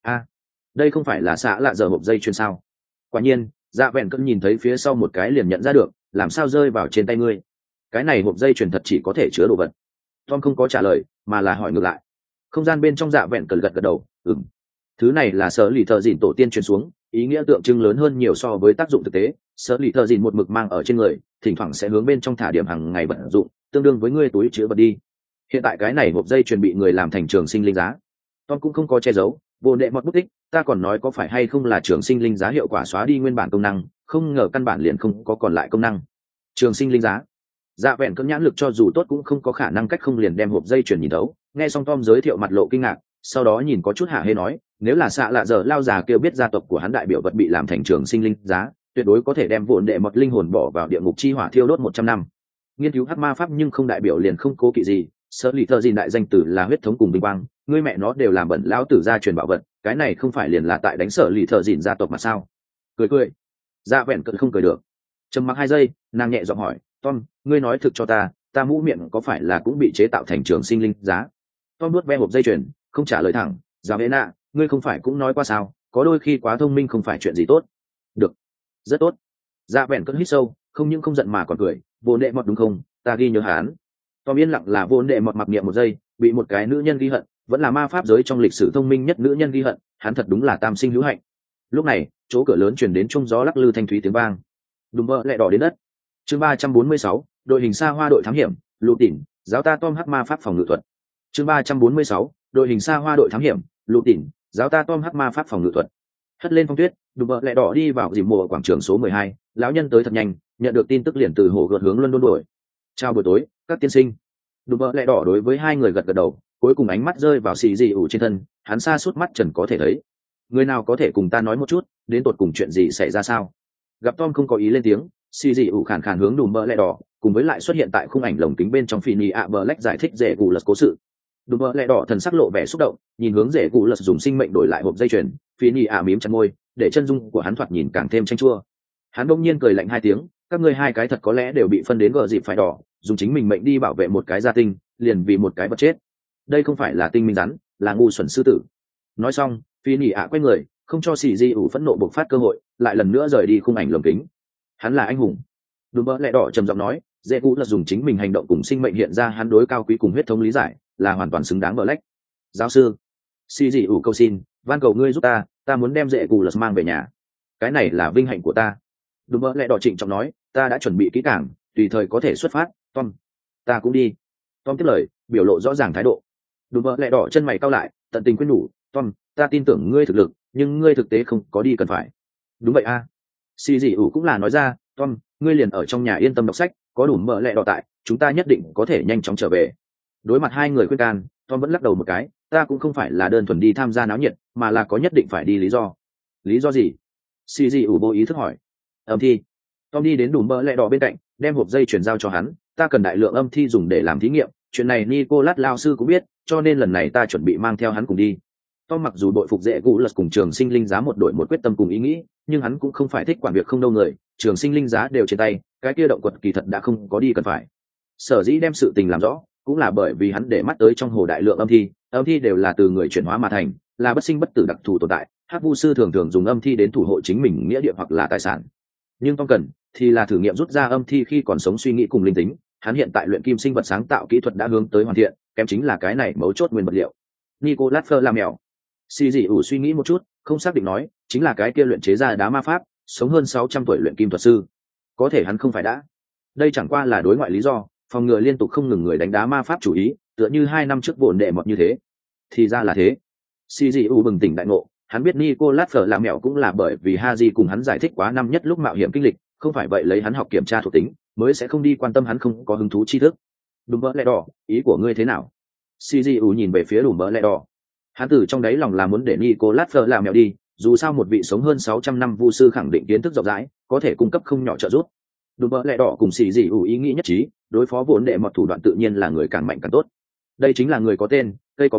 Đây không phải là xạ lạ giờ hộp dây chuyền sao? Quả nhiên, dạ vẹn cơn nhìn thấy phía sau một cái liền nhận ra được, làm sao rơi vào trên tay ngươi? Cái này hộp dây chuyền thật chỉ có thể chứa đồ vật. Tom không có trả lời, mà là hỏi ngược lại. Không gian bên trong dạ vẹn cơn gật gật đầu, thứ này là sở lì thợ dịn tổ tiên truyền xuống, ý nghĩa tượng trưng lớn hơn nhiều so với tác dụng thực tế. Sở lì thợ dịn một mực mang ở trên người, thỉnh thoảng sẽ hướng bên trong thả điểm hàng ngày vận dụng, tương đương với ngươi túi chứa vật đi. Hiện tại cái này hộp dây chuẩn bị người làm thành trường sinh linh giá. Tom cũng không có che giấu, vô đệ mọt bút tích, ta còn nói có phải hay không là trường sinh linh giá hiệu quả xóa đi nguyên bản công năng, không ngờ căn bản liền không có còn lại công năng. Trường sinh linh giá. Dạ vẹn cơn nhãn lực cho dù tốt cũng không có khả năng cách không liền đem hộp dây chuyển nhìn thấu. Nghe xong Tom giới thiệu mặt lộ kinh ngạc, sau đó nhìn có chút hả hê nói, nếu là xạ lạ giờ lao già kêu biết gia tộc của hắn đại biểu vật bị làm thành trường sinh linh giá, tuyệt đối có thể đem vụn đệ mọt linh hồn bỏ vào địa ngục chi hỏa thiêu đốt 100 năm. Nghiên cứu hắc ma pháp nhưng không đại biểu liền không cố kỵ gì. Sở lì thợ dìn đại danh tử là huyết thống cùng vinh quang, ngươi mẹ nó đều làm bẩn lão tử gia truyền bảo vật, cái này không phải liền là tại đánh sở lì thợ dìn gia tộc mà sao? Cười. Dạ vẹn cận không cười được. Trầm mặc 2 giây, nàng nhẹ giọng hỏi, Tom, ngươi nói thực cho ta mũ miệng có phải là cũng bị chế tạo thành trường sinh linh giá? Tom nuốt ve hộp dây chuyền, không trả lời thẳng. Dạ vẹn ạ, ngươi không phải cũng nói qua sao, có đôi khi quá thông minh không phải chuyện gì tốt. Được, rất tốt. Dạ vẹn cận hít sâu, không những không giận mà còn cười, vô đệ mọt đúng không? Ta ghi nhớ hắn. Tom yên lặng là vô đệ mọt mặc niệm 1 giây, bị một cái nữ nhân ghi hận, vẫn là ma pháp giới trong lịch sử thông minh nhất nữ nhân ghi hận, hắn thật đúng là tam sinh hữu hạnh. Lúc này, chỗ cửa lớn truyền đến trung gió lắc lư thanh thúy tiếng vang. Đùm bơ lẹ đỏ đến đất. Chương 346, đội hình xa hoa đội thám hiểm, lũ tỉn, giáo ta Tom hắc ma pháp phòng ngự thuật. Chương 346, đội hình xa hoa đội thám hiểm, lũ tỉn, giáo ta Tom hắc ma pháp phòng ngự thuật. Hất lên phong tuyết, đùm bơ lẹ đỏ đi vào dìm mùa quảng trường số 12, lão nhân tới thật nhanh, nhận được tin tức liền từ hồ gợt hướng London đuổi. Chào buổi tối, các tiên sinh. Đùm bơ lẹ đỏ đối với hai người gật gật đầu, cuối cùng ánh mắt rơi vào xì dị ủ trên thân, hắn xa suốt mắt trần có thể thấy. Người nào có thể cùng ta nói một chút, đến tột cùng chuyện gì xảy ra sao? Gặp Tom không có ý lên tiếng, xì dị ủ khàn khàn hướng đùm bơ lẹ đỏ, cùng với lại xuất hiện tại khung ảnh lồng kính bên trong Phi ạ Black giải thích dễ cụ lật cố sự. Đùm bơ lẹ đỏ thần sắc lộ vẻ xúc động, nhìn hướng dễ cụ lật dùng sinh mệnh đổi lại hộp dây chuyền, Phi ạ mím chặt môi, để chân dung của hắn thoạt nhìn càng thêm chanh chua. Hắn bỗng nhiên cười lạnh 2 tiếng, các ngươi hai cái thật có lẽ đều bị phân đến gờ dịp phải đỏ, dùng chính mình mệnh đi bảo vệ một cái gia tinh, liền vì một cái vật chết. Đây không phải là tinh minh rắn, là ngu xuẩn sư tử. Nói xong, Phi ạ quay người, không cho xì di ủ phẫn nộ bộc phát cơ hội, lại lần nữa rời đi khung ảnh lồng kính. Hắn là anh hùng. Đùm bơ lẹ đỏ trầm giọng nói, dễ cũ là dùng chính mình hành động cùng sinh mệnh hiện ra hắn đối cao quý cùng huyết thống lý giải, là hoàn toàn xứng đáng Black. Giáo sư, xì di ủ cầu xin, van cầu ngươi giúp ta muốn đem dễ cũ là mang về nhà. Cái này là vinh hạnh của ta. Đùm bơ lẹ đỏ trịnh trọng nói, ta đã chuẩn bị kỹ càng, tùy thời có thể xuất phát. Tom, ta cũng đi. Tom tiếp lời, biểu lộ rõ ràng thái độ. Đùm bơ lẹ đỏ chân mày cau lại, tận tình khuyên nhủ, Tom, ta tin tưởng ngươi thực lực, nhưng ngươi thực tế không có đi cần phải. Đúng vậy a. Xì dị ủ cũng là nói ra, Tom, ngươi liền ở trong nhà yên tâm đọc sách, có đủ mỡ lẹ đỏ tại, chúng ta nhất định có thể nhanh chóng trở về. Đối mặt hai người khuyên can, Tom vẫn lắc đầu một cái, ta cũng không phải là đơn thuần đi tham gia náo nhiệt, mà là có nhất định phải đi lý do. Lý do gì? Xì dị ủ vô ý thức hỏi. Âm thi. Tom đi đến đủ mỡ lẹ đỏ bên cạnh, đem hộp dây chuyển giao cho hắn, ta cần đại lượng âm thi dùng để làm thí nghiệm, chuyện này Nicolas lao sư cũng biết, cho nên lần này ta chuẩn bị mang theo hắn cùng đi. Tom mặc dù đội phục dễ cụ lật cùng trường sinh linh giá một đội một quyết tâm cùng ý nghĩ, nhưng hắn cũng không phải thích quản việc không đâu người, trường sinh linh giá đều trên tay, cái kia động quật kỳ thật đã không có đi cần phải. Sở dĩ đem sự tình làm rõ, cũng là bởi vì hắn để mắt tới trong hồ đại lượng âm thi đều là từ người chuyển hóa mà thành, là bất sinh bất tử đặc thù tồn tại. Hắc Vu sư thường thường dùng âm thi đến thủ hộ chính mình nghĩa địa hoặc là tài sản, nhưng Tom cần thì là thử nghiệm rút ra âm thi khi còn sống suy nghĩ cùng linh tính. Hắn hiện tại luyện kim sinh vật sáng tạo kỹ thuật đã hướng tới hoàn thiện, kém chính là cái này mấu chốt nguyên vật liệu. Nicolas Fleur làm mèo. Xì dị ủ suy nghĩ một chút, không xác định nói, chính là cái kia luyện chế ra đá ma pháp, sống hơn 600 tuổi luyện kim thuật sư. Có thể hắn không phải đã. Đây chẳng qua là đối ngoại lý do, phòng ngừa liên tục không ngừng người đánh đá ma pháp chủ ý, tựa như 2 năm trước vụn đệ mọt như thế. Thì ra là thế. Xì dị ủ bừng tỉnh đại ngộ, hắn biết Nicolas Fleur làm mèo cũng là bởi vì Haji cùng hắn giải thích quá năm nhất lúc mạo hiểm kinh lịch, không phải vậy lấy hắn học kiểm tra thuộc tính, mới sẽ không đi quan tâm hắn không có hứng thú tri thức. Đùm bỡ lẹ đỏ, ý của ngươi thế nào? CGU nhìn về phía đùm bỡ lẹ đỏ. Hắn từ trong đáy lòng là muốn để Nicolas Fleur làm mèo đi, dù sao một vị sống hơn 600 năm vu sư khẳng định kiến thức rộng rãi, có thể cung cấp không nhỏ trợ giúp. Đùm bỡ lẹ đỏ cùng CGU ý nghĩ nhất trí, đối phó vốn đệ mọt thủ đoạn tự nhiên là người càng mạnh càng tốt. Đây chính là người có tên, cây có bóng,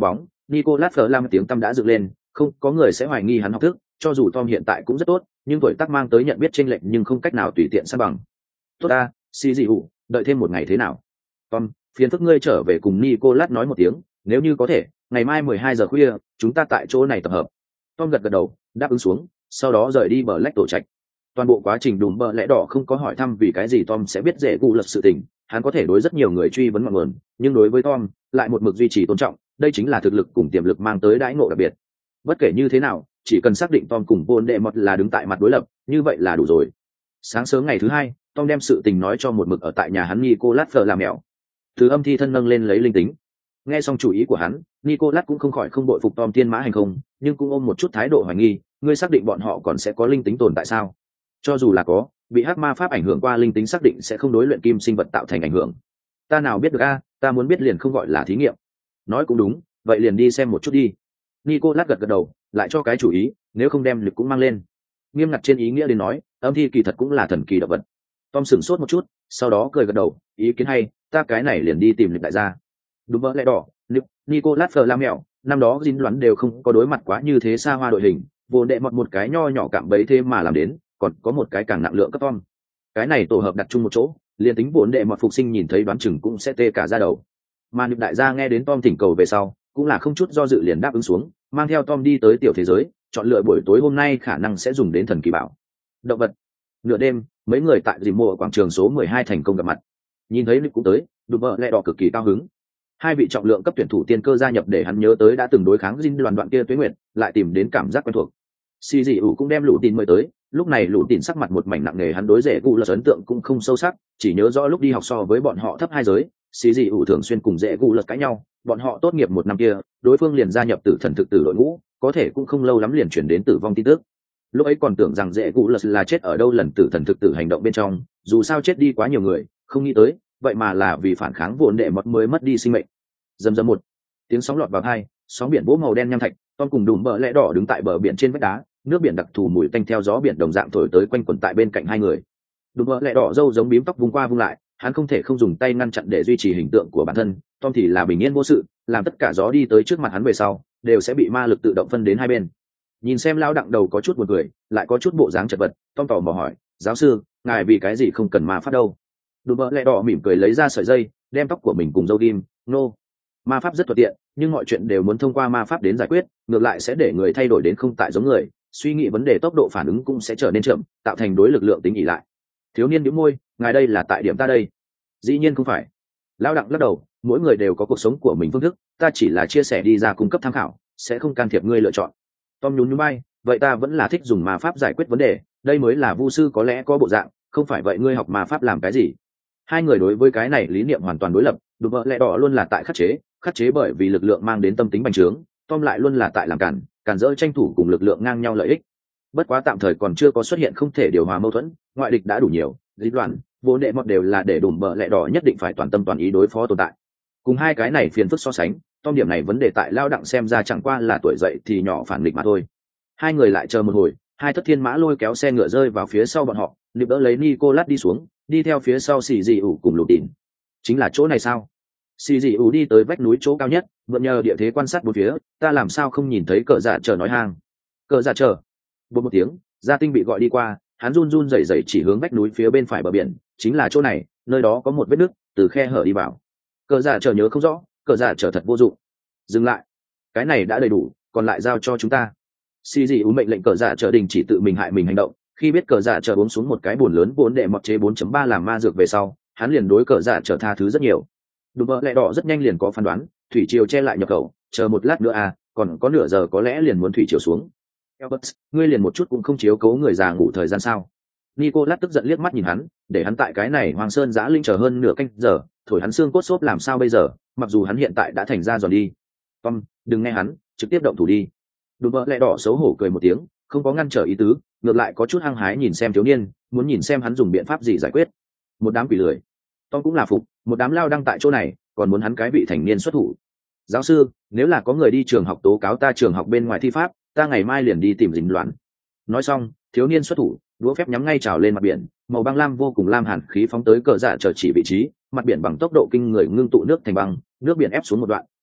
Nicolas Flam tiếng tăm đã dựng lên, không có người sẽ hoài nghi hắn học thức, cho dù Tom hiện tại cũng rất tốt, nhưng tuổi tác mang tới nhận biết chênh lệch nhưng không cách nào tùy tiện san bằng. Tốt ta, xì dị hụ, đợi thêm một ngày thế nào? Tom, phiền phức ngươi trở về cùng Nicolas nói một tiếng, nếu như có thể, ngày mai 12 giờ khuya, chúng ta tại chỗ này tập hợp. Tom gật gật đầu, đáp ứng xuống, sau đó rời đi bờ lách tổ trạch. Toàn bộ quá trình đùm bờ lẽ đỏ không có hỏi thăm vì cái gì Tom sẽ biết dễ cụ lật sự tình, hắn có thể đối rất nhiều người truy vấn ngọn nguồn, nhưng đối với Tom lại một mực duy trì tôn trọng, đây chính là thực lực cùng tiềm lực mang tới đãi ngộ đặc biệt. Bất kể như thế nào, chỉ cần xác định Tom cùng Von đệ mọt là đứng tại mặt đối lập, như vậy là đủ rồi. Sáng sớm ngày thứ hai, Tom đem sự tình nói cho một mực ở tại nhà hắn Nicolas Fleur làm mèo. Từ âm thi thân nâng lên lấy linh tính. Nghe xong chủ ý của hắn, Nicolas cũng không khỏi không bội phục Tom tiên mã hành không, nhưng cũng ôm một chút thái độ hoài nghi, ngươi xác định bọn họ còn sẽ có linh tính tồn tại sao? Cho dù là có, bị hắc ma pháp ảnh hưởng qua linh tính xác định sẽ không đối luyện kim sinh vật tạo thành ảnh hưởng. Ta nào biết được a, ta muốn biết liền không gọi là thí nghiệm. Nói cũng đúng, vậy liền đi xem một chút đi. Nicolas gật gật đầu, lại cho cái chủ ý, nếu không đem lực cũng mang lên. Nghiêm ngặt trên ý nghĩa đến nói, âm thi kỳ thật cũng là thần kỳ động vật. Tom sửng sốt một chút, sau đó cười gật đầu, ý kiến hay, ta cái này liền đi tìm lực đại gia. Đúng vỡ lẽ đỏ, Nicolas Flam mèo, năm đó dính loắn đều không có đối mặt quá như thế xa hoa đội hình, vô đệ một cái nho nhỏ cạm bẫy thêm mà làm đến, còn có một cái càng nặng lượng cấp Tom. Cái này tổ hợp đặt chung một chỗ, liền tính vốn đệ một phục sinh nhìn thấy đoán chừng cũng sẽ tê cả ra đầu. Mà Nick đại gia nghe đến Tom thỉnh cầu về sau, cũng là không chút do dự liền đáp ứng xuống, mang theo Tom đi tới tiểu thế giới, chọn lựa buổi tối hôm nay khả năng sẽ dùng đến thần kỳ bảo. Động vật. Nửa đêm, mấy người tại dìm mùa quảng trường số 12 thành công gặp mặt. Nhìn thấy Nick cũng tới, đùm bợ lẹ đỏ cực kỳ cao hứng. Hai vị trọng lượng cấp tuyển thủ tiên cơ gia nhập để hắn nhớ tới đã từng đối kháng Jin đoàn đoạn kia Tuế Nguyệt, lại tìm đến cảm giác quen thuộc. Xì dị ủ cũng đem lũ tin mời tới, lúc này lũ tin sắc mặt một mảnh nặng nề, hắn đối dễ cụ lật ấn tượng cũng không sâu sắc, chỉ nhớ rõ lúc đi học so với bọn họ thấp hai giới, xì dị ủ thường xuyên cùng dễ cụ lật cãi nhau, bọn họ tốt nghiệp một năm kia, đối phương liền gia nhập tử thần thực tử đội ngũ, có thể cũng không lâu lắm liền chuyển đến tử vong tin tức. Lúc ấy còn tưởng rằng dễ cụ lật là chết ở đâu lần tử thần thực tử hành động bên trong, dù sao chết đi quá nhiều người, không nghĩ tới, vậy mà là vì phản kháng vụn đệ mọt mới mất đi sinh mệnh. Dầm dầm một tiếng sóng lọt vào hai, sóng biển vỗ màu đen nham thạch, Tom cùng đùm bờ lẽ đỏ đứng tại bờ biển trên vách đá, nước biển đặc thù mùi tanh theo gió biển đồng dạng thổi tới quanh quẩn tại bên cạnh hai người. Đùm bờ lẽ đỏ râu giống bím tóc vung qua vung lại, hắn không thể không dùng tay ngăn chặn để duy trì hình tượng của bản thân. Tom thì là bình yên vô sự, làm tất cả gió đi tới trước mặt hắn về sau đều sẽ bị ma lực tự động phân đến hai bên. Nhìn xem lão đặng đầu có chút buồn cười, lại có chút bộ dáng chật vật, Tom tò mò hỏi, giáo sư, ngài vì cái gì không cần ma pháp đâu? Đùm bờ lẽ đỏ mỉm cười lấy ra sợi dây, đem tóc của mình cùng râu ghim, ma pháp rất thuận tiện, nhưng mọi chuyện đều muốn thông qua ma pháp đến giải quyết, ngược lại sẽ để người thay đổi đến không tại giống người, suy nghĩ vấn đề tốc độ phản ứng cũng sẽ trở nên chậm, tạo thành đối lực lượng tính ỉ lại. Thiếu niên nhíu môi, ngài đây là tại điểm ta đây? Dĩ nhiên không phải. Lão đặng lắc đầu, mỗi người đều có cuộc sống của mình phương thức, ta chỉ là chia sẻ đi ra cung cấp tham khảo, sẽ không can thiệp ngươi lựa chọn. Tom nhún nhún vai, vậy ta vẫn là thích dùng ma pháp giải quyết vấn đề, đây mới là vu sư có lẽ có bộ dạng, không phải vậy ngươi học ma pháp làm cái gì? Hai người đối với cái này lý niệm hoàn toàn đối lập, đùm bợ lẽ đỏ luôn là tại khắc chế bởi vì lực lượng mang đến tâm tính bành trướng, Tom lại luôn là tại làm cản dỡ tranh thủ cùng lực lượng ngang nhau lợi ích. Bất quá tạm thời còn chưa có xuất hiện không thể điều hòa mâu thuẫn, ngoại địch đã đủ nhiều, lý loạn vô đệ mọt đều là để đùm bợ lẽ đỏ nhất định phải toàn tâm toàn ý đối phó tồn tại. Cùng hai cái này phiền phức so sánh, Tom điểm này vấn đề tại lao đặng xem ra chẳng qua là tuổi dậy thì nhỏ phản nghịch mà thôi. Hai người lại chờ một hồi, hai thất thiên mã lôi kéo xe ngựa rơi vào phía sau bọn họ, nịp đỡ lấy Nicolas đi xuống, đi theo phía sau xì dị ủ cùng lục tịn. Chính là chỗ này sao? Xì dị ủ đi tới vách núi chỗ cao nhất, mượn nhờ địa thế quan sát bốn phía, ta làm sao không nhìn thấy cờ dạ chờ nói hang. Cờ dạ chờ. Một tiếng, gia tinh bị gọi đi qua, hắn run run rẩy rẩy chỉ hướng vách núi phía bên phải bờ biển, chính là chỗ này, nơi đó có một vết nứt, từ khe hở đi vào. Cờ dạ chờ nhớ không rõ, cờ dạ chờ thật vô dụng. Dừng lại, cái này đã đầy đủ, còn lại giao cho chúng ta. Xì dị ủ mệnh lệnh cờ dạ chờ đình chỉ tự mình hại mình hành động. Khi biết cờ dạ chờ uống xuống một cái bồn lớn vốn đệ mọt chế 4.3 làm ma dược về sau, hắn liền đối cờ dạ chờ tha thứ rất nhiều. Đùm bợ lẽ đỏ rất nhanh liền có phán đoán, thủy triều che lại nhập khẩu, chờ một lát nữa còn có nửa giờ có lẽ liền muốn thủy triều xuống. Albert, ngươi liền một chút cũng không chiếu cố người già ngủ thời gian sao? Nicolas tức giận liếc mắt nhìn hắn, để hắn tại cái này Hoàng Sơn Giã Linh chờ hơn nửa canh giờ, thổi hắn xương cốt xốp làm sao bây giờ? Mặc dù hắn hiện tại đã thành ra giòn đi. Tom, đừng nghe hắn, trực tiếp động thủ đi. Đùm bợ lẽ đỏ xấu hổ cười một tiếng, không có ngăn trở ý tứ, ngược lại có chút hăng hái nhìn xem thiếu niên, muốn nhìn xem hắn dùng biện pháp gì giải quyết. Một đám quỷ lười. Tom cũng là phục, một đám lao đăng tại chỗ này, còn muốn hắn cái vị thành niên xuất thủ. Giáo sư, nếu là có người đi trường học tố cáo ta trường học bên ngoài thi pháp, ta ngày mai liền đi tìm dính loạn. Nói xong, thiếu niên xuất thủ, đũa phép nhắm ngay trào lên mặt biển, màu băng lam vô cùng lam hàn khí phóng tới cờ dạ chờ chỉ vị trí, mặt biển bằng tốc độ kinh người ngưng tụ nước thành băng, nước biển ép xuống một đoạn,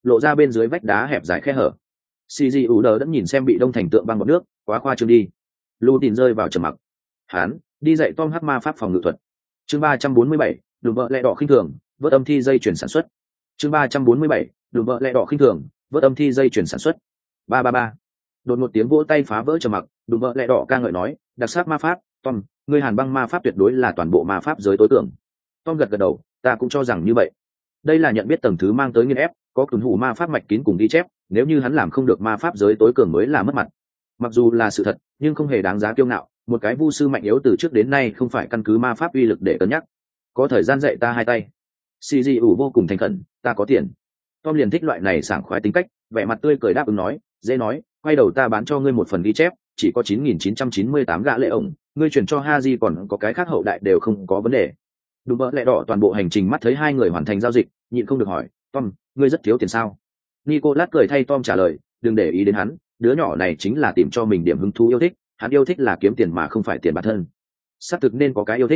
lộ ra bên dưới vách đá hẹp dài khe hở. Cg ủ đờ đã nhìn xem bị đông thành tượng băng bọt nước, quá khoa trương đi. Lu Tín rơi vào trầm mặc. Hắn đi dạy Tom hắc ma pháp phòng ngự thuật. Chương 347, đùm bợ lẹ đỏ khinh thường, vớt âm thi dây chuyển sản xuất. Chương 347, đùm bợ lẹ đỏ khinh thường, vớt âm thi dây chuyển sản xuất. 333. Đột một tiếng vỗ tay phá vỡ trầm mặc, đùm bợ lẹ đỏ ca ngợi nói, đặc sắc ma pháp, Tom, ngươi hàn băng ma pháp tuyệt đối là toàn bộ ma pháp giới tối cường. Tom gật gật đầu, ta cũng cho rằng như vậy. Đây là nhận biết tầng thứ mang tới nghiên ép, có tuần hủ ma pháp mạch kín cùng ghi chép, nếu như hắn làm không được ma pháp giới tối cường mới là mất mặt. Mặc dù là sự thật, nhưng không hề đáng giá kiêu ngạo, một cái vu sư mạnh yếu từ trước đến nay không phải căn cứ ma pháp uy lực để cân nhắc. Có thời gian dạy ta hai tay. Cg ủ vô cùng thành khẩn, ta có tiền. Tom liền thích loại này sảng khoái tính cách, vẻ mặt tươi cười đáp ứng nói, dễ nói, quay đầu ta bán cho ngươi một phần ghi chép, chỉ có 9.998 gạ lệ ổng, ngươi chuyển cho Haji còn có cái khác hậu đại đều không có vấn đề. Đùm bợ lẹ đỏ toàn bộ hành trình mắt thấy hai người hoàn thành giao dịch, nhịn không được hỏi, Tom, ngươi rất thiếu tiền sao? Nicolas cười thay Tom trả lời, đừng để ý đến hắn, đứa nhỏ này chính là tìm cho mình điểm hứng thú yêu thích, hắn yêu thích là kiếm tiền mà không phải tiền bản thân. Xác thực nên có cái yêu thích.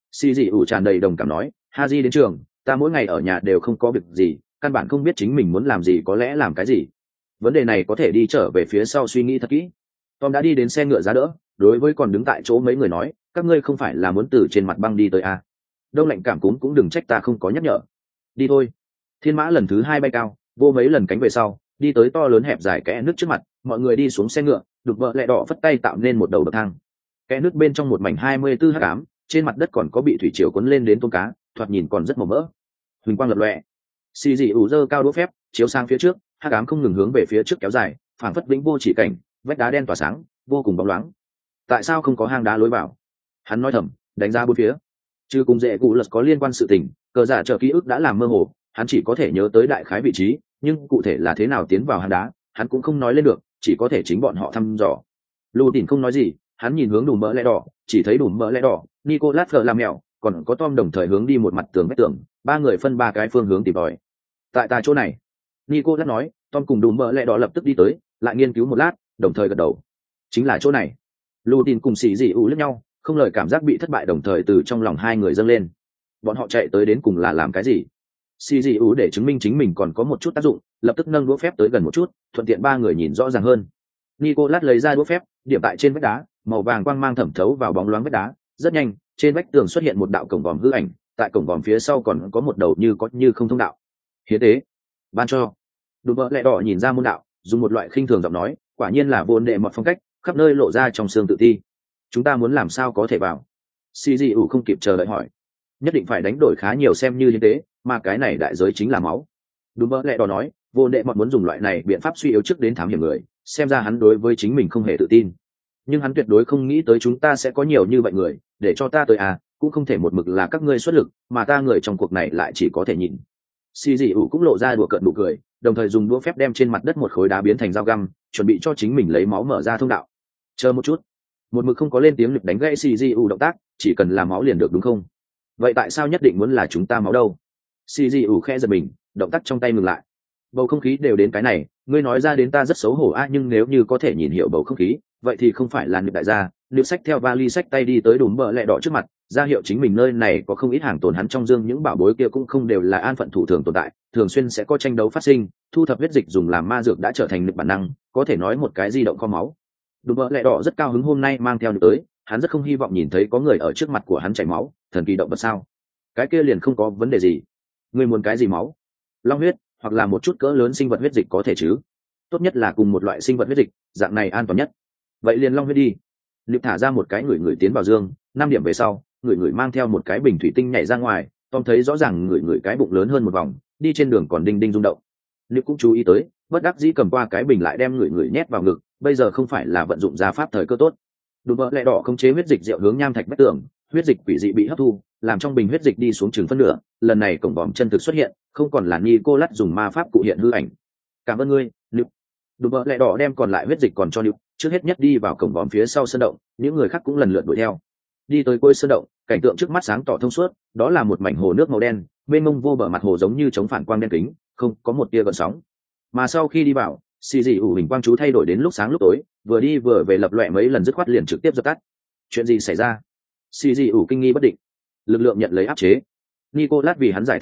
Cg ủ tràn đầy đồng cảm nói, Haji đến trường, ta mỗi ngày ở nhà đều không có việc gì, căn bản không biết chính mình muốn làm gì, có lẽ làm cái gì. Vấn đề này có thể đi trở về phía sau suy nghĩ thật kỹ. Tom đã đi đến xe ngựa giá đỡ, đối với còn đứng tại chỗ mấy người nói, các ngươi không phải là muốn từ trên mặt băng đi tới à? Đông lạnh cảm cúm cũng đừng trách ta không có nhắc nhở. Đi thôi. Thiên mã lần thứ hai bay cao, vô mấy lần cánh về sau, đi tới to lớn hẹp dài kẽ nước trước mặt, mọi người đi xuống xe ngựa, đục vợ lẹ đỏ phất tay tạo nên một đầu bậc thang. Kẽ nước bên trong một mảnh 24 hắc ám, trên mặt đất còn có bị thủy triều cuốn lên đến tôm cá, thoạt nhìn còn rất màu mỡ. Huỳnh quang lập lòe. Xì dị ủ dơ cao đũa phép, chiếu sang phía trước, hắc ám không ngừng hướng về phía trước kéo dài, phảng phất vĩnh vô chỉ cảnh, vách đá đen tỏa sáng, vô cùng bóng loáng. Tại sao không có hang đá lối vào? Hắn nói thầm, đánh ra bốn phía. Chứ cùng dễ cụ lật có liên quan sự tình, cờ giả chờ ký ức đã làm mơ hồ, hắn chỉ có thể nhớ tới đại khái vị trí, nhưng cụ thể là thế nào tiến vào hang đá, hắn cũng không nói lên được, chỉ có thể chính bọn họ thăm dò. Lù Tìn không nói gì, hắn nhìn hướng đùm mỡ lẽ đỏ, chỉ thấy đùm mỡ lẽ đỏ, Nicolas làm mèo, còn có Tom đồng thời hướng đi một mặt tường vách tường, ba người phân ba cái phương hướng tìm tòi. Tại chỗ này, Nicolas nói, Tom cùng đùm mỡ lẽ đỏ lập tức đi tới, lại nghiên cứu một lát, đồng thời gật đầu. Chính là chỗ này. Lù Tìn cùng xì dị ủ liếc nhau, không lời cảm giác bị thất bại đồng thời từ trong lòng hai người dâng lên. Bọn họ chạy tới đến cùng là làm cái gì? Xì dị ủ để chứng minh chính mình còn có một chút tác dụng, lập tức nâng đũa phép tới gần một chút, thuận tiện ba người nhìn rõ ràng hơn. Nicolas lấy ra đũa phép, điểm tại trên vách đá, màu vàng quang mang thẩm thấu vào bóng loáng vách đá, rất nhanh, trên vách tường xuất hiện một đạo cổng vòm hư ảnh, tại cổng vòm phía sau còn có một đầu như có như không thông đạo. Hiến tế, ban cho. Đùm bợ lẹ đỏ nhìn ra môn đạo, dùng một loại khinh thường giọng nói, quả nhiên là vô đệ một phong cách, khắp nơi lộ ra trong xương tự ti. Chúng ta muốn làm sao có thể vào? Cg ủ không kịp chờ đợi hỏi. Nhất định phải đánh đổi khá nhiều xem như hiến tế, mà cái này đại giới chính là máu. Đùm bợ lẹ đỏ nói, vô đệ một muốn dùng loại này biện pháp suy yếu trước đến thám hiểm người, xem ra hắn đối với chính mình không hề tự tin. Nhưng hắn tuyệt đối không nghĩ tới chúng ta sẽ có nhiều như vậy người, để cho ta tới à, cũng không thể một mực là các ngươi xuất lực, mà ta người trong cuộc này lại chỉ có thể nhìn. Cg ủ cũng lộ ra đùa cợt nụ cười, đồng thời dùng đũa phép đem trên mặt đất một khối đá biến thành dao găm, chuẩn bị cho chính mình lấy máu mở ra thông đạo. Chờ một chút, một mực không có lên tiếng lực đánh gãy Cg ủ động tác, chỉ cần là máu liền được đúng không? Vậy tại sao nhất định muốn là chúng ta máu đâu? Cg ủ khẽ giật mình, động tác trong tay ngừng lại. Bầu không khí đều đến cái này, ngươi nói ra đến ta rất xấu hổ nhưng nếu như có thể nhìn hiểu bầu không khí, vậy thì không phải là niệm đại gia. Niệm sách theo vali sách tay đi tới đùm bờ lẹ đỏ trước mặt, ra hiệu chính mình nơi này có không ít hàng tồn hắn trong dương, những bảo bối kia cũng không đều là an phận thủ thường tồn tại, thường xuyên sẽ có tranh đấu phát sinh, thu thập huyết dịch dùng làm ma dược đã trở thành niệm bản năng, có thể nói một cái di động kho máu. Đùm bờ lẹ đỏ rất cao hứng hôm nay mang theo niệm tới, hắn rất không hy vọng nhìn thấy có người ở trước mặt của hắn chảy máu, thần kỳ động vật sao? Cái kia liền không có vấn đề gì. Ngươi muốn cái gì máu? Long huyết, hoặc là một chút cỡ lớn sinh vật huyết dịch có thể chứ? Tốt nhất là cùng một loại sinh vật huyết dịch, dạng này an toàn nhất. Vậy liền long huyết đi. Liệp thả ra một cái người tiến vào dương, 5 điểm về sau, người mang theo một cái bình thủy tinh nhảy ra ngoài. Tom thấy rõ ràng người cái bụng lớn hơn một vòng, đi trên đường còn đinh đinh rung động. Liệp cũng chú ý tới, bất đắc dĩ cầm qua cái bình lại đem người nhét vào ngực. Bây giờ không phải là vận dụng gia pháp thời cơ tốt. Đùm bợ lẹ đỏ không chế huyết dịch rượu hướng nham thạch vách tường, huyết dịch quỷ dị bị hấp thu, làm trong bình huyết dịch đi xuống chừng phân nửa. Lần này cổng vòm chân thực xuất hiện, không còn là Nicolas dùng ma pháp cụ hiện hư ảnh. Cảm ơn ngươi, Liệp. Đùm bợ lẹ đỏ đem còn lại huyết dịch còn cho Liệp, trước hết nhất đi vào cổng vòm phía sau sân động, những người khác cũng lần lượt đuổi theo. Đi tới cuối sân động, cảnh tượng trước mắt sáng tỏ thông suốt, đó là một mảnh hồ nước màu đen, mênh mông vô bờ, mặt hồ giống như chống phản quang đen kính, không có một tia gợn sóng. Mà sau khi đi vào, xì dị ủ hình quang chú thay đổi đến lúc sáng lúc tối, vừa đi vừa về lập loè mấy lần dứt khoát liền trực tiếp dập tắt. Chuyện gì xảy ra? Xì dị ủ kinh nghi bất định. Lực lượng nhận lấy áp chế. Nicolas vì hắn giải thích nói,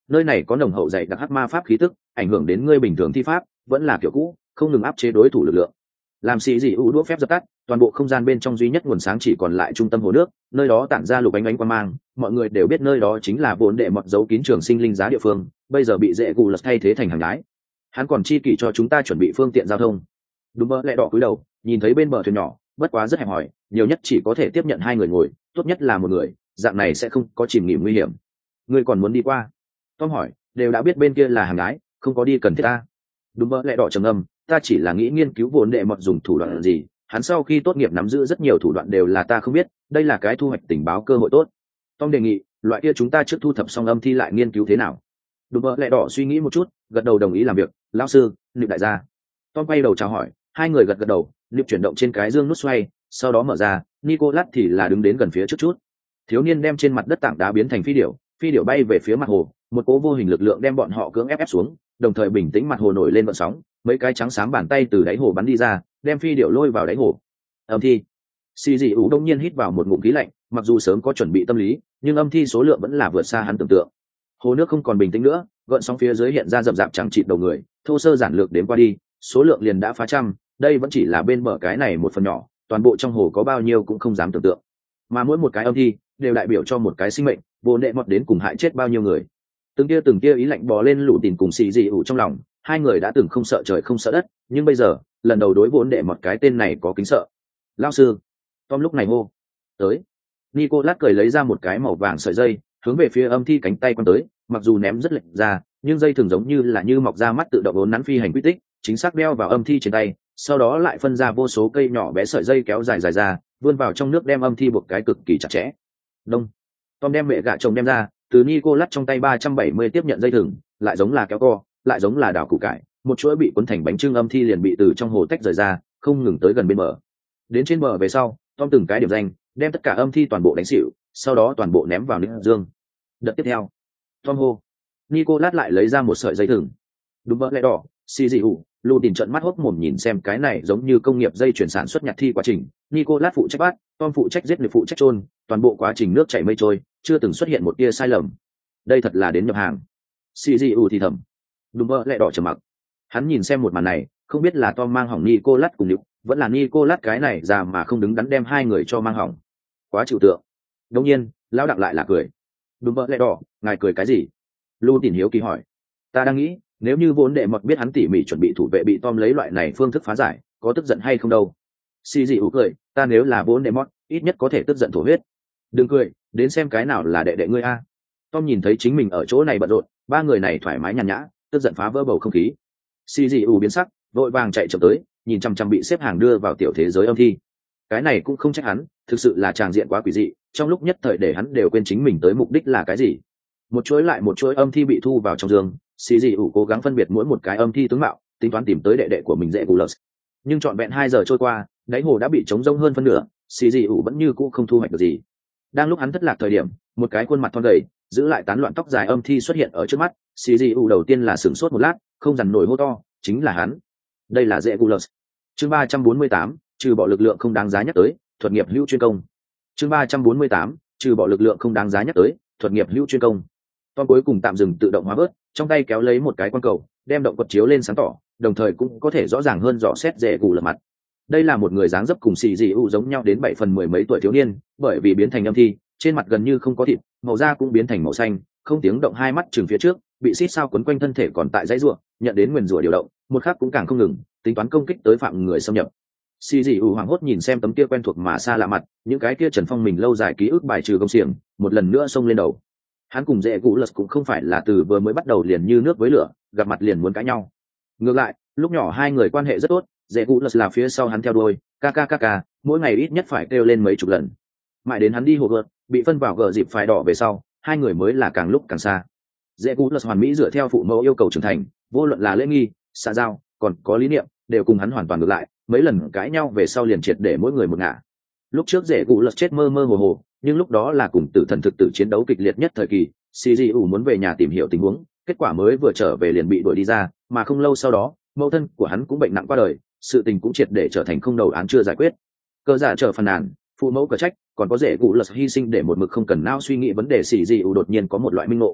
nơi này có nồng hậu dày đặc hắc ma pháp khí tức, ảnh hưởng đến ngươi bình thường thi pháp vẫn là kiểu cũ, không ngừng áp chế đối thủ lực lượng. Làm xì dị ủ đũa phép dập tắt, toàn bộ không gian bên trong duy nhất nguồn sáng chỉ còn lại trung tâm hồ nước, nơi đó tản ra lục ánh ánh quang mang, mọi người đều biết nơi đó chính là vốn để mọt giấu kín trường sinh linh giá địa phương, bây giờ bị dễ gù lật thay thế thành hàng đái. Hắn còn chi kỷ cho chúng ta chuẩn bị phương tiện giao thông. Đúng mơ lẹ đỏ cúi đầu, nhìn thấy bên bờ thuyền nhỏ, bất quá rất hẹp hòi, nhiều nhất chỉ có thể tiếp nhận 2 người ngồi, tốt nhất là một người, dạng này sẽ không có chìm nghỉm nguy hiểm. Ngươi còn muốn đi qua? Tom hỏi, đều đã biết bên kia là hàng đái, không có đi cần thiết ta. Đúng mơ lẹ đỏ trầm ngâm, ta chỉ là nghĩ nghiên cứu vốn đệ mọt dùng thủ đoạn gì, hắn sau khi tốt nghiệp nắm giữ rất nhiều thủ đoạn đều là ta không biết, đây là cái thu hoạch tình báo cơ hội tốt. Tom đề nghị, loại kia chúng ta trước thu thập xong âm thi lại nghiên cứu thế nào. Đúng mơ lẹ đỏ suy nghĩ một chút, gật đầu đồng ý làm việc. Lão sư, Niệm đại gia. Tom quay đầu chào hỏi, 2 người gật đầu. Niệm chuyển động trên cái dương nút xoay, sau đó mở ra. Nicolas thì là đứng đến gần phía trước chút. Thiếu niên đem trên mặt đất tảng đá biến thành phi điểu bay về phía mặt hồ, một cỗ vô hình lực lượng đem bọn họ cưỡng ép xuống, đồng thời bình tĩnh mặt hồ nổi lên vận sóng, mấy cái trắng xám bàn tay từ đáy hồ bắn đi ra, đem phi điểu lôi vào đáy hồ. Âm thi. Xì dị ủ đông nhiên hít vào một ngụm khí lạnh, mặc dù sớm có chuẩn bị tâm lý, nhưng âm thi số lượng vẫn là vượt xa hắn tưởng tượng. Hồ nước không còn bình tĩnh nữa, gợn sóng phía dưới hiện ra rậm rạp chẳng chịt đầu người, thô sơ giản lược đến qua đi, số lượng liền đã phá trăm, đây vẫn chỉ là bên bờ cái này một phần nhỏ, toàn bộ trong hồ có bao nhiêu cũng không dám tưởng tượng. Mà mỗi một cái âm thi đều đại biểu cho một cái sinh mệnh, vô nệ mọt đến cùng hại chết bao nhiêu người. Từng tia ý lạnh bò lên lũ tìm cùng xì dị ủ trong lòng, 2 người đã từng không sợ trời không sợ đất, nhưng bây giờ lần đầu đối vốn đệ mọt cái tên này có kính sợ. Lao sư. Tom lúc này hô tới. Nicolas cười lấy ra một cái màu vàng sợi dây, hướng về phía âm thi cánh tay quăng tới, mặc dù ném rất lệch ra, nhưng dây thường giống như mọc ra mắt tự động uốn nắn phi hành quy tích, chính xác đeo vào âm thi trên tay, sau đó lại phân ra vô số cây nhỏ bé sợi dây kéo dài ra, vươn vào trong nước đem âm thi buộc cái cực kỳ chặt chẽ. Đông. Tom đem mẹ gạ chồng đem ra, từ Nicolas trong tay 370 tiếp nhận dây thừng, lại giống là kéo co, lại giống là đào củ cải, một chuỗi bị cuốn thành bánh trưng âm thi liền bị từ trong hồ tách rời ra, không ngừng tới gần bên bờ. Đến trên bờ về sau, Tom từng cái điểm danh, đem tất cả âm thi toàn bộ đánh xỉu, sau đó toàn bộ ném vào nước dương. Đợt tiếp theo, Tom hô. Nicolas lại lấy ra một sợi dây thừng. Đúng vợ lẽ đỏ, xì dị ủ, Lù tìm trận mắt hốc mồm nhìn xem cái này giống như công nghiệp dây chuyển sản xuất nhạc thi quá trình. Nicolas phụ trách bắt, Tom phụ trách giết người phụ trách chôn, toàn bộ quá trình nước chảy mây trôi, chưa từng xuất hiện một tia sai lầm. Đây thật là đến nhập hàng. Xì dị ủ thì thầm. Đúng vợ lẽ đỏ trầm mặc. Hắn nhìn xem một màn này, không biết là Tom mang hỏng Nicolas cùng nhục, vẫn là Nicolas cái này già mà không đứng đắn đem 2 người cho mang hỏng. Quá chịu tượng. Đương nhiên, lão đặng lại là cười. Đúng vợ lẽ đỏ, ngài cười cái gì? Lu Tỉnh hiếu kỳ hỏi. Ta đang nghĩ, nếu như vốn đệ mọt biết hắn tỉ mỉ chuẩn bị thủ vệ bị Tom lấy loại này phương thức phá giải, có tức giận hay không đâu. Xì dị ủ cười, ta nếu là vốn đệ mọt, ít nhất có thể tức giận thổ huyết. Đừng cười, đến xem cái nào là đệ đệ ngươi a. Tom nhìn thấy chính mình ở chỗ này bận rộn, 3 người này thoải mái nhàn nhã, tức giận phá vỡ bầu không khí. Xì dị ủ biến sắc, vội vàng chạy chậm tới, nhìn chăm chăm bị xếp hàng đưa vào tiểu thế giới âm thi. Cái này cũng không trách hắn, thực sự là tràng diện quá quỷ dị, trong lúc nhất thời để hắn đều quên chính mình tới mục đích là cái gì. Một chuỗi lại một chuỗi âm thi bị thu vào trong giường, xì dị ủ cố gắng phân biệt mỗi một cái âm thi tướng mạo, tính toán tìm tới đệ đệ của mình dễ cù lợt. Nhưng trọn vẹn 2 giờ trôi qua, đáy hồ đã bị trống rỗng hơn phân nửa, xì dị ủ vẫn như cũ không thu hoạch được gì. Đang lúc hắn thất lạc thời điểm, một cái khuôn mặt thon gầy, giữ lại tán loạn tóc dài âm thi xuất hiện ở trước mắt. Xì dị ủ đầu tiên là sửng sốt một lát, không dằn nổi hô to, chính là hắn. Đây là dễ cù lợt. Chương 348, trừ bỏ lực lượng không đáng giá nhắc tới, thuật nghiệp hữu chuyên công. Chương 348, trừ bỏ lực lượng không đáng giá nhắc tới, thuật nghiệp hữu chuyên công. Tom cuối cùng tạm dừng tự động hóa bớt, trong tay kéo lấy một cái quan cầu, đem động vật chiếu lên sáng tỏ, đồng thời cũng có thể rõ ràng hơn rõ xét dễ cù lợt mặt. Đây là một người dáng dấp cùng xì dị ủ giống nhau đến 7 phần 10 mấy tuổi thiếu niên, bởi vì biến thành âm thi, trên mặt gần như không có thịt, màu da cũng biến thành màu xanh, không tiếng động, hai mắt trừng phía trước, bị xít sao quấn quanh thân thể còn tại dãy rủa, nhận đến nguyền rủa điều động, một khắc cũng càng không ngừng, tính toán công kích tới phạm người xâm nhập. Xì dị ủ hoảng hốt nhìn xem tấm kia quen thuộc mà xa lạ mặt, những cái kia Trần Phong mình lâu dài ký ức bài trừ công xiềng, một lần nữa xông lên đầu. Hắn cùng dễ cũ lật cũng không phải là từ vừa mới bắt đầu liền như nước với lửa, gặp mặt liền muốn cãi nhau. Ngược lại, lúc nhỏ 2 người quan hệ rất tốt, dễ cũ lật là phía sau hắn theo đuôi, ca, mỗi ngày ít nhất phải kêu lên mấy chục lần. Mãi đến hắn đi hồ gợt, bị phân vào gờ dịp phải đỏ về sau, 2 người mới là càng lúc càng xa. Dễ cũ lật hoàn mỹ dựa theo phụ mẫu yêu cầu trưởng thành, vô luận là lễ nghi, xã giao, còn có lý niệm, đều cùng hắn hoàn toàn ngược lại, mấy lần cãi nhau về sau liền triệt để mỗi người một ngả. Lúc trước dễ cũ lật chết mơ mơ hồ hồ, nhưng lúc đó là cùng tử thần thực tử chiến đấu kịch liệt nhất thời kỳ, CGU muốn về nhà tìm hiểu tình huống, kết quả mới vừa trở về liền bị đuổi đi ra, mà không lâu sau đó, mẫu thân của hắn cũng bệnh nặng qua đời, sự tình cũng triệt để trở thành không đầu án chưa giải quyết. Cơ giả trở phàn nàn, phụ mẫu cờ trách, còn có dễ cũ lật hy sinh để một mực không cần não suy nghĩ vấn đề CGU đột nhiên có một loại minh ngộ.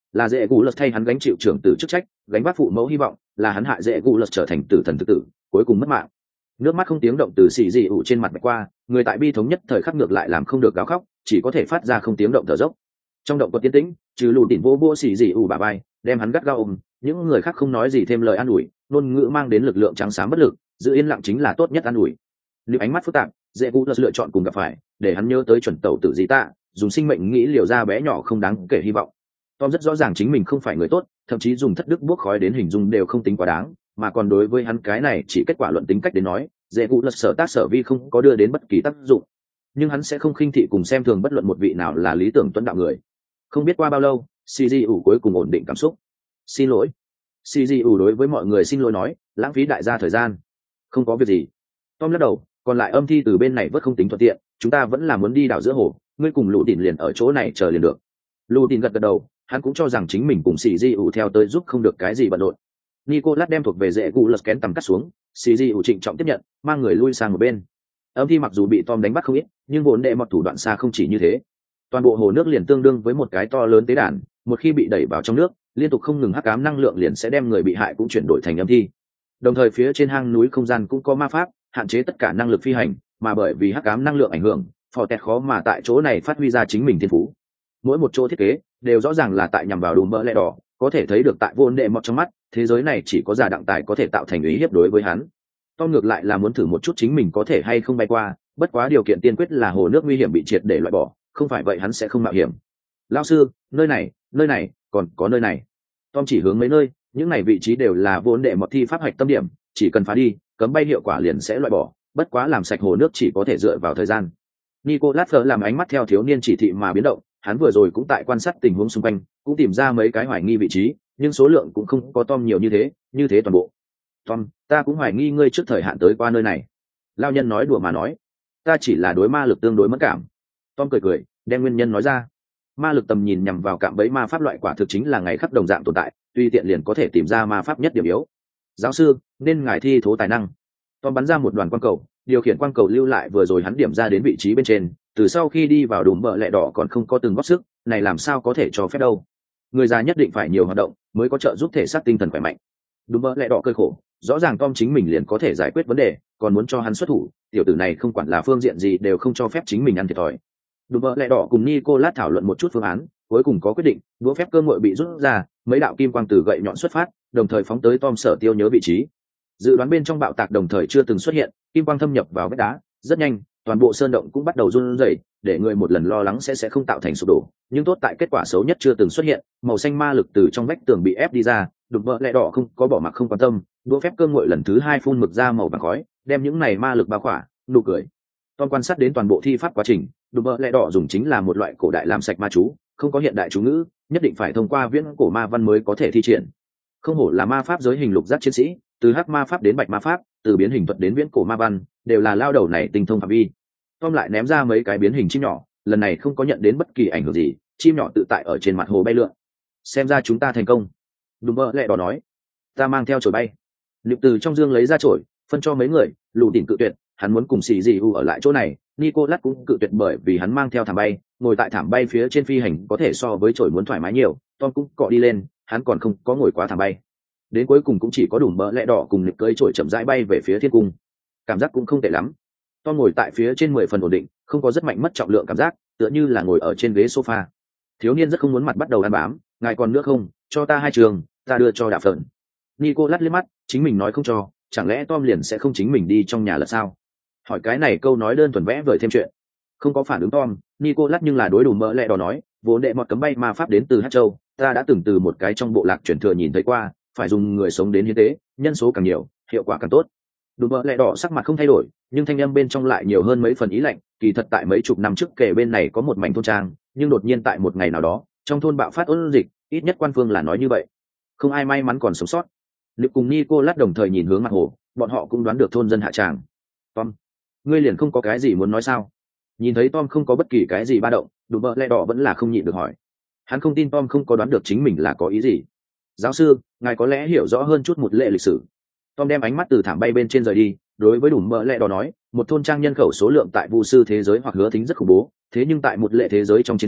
là dễ gù lật thay hắn gánh chịu trưởng tử chức trách, gánh vác phụ mẫu hy vọng, là hắn hại dễ gù lật trở thành tử thần thực tử, cuối cùng mất mạng. Nước mắt không tiếng động từ xì dị ủ trên mặt bạch qua, người tại bi thống nhất thời khắc ngược lại làm không được gào khóc, chỉ có thể phát ra không tiếng động thở dốc. Trong động có tiến tĩnh, trừ lù tỉn vô xì dị ủ bả vai, đem hắn gắt gao ôm, những người khác không nói gì thêm lời an ủi, ngôn ngữ mang đến lực lượng trắng xám bất lực, giữ yên lặng chính là tốt nhất an ủi. Nếu ánh mắt phức tạp, dễ gù lật lựa chọn cùng gặp phải, để hắn nhớ tới chuẩn tẩu tử dị tạ, dùng sinh mệnh nghĩ liều ra bé nhỏ không đáng kể hy vọng. Tom rất rõ ràng chính mình không phải người tốt, thậm chí dùng thất đức buốc khói đến hình dung đều không tính quá đáng, mà còn đối với hắn cái này chỉ kết quả luận tính cách đến nói, dễ cụ lật sở tác sở vi không có đưa đến bất kỳ tác dụng. Nhưng hắn sẽ không khinh thị cùng xem thường bất luận một vị nào là lý tưởng tuấn đạo người. Không biết qua bao lâu, CGU cuối cùng ổn định cảm xúc. Xin lỗi. CGU đối với mọi người xin lỗi nói, lãng phí đại gia thời gian. Không có việc gì. Tom lắc đầu, còn lại âm thi từ bên này vẫn không tính thuận tiện, chúng ta vẫn là muốn đi đảo giữa hồ, ngươi cùng lũ tỉn liền ở chỗ này chờ liền được. Lũ tỉn gật đầu, hắn cũng cho rằng chính mình cùng CGU theo tới giúp không được cái gì bận rộn. Nicolas đem thuộc về dễ cụ lật kén tầm cắt xuống, CGU trịnh trọng tiếp nhận, mang người lui sang một bên. Âm thi mặc dù bị Tom đánh bắt không ít, nhưng vốn đệ một thủ đoạn xa không chỉ như thế. Toàn bộ hồ nước liền tương đương với một cái to lớn tế đàn, một khi bị đẩy vào trong nước, liên tục không ngừng hắc ám năng lượng liền sẽ đem người bị hại cũng chuyển đổi thành âm thi. Đồng thời phía trên hang núi không gian cũng có ma pháp, hạn chế tất cả năng lực phi hành, mà bởi vì hắc ám năng lượng ảnh hưởng, phò tẹt khó mà tại chỗ này phát huy ra chính mình thiên phú. Mỗi một chỗ thiết kế đều rõ ràng là tại nhằm vào đùm bỡ lẽ đỏ, có thể thấy được tại vô đệ mọt trong mắt, thế giới này chỉ có giả đặng tài có thể tạo thành uy hiếp đối với hắn. Tom ngược lại là muốn thử một chút chính mình có thể hay không bay qua, bất quá điều kiện tiên quyết là hồ nước nguy hiểm bị triệt để loại bỏ, không phải vậy hắn sẽ không mạo hiểm. Lão sư, nơi này, còn có nơi này. Tom chỉ hướng mấy nơi, những này vị trí đều là vô đệ mọt thi pháp hoạch tâm điểm, chỉ cần phá đi, cấm bay hiệu quả liền sẽ loại bỏ, bất quá làm sạch hồ nước chỉ có thể dựa vào thời gian. Nicolas Fleur làm ánh mắt theo thiếu niên chỉ thị mà biến động, hắn vừa rồi cũng tại quan sát tình huống xung quanh, cũng tìm ra mấy cái hoài nghi vị trí, nhưng số lượng cũng không có Tom nhiều như thế toàn bộ. Tom, ta cũng hoài nghi ngươi trước thời hạn tới qua nơi này. Lao nhân nói đùa mà nói, ta chỉ là đối ma lực tương đối mất cảm. Tom cười, đem nguyên nhân nói ra. Ma lực tầm nhìn nhằm vào cạm bẫy ma pháp loại quả thực chính là ngày khắp đồng dạng tồn tại, tuy tiện liền có thể tìm ra ma pháp nhất điểm yếu. Giáo sư, nên ngài thi thố tài năng. Tom bắn ra một đoàn quang cầu, điều khiển quang cầu lưu lại vừa rồi hắn điểm ra đến vị trí bên trên, từ sau khi đi vào đùm bợ lẹ đỏ còn không có từng góp sức, này làm sao có thể cho phép đâu. Người già nhất định phải nhiều hoạt động mới có trợ giúp thể xác tinh thần khỏe mạnh. Đùm bợ lẹ đỏ cơi khổ, rõ ràng Tom chính mình liền có thể giải quyết vấn đề, còn muốn cho hắn xuất thủ, tiểu tử này không quản là phương diện gì đều không cho phép chính mình ăn thiệt thòi. Đùm bợ lẹ đỏ cùng Nicolas thảo luận một chút phương án, cuối cùng có quyết định, đũa phép cơ ngội bị rút ra, mấy đạo kim quang từ gậy nhọn xuất phát, đồng thời phóng tới Tom sở tiêu nhớ vị trí. Dự đoán bên trong bạo tạc đồng thời chưa từng xuất hiện, kim quang thâm nhập vào vách đá, rất nhanh, toàn bộ sơn động cũng bắt đầu run rẩy, để người một lần lo lắng sẽ không tạo thành sụp đổ, nhưng tốt tại kết quả xấu nhất chưa từng xuất hiện, màu xanh ma lực từ trong vách tường bị ép đi ra, đục vỡ lẹ đỏ không có bỏ mặc không quan tâm, đũa phép cơ ngội lần thứ hai phun mực ra màu vàng khói, đem những này ma lực bao khỏa, nụ cười. Tom quan sát đến toàn bộ thi pháp quá trình, đục vỡ lẹ đỏ dùng chính là một loại cổ đại làm sạch ma chú, không có hiện đại chú ngữ, nhất định phải thông qua viễn cổ ma văn mới có thể thi triển. Không hổ là ma pháp giới hình lục giác chiến sĩ, từ hắc ma pháp đến bạch ma pháp, từ biến hình thuật đến viễn cổ ma văn, đều là lao đầu này tinh thông phạm vi. Tom lại ném ra mấy cái biến hình chim nhỏ, lần này không có nhận đến bất kỳ ảnh hưởng gì, chim nhỏ tự tại ở trên mặt hồ bay lượn. Xem ra chúng ta thành công. Đùm bơ lẹ đỏ nói, ta mang theo chổi bay. Liệp từ trong dương lấy ra chổi, phân cho mấy người, lù tỉn cự tuyệt, hắn muốn cùng xì gì ở lại chỗ này. Nicolas cũng cự tuyệt bởi vì hắn mang theo thảm bay, ngồi tại thảm bay phía trên phi hành có thể so với chổi muốn thoải mái nhiều. Tom cũng cọ đi lên, hắn còn không có ngồi quá thảm bay. Đến cuối cùng cũng chỉ có đủ bỡ lẽ đỏ cùng nịp cưỡi trội chậm rãi bay về phía thiên cung, cảm giác cũng không tệ lắm. Tom ngồi tại phía trên 10 phần ổn định, không có rất mạnh mất trọng lượng cảm giác, tựa như là ngồi ở trên ghế sofa. Thiếu niên rất không muốn mặt bắt đầu ăn bám, ngài còn nước không, cho ta 2 trường, ta đưa cho đạp phận. Nicolas liếc mắt, chính mình nói không cho, chẳng lẽ Tom liền sẽ không chính mình đi trong nhà là sao? Hỏi cái này câu nói đơn thuần vẽ vời thêm chuyện. Không có phản ứng Tom, Nicolas nhưng là đối đủ mỡ lẹ đỏ nói, vốn đệ mọt cấm bay ma pháp đến từ Hát Châu, ta đã từng từ một cái trong bộ lạc truyền thừa nhìn thấy qua, phải dùng người sống đến hiến tế, nhân số càng nhiều hiệu quả càng tốt. Đùm bợ lẹ đỏ sắc mặt không thay đổi, nhưng thanh âm bên trong lại nhiều hơn mấy phần ý lạnh. Kỳ thật tại mấy chục năm trước kể bên này có một mảnh thôn trang, nhưng đột nhiên tại một ngày nào đó trong thôn bạo phát ôn dịch, ít nhất quan phương là nói như vậy, không ai may mắn còn sống sót. Lực cùng Nicolas đồng thời nhìn hướng mặt hồ, bọn họ cũng đoán được thôn dân hạ tràng. Tom, ngươi liền không có cái gì muốn nói sao? Nhìn thấy Tom không có bất kỳ cái gì ba động, đùm bợ lẹ đỏ vẫn là không nhịn được hỏi. Hắn không tin Tom không có đoán được chính mình là có ý gì. Giáo sư, ngài có lẽ hiểu rõ hơn chút một lệ lịch sử. Tom đem ánh mắt từ thảm bay bên trên rời đi, đối với đùm bợ lẹ đỏ nói, một thôn trang nhân khẩu số lượng tại vu sư thế giới hoặc hứa thính rất khủng bố, thế nhưng tại một lệ thế giới trong chiến tranh,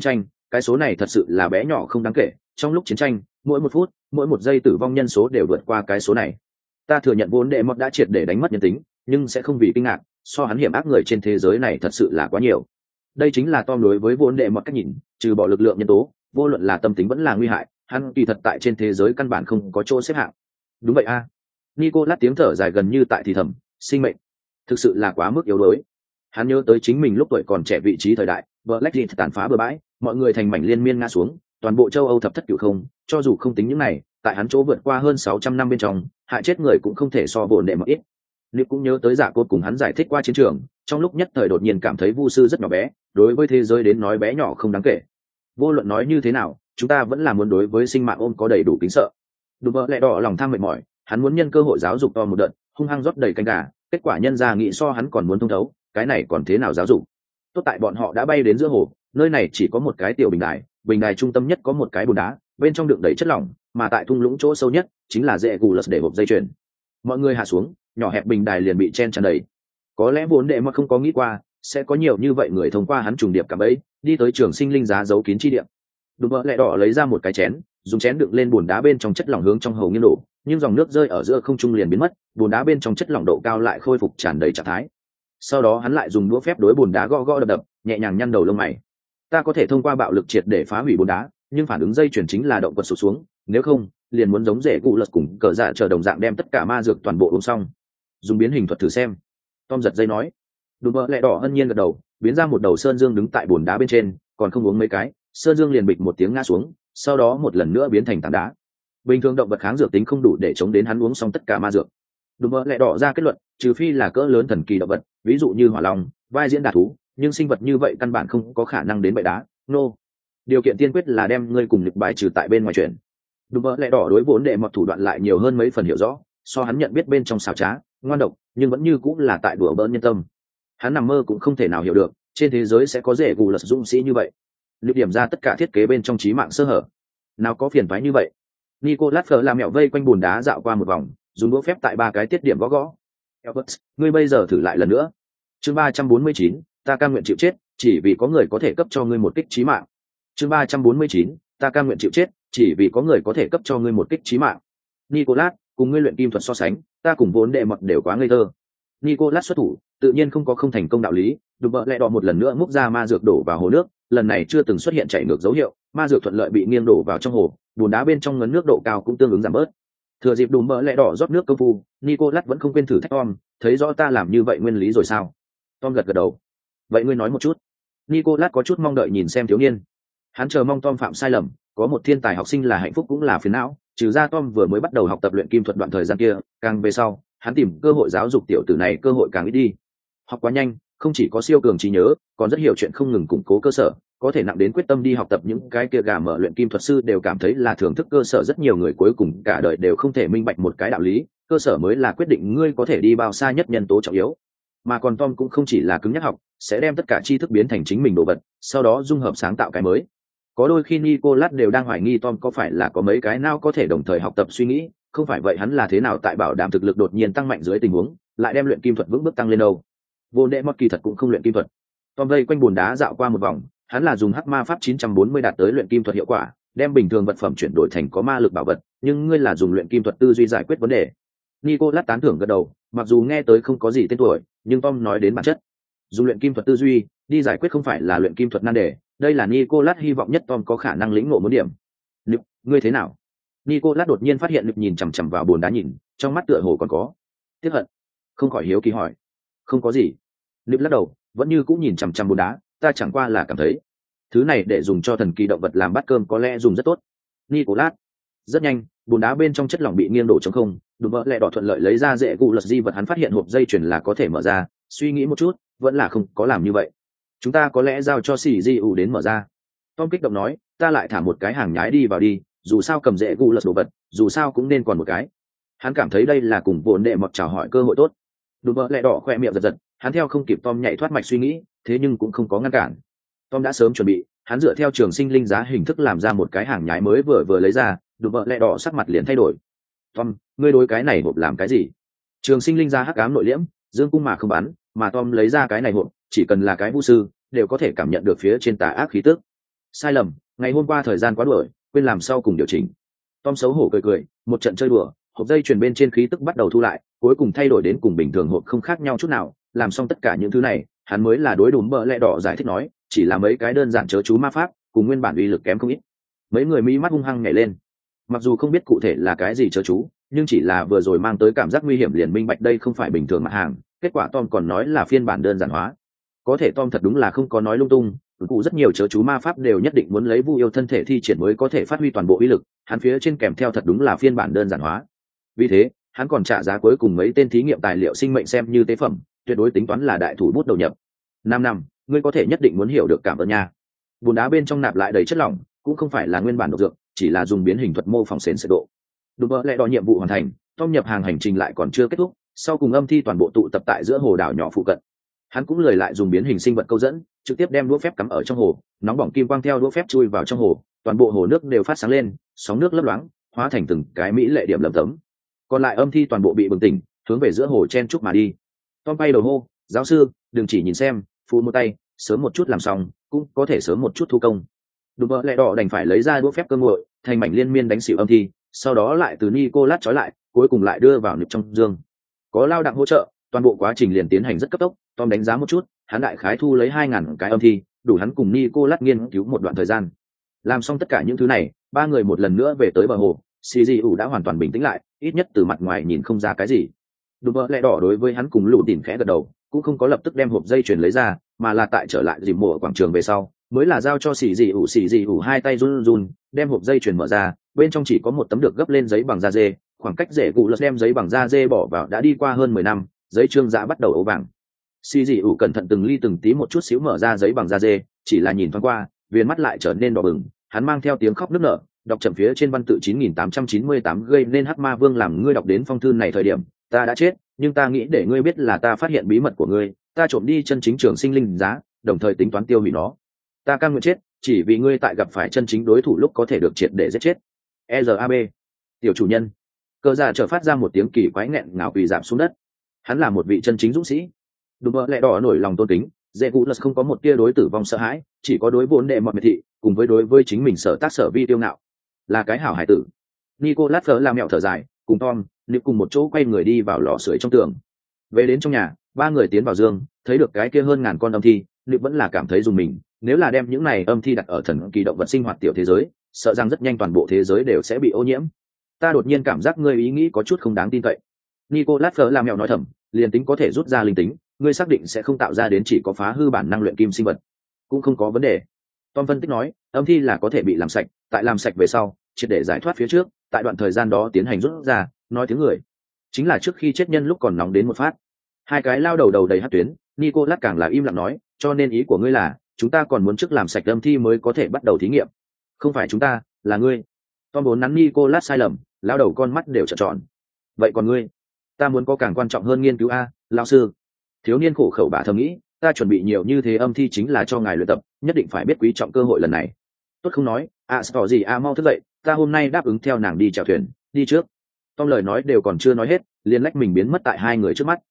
cái số này thật sự là bé nhỏ không đáng kể. Trong lúc chiến tranh, mỗi 1 phút, mỗi 1 giây tử vong nhân số đều vượt qua cái số này. Ta thừa nhận vốn đệ mọt đã triệt để đánh mất nhân tính, nhưng sẽ không vì kinh ngạc, so hắn hiểm ác người trên thế giới này thật sự là quá nhiều. Đây chính là Tom đối với vốn đệ mọt cách nhìn, trừ bỏ lực lượng nhân tố, vô luận là tâm tính vẫn là nguy hại, hắn kỳ thật tại trên thế giới căn bản không có chỗ xếp hạng. Đúng vậy a. Nicolas tiếng thở dài gần như tại thì thầm, sinh mệnh thực sự là quá mức yếu đuối. Hắn nhớ tới chính mình lúc tuổi còn trẻ vị trí thời đại, Blackgate tàn phá bừa bãi, mọi người thành mảnh liên miên ngã xuống, toàn bộ châu Âu thập thất cửu không, cho dù không tính những này, tại hắn chỗ vượt qua hơn 600 năm bên trong, hại chết người cũng không thể so bổn đệ một ít. Liệu cũng nhớ tới Dạ Cốt cùng hắn giải thích qua chiến trường, trong lúc nhất thời đột nhiên cảm thấy Vu sư rất nhỏ bé, đối với thế giới đến nói bé nhỏ không đáng kể. Vô luận nói như thế nào, chúng ta vẫn là muốn đối với sinh mạng ôm có đầy đủ kính sợ. Đúng vậy, lẹ đỏ lòng tham mệt mỏi, hắn muốn nhân cơ hội giáo dục to một đợt, hung hăng rót đầy canh gà, kết quả nhân ra nghĩ so hắn còn muốn thông thấu, cái này còn thế nào giáo dục. Tốt tại bọn họ đã bay đến giữa hồ, nơi này chỉ có một cái tiểu bình đài trung tâm nhất có một cái bùn đá, bên trong đựng đầy chất lỏng, mà tại thung lũng chỗ sâu nhất chính là rễ gù lật để hộp dây chuyền. Mọi người hạ xuống, nhỏ hẹp bình đài liền bị chen tràn đầy. Có lẽ vốn đệ mà không có nghĩ qua sẽ có nhiều như vậy người thông qua hắn trùng điệp cả bẫy đi tới trường sinh linh giá giấu kín chi địa. Đúng vậy, lẹ đỏ lấy ra một cái chén, dùng chén đựng lên bùn đá bên trong chất lỏng hướng trong hầu nghiêng đổ, nhưng dòng nước rơi ở giữa không trung liền biến mất, bùn đá bên trong chất lỏng độ cao lại khôi phục tràn đầy trạng thái. Sau đó hắn lại dùng đũa phép đối bùn đá gõ gõ đập đập, nhẹ nhàng nhăn đầu lông mày. Ta có thể thông qua bạo lực triệt để phá hủy bùn đá, nhưng phản ứng dây chuyển chính là động vật sụt xuống, nếu không liền muốn giống rễ cụ lật cùng cờ dạ chờ đồng dạng đem tất cả ma dược toàn bộ uống xong. Dùng biến hình thuật thử xem. Tom giật dây nói. Đúng vậy, lẹ đỏ hân nhiên gật đầu, biến ra một đầu sơn dương đứng tại bùn đá bên trên, còn không uống mấy cái, sơn dương liền bịch một tiếng ngã xuống, sau đó một lần nữa biến thành tảng đá. Bình thường động vật kháng dược tính không đủ để chống đến hắn uống xong tất cả ma dược. Đúng vậy, lẹ đỏ ra kết luận, trừ phi là cỡ lớn thần kỳ động vật, ví dụ như hỏa long, vai diễn đà thú, nhưng sinh vật như vậy căn bản không có khả năng đến bậy đá. Nô. Điều kiện tiên quyết là đem ngươi cùng lực bài trừ tại bên ngoài chuyện. Đúng vậy, lẹ đỏ đối vốn đệ mọt thủ đoạn lại nhiều hơn mấy phần hiểu rõ, so hắn nhận biết bên trong xảo trá, ngoan độc, nhưng vẫn như cũng là tại đùa bỡn nhân tâm. Hắn nằm mơ cũng không thể nào hiểu được, trên thế giới sẽ có rễ gù lật dũng sĩ như vậy. Liệu điểm ra tất cả thiết kế bên trong trí mạng sơ hở, nào có phiền toái như vậy. Nicolas Fleur làm mẹo vây quanh bùn đá dạo qua một vòng, dùng đũa phép tại 3 cái tiết điểm gõ gõ. Albert, ngươi bây giờ thử lại lần nữa. Chương 349, ta cam nguyện chịu chết, chỉ vì có người có thể cấp cho ngươi một kích chí mạng. Chương 349, ta cam nguyện chịu chết, chỉ vì có người có thể cấp cho ngươi một kích chí mạng. Nicolas, cùng ngươi luyện kim thuật so sánh, ta cùng vốn đệ mật đều quá ngây thơ. Nicolas xuất thủ, tự nhiên không có không thành công đạo lý, đùm bợ lẹ đỏ một lần nữa múc ra ma dược đổ vào hồ nước, lần này chưa từng xuất hiện chảy ngược dấu hiệu, ma dược thuận lợi bị nghiêng đổ vào trong hồ, bùn đá bên trong ngấn nước độ cao cũng tương ứng giảm bớt. Thừa dịp đùm bợ lẹ đỏ rót nước công phu, Nicolas vẫn không quên thử thách Tom, thấy rõ ta làm như vậy nguyên lý rồi sao? Tom gật gật đầu. Vậy ngươi nói một chút. Nicolas có chút mong đợi nhìn xem thiếu niên. Hắn chờ mong Tom phạm sai lầm, có một thiên tài học sinh là hạnh phúc cũng là phiền não, trừ ra Tom vừa mới bắt đầu học tập luyện kim thuật đoạn thời gian kia, càng về sau, hắn tìm cơ hội giáo dục tiểu tử này cơ hội càng ít đi. Học quá nhanh, không chỉ có siêu cường trí nhớ, còn rất hiểu chuyện không ngừng củng cố cơ sở, có thể nặng đến quyết tâm đi học tập những cái kia gà mở luyện kim thuật sư đều cảm thấy là thưởng thức cơ sở, rất nhiều người cuối cùng cả đời đều không thể minh bạch một cái đạo lý, cơ sở mới là quyết định ngươi có thể đi bao xa nhất nhân tố trọng yếu. Mà còn Tom cũng không chỉ là cứng nhắc học, sẽ đem tất cả tri thức biến thành chính mình đồ vật, sau đó dung hợp sáng tạo cái mới. Có đôi khi Nicolas đều đang hoài nghi Tom có phải là có mấy cái nào có thể đồng thời học tập suy nghĩ, không phải vậy hắn là thế nào tại bảo đảm thực lực đột nhiên tăng mạnh dưới tình huống, lại đem luyện kim thuật vững bước tăng lên đâu. Vô đệ mất kỳ thật cũng không luyện kim thuật. Tom vây quanh bùn đá dạo qua một vòng, hắn là dùng hắc ma pháp 940 đạt tới luyện kim thuật hiệu quả, đem bình thường vật phẩm chuyển đổi thành có ma lực bảo vật, nhưng ngươi là dùng luyện kim thuật tư duy giải quyết vấn đề. Nicolas tán thưởng gật đầu, mặc dù nghe tới không có gì tên tuổi, nhưng Tom nói đến bản chất. Dùng luyện kim thuật tư duy đi giải quyết không phải là luyện kim thuật nan đề, đây là Nicolas hy vọng nhất Tom có khả năng lĩnh ngộ muốn điểm. Nịp, ngươi thế nào? Nicolas đột nhiên phát hiện Nịp nhìn chằm chằm vào bùn đá nhìn, trong mắt tựa hồ còn có tiếc hận. Không khỏi hiếu kỳ hỏi. Không có gì. Nịp lắc đầu, vẫn như cũng nhìn chằm chằm bùn đá, ta chẳng qua là cảm thấy thứ này để dùng cho thần kỳ động vật làm bát cơm có lẽ dùng rất tốt. Nicolas. Rất nhanh, bùn đá bên trong chất lỏng bị nghiêng đổ trống không, đùm bợ lẹ đỏ thuận lợi lấy ra rễ cụ lật di vật, hắn phát hiện hộp dây chuyền là có thể mở ra, suy nghĩ một chút, vẫn là không có làm như vậy. Chúng ta có lẽ giao cho xì di ủ đến mở ra. Tom kích động nói, ta lại thả một cái hàng nhái đi vào đi, dù sao cầm rễ cụ lật đồ vật, dù sao cũng nên còn một cái. Hắn cảm thấy đây là cùng vốn đệ mọt chào hỏi cơ hội tốt. Đùm bợ lẹ đỏ khoe miệng giật giật, hắn theo không kịp Tom nhảy thoát mạch suy nghĩ, thế nhưng cũng không có ngăn cản. Tom đã sớm chuẩn bị, hắn dựa theo trường sinh linh giá hình thức làm ra một cái hàng nhái mới vừa lấy ra, đùm bợ lẹ đỏ sắc mặt liền thay đổi. Tom, ngươi đối cái này hộp làm cái gì? Trường sinh linh giá hắc ám nội liễm, dương cung mà không bắn, mà Tom lấy ra cái này hộp, chỉ cần là cái vũ sư đều có thể cảm nhận được phía trên tà ác khí tức. Sai lầm, ngày hôm qua thời gian quá đuổi, quên làm sau cùng điều chỉnh. Tom xấu hổ cười cười, một trận chơi đùa, hộp dây chuyền bên trên khí tức bắt đầu thu lại, cuối cùng thay đổi đến cùng bình thường hộp không khác nhau chút nào. Làm xong tất cả những thứ này, hắn mới là đối đùm bợ lẹ đỏ giải thích nói, chỉ là mấy cái đơn giản chớ chú ma pháp, cùng nguyên bản uy lực kém không ít. Mấy người mi mắt hung hăng nhảy lên. Mặc dù không biết cụ thể là cái gì chớ chú, nhưng chỉ là vừa rồi mang tới cảm giác nguy hiểm liền minh bạch đây không phải bình thường mặt hàng. Kết quả Tom còn nói là phiên bản đơn giản hóa. Có thể Tom thật đúng là không có nói lung tung, cụ rất nhiều chớ chú ma pháp đều nhất định muốn lấy Vu yêu thân thể thi triển mới có thể phát huy toàn bộ uy lực, hắn phía trên kèm theo thật đúng là phiên bản đơn giản hóa. Vì thế, hắn còn trả giá cuối cùng mấy tên thí nghiệm tài liệu sinh mệnh xem như tế phẩm, tuyệt đối tính toán là đại thủ bút đầu nhập. 5 năm, ngươi có thể nhất định muốn hiểu được, cảm ơn nha. Bùn đá bên trong nạp lại đầy chất lỏng, cũng không phải là nguyên bản độc dược, chỉ là dùng biến hình thuật mô phỏng sến sệt độ. Đùm bợ lẹ đỏ nhiệm vụ hoàn thành, Tom nhập hàng hành trình lại còn chưa kết thúc, sau cùng âm thi toàn bộ tụ tập tại giữa hồ đảo nhỏ phụ cận. Hắn cũng lười lại dùng biến hình sinh vật câu dẫn, trực tiếp đem đũa phép cắm ở trong hồ, nóng bỏng kim quang theo đũa phép chui vào trong hồ, toàn bộ hồ nước đều phát sáng lên, sóng nước lấp loáng, hóa thành từng cái mỹ lệ điểm lấm tấm. Còn lại âm thi toàn bộ bị bừng tỉnh, hướng về giữa hồ chen chúc mà đi. Tom bay đầu hô, giáo sư, đừng chỉ nhìn xem, phụ một tay, sớm một chút làm xong, cũng có thể sớm một chút thu công. Đùm bợ lẹ đỏ đành phải lấy ra đũa phép cơ nguội, thành mảnh liên miên đánh xỉu âm thi, sau đó lại từ Nicolas trói lại, cuối cùng lại đưa vào nịp trong dương. Có lao đặng hỗ trợ, toàn bộ quá trình liền tiến hành rất cấp tốc. Tom đánh giá một chút, hắn đại khái thu lấy 2.000 cái âm thi, đủ hắn cùng Nicolas nghiên cứu một đoạn thời gian. Làm xong tất cả những thứ này, ba người một lần nữa về tới bờ hồ. CGU đã hoàn toàn bình tĩnh lại, ít nhất từ mặt ngoài nhìn không ra cái gì. Đùm bợ lẹ đỏ đối với hắn cùng lũ tỉn khẽ gật đầu, cũng không có lập tức đem hộp dây chuyền lấy ra, mà là tại trở lại dìm mùa ở quảng trường về sau, mới là giao cho CGU hai tay run run, đem hộp dây chuyền mở ra, bên trong chỉ có một tấm được gấp lên giấy bằng da dê, khoảng cách dễ cụ lật đem giấy bằng da dê bỏ vào đã đi qua hơn 10 năm, giấy trương dạ bắt đầu ố vàng. CGU cẩn thận từng ly từng tí một chút xíu mở ra giấy bằng da dê, chỉ là nhìn thoáng qua, viền mắt lại trở nên đỏ bừng, hắn mang theo tiếng khóc nức nở, đọc chậm phía trên văn tự 9898 gây nên hắc ma vương làm ngươi đọc đến phong thư này thời điểm, ta đã chết, nhưng ta nghĩ để ngươi biết là ta phát hiện bí mật của ngươi, ta trộm đi chân chính trường sinh linh giá, đồng thời tính toán tiêu hủy nó. Ta cam nguyện chết, chỉ vì ngươi tại gặp phải chân chính đối thủ lúc có thể được triệt để giết chết. ERAB, tiểu chủ nhân. Cờ giả trở phát ra một tiếng kỳ quái nghẹn ngào quỳ giảm xuống đất. Hắn là một vị chân chính dũng sĩ. Đùm bợ lẹ đỏ nổi lòng tôn kính, dễ cụ lật không có một tia đối tử vong sợ hãi, chỉ có đối vốn đệ mọi miệt thị, cùng với đối với chính mình sở tác sở vi tiêu ngạo. Là cái hảo hải tử. Nicolas Fleur làm mẹo thở dài, cùng Tom, Nick cùng một chỗ quay người đi vào lò sưởi trong tường. Về đến trong nhà, ba người tiến vào giường, thấy được cái kia hơn ngàn con âm thi, Nick vẫn là cảm thấy dùng mình. Nếu là đem những này âm thi đặt ở thần kỳ động vật sinh hoạt tiểu thế giới, sợ rằng rất nhanh toàn bộ thế giới đều sẽ bị ô nhiễm. Ta đột nhiên cảm giác ngươi ý nghĩ có chút không đáng tin cậy. Nicolas Fleur làm mẹo nói thầm, liền tính có thể rút ra linh tính, ngươi xác định sẽ không tạo ra đến chỉ có phá hư bản năng luyện kim sinh vật, cũng không có vấn đề. Tom phân tích nói, âm thi là có thể bị làm sạch, tại làm sạch về sau, triệt để giải thoát phía trước, tại đoạn thời gian đó tiến hành rút ra, nói tiếng người. Chính là trước khi chết nhân lúc còn nóng đến một phát. Hai cái lao đầu đầy hất tuyến, Nicolas càng là im lặng nói, cho nên ý của ngươi là, chúng ta còn muốn trước làm sạch âm thi mới có thể bắt đầu thí nghiệm. Không phải chúng ta, là ngươi. Tom vốn nắn Nicolas sai lầm, lao đầu con mắt đều trợn tròn. Vậy còn ngươi? Ta muốn có càng quan trọng hơn nghiên cứu a, lão sư. Thiếu niên khổ khẩu bả thầm nghĩ, ta chuẩn bị nhiều như thế âm thi chính là cho ngài luyện tập, nhất định phải biết quý trọng cơ hội lần này. Tốt không nói, tỏ gì mau thức dậy, ta hôm nay đáp ứng theo nàng đi chèo thuyền, đi trước. Tom lời nói đều còn chưa nói hết, liền lách mình biến mất tại hai người trước mắt.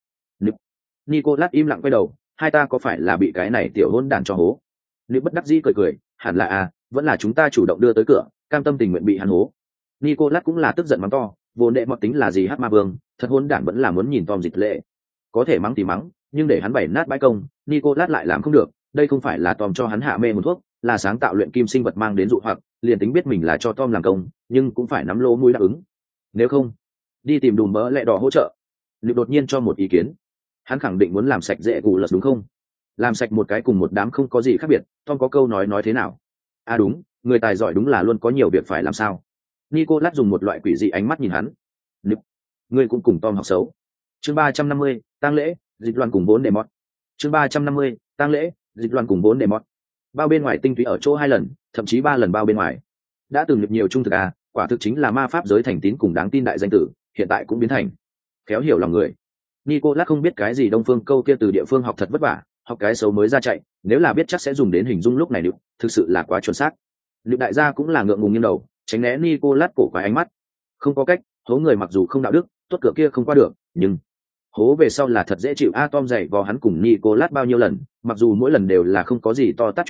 Nicolas im lặng quay đầu, hai ta có phải là bị cái này tiểu hôn đàn cho hố? Nữ bất đắc dĩ cười cười, hẳn là vẫn là chúng ta chủ động đưa tới cửa, cam tâm tình nguyện bị hắn hố. Nicolas cũng là tức giận mắng to, vô đệ mọt tính là gì hát ma vương, thật hôn đản vẫn là muốn nhìn Tom dịch lệ. Có thể mắng thì mắng, nhưng để hắn bày nát bãi công, Nicolas lại làm không được, đây không phải là Tom cho hắn hạ mê một thuốc, là sáng tạo luyện kim sinh vật mang đến dụ hoặc, liền tính biết mình là cho Tom làm công, nhưng cũng phải nắm lỗ mũi đáp ứng. Nếu không, đi tìm đùm bỡ lẹ đỏ hỗ trợ. Liệu đột nhiên cho một ý kiến, hắn khẳng định muốn làm sạch dễ cụ lật đúng không? Làm sạch một cái cùng một đám không có gì khác biệt, Tom có câu nói thế nào? Đúng, người tài giỏi đúng là luôn có nhiều việc phải làm sao? Nicolas dùng một loại quỷ dị ánh mắt nhìn hắn. Ngươi cũng cùng Tom học xấu. Chương 350, tang lễ, dịch loan cùng 4 đề mót. Chương 350, tang lễ, dịch loan cùng 4 đề mót. Bao bên ngoài tinh túy ở chỗ 2 lần, thậm chí 3 lần bao bên ngoài. Đã từng nhập nhiều trung thực quả thực chính là ma pháp giới thành tín cùng đáng tin đại danh tử, hiện tại cũng biến thành khéo hiểu lòng người. Nicolas không biết cái gì đông phương câu kia từ địa phương học thật vất vả, học cái xấu mới ra chạy, nếu là biết chắc sẽ dùng đến hình dung lúc này được, thực sự là quá chuẩn xác. Liệu đại gia cũng là ngượng ngùng nghiêng đầu, tránh né Nicolas cổ quái ánh mắt. Không có cách, hố người mặc dù không đạo đức, tốt cửa kia không qua được, nhưng hố về sau là thật dễ chịu. Tom dạy vò hắn cùng Nicolas bao nhiêu lần, mặc dù mỗi lần đều là không có gì to tát chuyện nhỏ,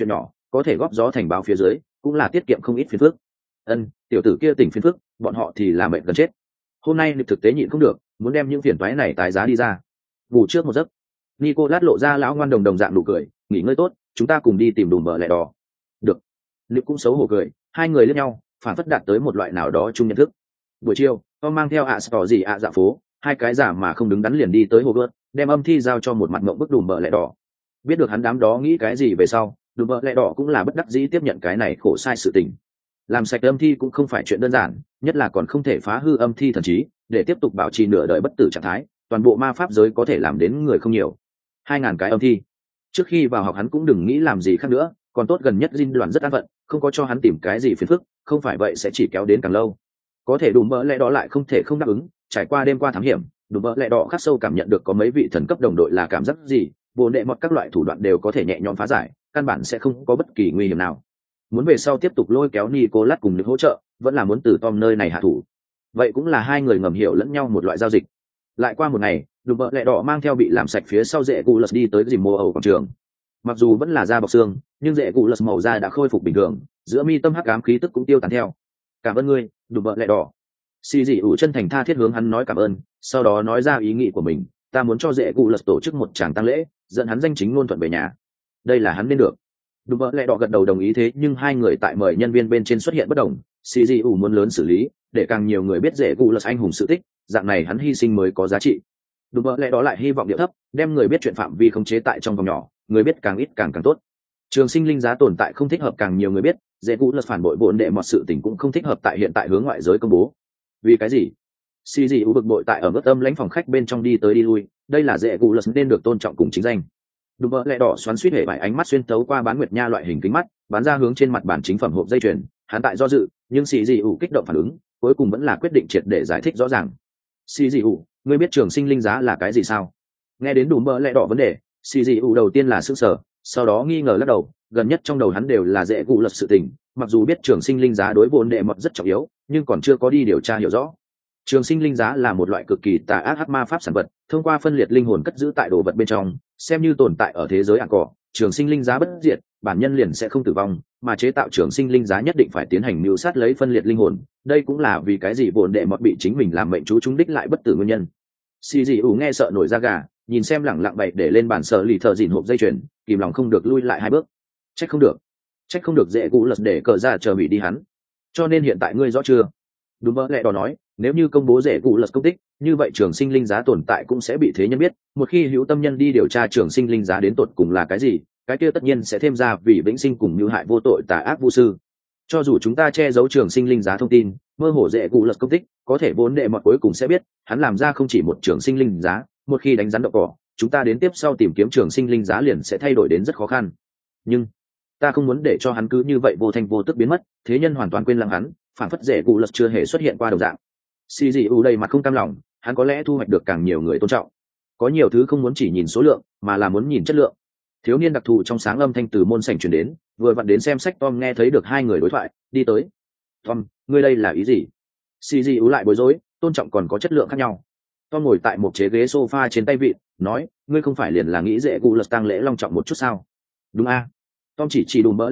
có thể góp gió thành báo phía dưới cũng là tiết kiệm không ít phiền phức. Tiểu tử kia tỉnh phiền phức, bọn họ thì là mệnh gần chết. Hôm nay nịp thực tế nhịn không được, muốn đem những phiền toái này tái giá đi ra. Ngủ trước một giấc, Nicolas lộ ra lão ngoan đồng đồng dạng nụ cười, nghỉ ngơi tốt, chúng ta cùng đi tìm đùm bờ lẹ đỏ. Được. Nịp cũng xấu hổ cười, hai người liếc nhau, phản phất đạt tới một loại nào đó chung nhận thức. Buổi chiều, Tom mang theo dạ phố, hai cái giả mà không đứng đắn liền đi tới Hogwarts, đem âm thi giao cho một mặt ngộng bức đùm bờ lẹ đỏ. Biết được hắn đám đó nghĩ cái gì về sau, đùm bờ lẹ đỏ cũng là bất đắc dĩ tiếp nhận cái này khổ sai sự tình. Làm sạch âm thi cũng không phải chuyện đơn giản, nhất là còn không thể phá hư âm thi thần trí, để tiếp tục bảo trì nửa đời bất tử trạng thái, toàn bộ ma pháp giới có thể làm đến người không nhiều. 2000 cái âm thi. Trước khi vào học hắn cũng đừng nghĩ làm gì khác nữa, còn tốt gần nhất Jin đoàn rất an phận, không có cho hắn tìm cái gì phiền phức, không phải vậy sẽ chỉ kéo đến càng lâu. Có thể đùm bờ lẹ đỏ lại không thể không đáp ứng, trải qua đêm qua thám hiểm, đùm bờ lẹ đỏ khắc sâu cảm nhận được có mấy vị thần cấp đồng đội là cảm giác gì, vô đệ mọt các loại thủ đoạn đều có thể nhẹ nhõm phá giải, căn bản sẽ không có bất kỳ nguy hiểm nào. Muốn về sau tiếp tục lôi kéo Nicolas cùng được hỗ trợ, vẫn là muốn từ Tom nơi này hạ thủ. Vậy cũng là hai người ngầm hiểu lẫn nhau một loại giao dịch. Lại qua một ngày, đùm bờ lẹ đỏ mang theo bị làm sạch phía sau dễ Gulas đi tới dìm mô ẩu quảng trường. Mặc dù vẫn là da bọc xương, nhưng dễ Gulas màu da đã khôi phục bình thường, giữa mi tâm hắc ám khí tức cũng tiêu tán theo. Cảm ơn ngươi, đùm bờ lẹ đỏ. Xì dị ủ chân thành tha thiết hướng hắn nói cảm ơn, sau đó nói ra ý nghĩ của mình, ta muốn cho dễ Gulas tổ chức một tràng tang lễ, dẫn hắn danh chính ngôn thuận về nhà. Đây là hắn nên được. Đùm bờ lẹ đỏ gật đầu đồng ý, thế nhưng hai người tại mời nhân viên bên trên xuất hiện bất đồng. Xì dị ủ muốn lớn xử lý, để càng nhiều người biết dễ Gulas anh hùng sự tích, dạng này hắn hy sinh mới có giá trị. Đùm bờ lẹ đỏ lại hy vọng điệu thấp, đem người biết chuyện phạm vi khống chế tại trong vòng nhỏ, người biết càng ít càng tốt. Trường sinh linh giá tồn tại không thích hợp càng nhiều người biết, dễ Gulas phản bội bổn đệ một sự tình cũng không thích hợp tại hiện tại hướng ngoại giới công bố. Vì cái gì? Xì dị ủ bực bội tại ở mức âm lãnh phòng khách bên trong đi tới đi lui, đây là dễ Gulas nên được tôn trọng cùng chính danh. Đùm bờ lẹ đỏ xoắn suýt hệ vài ánh mắt xuyên tấu qua bán nguyệt nha loại hình kính mắt, bán ra hướng trên mặt bản chính phẩm hộp dây chuyền, hắn tại do dự, nhưng xì dị ủ kích động phản ứng, cuối cùng vẫn là quyết định triệt để giải thích rõ ràng. Xì dị ủ, ngươi biết trường sinh linh giá là cái gì sao? Nghe đến đùm bờ lẹ đỏ vấn đề, xì dị ủ đầu tiên là sững sờ, sau đó nghi ngờ lắc đầu, gần nhất trong đầu hắn đều là dễ cụ lập sự tình, mặc dù biết trường sinh linh giá đối vốn đệ mật rất trọng yếu, nhưng còn chưa có đi điều tra hiểu rõ. Trường sinh linh giá là một loại cực kỳ tà ác hắc ma pháp sản vật, thông qua phân liệt linh hồn cất giữ tại đồ vật bên trong, xem như tồn tại ở thế giới ảng cỏ. Trường sinh linh giá bất diệt, bản nhân liền sẽ không tử vong, mà chế tạo trường sinh linh giá nhất định phải tiến hành mưu sát lấy phân liệt linh hồn. Đây cũng là vì cái gì vốn đệ mật bị chính mình làm mệnh chú trúng đích lại bất tử nguyên nhân. Xì dị ủ nghe sợ nổi da gà, nhìn xem lẳng lặng bày để lên bàn sợ lì thợ dìn hộp dây chuyền, kìm lòng không được lui lại hai bước. Trách không được dễ cụ lật để cờ ra chờ hủy đi hắn. Cho nên hiện tại ngươi rõ chưa? Đúng mơ lẹ đỏ nói, nếu như công bố dễ cụ lật công tích, như vậy trường sinh linh giá tồn tại cũng sẽ bị thế nhân biết. Một khi hữu tâm nhân đi điều tra trường sinh linh giá đến tột cùng là cái gì, cái kia tất nhiên sẽ thêm ra vì vĩnh sinh cùng như hại vô tội tà ác vô sư. Cho dù chúng ta che giấu trường sinh linh giá thông tin, mơ hồ dễ cụ lật công tích, có thể vốn đệ mọt cuối cùng sẽ biết, hắn làm ra không chỉ một trường sinh linh giá. Một khi đánh rắn đậu cỏ, chúng ta đến tiếp sau tìm kiếm trường sinh linh giá liền sẽ thay đổi đến rất khó khăn. Nhưng ta không muốn để cho hắn cứ như vậy vô thanh vô tức biến mất, thế nhân hoàn toàn quên lãng hắn, phản phất dễ cụ lật chưa hề xuất hiện qua đồng dạng. Xì dị u đầy mặt không cam lòng, hắn có lẽ thu hoạch được càng nhiều người tôn trọng. Có nhiều thứ không muốn chỉ nhìn số lượng, mà là muốn nhìn chất lượng. Thiếu niên đặc thù trong sáng âm thanh từ môn sảnh truyền đến, vừa vặn đến xem sách Tom nghe thấy được hai người đối thoại, đi tới. Tom, ngươi đây là ý gì? Xì dị u lại bối rối, tôn trọng còn có chất lượng khác nhau. Tom ngồi tại một chế ghế sofa trên tay vịn, nói, ngươi không phải liền là nghĩ dễ cụ lật tang lễ long trọng một chút sao? Đúng a. Tom chỉ đùm bỡ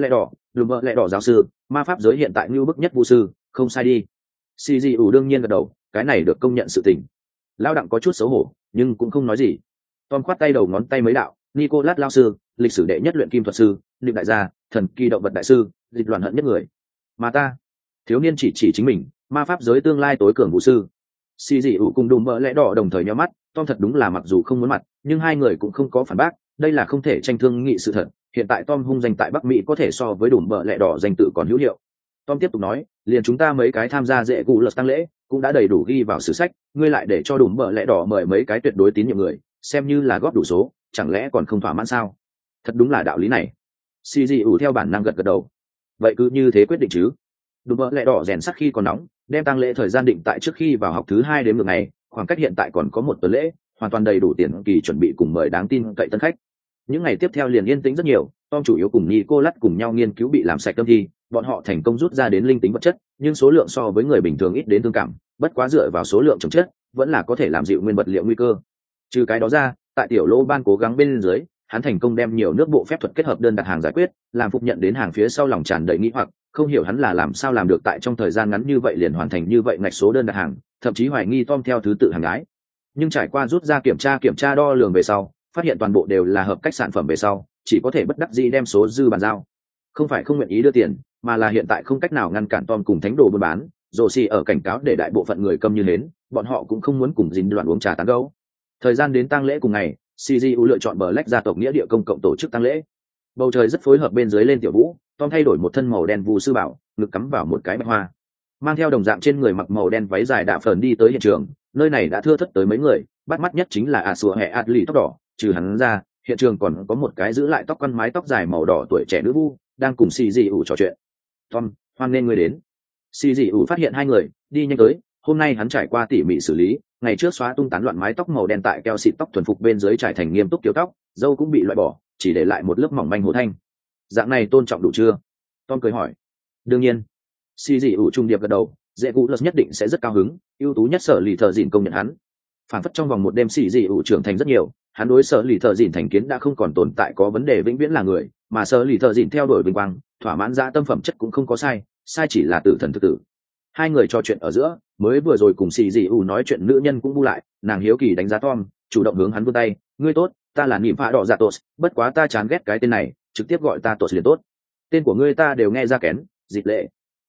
lẽ đỏ giáo sư, ma pháp giới hiện tại như bức nhất vu sư, không sai đi. Cg đương nhiên gật đầu, cái này được công nhận sự tình. Lao đặng có chút xấu hổ, nhưng cũng không nói gì. Tom khoát tay đầu ngón tay mấy đạo, Nicolas lao sư, lịch sử đệ nhất luyện kim thuật sư, niệm đại gia, thần kỳ động vật đại sư, dịch loạn hận nhất người. Mà ta, thiếu niên chỉ chính mình, ma pháp giới tương lai tối cường vũ sư. Xì dị ủ cùng đùm bỡ lẽ đỏ đồng thời nhó mắt. Tom thật đúng là mặc dù không muốn mặt, nhưng hai người cũng không có phản bác, đây là không thể tranh thương nghị sự thật. Hiện tại Tom hung danh tại Bắc Mỹ có thể so với đùm bỡ lẽ đỏ danh tự còn hữu hiệu. Tom tiếp tục nói, liền chúng ta mấy cái tham gia dễ cụ lật tăng lễ cũng đã đầy đủ ghi vào sử sách, ngươi lại để cho đùm bỡ lẽ đỏ mời mấy cái tuyệt đối tín nhiệm người, xem như là góp đủ số, chẳng lẽ còn không thỏa mãn sao? Thật đúng là đạo lý này. Xì dị ủ theo bản năng gật đầu. Vậy cứ như thế quyết định chứ? Đùm bỡ lẽ đỏ rèn sắc khi còn nóng, đem tăng lễ thời gian định tại trước khi vào học thứ 2 đến ngược ngày, khoảng cách hiện tại còn có một tuần lễ, hoàn toàn đầy đủ tiền kỳ chuẩn bị cùng mời đáng tin cậy tân khách. Những ngày tiếp theo liền yên tĩnh rất nhiều, Tom chủ yếu cùng Nicolas cùng nhau nghiên cứu bị làm sạch tâm thi, bọn họ thành công rút ra đến linh tính vật chất, nhưng số lượng so với người bình thường ít đến tương cảm, bất quá dựa vào số lượng chống chất, vẫn là có thể làm dịu nguyên vật liệu nguy cơ. Trừ cái đó ra, tại tiểu lô ban cố gắng bên dưới, hắn thành công đem nhiều nước bộ phép thuật kết hợp đơn đặt hàng giải quyết, làm Phục nhận đến hàng phía sau lòng tràn đầy nghi hoặc, không hiểu hắn là làm sao làm được tại trong thời gian ngắn như vậy liền hoàn thành như vậy ngạch số đơn đặt hàng, thậm chí hoài nghi Tom theo thứ tự hàng gái. Nhưng trải qua rút ra kiểm tra đo lường về sau, phát hiện toàn bộ đều là hợp cách sản phẩm về sau, chỉ có thể bất đắc dĩ đem số dư bàn giao. Không phải không nguyện ý đưa tiền, mà là hiện tại không cách nào ngăn cản Tom cùng thánh đồ buôn bán. Rossi ở cảnh cáo để đại bộ phận người câm như hến, bọn họ cũng không muốn cùng dính đoạn uống trà tán gẫu. Thời gian đến tang lễ cùng ngày, CGU lựa chọn Black gia tộc nghĩa địa công cộng tổ chức tang lễ. Bầu trời rất phối hợp bên dưới lên tiểu vũ, Tom thay đổi một thân màu đen vu sư bảo, ngực cắm vào một cái bạch hoa, mang theo đồng dạng trên người mặc màu đen váy dài đạ phởn đi tới hiện trường. Nơi này đã thưa thất tới mấy người, bắt mắt nhất chính là Asua Hệ Adli tóc đỏ, trừ hắn ra, hiện trường còn có một cái giữ lại tóc quăn mái tóc dài màu đỏ tuổi trẻ nữ vu, đang cùng CGU trò chuyện. Tom, hoan nên ngươi đến. CGU phát hiện hai người, đi nhanh tới, hôm nay hắn trải qua tỉ mỉ xử lý, ngày trước xóa tung tán loạn mái tóc màu đen tại keo xịt tóc thuần phục bên dưới trải thành nghiêm túc kiểu tóc, râu cũng bị loại bỏ, chỉ để lại một lớp mỏng manh hồ thanh. Dạng này tôn trọng đủ chưa? Tom cười hỏi. Đương nhiên. CGU trung điệp gật đầu, Zeus nhất định sẽ rất cao hứng, ưu tú nhất sở lì thợ dịn công nhận hắn. Phản phất trong vòng một đêm CGU trưởng thành rất nhiều, hắn đối sở lì thợ dịn thành kiến đã không còn tồn tại có vấn đề vĩnh viễn là người, mà sở lì thợ dịn theo đuổi vinh quang, thỏa mãn dã tâm phẩm chất cũng không có sai, sai chỉ là tử thần thực tử. Hai người trò chuyện ở giữa, mới vừa rồi cùng CGU nói chuyện nữ nhân cũng bu lại, nàng hiếu kỳ đánh giá Tom, chủ động hướng hắn vươn tay, ngươi tốt, ta là Nịm Phạ Đỏ Dạ Tột, bất quá ta chán ghét cái tên này, trực tiếp gọi ta Tột liền tốt. Tên của ngươi ta đều nghe ra kén, dịch lệ.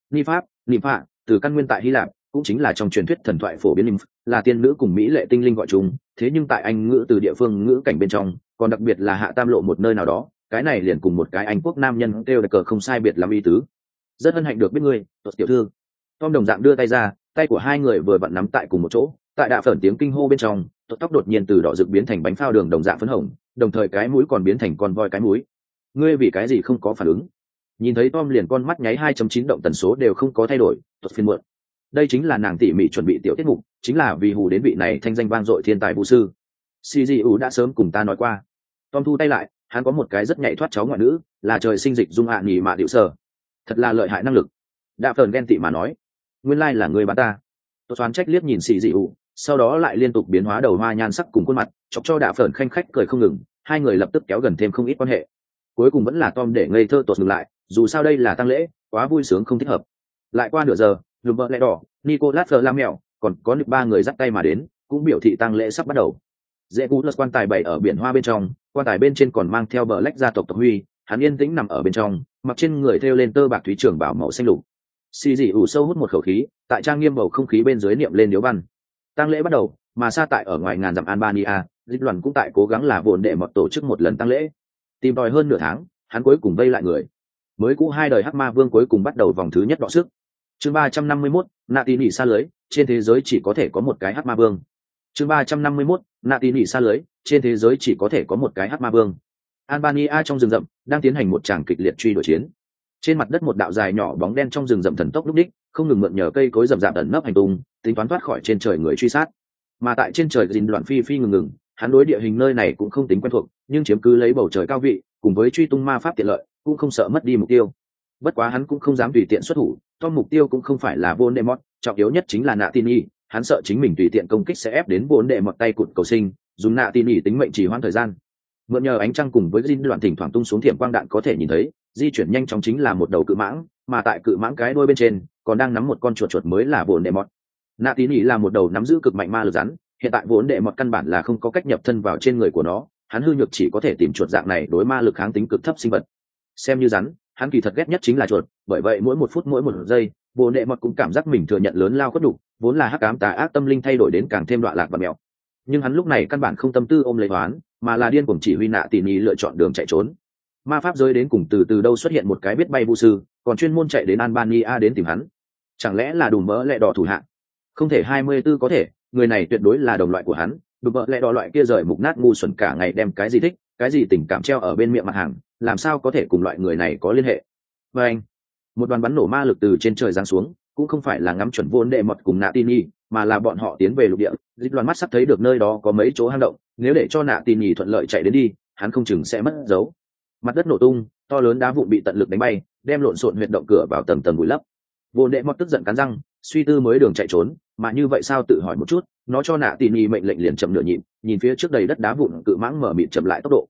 Nịm Phạ, từ căn nguyên tại Hy Lạp, cũng chính là trong truyền thuyết thần thoại phổ biến Nymph, là tiên nữ cùng mỹ lệ tinh linh gọi chúng, thế nhưng tại Anh ngữ từ địa phương ngữ cảnh bên trong, còn đặc biệt là hạ tam lộ một nơi nào đó, cái này liền cùng một cái Anh quốc nam nhân kêu cờ không sai biệt lắm ý tứ. Rất hân hạnh được biết ngươi, Tột tiểu thư. Tom đồng dạng đưa tay ra, tay của hai người vừa vặn nắm tại cùng một chỗ, tại đạ phởn tiếng kinh hô bên trong, tóc đột nhiên từ đỏ rực biến thành bánh phao đường đồng dạng phấn hồng, đồng thời cái mũi còn biến thành con voi cái mũi. Ngươi vì cái gì không có phản ứng? Nhìn thấy Tom liền con mắt nháy 2.9 động tần số đều không có thay đổi, tuột phiền muộn. Đây chính là nàng tỉ mỉ chuẩn bị tiểu tiết mục, chính là vì hù đến vị này thanh danh vang dội thiên tài vũ sư. CGU đã sớm cùng ta nói qua. Tom thu tay lại, hắn có một cái rất nhạy thoát cháu ngoại nữ, là trời sinh dịch dung ạ nhì mà điệu sở. Thật là lợi hại năng lực. Đạ phởn ghen tị mà nói, nguyên lai là người bán ta. Tôi xoán trách liếc nhìn CGU, sau đó lại liên tục biến hóa đầu hoa nhan sắc cùng khuôn mặt, chọc cho Đạ phởn khanh khách cười không ngừng, hai người lập tức kéo gần thêm không ít quan hệ. Cuối cùng vẫn là Tom để ngây thơ tột ngừng lại, dù sao đây là tang lễ, quá vui sướng không thích hợp. Lại qua nửa giờ, lùm vợ lẽ đỏ, Nicolas Flamel, còn có được ba người dắt tay mà đến, cũng biểu thị tang lễ sắp bắt đầu. Zeus quan tài bày ở biển hoa bên trong, quan tài bên trên còn mang theo bờ lách gia tộc tộc huy, hắn yên tĩnh nằm ở bên trong, mặc trên người thêu lên tơ bạc thúy trưởng bảo màu xanh lục. Xì dị ủ sâu hút một khẩu khí, tại trang nghiêm bầu không khí bên dưới niệm lên điếu văn. Tang lễ bắt đầu, mà xa tại ở ngoài ngàn dặm Albania, dịch đoàn cũng tại cố gắng là vồn đệ mọt tổ chức một lần tang lễ. Tìm tòi hơn nửa tháng, hắn cuối cùng vây lại người. Mới cũ hai đời hắc ma vương cuối cùng bắt đầu vòng thứ nhất đọ sức. Chương 351, nạ tỉ nỉ xa lưới, trên thế giới chỉ có thể có một cái hắc ma vương. Chương 351, nạ tỉ nỉ xa lưới, trên thế giới chỉ có thể có một cái hắc ma vương. Albania trong rừng rậm đang tiến hành một tràng kịch liệt truy đuổi chiến. Trên mặt đất một đạo dài nhỏ bóng đen trong rừng rậm thần tốc lúc đích, không ngừng mượn nhờ cây cối rậm rạp ẩn nấp hành tung, tính toán thoát khỏi trên trời người truy sát. Mà tại trên trời dình loạn phi phi ngừng, hắn đối địa hình nơi này cũng không tính quen thuộc, nhưng chiếm cứ lấy bầu trời cao vị, cùng với truy tung ma pháp tiện lợi, cũng không sợ mất đi mục tiêu. Bất quá hắn cũng không dám tùy tiện xuất thủ, do mục tiêu cũng không phải là Voldemort, trọng yếu nhất chính là Nạ Tin Y, hắn sợ chính mình tùy tiện công kích sẽ ép đến Voldemort tay cụt cầu sinh, dùng Nạ Tin Y tính mệnh trì hoãn thời gian. Mượn nhờ ánh trăng cùng với dinh loạn thỉnh thoảng tung xuống thiểm quang đạn có thể nhìn thấy, di chuyển nhanh chóng chính là một đầu cự mãng, mà tại cự mãng cái đuôi bên trên còn đang nắm một con chuột chuột mới là Voldemort. Nạ Tin Y là một đầu nắm giữ cực mạnh ma lực rắn, hiện tại Voldemort căn bản là không có cách nhập thân vào trên người của nó, hắn hư nhược chỉ có thể tìm chuột dạng này đối ma lực kháng tính cực thấp sinh vật. Xem như rắn, hắn kỳ thật ghét nhất chính là chuột, bởi vậy mỗi một phút mỗi một giây, Voldemort cũng cảm giác mình thừa nhận lớn lao khuất nhục, vốn là hắc ám tà ác tâm linh thay đổi đến càng thêm đọa lạc và mèo. Nhưng hắn lúc này căn bản không tâm tư ôm lấy toán, mà là điên cuồng chỉ huy Nạ Tỉ Nỉ lựa chọn đường chạy trốn. Ma pháp giới đến cùng từ đâu xuất hiện một cái biết bay vũ sư, còn chuyên môn chạy đến Albania đến tìm hắn. Chẳng lẽ là Đùm Bỡ Lẹ Đỏ thủ hạ? Không thể 24 có thể, người này tuyệt đối là đồng loại của hắn. Đùm Bỡ Lẹ Đỏ loại kia rời mục nát ngu xuẩn cả ngày đem cái gì thích, cái gì tình cảm treo ở bên miệng mặt hàng, làm sao có thể cùng loại người này có liên hệ? Và anh, một đoàn bắn nổ ma lực từ trên trời giáng xuống, cũng không phải là ngắm chuẩn Voldemort cùng Nạ Tỉ Nỉ, mà là bọn họ tiến về lục địa. Dịch loạn mắt sắp thấy được nơi đó có mấy chỗ hang động, nếu để cho Nạ Tỉ Nỉ thuận lợi chạy đến đi, hắn không chừng sẽ mất dấu. Mặt đất nổ tung, to lớn đá vụn bị tận lực đánh bay, đem lộn xộn huyệt động cửa vào tầng tầng bụi lấp. Voldemort tức giận cắn răng, suy tư mới đường chạy trốn, mà như vậy sao tự hỏi một chút, nó cho Nạ Tỉ Nỉ mệnh lệnh liền chậm nửa nhịp, nhìn phía trước đầy đất đá vụn cự mãng mở mịt chậm lại tốc độ.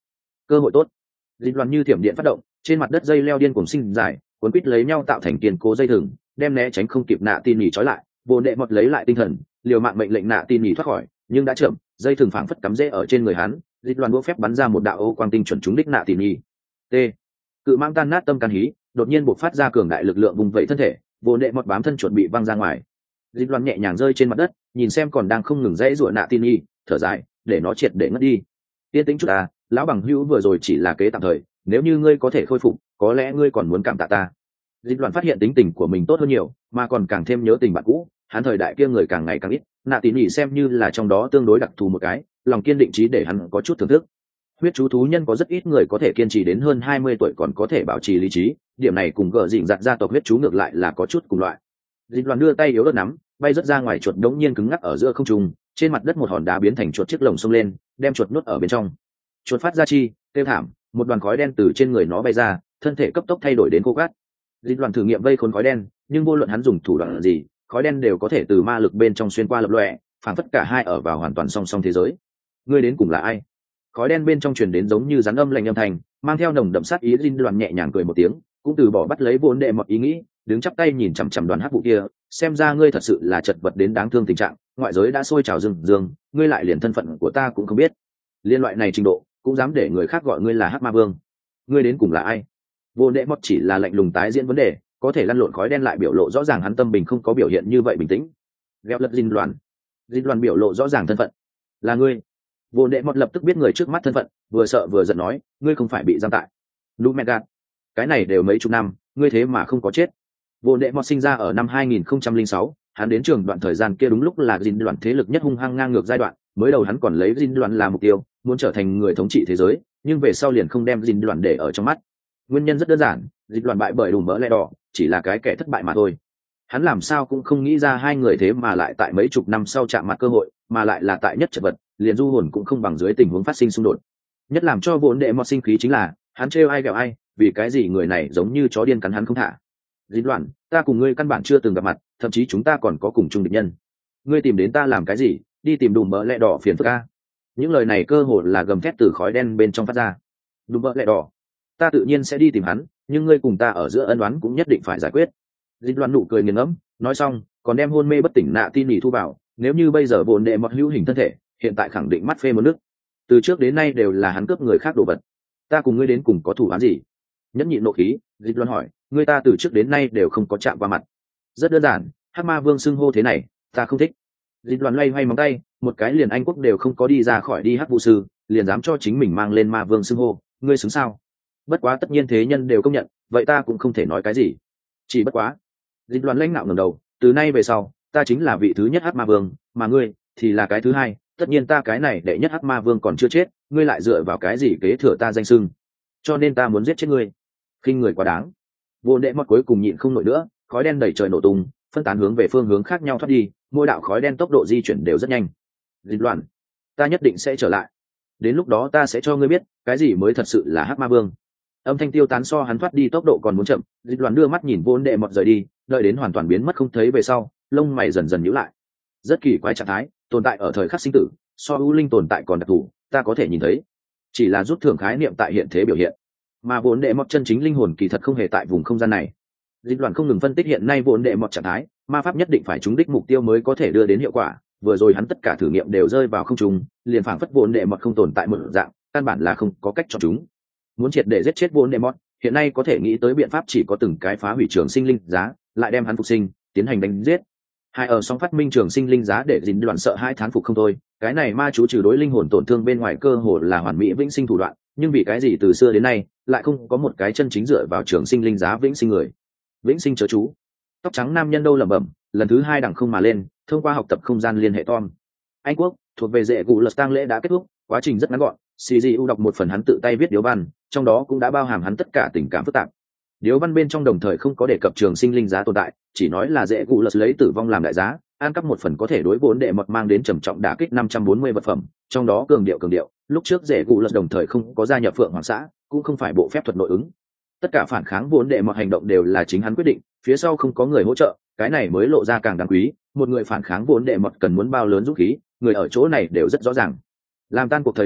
cơ hội tốt. Dịch loạn như thiểm điện phát động, trên mặt đất dây leo điên cùng sinh dài, cuốn quít lấy nhau tạo thành kiên cố dây thừng, đem né tránh không kịp nạ tin nhỉ trói lại. Vô đệ mọt lấy lại tinh thần, liều mạng mệnh lệnh nạ tin nhỉ thoát khỏi, nhưng đã chậm, dây thừng phảng phất cắm rễ ở trên người hắn. Dịch loạn đũa phép bắn ra một đạo ô quang tinh chuẩn trúng đích nạ tin nhỉ. T. Cự mang tan nát tâm can hí, đột nhiên bộc phát ra cường đại lực lượng vùng vẫy thân thể, vô đệ mọt bám thân chuẩn bị văng ra ngoài. Dịch loạn nhẹ nhàng rơi trên mặt đất, nhìn xem còn đang không ngừng dãy rủa nạ tin nhỉ, thở dài, để nó triệt để ngất đi. Tiên tĩnh chút ta, lão bằng hữu vừa rồi chỉ là kế tạm thời, nếu như ngươi có thể khôi phục, có lẽ ngươi còn muốn cảm tạ ta. Dịch loạn phát hiện tính tình của mình tốt hơn nhiều, mà còn càng thêm nhớ tình bạn cũ. Hắn thời đại kia người càng ngày càng ít, nạ tỉ nỉ xem như là trong đó tương đối đặc thù một cái, lòng kiên định trí để hắn có chút thưởng thức. Huyết chú thú nhân có rất ít người có thể kiên trì đến hơn 20 tuổi còn có thể bảo trì lý trí, điểm này cùng gờ dịnh giặt gia tộc huyết chú ngược lại là có chút cùng loại. Dịch loạn đưa tay yếu ớt nắm, bay rất ra ngoài, chuột đống nhiên cứng ngắc ở giữa không trung, trên mặt đất một hòn đá biến thành chuột chiếc lồng xông lên, đem chuột nuốt ở bên trong. Chuột phát ra chi kêu thảm, một đoàn khói đen từ trên người nó bay ra, thân thể cấp tốc thay đổi đến khô cát. Dịch loạn thử nghiệm vây khốn khói đen, nhưng vô luận hắn dùng thủ đoạn gì, khói đen đều có thể từ ma lực bên trong xuyên qua lập lòe, phản phất cả hai ở vào hoàn toàn song song thế giới. Ngươi đến cùng là ai? Khói đen bên trong truyền đến giống như rắn âm lạnh âm thanh, mang theo nồng đậm sát ý. Dịch loạn nhẹ nhàng cười một tiếng, cũng từ bỏ bắt lấy vốn đệ một ý nghĩ, đứng chắp tay nhìn chằm chằm đoàn hắc vụ kia. Xem ra ngươi thật sự là chật vật đến đáng thương tình trạng, ngoại giới đã sôi trào rừng dương, ngươi lại liền thân phận của ta cũng không biết. Liên loại này trình độ, cũng dám để người khác gọi ngươi là hắc ma vương. Ngươi đến cùng là ai? Vô đệ mọt chỉ là lạnh lùng tái diễn vấn đề, có thể lăn lộn khói đen lại biểu lộ rõ ràng hắn tâm bình không có biểu hiện như vậy bình tĩnh. Gheo lật Dinh loạn biểu lộ rõ ràng thân phận. Là ngươi. Vô đệ mọt lập tức biết người trước mắt thân phận, vừa sợ vừa giận nói, ngươi không phải bị giam tại Numengat. Cái này đều mấy chục năm, ngươi thế mà không có chết. Vô đệ mọt sinh ra ở năm 2006, hắn đến trường đoạn thời gian kia đúng lúc là Dinh loạn thế lực nhất hung hăng ngang ngược giai đoạn, mới đầu hắn còn lấy Dinh loạn là mục tiêu, muốn trở thành người thống trị thế giới, nhưng về sau liền không đem Dinh loạn để ở trong mắt. Nguyên nhân rất đơn giản, Dịch loạn bại bởi đùm mỡ lẽ đỏ, chỉ là cái kẻ thất bại mà thôi. Hắn làm sao cũng không nghĩ ra hai người thế mà lại tại mấy chục năm sau chạm mặt cơ hội, mà lại là tại nhất chật vật, liền du hồn cũng không bằng dưới tình huống phát sinh xung đột. Nhất làm cho vốn đệ mọt sinh khí chính là, hắn trêu ai ghẹo ai, vì cái gì người này giống như chó điên cắn hắn không thả. Dịch loạn, ta cùng ngươi căn bản chưa từng gặp mặt, thậm chí chúng ta còn có cùng chung địch nhân. Ngươi tìm đến ta làm cái gì? Đi tìm đùm mỡ lẽ đỏ phiền phức a. Những lời này cơ hồ là gầm thét từ khói đen bên trong phát ra. Đùm mỡ lẽ đỏ, ta tự nhiên sẽ đi tìm hắn, nhưng ngươi cùng ta ở giữa ân oán cũng nhất định phải giải quyết. Dịch loạn nụ cười nghiền ngẫm, nói xong còn đem hôn mê bất tỉnh nạ tin nhỉ thu vào. Nếu như bây giờ vốn đệ mọt hữu hình thân thể, hiện tại khẳng định mắt phê một nước. Từ trước đến nay đều là hắn cướp người khác đồ vật. Ta cùng ngươi đến cùng có thủ án gì? Nhẫn nhịn nộ khí, Dịch loạn hỏi, ngươi ta từ trước đến nay đều không có chạm qua mặt. Rất đơn giản, hắc ma vương xưng hô thế này ta không thích. Dịch loạn loay hoay móng tay, một cái liền Anh quốc đều không có đi ra khỏi đi hắc vũ sư, liền dám cho chính mình mang lên ma vương xưng hô, ngươi xứng sao? Bất quá tất nhiên thế nhân đều công nhận, vậy ta cũng không thể nói cái gì. Chỉ bất quá, Dịch loạn lãnh nạo ngẩng đầu, từ nay về sau ta chính là vị thứ nhất hắc ma vương, mà ngươi thì là cái thứ hai. Tất nhiên ta cái này đệ nhất hắc ma vương còn chưa chết, ngươi lại dựa vào cái gì kế thừa ta danh xưng? Cho nên ta muốn giết chết ngươi. Khinh người quá đáng. Vô đệ mọt cuối cùng nhịn không nổi nữa, khói đen đầy trời nổ tung, phân tán hướng về phương hướng khác nhau thoát đi, mỗi đạo khói đen tốc độ di chuyển đều rất nhanh. Dịch loạn, ta nhất định sẽ trở lại. Đến lúc đó ta sẽ cho ngươi biết cái gì mới thật sự là hắc ma vương. Âm thanh tiêu tán so hắn thoát đi tốc độ còn muốn chậm. Dịch loạn đưa mắt nhìn vô đệ mọt rời đi, đợi đến hoàn toàn biến mất không thấy về sau, lông mày dần dần nhíu lại. Rất kỳ quái trạng thái tồn tại ở thời khắc sinh tử, so ưu linh tồn tại còn đặc thù, ta có thể nhìn thấy, chỉ là rút thưởng khái niệm tại hiện thế biểu hiện, mà vốn đệ mọt chân chính linh hồn kỳ thật không hề tại vùng không gian này. Dịch loạn không ngừng phân tích hiện nay vốn đệ mọt trạng thái, ma pháp nhất định phải trúng đích mục tiêu mới có thể đưa đến hiệu quả. Vừa rồi hắn tất cả thử nghiệm đều rơi vào không trùng, liền phảng phất vốn đệ mọt không tồn tại một dạng, căn bản là không có cách cho chúng. Muốn triệt để giết chết vốn đệ mọt, hiện nay có thể nghĩ tới biện pháp chỉ có từng cái phá hủy trường sinh linh giá, lại đem hắn phục sinh, tiến hành đánh giết. Hai ở song phát minh trường sinh linh giá để dính đoạn sợ hai thán phục không thôi. Cái này ma chú trừ đối linh hồn tổn thương bên ngoài cơ hồ là hoàn mỹ vĩnh sinh thủ đoạn, nhưng vì cái gì từ xưa đến nay lại không có một cái chân chính dựa vào trường sinh linh giá vĩnh sinh người. Vĩnh sinh chớ chú. Tóc trắng nam nhân đâu lẩm bẩm, lần thứ hai đằng không mà lên, thông qua học tập không gian liên hệ Tom. Anh quốc thuộc về dễ cụ lật tang lễ đã kết thúc, quá trình rất ngắn gọn. CGU đọc một phần hắn tự tay viết điếu văn, trong đó cũng đã bao hàm hắn tất cả tình cảm phức tạp. Điếu văn bên trong đồng thời không có đề cập trường sinh linh giá tồn tại, chỉ nói là dễ cụ lật lấy tử vong làm đại giá, an cắp một phần có thể đối vốn đệ mọt mang đến trầm trọng đả kích 540 vật phẩm, trong đó cường điệu, lúc trước dễ cụ lật đồng thời không có gia nhập Phượng Hoàng xã, cũng không phải bộ phép thuật nội ứng. Tất cả phản kháng vốn đệ mọt hành động đều là chính hắn quyết định, phía sau không có người hỗ trợ, cái này mới lộ ra càng đáng quý. Một người phản kháng vốn đệ mọt cần muốn bao lớn dũng khí, người ở chỗ này đều rất rõ ràng. Làm tan cuộc thời điểm,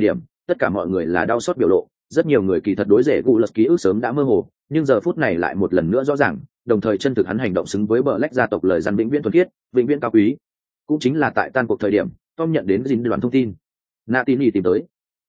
tất cả mọi người là đau xót biểu lộ. Rất nhiều người kỳ thật đối rể cụ lật ký ức sớm đã mơ hồ, nhưng giờ phút này lại một lần nữa rõ ràng, đồng thời chân thực hắn hành động xứng với bờ lách gia tộc lời gian vĩnh viễn thuần khiết, vĩnh viễn cao quý. Cũng chính là tại tan cuộc thời điểm, Tom nhận đến dính đoàn thông tin. Natini tìm tới.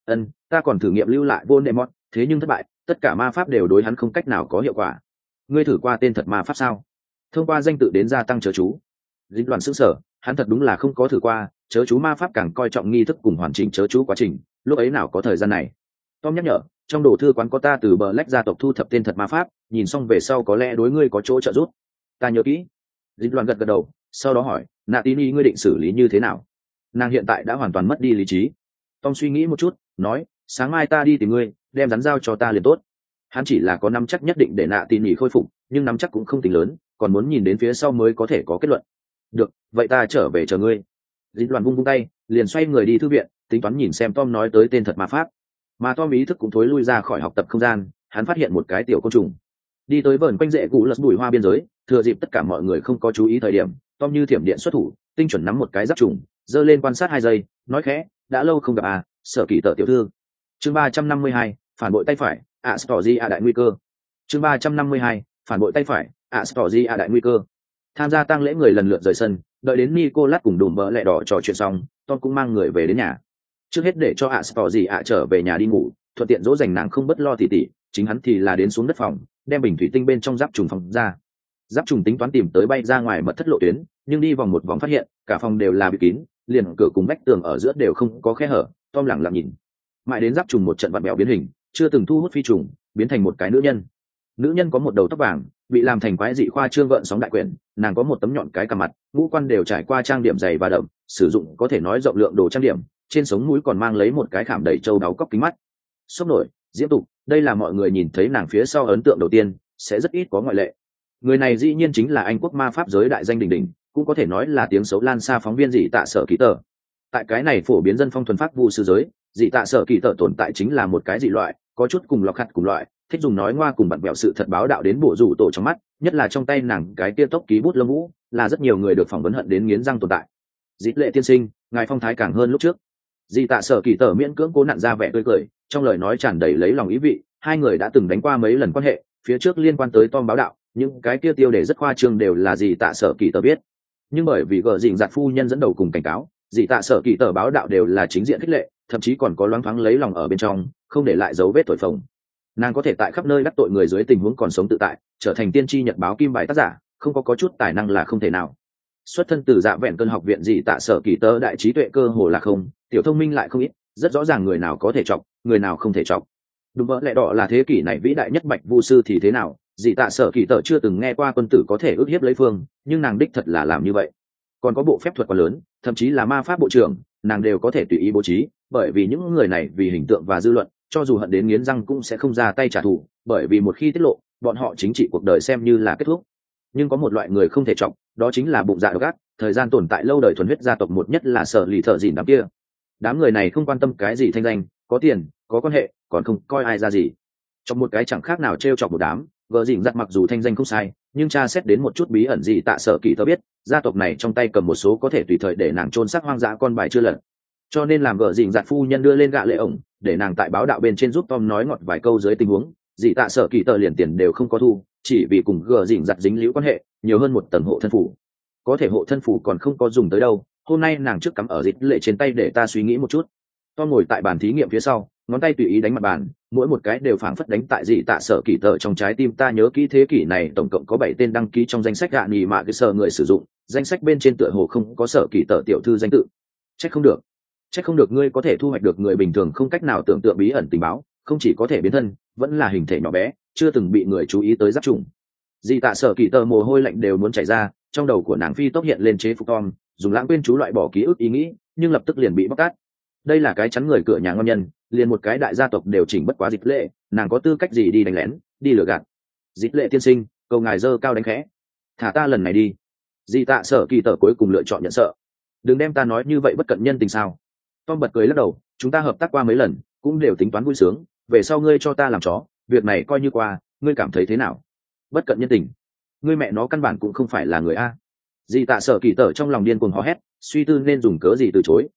Ta còn thử nghiệm lưu lại Voldemort, thế nhưng thất bại, tất cả ma pháp đều đối hắn không cách nào có hiệu quả. Ngươi thử qua tên thật ma pháp sao? Thông qua danh tự đến gia tăng chớ chú. Dính đoàn sững sờ, hắn thật đúng là không có thử qua, chớ chú ma pháp càng coi trọng nghi thức cùng hoàn chỉnh chớ chú quá trình, lúc ấy nào có thời gian này. Tom nhắc nhở, trong đồ thư quán có ta từ Black gia tộc thu thập tên thật ma pháp, nhìn xong về sau có lẽ đối ngươi có chỗ trợ giúp. Ta nhớ kỹ. Dính đoàn gật gật đầu, sau đó hỏi, Natini ngươi định xử lý như thế nào? Nàng hiện tại đã hoàn toàn mất đi lý trí. Tom suy nghĩ một chút, nói, sáng mai ta đi tìm ngươi, đem rắn dao cho ta liền tốt. Hắn chỉ là có nắm chắc nhất định để Natini khôi phục, nhưng nắm chắc cũng không tính lớn, còn muốn nhìn đến phía sau mới có thể có kết luận. Được, vậy ta trở về chờ ngươi. Dính đoàn vung tay, liền xoay người đi thư viện, tính toán nhìn xem Tom nói tới tên thật ma pháp. Mà Tom ý thức cũng thối lui ra khỏi học tập không gian, hắn phát hiện một cái tiểu côn trùng đi tới vờn quanh rễ cụ lật bụi hoa biên giới. Thừa dịp tất cả mọi người không có chú ý thời điểm, Tom như thiểm điện xuất thủ, tinh chuẩn nắm một cái giáp trùng, giơ lên quan sát 2 giây, nói khẽ, đã lâu không gặp à, Sở Kỳ Tở tiểu thư. Chương 352, phản bội tay phải, Astorzi đại nguy cơ. Chương 352, phản bội tay phải, Astorzi đại nguy cơ. Tham gia tang lễ người lần lượt rời sân, đợi đến Nicolas cùng đùm bỡ lẹ đỏ trò chuyện xong, Tom cũng mang người về đến nhà. Trước hết để cho Astorzi trở về nhà đi ngủ, thuận tiện dỗ dành nàng không bất lo tỉ tỉ, chính hắn thì là đến xuống đất phòng, đem bình thủy tinh bên trong giáp trùng phòng ra. Giáp trùng tính toán tìm tới bay ra ngoài mật thất lộ tuyến, nhưng đi vòng một vòng phát hiện cả phòng đều là bịt kín, liền cửa cùng vách tường ở giữa đều không có khe hở. Tom lặng lặng nhìn, mãi đến giáp trùng một trận vặn bèo biến hình, chưa từng thu hút phi trùng, biến thành một cái nữ nhân. Nữ nhân có một đầu tóc vàng, bị làm thành quái dị khoa trương gợn sóng đại quyển, nàng có một tấm nhọn cái cằm mặt, ngũ quan đều trải qua trang điểm dày và đậm, sử dụng có thể nói rộng lượng đồ trang điểm, trên sống mũi còn mang lấy một cái khảm đầy châu đáo cóc kính mắt. Sốc nổi, diễm tục, đây là mọi người nhìn thấy nàng phía sau ấn tượng đầu tiên, sẽ rất ít có ngoại lệ. Người này dĩ nhiên chính là Anh quốc ma pháp giới đại danh đỉnh đỉnh, cũng có thể nói là tiếng xấu lan xa phóng viên dị tạ Sở Kỳ Tở. Tại cái này phổ biến dân phong thuần pháp vu sư giới, dị tạ Sở Kỳ Tở tồn tại chính là một cái dị loại, có chút cùng lọc hạt cùng loại, thích dùng nói ngoa cùng bạn bèo sự thật báo đạo đến bổ rủ tổ trong mắt, nhất là trong tay nàng cái tia tốc ký bút lông vũ, là rất nhiều người được phỏng vấn hận đến nghiến răng tồn tại. Dít Lệ tiên sinh, ngài phong thái càng hơn lúc trước. Dị tạ Sở Kỳ Tở miễn cưỡng cố nặn ra vẻ tươi cười, trong lời nói tràn đầy lấy lòng ý vị. Hai người đã từng đánh qua mấy lần quan hệ, phía trước liên quan tới Tom báo đạo, những cái kia tiêu đề rất khoa trương đều là Dị tạ Sở Kỳ Tở biết. Nhưng bởi vì gờ dịnh giặt phu nhân dẫn đầu cùng cảnh cáo, Dị tạ Sở Kỳ Tở báo đạo đều là chính diện khích lệ, thậm chí còn có loáng thoáng lấy lòng ở bên trong, không để lại dấu vết thổi phồng. Nàng có thể tại khắp nơi đắc tội người dưới tình huống còn sống tự tại, trở thành tiên tri nhật báo kim bài tác giả, không có chút tài năng là không thể nào. Xuất thân từ Dạ Vẹn Cơn học viện Dị tạ Sở Kỳ Tở đại trí tuệ cơ hồ là không, tiểu thông minh lại không ít, rất rõ ràng người nào có thể chọc, người nào không thể chọc. Đúng vậy, lẽ đỏ là thế kỷ này vĩ đại nhất bạch vu sư thì thế nào, Dị tạ Sở Kỳ Tở chưa từng nghe qua quân tử có thể ức hiếp lấy phương, nhưng nàng đích thật là làm như vậy. Còn có bộ phép thuật quá lớn, thậm chí là ma pháp bộ trưởng, nàng đều có thể tùy ý bố trí, bởi vì những người này vì hình tượng và dư luận, cho dù hận đến nghiến răng cũng sẽ không ra tay trả thù, bởi vì một khi tiết lộ, bọn họ chính trị cuộc đời xem như là kết thúc. Nhưng có một loại người không thể chọc, đó chính là bụng dạ độc ác, thời gian tồn tại lâu đời thuần huyết gia tộc một nhất là Sở Lì Thợ Dìn đám kia. Đám người này không quan tâm cái gì thanh danh, có tiền, có quan hệ, còn không coi ai ra gì. Trong một cái chẳng khác nào trêu chọc một đám, Gờ Dìn giặt mặc dù thanh danh không sai, nhưng tra xét đến một chút bí ẩn gì tạ Sở Kỳ Tở biết, gia tộc này trong tay cầm một số có thể tùy thời để nàng chôn xác hoang dã con bài chưa lật. Cho nên làm Gờ Dìn giặt phu nhân đưa lên gạ lệ ổng, để nàng tại báo đạo bên trên giúp Tom nói ngọt vài câu dưới tình huống, dị tạ Sở Kỳ Tở liền tiền đều không có thu, chỉ vì cùng Gờ Dìn giặt dính líu quan hệ, nhiều hơn một tầng hộ thân phủ. Có thể hộ thân phủ còn không có dùng tới đâu, hôm nay nàng trước cắm ở Dịch Lệ trên tay để ta suy nghĩ một chút. Tom ngồi tại bàn thí nghiệm phía sau, ngón tay tùy ý đánh mặt bàn, mỗi một cái đều phảng phất đánh tại dị tạ Sở Kỳ Tở trong trái tim. Ta nhớ kỹ thế kỷ này tổng cộng có 7 tên đăng ký trong danh sách gạ nhì mạ cái sở người sử dụng, danh sách bên trên tựa hồ không có Sở Kỳ Tở tiểu thư danh tự. Trách không được ngươi có thể thu hoạch được người bình thường không cách nào tưởng tượng bí ẩn tình báo, không chỉ có thể biến thân, vẫn là hình thể nhỏ bé, chưa từng bị người chú ý tới giáp trùng. Dị tạ Sở Kỳ Tở mồ hôi lạnh đều muốn chảy ra, trong đầu của nàng phi tốc hiện lên chế phục Tom, dùng lãng quên chú loại bỏ ký ức ý nghĩ, nhưng lập tức liền bị bóc tát. Đây là cái chắn người cửa nhà ngon nhân, liền một cái đại gia tộc đều chỉnh bất quá Dịch Lệ, nàng có tư cách gì đi đánh lén, đi lừa gạt. Dịch Lệ tiên sinh, cầu ngài dơ cao đánh khẽ, thả ta lần này đi. Dị tạ Sở Kỳ Tở cuối cùng lựa chọn nhận sợ. Đừng đem ta nói như vậy bất cận nhân tình sao? Tom bật cười lắc đầu, chúng ta hợp tác qua mấy lần, cũng đều tính toán vui sướng, về sau ngươi cho ta làm chó, việc này coi như qua, ngươi cảm thấy thế nào? Bất cận nhân tình? Ngươi mẹ nó căn bản cũng không phải là người a. Dị tạ Sở Kỳ Tở trong lòng điên cuồng hò hét, suy tư nên dùng cớ gì từ chối,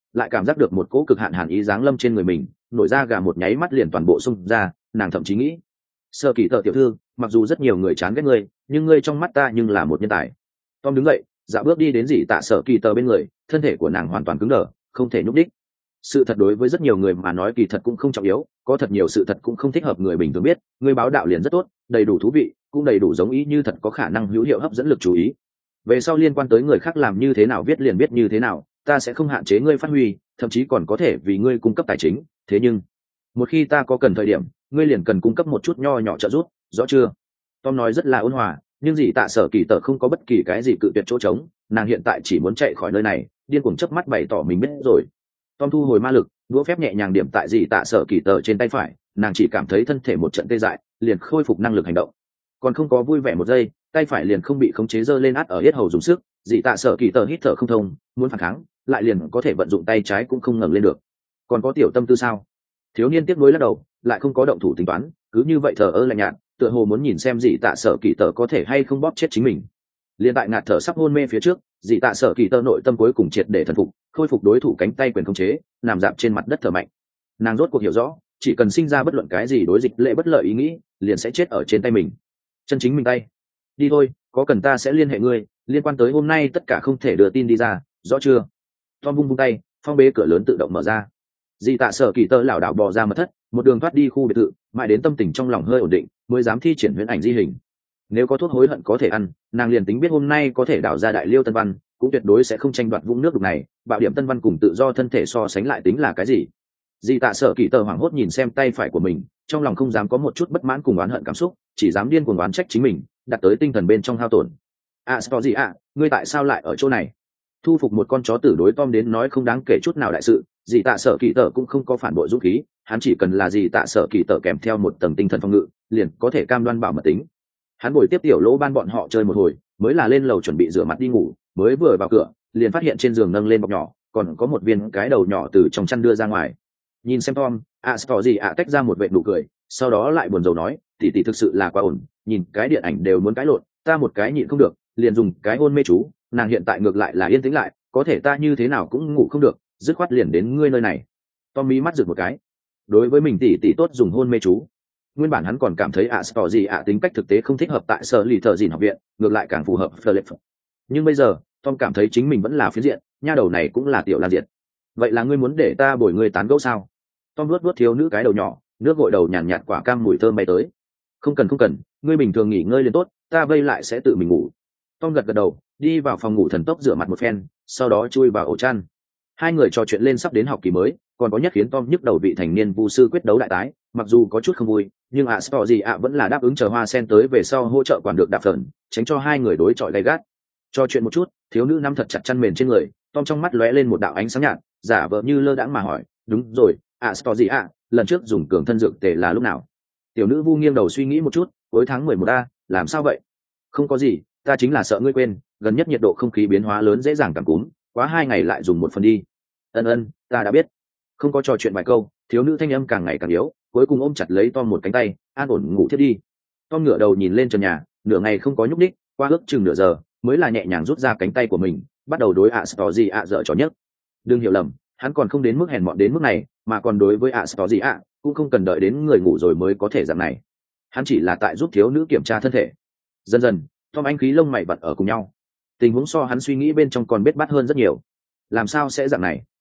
lại cảm giác được một cỗ cực hạn hàn ý giáng lâm trên người mình, nổi da gà một nháy mắt liền toàn bộ xung ra. Nàng thậm chí nghĩ, Sở Kỳ Tở tiểu thư, mặc dù rất nhiều người chán ghét ngươi, nhưng ngươi trong mắt ta nhưng là một nhân tài. Tom đứng dậy, dạo bước đi đến Dị Tạ Sở Kỳ Tở bên người, thân thể của nàng hoàn toàn cứng đờ, không thể nhúc đích. Sự thật đối với rất nhiều người mà nói kỳ thật cũng không trọng yếu, có thật nhiều sự thật cũng không thích hợp người bình thường biết. Ngươi báo đạo liền rất tốt, đầy đủ thú vị, cũng đầy đủ giống ý như thật có khả năng hữu hiệu hấp dẫn lực chú ý. Về sau liên quan tới người khác làm như thế nào viết liền viết như thế nào, ta sẽ không hạn chế ngươi phát huy, thậm chí còn có thể vì ngươi cung cấp tài chính. Thế nhưng một khi ta có cần thời điểm, ngươi liền cần cung cấp một chút nho nhỏ trợ giúp, rõ chưa? Tom nói rất là ôn hòa, nhưng Dị Tạ Sở Kỳ Tở không có bất kỳ cái gì cự tuyệt chỗ trống. Nàng hiện tại chỉ muốn chạy khỏi nơi này, điên cuồng chớp mắt bày tỏ mình biết rồi. Tom thu hồi ma lực, đũa phép nhẹ nhàng điểm tại Dị Tạ Sở Kỳ Tở trên tay phải, nàng chỉ cảm thấy thân thể một trận tê dại, liền khôi phục năng lực hành động. Còn không có vui vẻ một giây, tay phải liền không bị khống chế giơ lên át ở yết hầu dùng sức. Dị Tạ Sở Kỳ Tở hít thở không thông, muốn phản kháng, lại liền có thể vận dụng tay trái cũng không ngẩng lên được. Còn có tiểu tâm tư sao? Thiếu niên tiếc nuối lắc đầu, lại không có động thủ tính toán, cứ như vậy thờ ơ lạnh nhạt, tựa hồ muốn nhìn xem Dị Tạ Sở Kỳ Tở có thể hay không bóp chết chính mình. Liên tại ngạt thở sắp hôn mê phía trước, Dị Tạ Sở Kỳ Tở nội tâm cuối cùng triệt để thần phục, khôi phục đối thủ cánh tay quyền khống chế, nằm dạp trên mặt đất thở mạnh. Nàng rốt cuộc hiểu rõ, chỉ cần sinh ra bất luận cái gì đối Dịch Lệ bất lợi ý nghĩ, liền sẽ chết ở trên tay mình. Chân chính mình tay. Đi thôi, có cần ta sẽ liên hệ ngươi, liên quan tới hôm nay tất cả không thể đưa tin đi ra, rõ chưa? Tom vung tay, phong bế cửa lớn tự động mở ra. Dị Tạ Sở Kỳ Tở lảo đảo bò ra mật thất, một đường thoát đi khu biệt thự, mãi đến tâm tình trong lòng hơi ổn định, mới dám thi triển huyễn ảnh di hình. Nếu có thuốc hối hận có thể ăn, nàng liền tính biết hôm nay có thể đảo ra đại liêu tân văn, cũng tuyệt đối sẽ không tranh đoạt vũng nước đục này. Bạo điểm tân văn cùng tự do thân thể so sánh lại tính là cái gì? Dị Tạ Sở Kỳ Tở hoảng hốt nhìn xem tay phải của mình, trong lòng không dám có một chút bất mãn cùng oán hận cảm xúc, chỉ dám điên cuồng oán trách chính mình, đặt tới tinh thần bên trong hao tổn. Storgy ngươi tại sao lại ở chỗ này? Thu phục một con chó tử đối Tom đến nói không đáng kể chút nào đại sự, Dị Tạ Sở Kỳ Tở cũng không có phản bội dũng khí, hắn chỉ cần là Dị Tạ Sở Kỳ Tở kèm theo một tầng tinh thần phòng ngự, liền có thể cam đoan bảo mật tính. Hắn bồi tiếp tiểu lỗ ban bọn họ chơi một hồi, mới là lên lầu chuẩn bị rửa mặt đi ngủ, mới vừa vào cửa, liền phát hiện trên giường nâng lên bọc nhỏ, còn có một viên cái đầu nhỏ từ trong chăn đưa ra ngoài. Nhìn xem Tom, Storgy tách ra một vệt nụ cười, sau đó lại buồn rầu nói, tỷ tỷ thực sự là quá ổn, nhìn cái điện ảnh đều muốn cãi lộn, ta một cái nhịn không được, liền dùng cái hôn mê chú, nàng hiện tại ngược lại là yên tĩnh lại, có thể ta như thế nào cũng ngủ không được, dứt khoát liền đến ngươi nơi này. Tom mí mắt rực một cái, đối với mình tỷ tỷ tốt dùng hôn mê chú. Nguyên bản hắn còn cảm thấy Storgy tính cách thực tế không thích hợp tại sở lì thợ dìn học viện, ngược lại càng phù hợp Philip. Nhưng bây giờ Tom cảm thấy chính mình vẫn là phiến diện, nha đầu này cũng là tiểu lan diện. Vậy là ngươi muốn để ta bồi ngươi tán gẫu sao? Tom luốt thiếu nữ cái đầu nhỏ, nước gội đầu nhàn nhạt quả cam mùi thơm bay tới. Không cần, ngươi bình thường nghỉ ngơi liền tốt, ta vây lại sẽ tự mình ngủ. Tom gật đầu, đi vào phòng ngủ thần tốc rửa mặt một phen, sau đó chui vào ổ chăn. Hai người trò chuyện lên sắp đến học kỳ mới, còn có nhất khiến Tom nhức đầu vị thành niên vu sư quyết đấu đại tái, mặc dù có chút không vui, nhưng Storgy vẫn là đáp ứng chờ Hoa Sen tới về sau hỗ trợ quản được đạp phần, tránh cho hai người đối chọi gay gắt. Trò chuyện một chút, thiếu nữ nắm thật chặt chăn mền trên người, Tom trong mắt lóe lên một đạo ánh sáng nhạt, giả vờ như lơ đãng mà hỏi, đúng rồi, Storgy lần trước dùng cường thân dược tề là lúc nào? Tiểu nữ vu nghiêng đầu suy nghĩ một chút, cuối tháng 11 làm sao vậy? Không có gì, ta chính là sợ ngươi quên, gần nhất nhiệt độ không khí biến hóa lớn dễ dàng cảm cúm, quá 2 ngày lại dùng một phần đi. Ân, ta đã biết. Không có trò chuyện vài câu, thiếu nữ thanh âm càng ngày càng yếu, cuối cùng ôm chặt lấy Tom một cánh tay, an ổn ngủ thiết đi. Tom ngửa đầu nhìn lên trần nhà, nửa ngày không có nhúc đích, qua ước chừng nửa giờ, mới là nhẹ nhàng rút ra cánh tay của mình, bắt đầu đối Storgy dở trò nhất. Đừng hiểu lầm, hắn còn không đến mức hèn mọn đến mức này, mà còn đối với Storgy cũng không cần đợi đến người ngủ rồi mới có thể dạng này. Hắn chỉ là tại giúp thiếu nữ kiểm tra thân thể. Dần dần, Tom anh khí lông mày vặn ở cùng nhau. Tình huống so hắn suy nghĩ bên trong còn bết bát hơn rất nhiều. Làm sao sẽ dạng này?